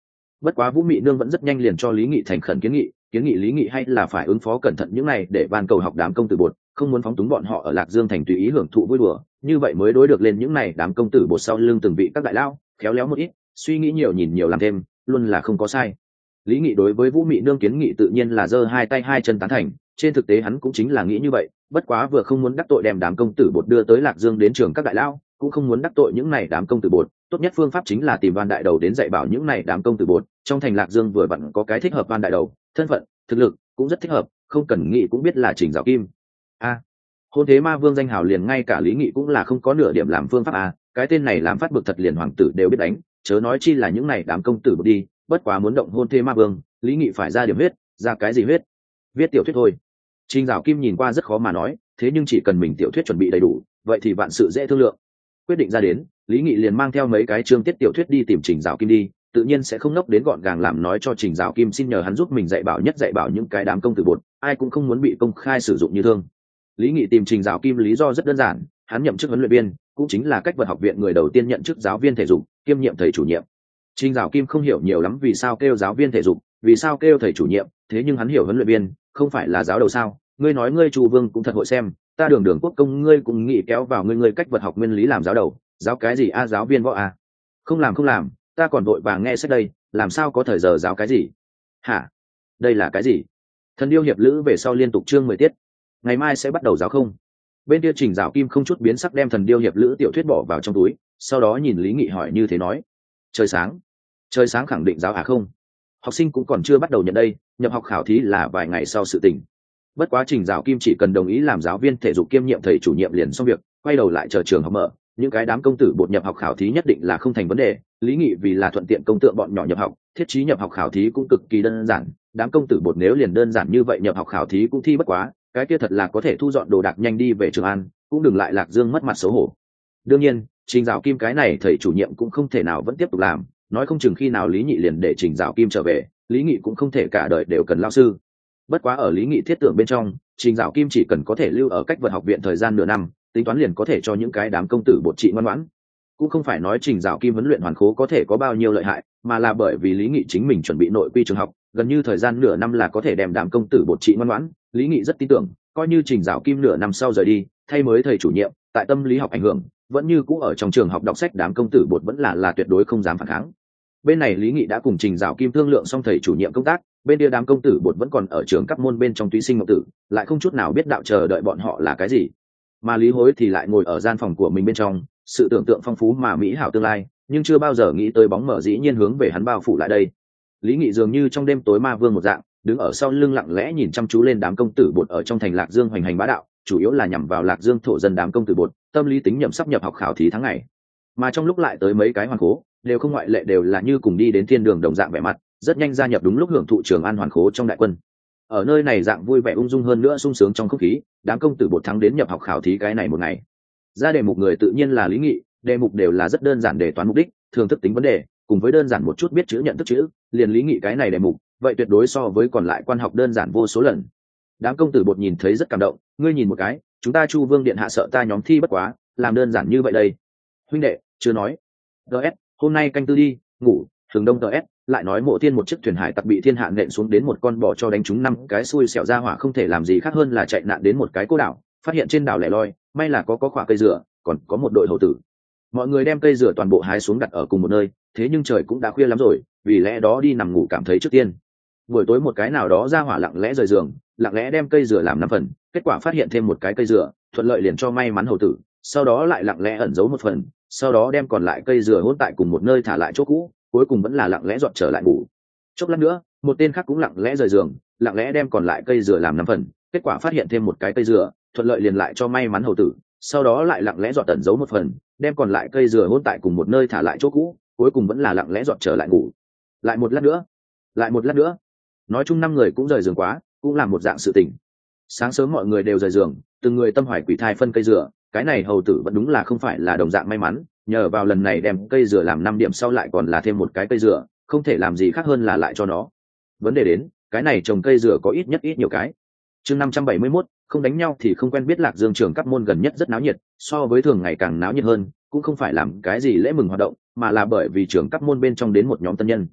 Bất quá Vũ Mị Nương vẫn rất nhanh liền cho Lý Nghị thành khẩn kiến nghị, kiến nghị Lý Nghị hay là phải ứng phó cẩn thận những này để van cầu học đám công tử bột, không muốn phóng túng bọn họ ở Lạc Dương thành tùy ý hưởng thụ vui đùa, như vậy mới đối được lên những này đám công tử bột sau lưng từng vị các đại lao, khéo léo một ít, suy nghĩ nhiều nhìn nhiều làm thêm, luôn là không có sai. Lý Nghị đối với Vũ Mị Nương kiến nghị tự nhiên là giơ hai tay hai chân tán thành, trên thực tế hắn cũng chính là nghĩ như vậy, bất quá vừa không muốn đắc tội đem đám công tử bột đưa tới Lạc Dương đến trường các đại lao, cũng không muốn đắc tội những này đám công tử bột, tốt nhất phương pháp chính là tìm Van đại đầu đến dạy bảo những này đám công tử bột, trong thành Lạc Dương vừa vặn có cái thích hợp Van đại đầu, thân phận, thực lực cũng rất thích hợp, không cần nghĩ cũng biết là Trình Dạo Kim. A, à, hôn thế ma vương danh hào liền ngay cả Lý Nghị cũng là không có nửa điểm làm phương pháp a, à, cái tên này làm phát bực thật liền hoàng tử đều biết đánh, chớ nói chi là những này đám công tử bột đi, bất quá muốn động hôn thế ma vương, Lý Nghị phải ra điểm huyết, ra cái gì huyết? Viết tiểu thuyết thôi. Trình Dạo Kim nhìn qua rất khó mà nói, thế nhưng chỉ cần mình tiểu thuyết chuẩn bị đầy đủ, vậy thì vạn sự dễ thương lượng. Quyết định ra đến, Lý Nghị liền mang theo mấy cái chương tiết tiểu thuyết đi tìm Trình Dạo Kim đi, tự nhiên sẽ không nốc đến gọn gàng làm nói cho Trình Dạo Kim xin nhờ hắn giúp mình dạy bảo nhất dạy bảo những cái đám công tử bột, ai cũng không muốn bị công khai sử dụng như thương. Lý Nghị tìm Trình Dạo Kim lý do rất đơn giản, hắn nhậm chức huấn luyện viên, cũng chính là cách vật học viện người đầu tiên nhận chức giáo viên thể dục, kiêm nhiệm thầy chủ nhiệm. Trình Dạo Kim không hiểu nhiều lắm vì sao kêu giáo viên thể dục, vì sao kêu thầy chủ nhiệm, thế nhưng hắn hiểu huấn luyện viên, không phải là giáo đầu sao? Ngươi nói ngươi Chu Vương cũng thật hội xem, ta Đường Đường Quốc công ngươi cũng nghĩ kéo vào ngươi ngươi cách vật học nguyên lý làm giáo đầu, giáo cái gì a à, giáo viên võ a? À? Không làm không làm, ta còn vội vàng nghe sách đây, làm sao có thời giờ giáo cái gì? Hả? Đây là cái gì? Thần điêu hiệp lữ về sau liên tục chương mười tiết, ngày mai sẽ bắt đầu giáo không? Bên kia Trình Dạo Kim không chút biến sắc đem thần điêu hiệp lữ tiểu thuyết bỏ vào trong túi, sau đó nhìn Lý Nghị hỏi như thế nói: trời sáng, trời sáng khẳng định giáo à không? Học sinh cũng còn chưa bắt đầu nhận đây, nhập học khảo thí là vài ngày sau sự tình. Bất quá Trình Dạo Kim chỉ cần đồng ý làm giáo viên thể dục kiêm nhiệm thầy chủ nhiệm liền xong việc, quay đầu lại chờ trường học mở, những cái đám công tử bột nhập học khảo thí nhất định là không thành vấn đề. Lý Nghị vì là thuận tiện công tượng bọn nhỏ nhập học, thiết trí nhập học khảo thí cũng cực kỳ đơn giản, đám công tử bột nếu liền đơn giản như vậy nhập học khảo thí cũng thi bất quá, cái kia thật là có thể thu dọn đồ đạc nhanh đi về Trường An, cũng đừng lại Lạc Dương mất mặt xấu hổ. Đương nhiên, Trình Dạo Kim cái này thầy chủ nhiệm cũng không thể nào vẫn tiếp tục làm, nói không chừng khi nào Lý Nghị liền để Trình Dạo Kim trở về, Lý Nghị cũng không thể cả đời đều cần lao sư. Bất quá ở Lý Nghị thiết tưởng bên trong, Trình Dạo Kim chỉ cần có thể lưu ở cách vật học viện thời gian nửa năm, tính toán liền có thể cho những cái đám công tử bột trị ngoan ngoãn. Cũng không phải nói Trình Dạo Kim huấn luyện hoàn khố có thể có bao nhiêu lợi hại, mà là bởi vì Lý Nghị chính mình chuẩn bị nội quy trường học, gần như thời gian nửa năm là có thể đem đám công tử bột trị ngoan ngoãn. Lý Nghị rất tin tưởng, coi như Trình Dạo Kim nửa năm sau rời đi, thay mới thầy chủ nhiệm, tại tâm lý học ảnh hưởng, vẫn như cũ ở trong trường học đọc sách đám công tử bột vẫn là là tuyệt đối không dám phản kháng. Bên này Lý Nghị đã cùng Trình Dạo Kim thương lượng xong thầy chủ nhiệm công tác, bên kia đám công tử bột vẫn còn ở trường cấp môn bên trong túy sinh ngọc tử, lại không chút nào biết đạo chờ đợi bọn họ là cái gì. Mà Lý Hối thì lại ngồi ở gian phòng của mình bên trong, sự tưởng tượng phong phú mà mỹ hảo tương lai, nhưng chưa bao giờ nghĩ tới bóng mở dĩ nhiên hướng về hắn bao phủ lại đây. Lý Nghị dường như trong đêm tối ma vương một dạng, đứng ở sau lưng lặng lẽ nhìn chăm chú lên đám công tử bột ở trong thành Lạc Dương hoành hành bá đạo, chủ yếu là nhằm vào Lạc Dương thổ dân đám công tử bột, tâm lý tính nhậm sắp nhập học khảo thí tháng ngày. Mà trong lúc lại tới mấy cái hoàn khố, đều không ngoại lệ đều là như cùng đi đến thiên đường đồng dạng vẻ mặt, rất nhanh gia nhập đúng lúc hưởng thụ Trường An hoàn khố trong đại quân. Ở nơi này dạng vui vẻ ung dung hơn nữa sung sướng trong không khí, đám công tử bột thắng đến nhập học khảo thí cái này một ngày. Ra đề mục người tự nhiên là Lý Nghị, đề mục đều là rất đơn giản đề toán mục đích, thường thức tính vấn đề, cùng với đơn giản một chút biết chữ nhận thức chữ, liền Lý Nghị cái này đề mục, vậy tuyệt đối so với còn lại quan học đơn giản vô số lần. Đám công tử bột nhìn thấy rất cảm động, ngươi nhìn một cái, chúng ta Chu Vương điện hạ sợ ta nhóm thi bất quá, làm đơn giản như vậy đây. Huynh đệ, chưa nói. ds hôm nay canh tư đi ngủ. Thường Đông ds lại nói Mộ Tiên một chiếc thuyền hải tặc bị thiên hạ nện xuống đến một con bò cho đánh trúng năm cái xui xẻo ra hỏa không thể làm gì khác hơn là chạy nạn đến một cái cô đảo, phát hiện trên đảo lẻ loi, may là có có quả cây dừa, còn có một đội hầu tử. Mọi người đem cây dừa toàn bộ hái xuống đặt ở cùng một nơi, thế nhưng trời cũng đã khuya lắm rồi, vì lẽ đó đi nằm ngủ cảm thấy trước tiên. Buổi tối một cái nào đó ra hỏa lặng lẽ rời giường, lặng lẽ đem cây dừa làm năm phần, kết quả phát hiện thêm một cái cây dừa, thuận lợi liền cho may mắn hầu tử, sau đó lại lặng lẽ ẩn giấu một phần, sau đó đem còn lại cây dừa hỗn tại cùng một nơi thả lại chỗ cũ, cuối cùng vẫn là lặng lẽ dọn trở lại ngủ. Chốc lát nữa, một tên khác cũng lặng lẽ rời giường, lặng lẽ đem còn lại cây dừa làm năm phần, kết quả phát hiện thêm một cái cây dừa, thuận lợi liền lại cho may mắn hầu tử, sau đó lại lặng lẽ dọn tẩn giấu một phần, đem còn lại cây dừa hỗn tại cùng một nơi thả lại chỗ cũ, cuối cùng vẫn là lặng lẽ dọn trở lại ngủ. Lại một lát nữa, lại một lát nữa. Nói chung năm người cũng rời giường quá, cũng làm một dạng sự tình. Sáng sớm mọi người đều rời giường, từng người tâm hoài quỷ thai phân cây dừa, cái này hầu tử vẫn đúng là không phải là đồng dạng may mắn, nhờ vào lần này đem cây dừa làm năm điểm sau lại còn là thêm một cái cây dừa, không thể làm gì khác hơn là lại cho nó. Vấn đề đến, cái này trồng cây dừa có ít nhất ít nhiều cái. Chương năm trăm bảy mươi mốt, không đánh nhau thì không quen biết. Lạc Dương trường cấp môn gần nhất rất náo nhiệt, so với thường ngày càng náo nhiệt hơn, cũng không phải làm cái gì lễ mừng hoạt động, mà là bởi vì trường cấp môn bên trong đến một nhóm tân nhân.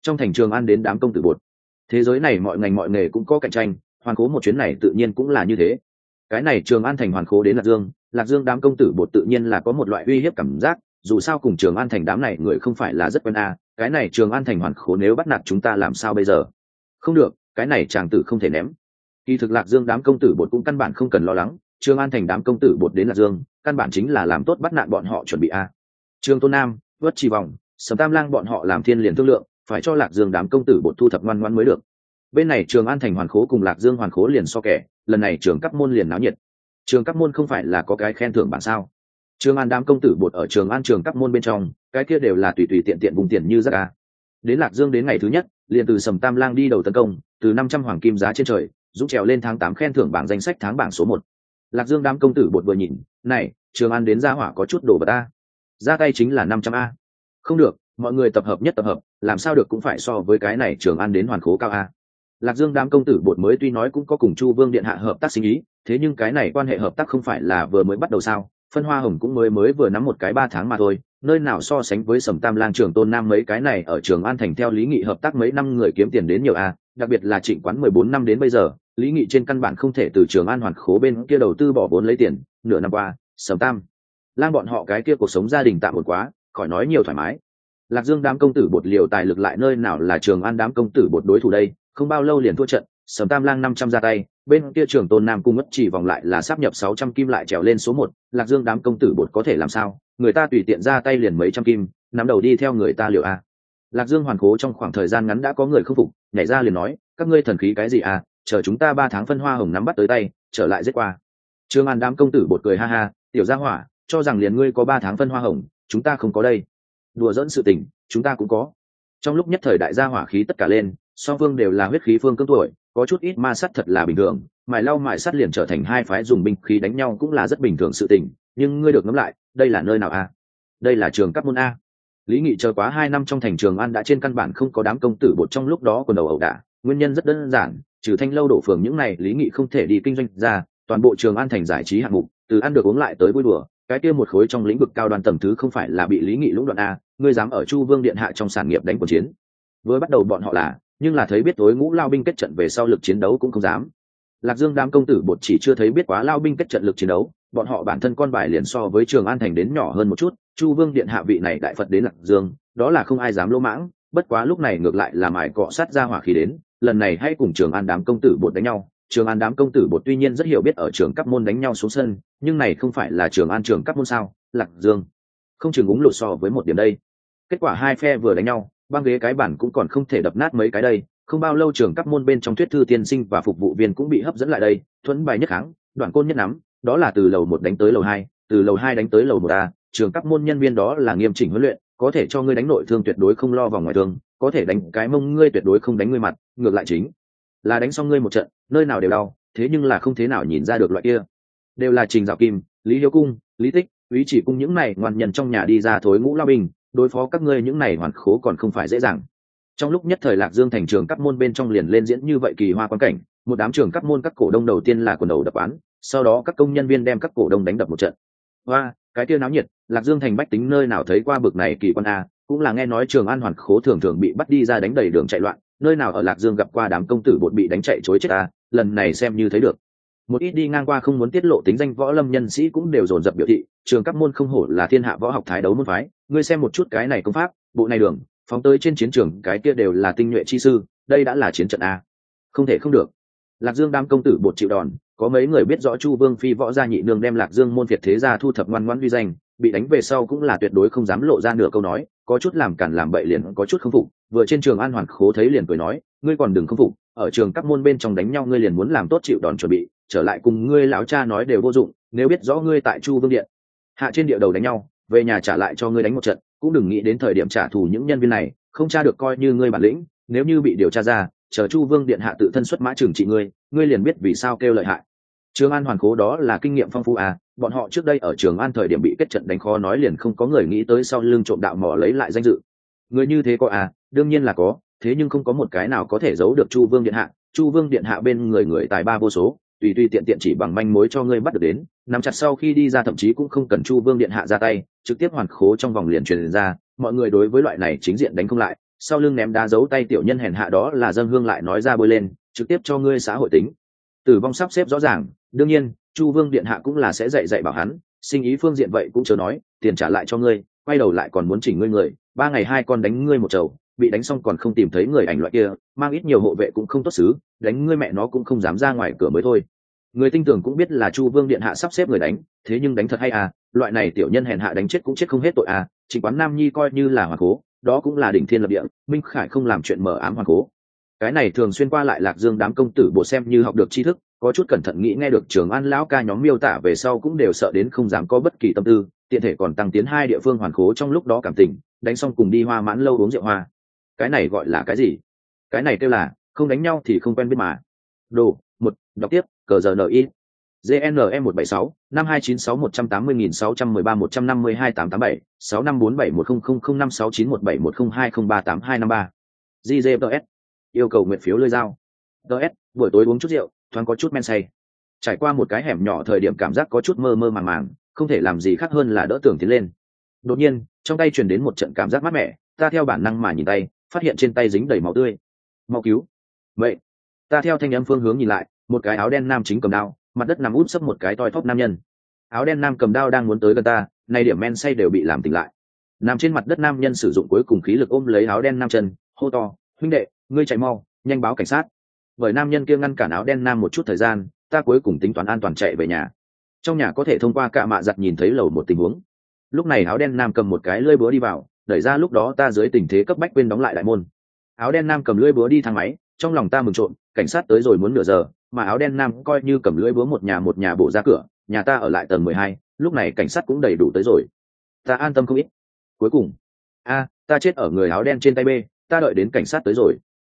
Trong thành Trường An đến đám công tử bột. Thế giới này mọi ngành mọi nghề cũng có cạnh tranh, hoàn khố một chuyến này tự nhiên cũng là như thế. Cái này Trường An thành hoàn khố đến Lạc Dương, Lạc Dương đám công tử bột tự nhiên là có một loại uy hiếp cảm giác, dù sao cùng Trường An thành đám này người không phải là rất quen à, cái này Trường An thành hoàn khố nếu bắt nạt chúng ta làm sao bây giờ? Không được, cái này chàng tử không thể ném. Kỳ thực Lạc Dương đám công tử bột cũng căn bản không cần lo lắng, Trường An thành đám công tử bột đến Lạc Dương, căn bản chính là làm tốt bắt nạn bọn họ chuẩn bị a. À. Trường Tôn Nam, Vất Trì Vòng, Sầm Tam Lang bọn họ làm thiên liền thương lượng, phải cho Lạc Dương đám công tử bột thu thập ngoan ngoãn mới được. Bên này Trường An thành hoàn khố cùng Lạc Dương hoàn khố liền so kẻ, lần này trường cấp môn liền náo nhiệt. Trường cấp môn không phải là có cái khen thưởng bảng sao? Trường An đám công tử bột ở Trường An trường cấp môn bên trong, cái kia đều là tùy tùy tiện tiện vùng tiền như rác a. Đến Lạc Dương đến ngày thứ nhất, liền từ Sầm Tam Lang đi đầu tấn công, từ năm trăm hoàng kim giá trên trời, dũng trèo lên tháng tám khen thưởng bảng danh sách tháng bảng số một. Lạc Dương đám công tử bột vừa nhìn, này, Trường An đến gia hỏa có chút đồ vật a. Ra tay chính là năm trăm a. Không được, mọi người tập hợp nhất tập hợp, làm sao được cũng phải so với cái này Trường An đến hoàn khố cao a. Lạc Dương đám công tử bột mới tuy nói cũng có cùng Chu Vương điện hạ hợp tác sinh ý, thế nhưng cái này quan hệ hợp tác không phải là vừa mới bắt đầu sao? Phân Hoa Hồng cũng mới mới vừa nắm một cái ba tháng mà thôi, nơi nào so sánh với Sầm Tam Lang Trường Tôn Nam mấy cái này ở Trường An thành theo Lý Nghị hợp tác mấy năm người kiếm tiền đến nhiều a, đặc biệt là Trịnh Quán mười bốn năm đến bây giờ, Lý Nghị trên căn bản không thể từ Trường An hoàn khố bên kia đầu tư bỏ vốn lấy tiền, nửa năm qua, Sầm Tam Lang bọn họ cái kia cuộc sống gia đình tạm ổn quá, khỏi nói nhiều thoải mái. Lạc Dương đám công tử bột liều tài lực lại nơi nào là Trường An đám công tử bột đối thủ đây, không bao lâu liền thua trận, Sầm Tam Lang năm trăm ra tay, bên kia Trường Tôn Nam cung Ngất Chỉ Vòng lại là sáp nhập sáu trăm kim lại trèo lên số một, Lạc Dương đám công tử bột có thể làm sao, người ta tùy tiện ra tay liền mấy trăm kim, nắm đầu đi theo người ta liều a. Lạc Dương hoàn khố trong khoảng thời gian ngắn đã có người không phục, nhảy ra liền nói, các ngươi thần khí cái gì à, chờ chúng ta ba tháng Phân Hoa Hồng nắm bắt tới tay, trở lại giết qua. Trường An đám công tử bột cười ha ha, tiểu gia hỏa, cho rằng liền ngươi có ba tháng Phân Hoa Hồng, chúng ta không có đây. Đùa dẫn sự tình, chúng ta cũng có. Trong lúc nhất thời đại gia hỏa khí tất cả lên, song phương đều là huyết khí phương cương tuổi, có chút ít ma sắt thật là bình thường, mài lau mài sắt liền trở thành hai phái dùng binh khí đánh nhau cũng là rất bình thường sự tình, nhưng ngươi được ngẫm lại, đây là nơi nào a? Đây là trường cấp môn a. Lý Nghị chờ quá hai năm trong thành Trường An đã trên căn bản không có đám công tử bột trong lúc đó còn đầu ẩu đả, nguyên nhân rất đơn giản, trừ Thanh lâu đổ phường những này Lý Nghị không thể đi kinh doanh ra, toàn bộ Trường An thành giải trí hạng mục, từ ăn được uống lại tới vui đùa, cái kia một khối trong lĩnh vực cao đoàn tầm thứ không phải là bị Lý Nghị lũng đoạn a, ngươi dám ở Chu Vương điện hạ trong sản nghiệp đánh cuộc chiến. Với bắt đầu bọn họ là, nhưng là thấy biết tối ngũ lao binh kết trận về sau lực chiến đấu cũng không dám. Lạc Dương đám công tử bột chỉ chưa thấy biết quá lao binh kết trận lực chiến đấu, bọn họ bản thân con bài liền so với Trường An thành đến nhỏ hơn một chút, Chu Vương điện hạ vị này đại Phật đến Lạc Dương, đó là không ai dám lỗ mãng, bất quá lúc này ngược lại là mài cọ sát ra hỏa khí đến, lần này hãy cùng Trường An đám công tử bột đánh nhau. Trường An đám công tử bột tuy nhiên rất hiểu biết ở trường cấp môn đánh nhau xuống sân, nhưng này không phải là Trường An trường cấp môn sao? Lạc Dương không chừng úng lụt so với một điểm đây. Kết quả hai phe vừa đánh nhau, băng ghế cái bản cũng còn không thể đập nát mấy cái đây, không bao lâu trường cấp môn bên trong Tuyết Thư tiên sinh và phục vụ viên cũng bị hấp dẫn lại đây, thuẫn bài nhất kháng, đoạn côn nhất nắm, đó là từ lầu một đánh tới lầu hai, từ lầu hai đánh tới lầu một a, trường cấp môn nhân viên đó là nghiêm chỉnh huấn luyện, có thể cho ngươi đánh nội thương tuyệt đối không lo vào ngoài thương, có thể đánh cái mông ngươi tuyệt đối không đánh ngươi mặt, ngược lại chính là đánh xong ngươi một trận, nơi nào đều đau, thế nhưng là không thế nào nhìn ra được loại kia. Đều là Trình Dạo Kim, Lý Hiếu Cung, Lý Tích, Úy Chỉ Cung những này ngoan nhân trong nhà đi ra thối ngũ lao binh, đối phó các ngươi những này hoàn khố còn không phải dễ dàng. Trong lúc nhất thời Lạc Dương thành trường cấp môn bên trong liền lên diễn như vậy kỳ hoa quan cảnh, một đám trường cấp môn các cổ đông đầu tiên là quần đầu đập án, sau đó các công nhân viên đem các cổ đông đánh đập một trận. Hoa, cái kia náo nhiệt, Lạc Dương thành bách tính nơi nào thấy qua bực này kỳ quan a, cũng là nghe nói Trường An hoàn khố thường thường bị bắt đi ra đánh đầy đường chạy loạn, nơi nào ở Lạc Dương gặp qua đám công tử bột bị đánh chạy chối chết a, lần này xem như thấy được. Một ít đi ngang qua không muốn tiết lộ tính danh võ lâm nhân sĩ cũng đều dồn dập biểu thị, trường cấp môn không hổ là thiên hạ võ học thái đấu môn phái, ngươi xem một chút cái này công pháp, bộ này đường, phóng tới trên chiến trường cái kia đều là tinh nhuệ chi sư, đây đã là chiến trận a. Không thể không được. Lạc Dương đám công tử bột chịu đòn, có mấy người biết rõ Chu Vương phi võ gia nhị nương đem Lạc Dương môn Việt thế gia thu thập ngoan ngoãn uy danh, bị đánh về sau cũng là tuyệt đối không dám lộ ra nửa câu nói, có chút làm cản làm bậy liền có chút không phục, vừa trên trường An hoàn khố thấy liền cười nói, ngươi còn đừng không phục, ở trường các môn bên trong đánh nhau ngươi liền muốn làm tốt chịu đòn chuẩn bị, trở lại cùng ngươi lão cha nói đều vô dụng, nếu biết rõ ngươi tại Chu Vương điện hạ trên địa đầu đánh nhau, về nhà trả lại cho ngươi đánh một trận, cũng đừng nghĩ đến thời điểm trả thù những nhân viên này, không tra được coi như ngươi bản lĩnh, nếu như bị điều tra ra, chờ Chu Vương điện hạ tự thân xuất mã trừng trị ngươi, ngươi liền biết vì sao kêu lợi hại. Trường An hoàn khố đó là kinh nghiệm phong phú à, bọn họ trước đây ở Trường An thời điểm bị kết trận đánh khó nói liền không có người nghĩ tới sau lưng trộm đạo mỏ lấy lại danh dự. Người như thế có à, đương nhiên là có, thế nhưng không có một cái nào có thể giấu được Chu Vương điện hạ. Chu Vương điện hạ bên người người tài ba vô số, tùy tùy tiện tiện chỉ bằng manh mối cho ngươi bắt được đến, nắm chặt sau khi đi ra thậm chí cũng không cần Chu Vương điện hạ ra tay, trực tiếp hoàn khố trong vòng liền truyền ra, mọi người đối với loại này chính diện đánh không lại, sau lưng ném đá giấu tay tiểu nhân hèn hạ đó là dâng hương lại nói ra bôi lên, trực tiếp cho ngươi xã hội tính. Tử vong sắp xếp rõ ràng, đương nhiên Chu Vương điện hạ cũng là sẽ dạy dạy bảo hắn, sinh ý phương diện vậy cũng chớ nói, tiền trả lại cho ngươi, quay đầu lại còn muốn chỉnh ngươi người, ba ngày hai con đánh ngươi một trầu, bị đánh xong còn không tìm thấy người ảnh loại kia, mang ít nhiều hộ vệ cũng không tốt xứ, đánh ngươi mẹ nó cũng không dám ra ngoài cửa mới thôi. Người tinh tường cũng biết là Chu Vương điện hạ sắp xếp người đánh, thế nhưng đánh thật hay à, loại này tiểu nhân hèn hạ đánh chết cũng chết không hết tội à, Trịnh Quán Nam Nhi coi như là hoàng cố, đó cũng là đỉnh thiên lập địa, Minh Khải không làm chuyện mở ám hoàng cố. Cái này thường xuyên qua lại Lạc Dương đám công tử bộ xem như học được tri thức, có chút cẩn thận nghĩ nghe được Trường An lão ca nhóm miêu tả về sau cũng đều sợ đến không dám có bất kỳ tâm tư, tiện thể còn tăng tiến hai địa phương hoàn khố trong lúc đó cảm tình, đánh xong cùng đi Hoa Mãn lâu uống rượu hoa. Cái này gọi là cái gì? Cái này kêu là không đánh nhau thì không quen biết mà. Đồ, một, đọc tiếp, cờ giờ ni. GNE một bảy sáu, năm hai chín sáu một tám không sáu một ba một năm hai tám tám bảy, sáu năm bốn bảy một không không không năm sáu chín một bảy một không hai không ba tám hai năm ba. giê giê pê ét. Yêu cầu nguyện phiếu lơi dao. pê ét, buổi tối uống chút rượu, thoáng có chút men say. Trải qua một cái hẻm nhỏ thời điểm cảm giác có chút mơ mơ màng màng, không thể làm gì khác hơn là đỡ tưởng tiến lên. Đột nhiên, trong tay truyền đến một trận cảm giác mát mẻ, ta theo bản năng mà nhìn tay, phát hiện trên tay dính đầy máu tươi. Mau cứu! Vậy, ta theo thanh âm phương hướng nhìn lại, một cái áo đen nam chính cầm đao, mặt đất nằm úp sấp một cái toi thóp nam nhân. Áo đen nam cầm đao đang muốn tới gần ta, nay điểm men say đều bị làm tỉnh lại. Nằm trên mặt đất nam nhân sử dụng cuối cùng khí lực ôm lấy áo đen nam chân, hô to, huynh đệ, ngươi chạy mau, nhanh báo cảnh sát. Bởi nam nhân kia ngăn cản áo đen nam một chút thời gian, ta cuối cùng tính toán an toàn chạy về nhà. Trong nhà có thể thông qua cạ mạ giặt nhìn thấy lầu một tình huống. Lúc này áo đen nam cầm một cái lưỡi búa đi vào, đẩy ra lúc đó ta dưới tình thế cấp bách quên đóng lại đại môn. Áo đen nam cầm lưỡi búa đi thang máy, trong lòng ta mừng trộn, cảnh sát tới rồi muốn nửa giờ, mà áo đen nam coi như cầm lưỡi búa một nhà một nhà bổ ra cửa, nhà ta ở lại tầng mười hai, lúc này cảnh sát cũng đầy đủ tới rồi. Ta an tâm không ít. Cuối cùng, a, ta chết ở người áo đen trên tay B, ta đợi đến cảnh sát tới rồi.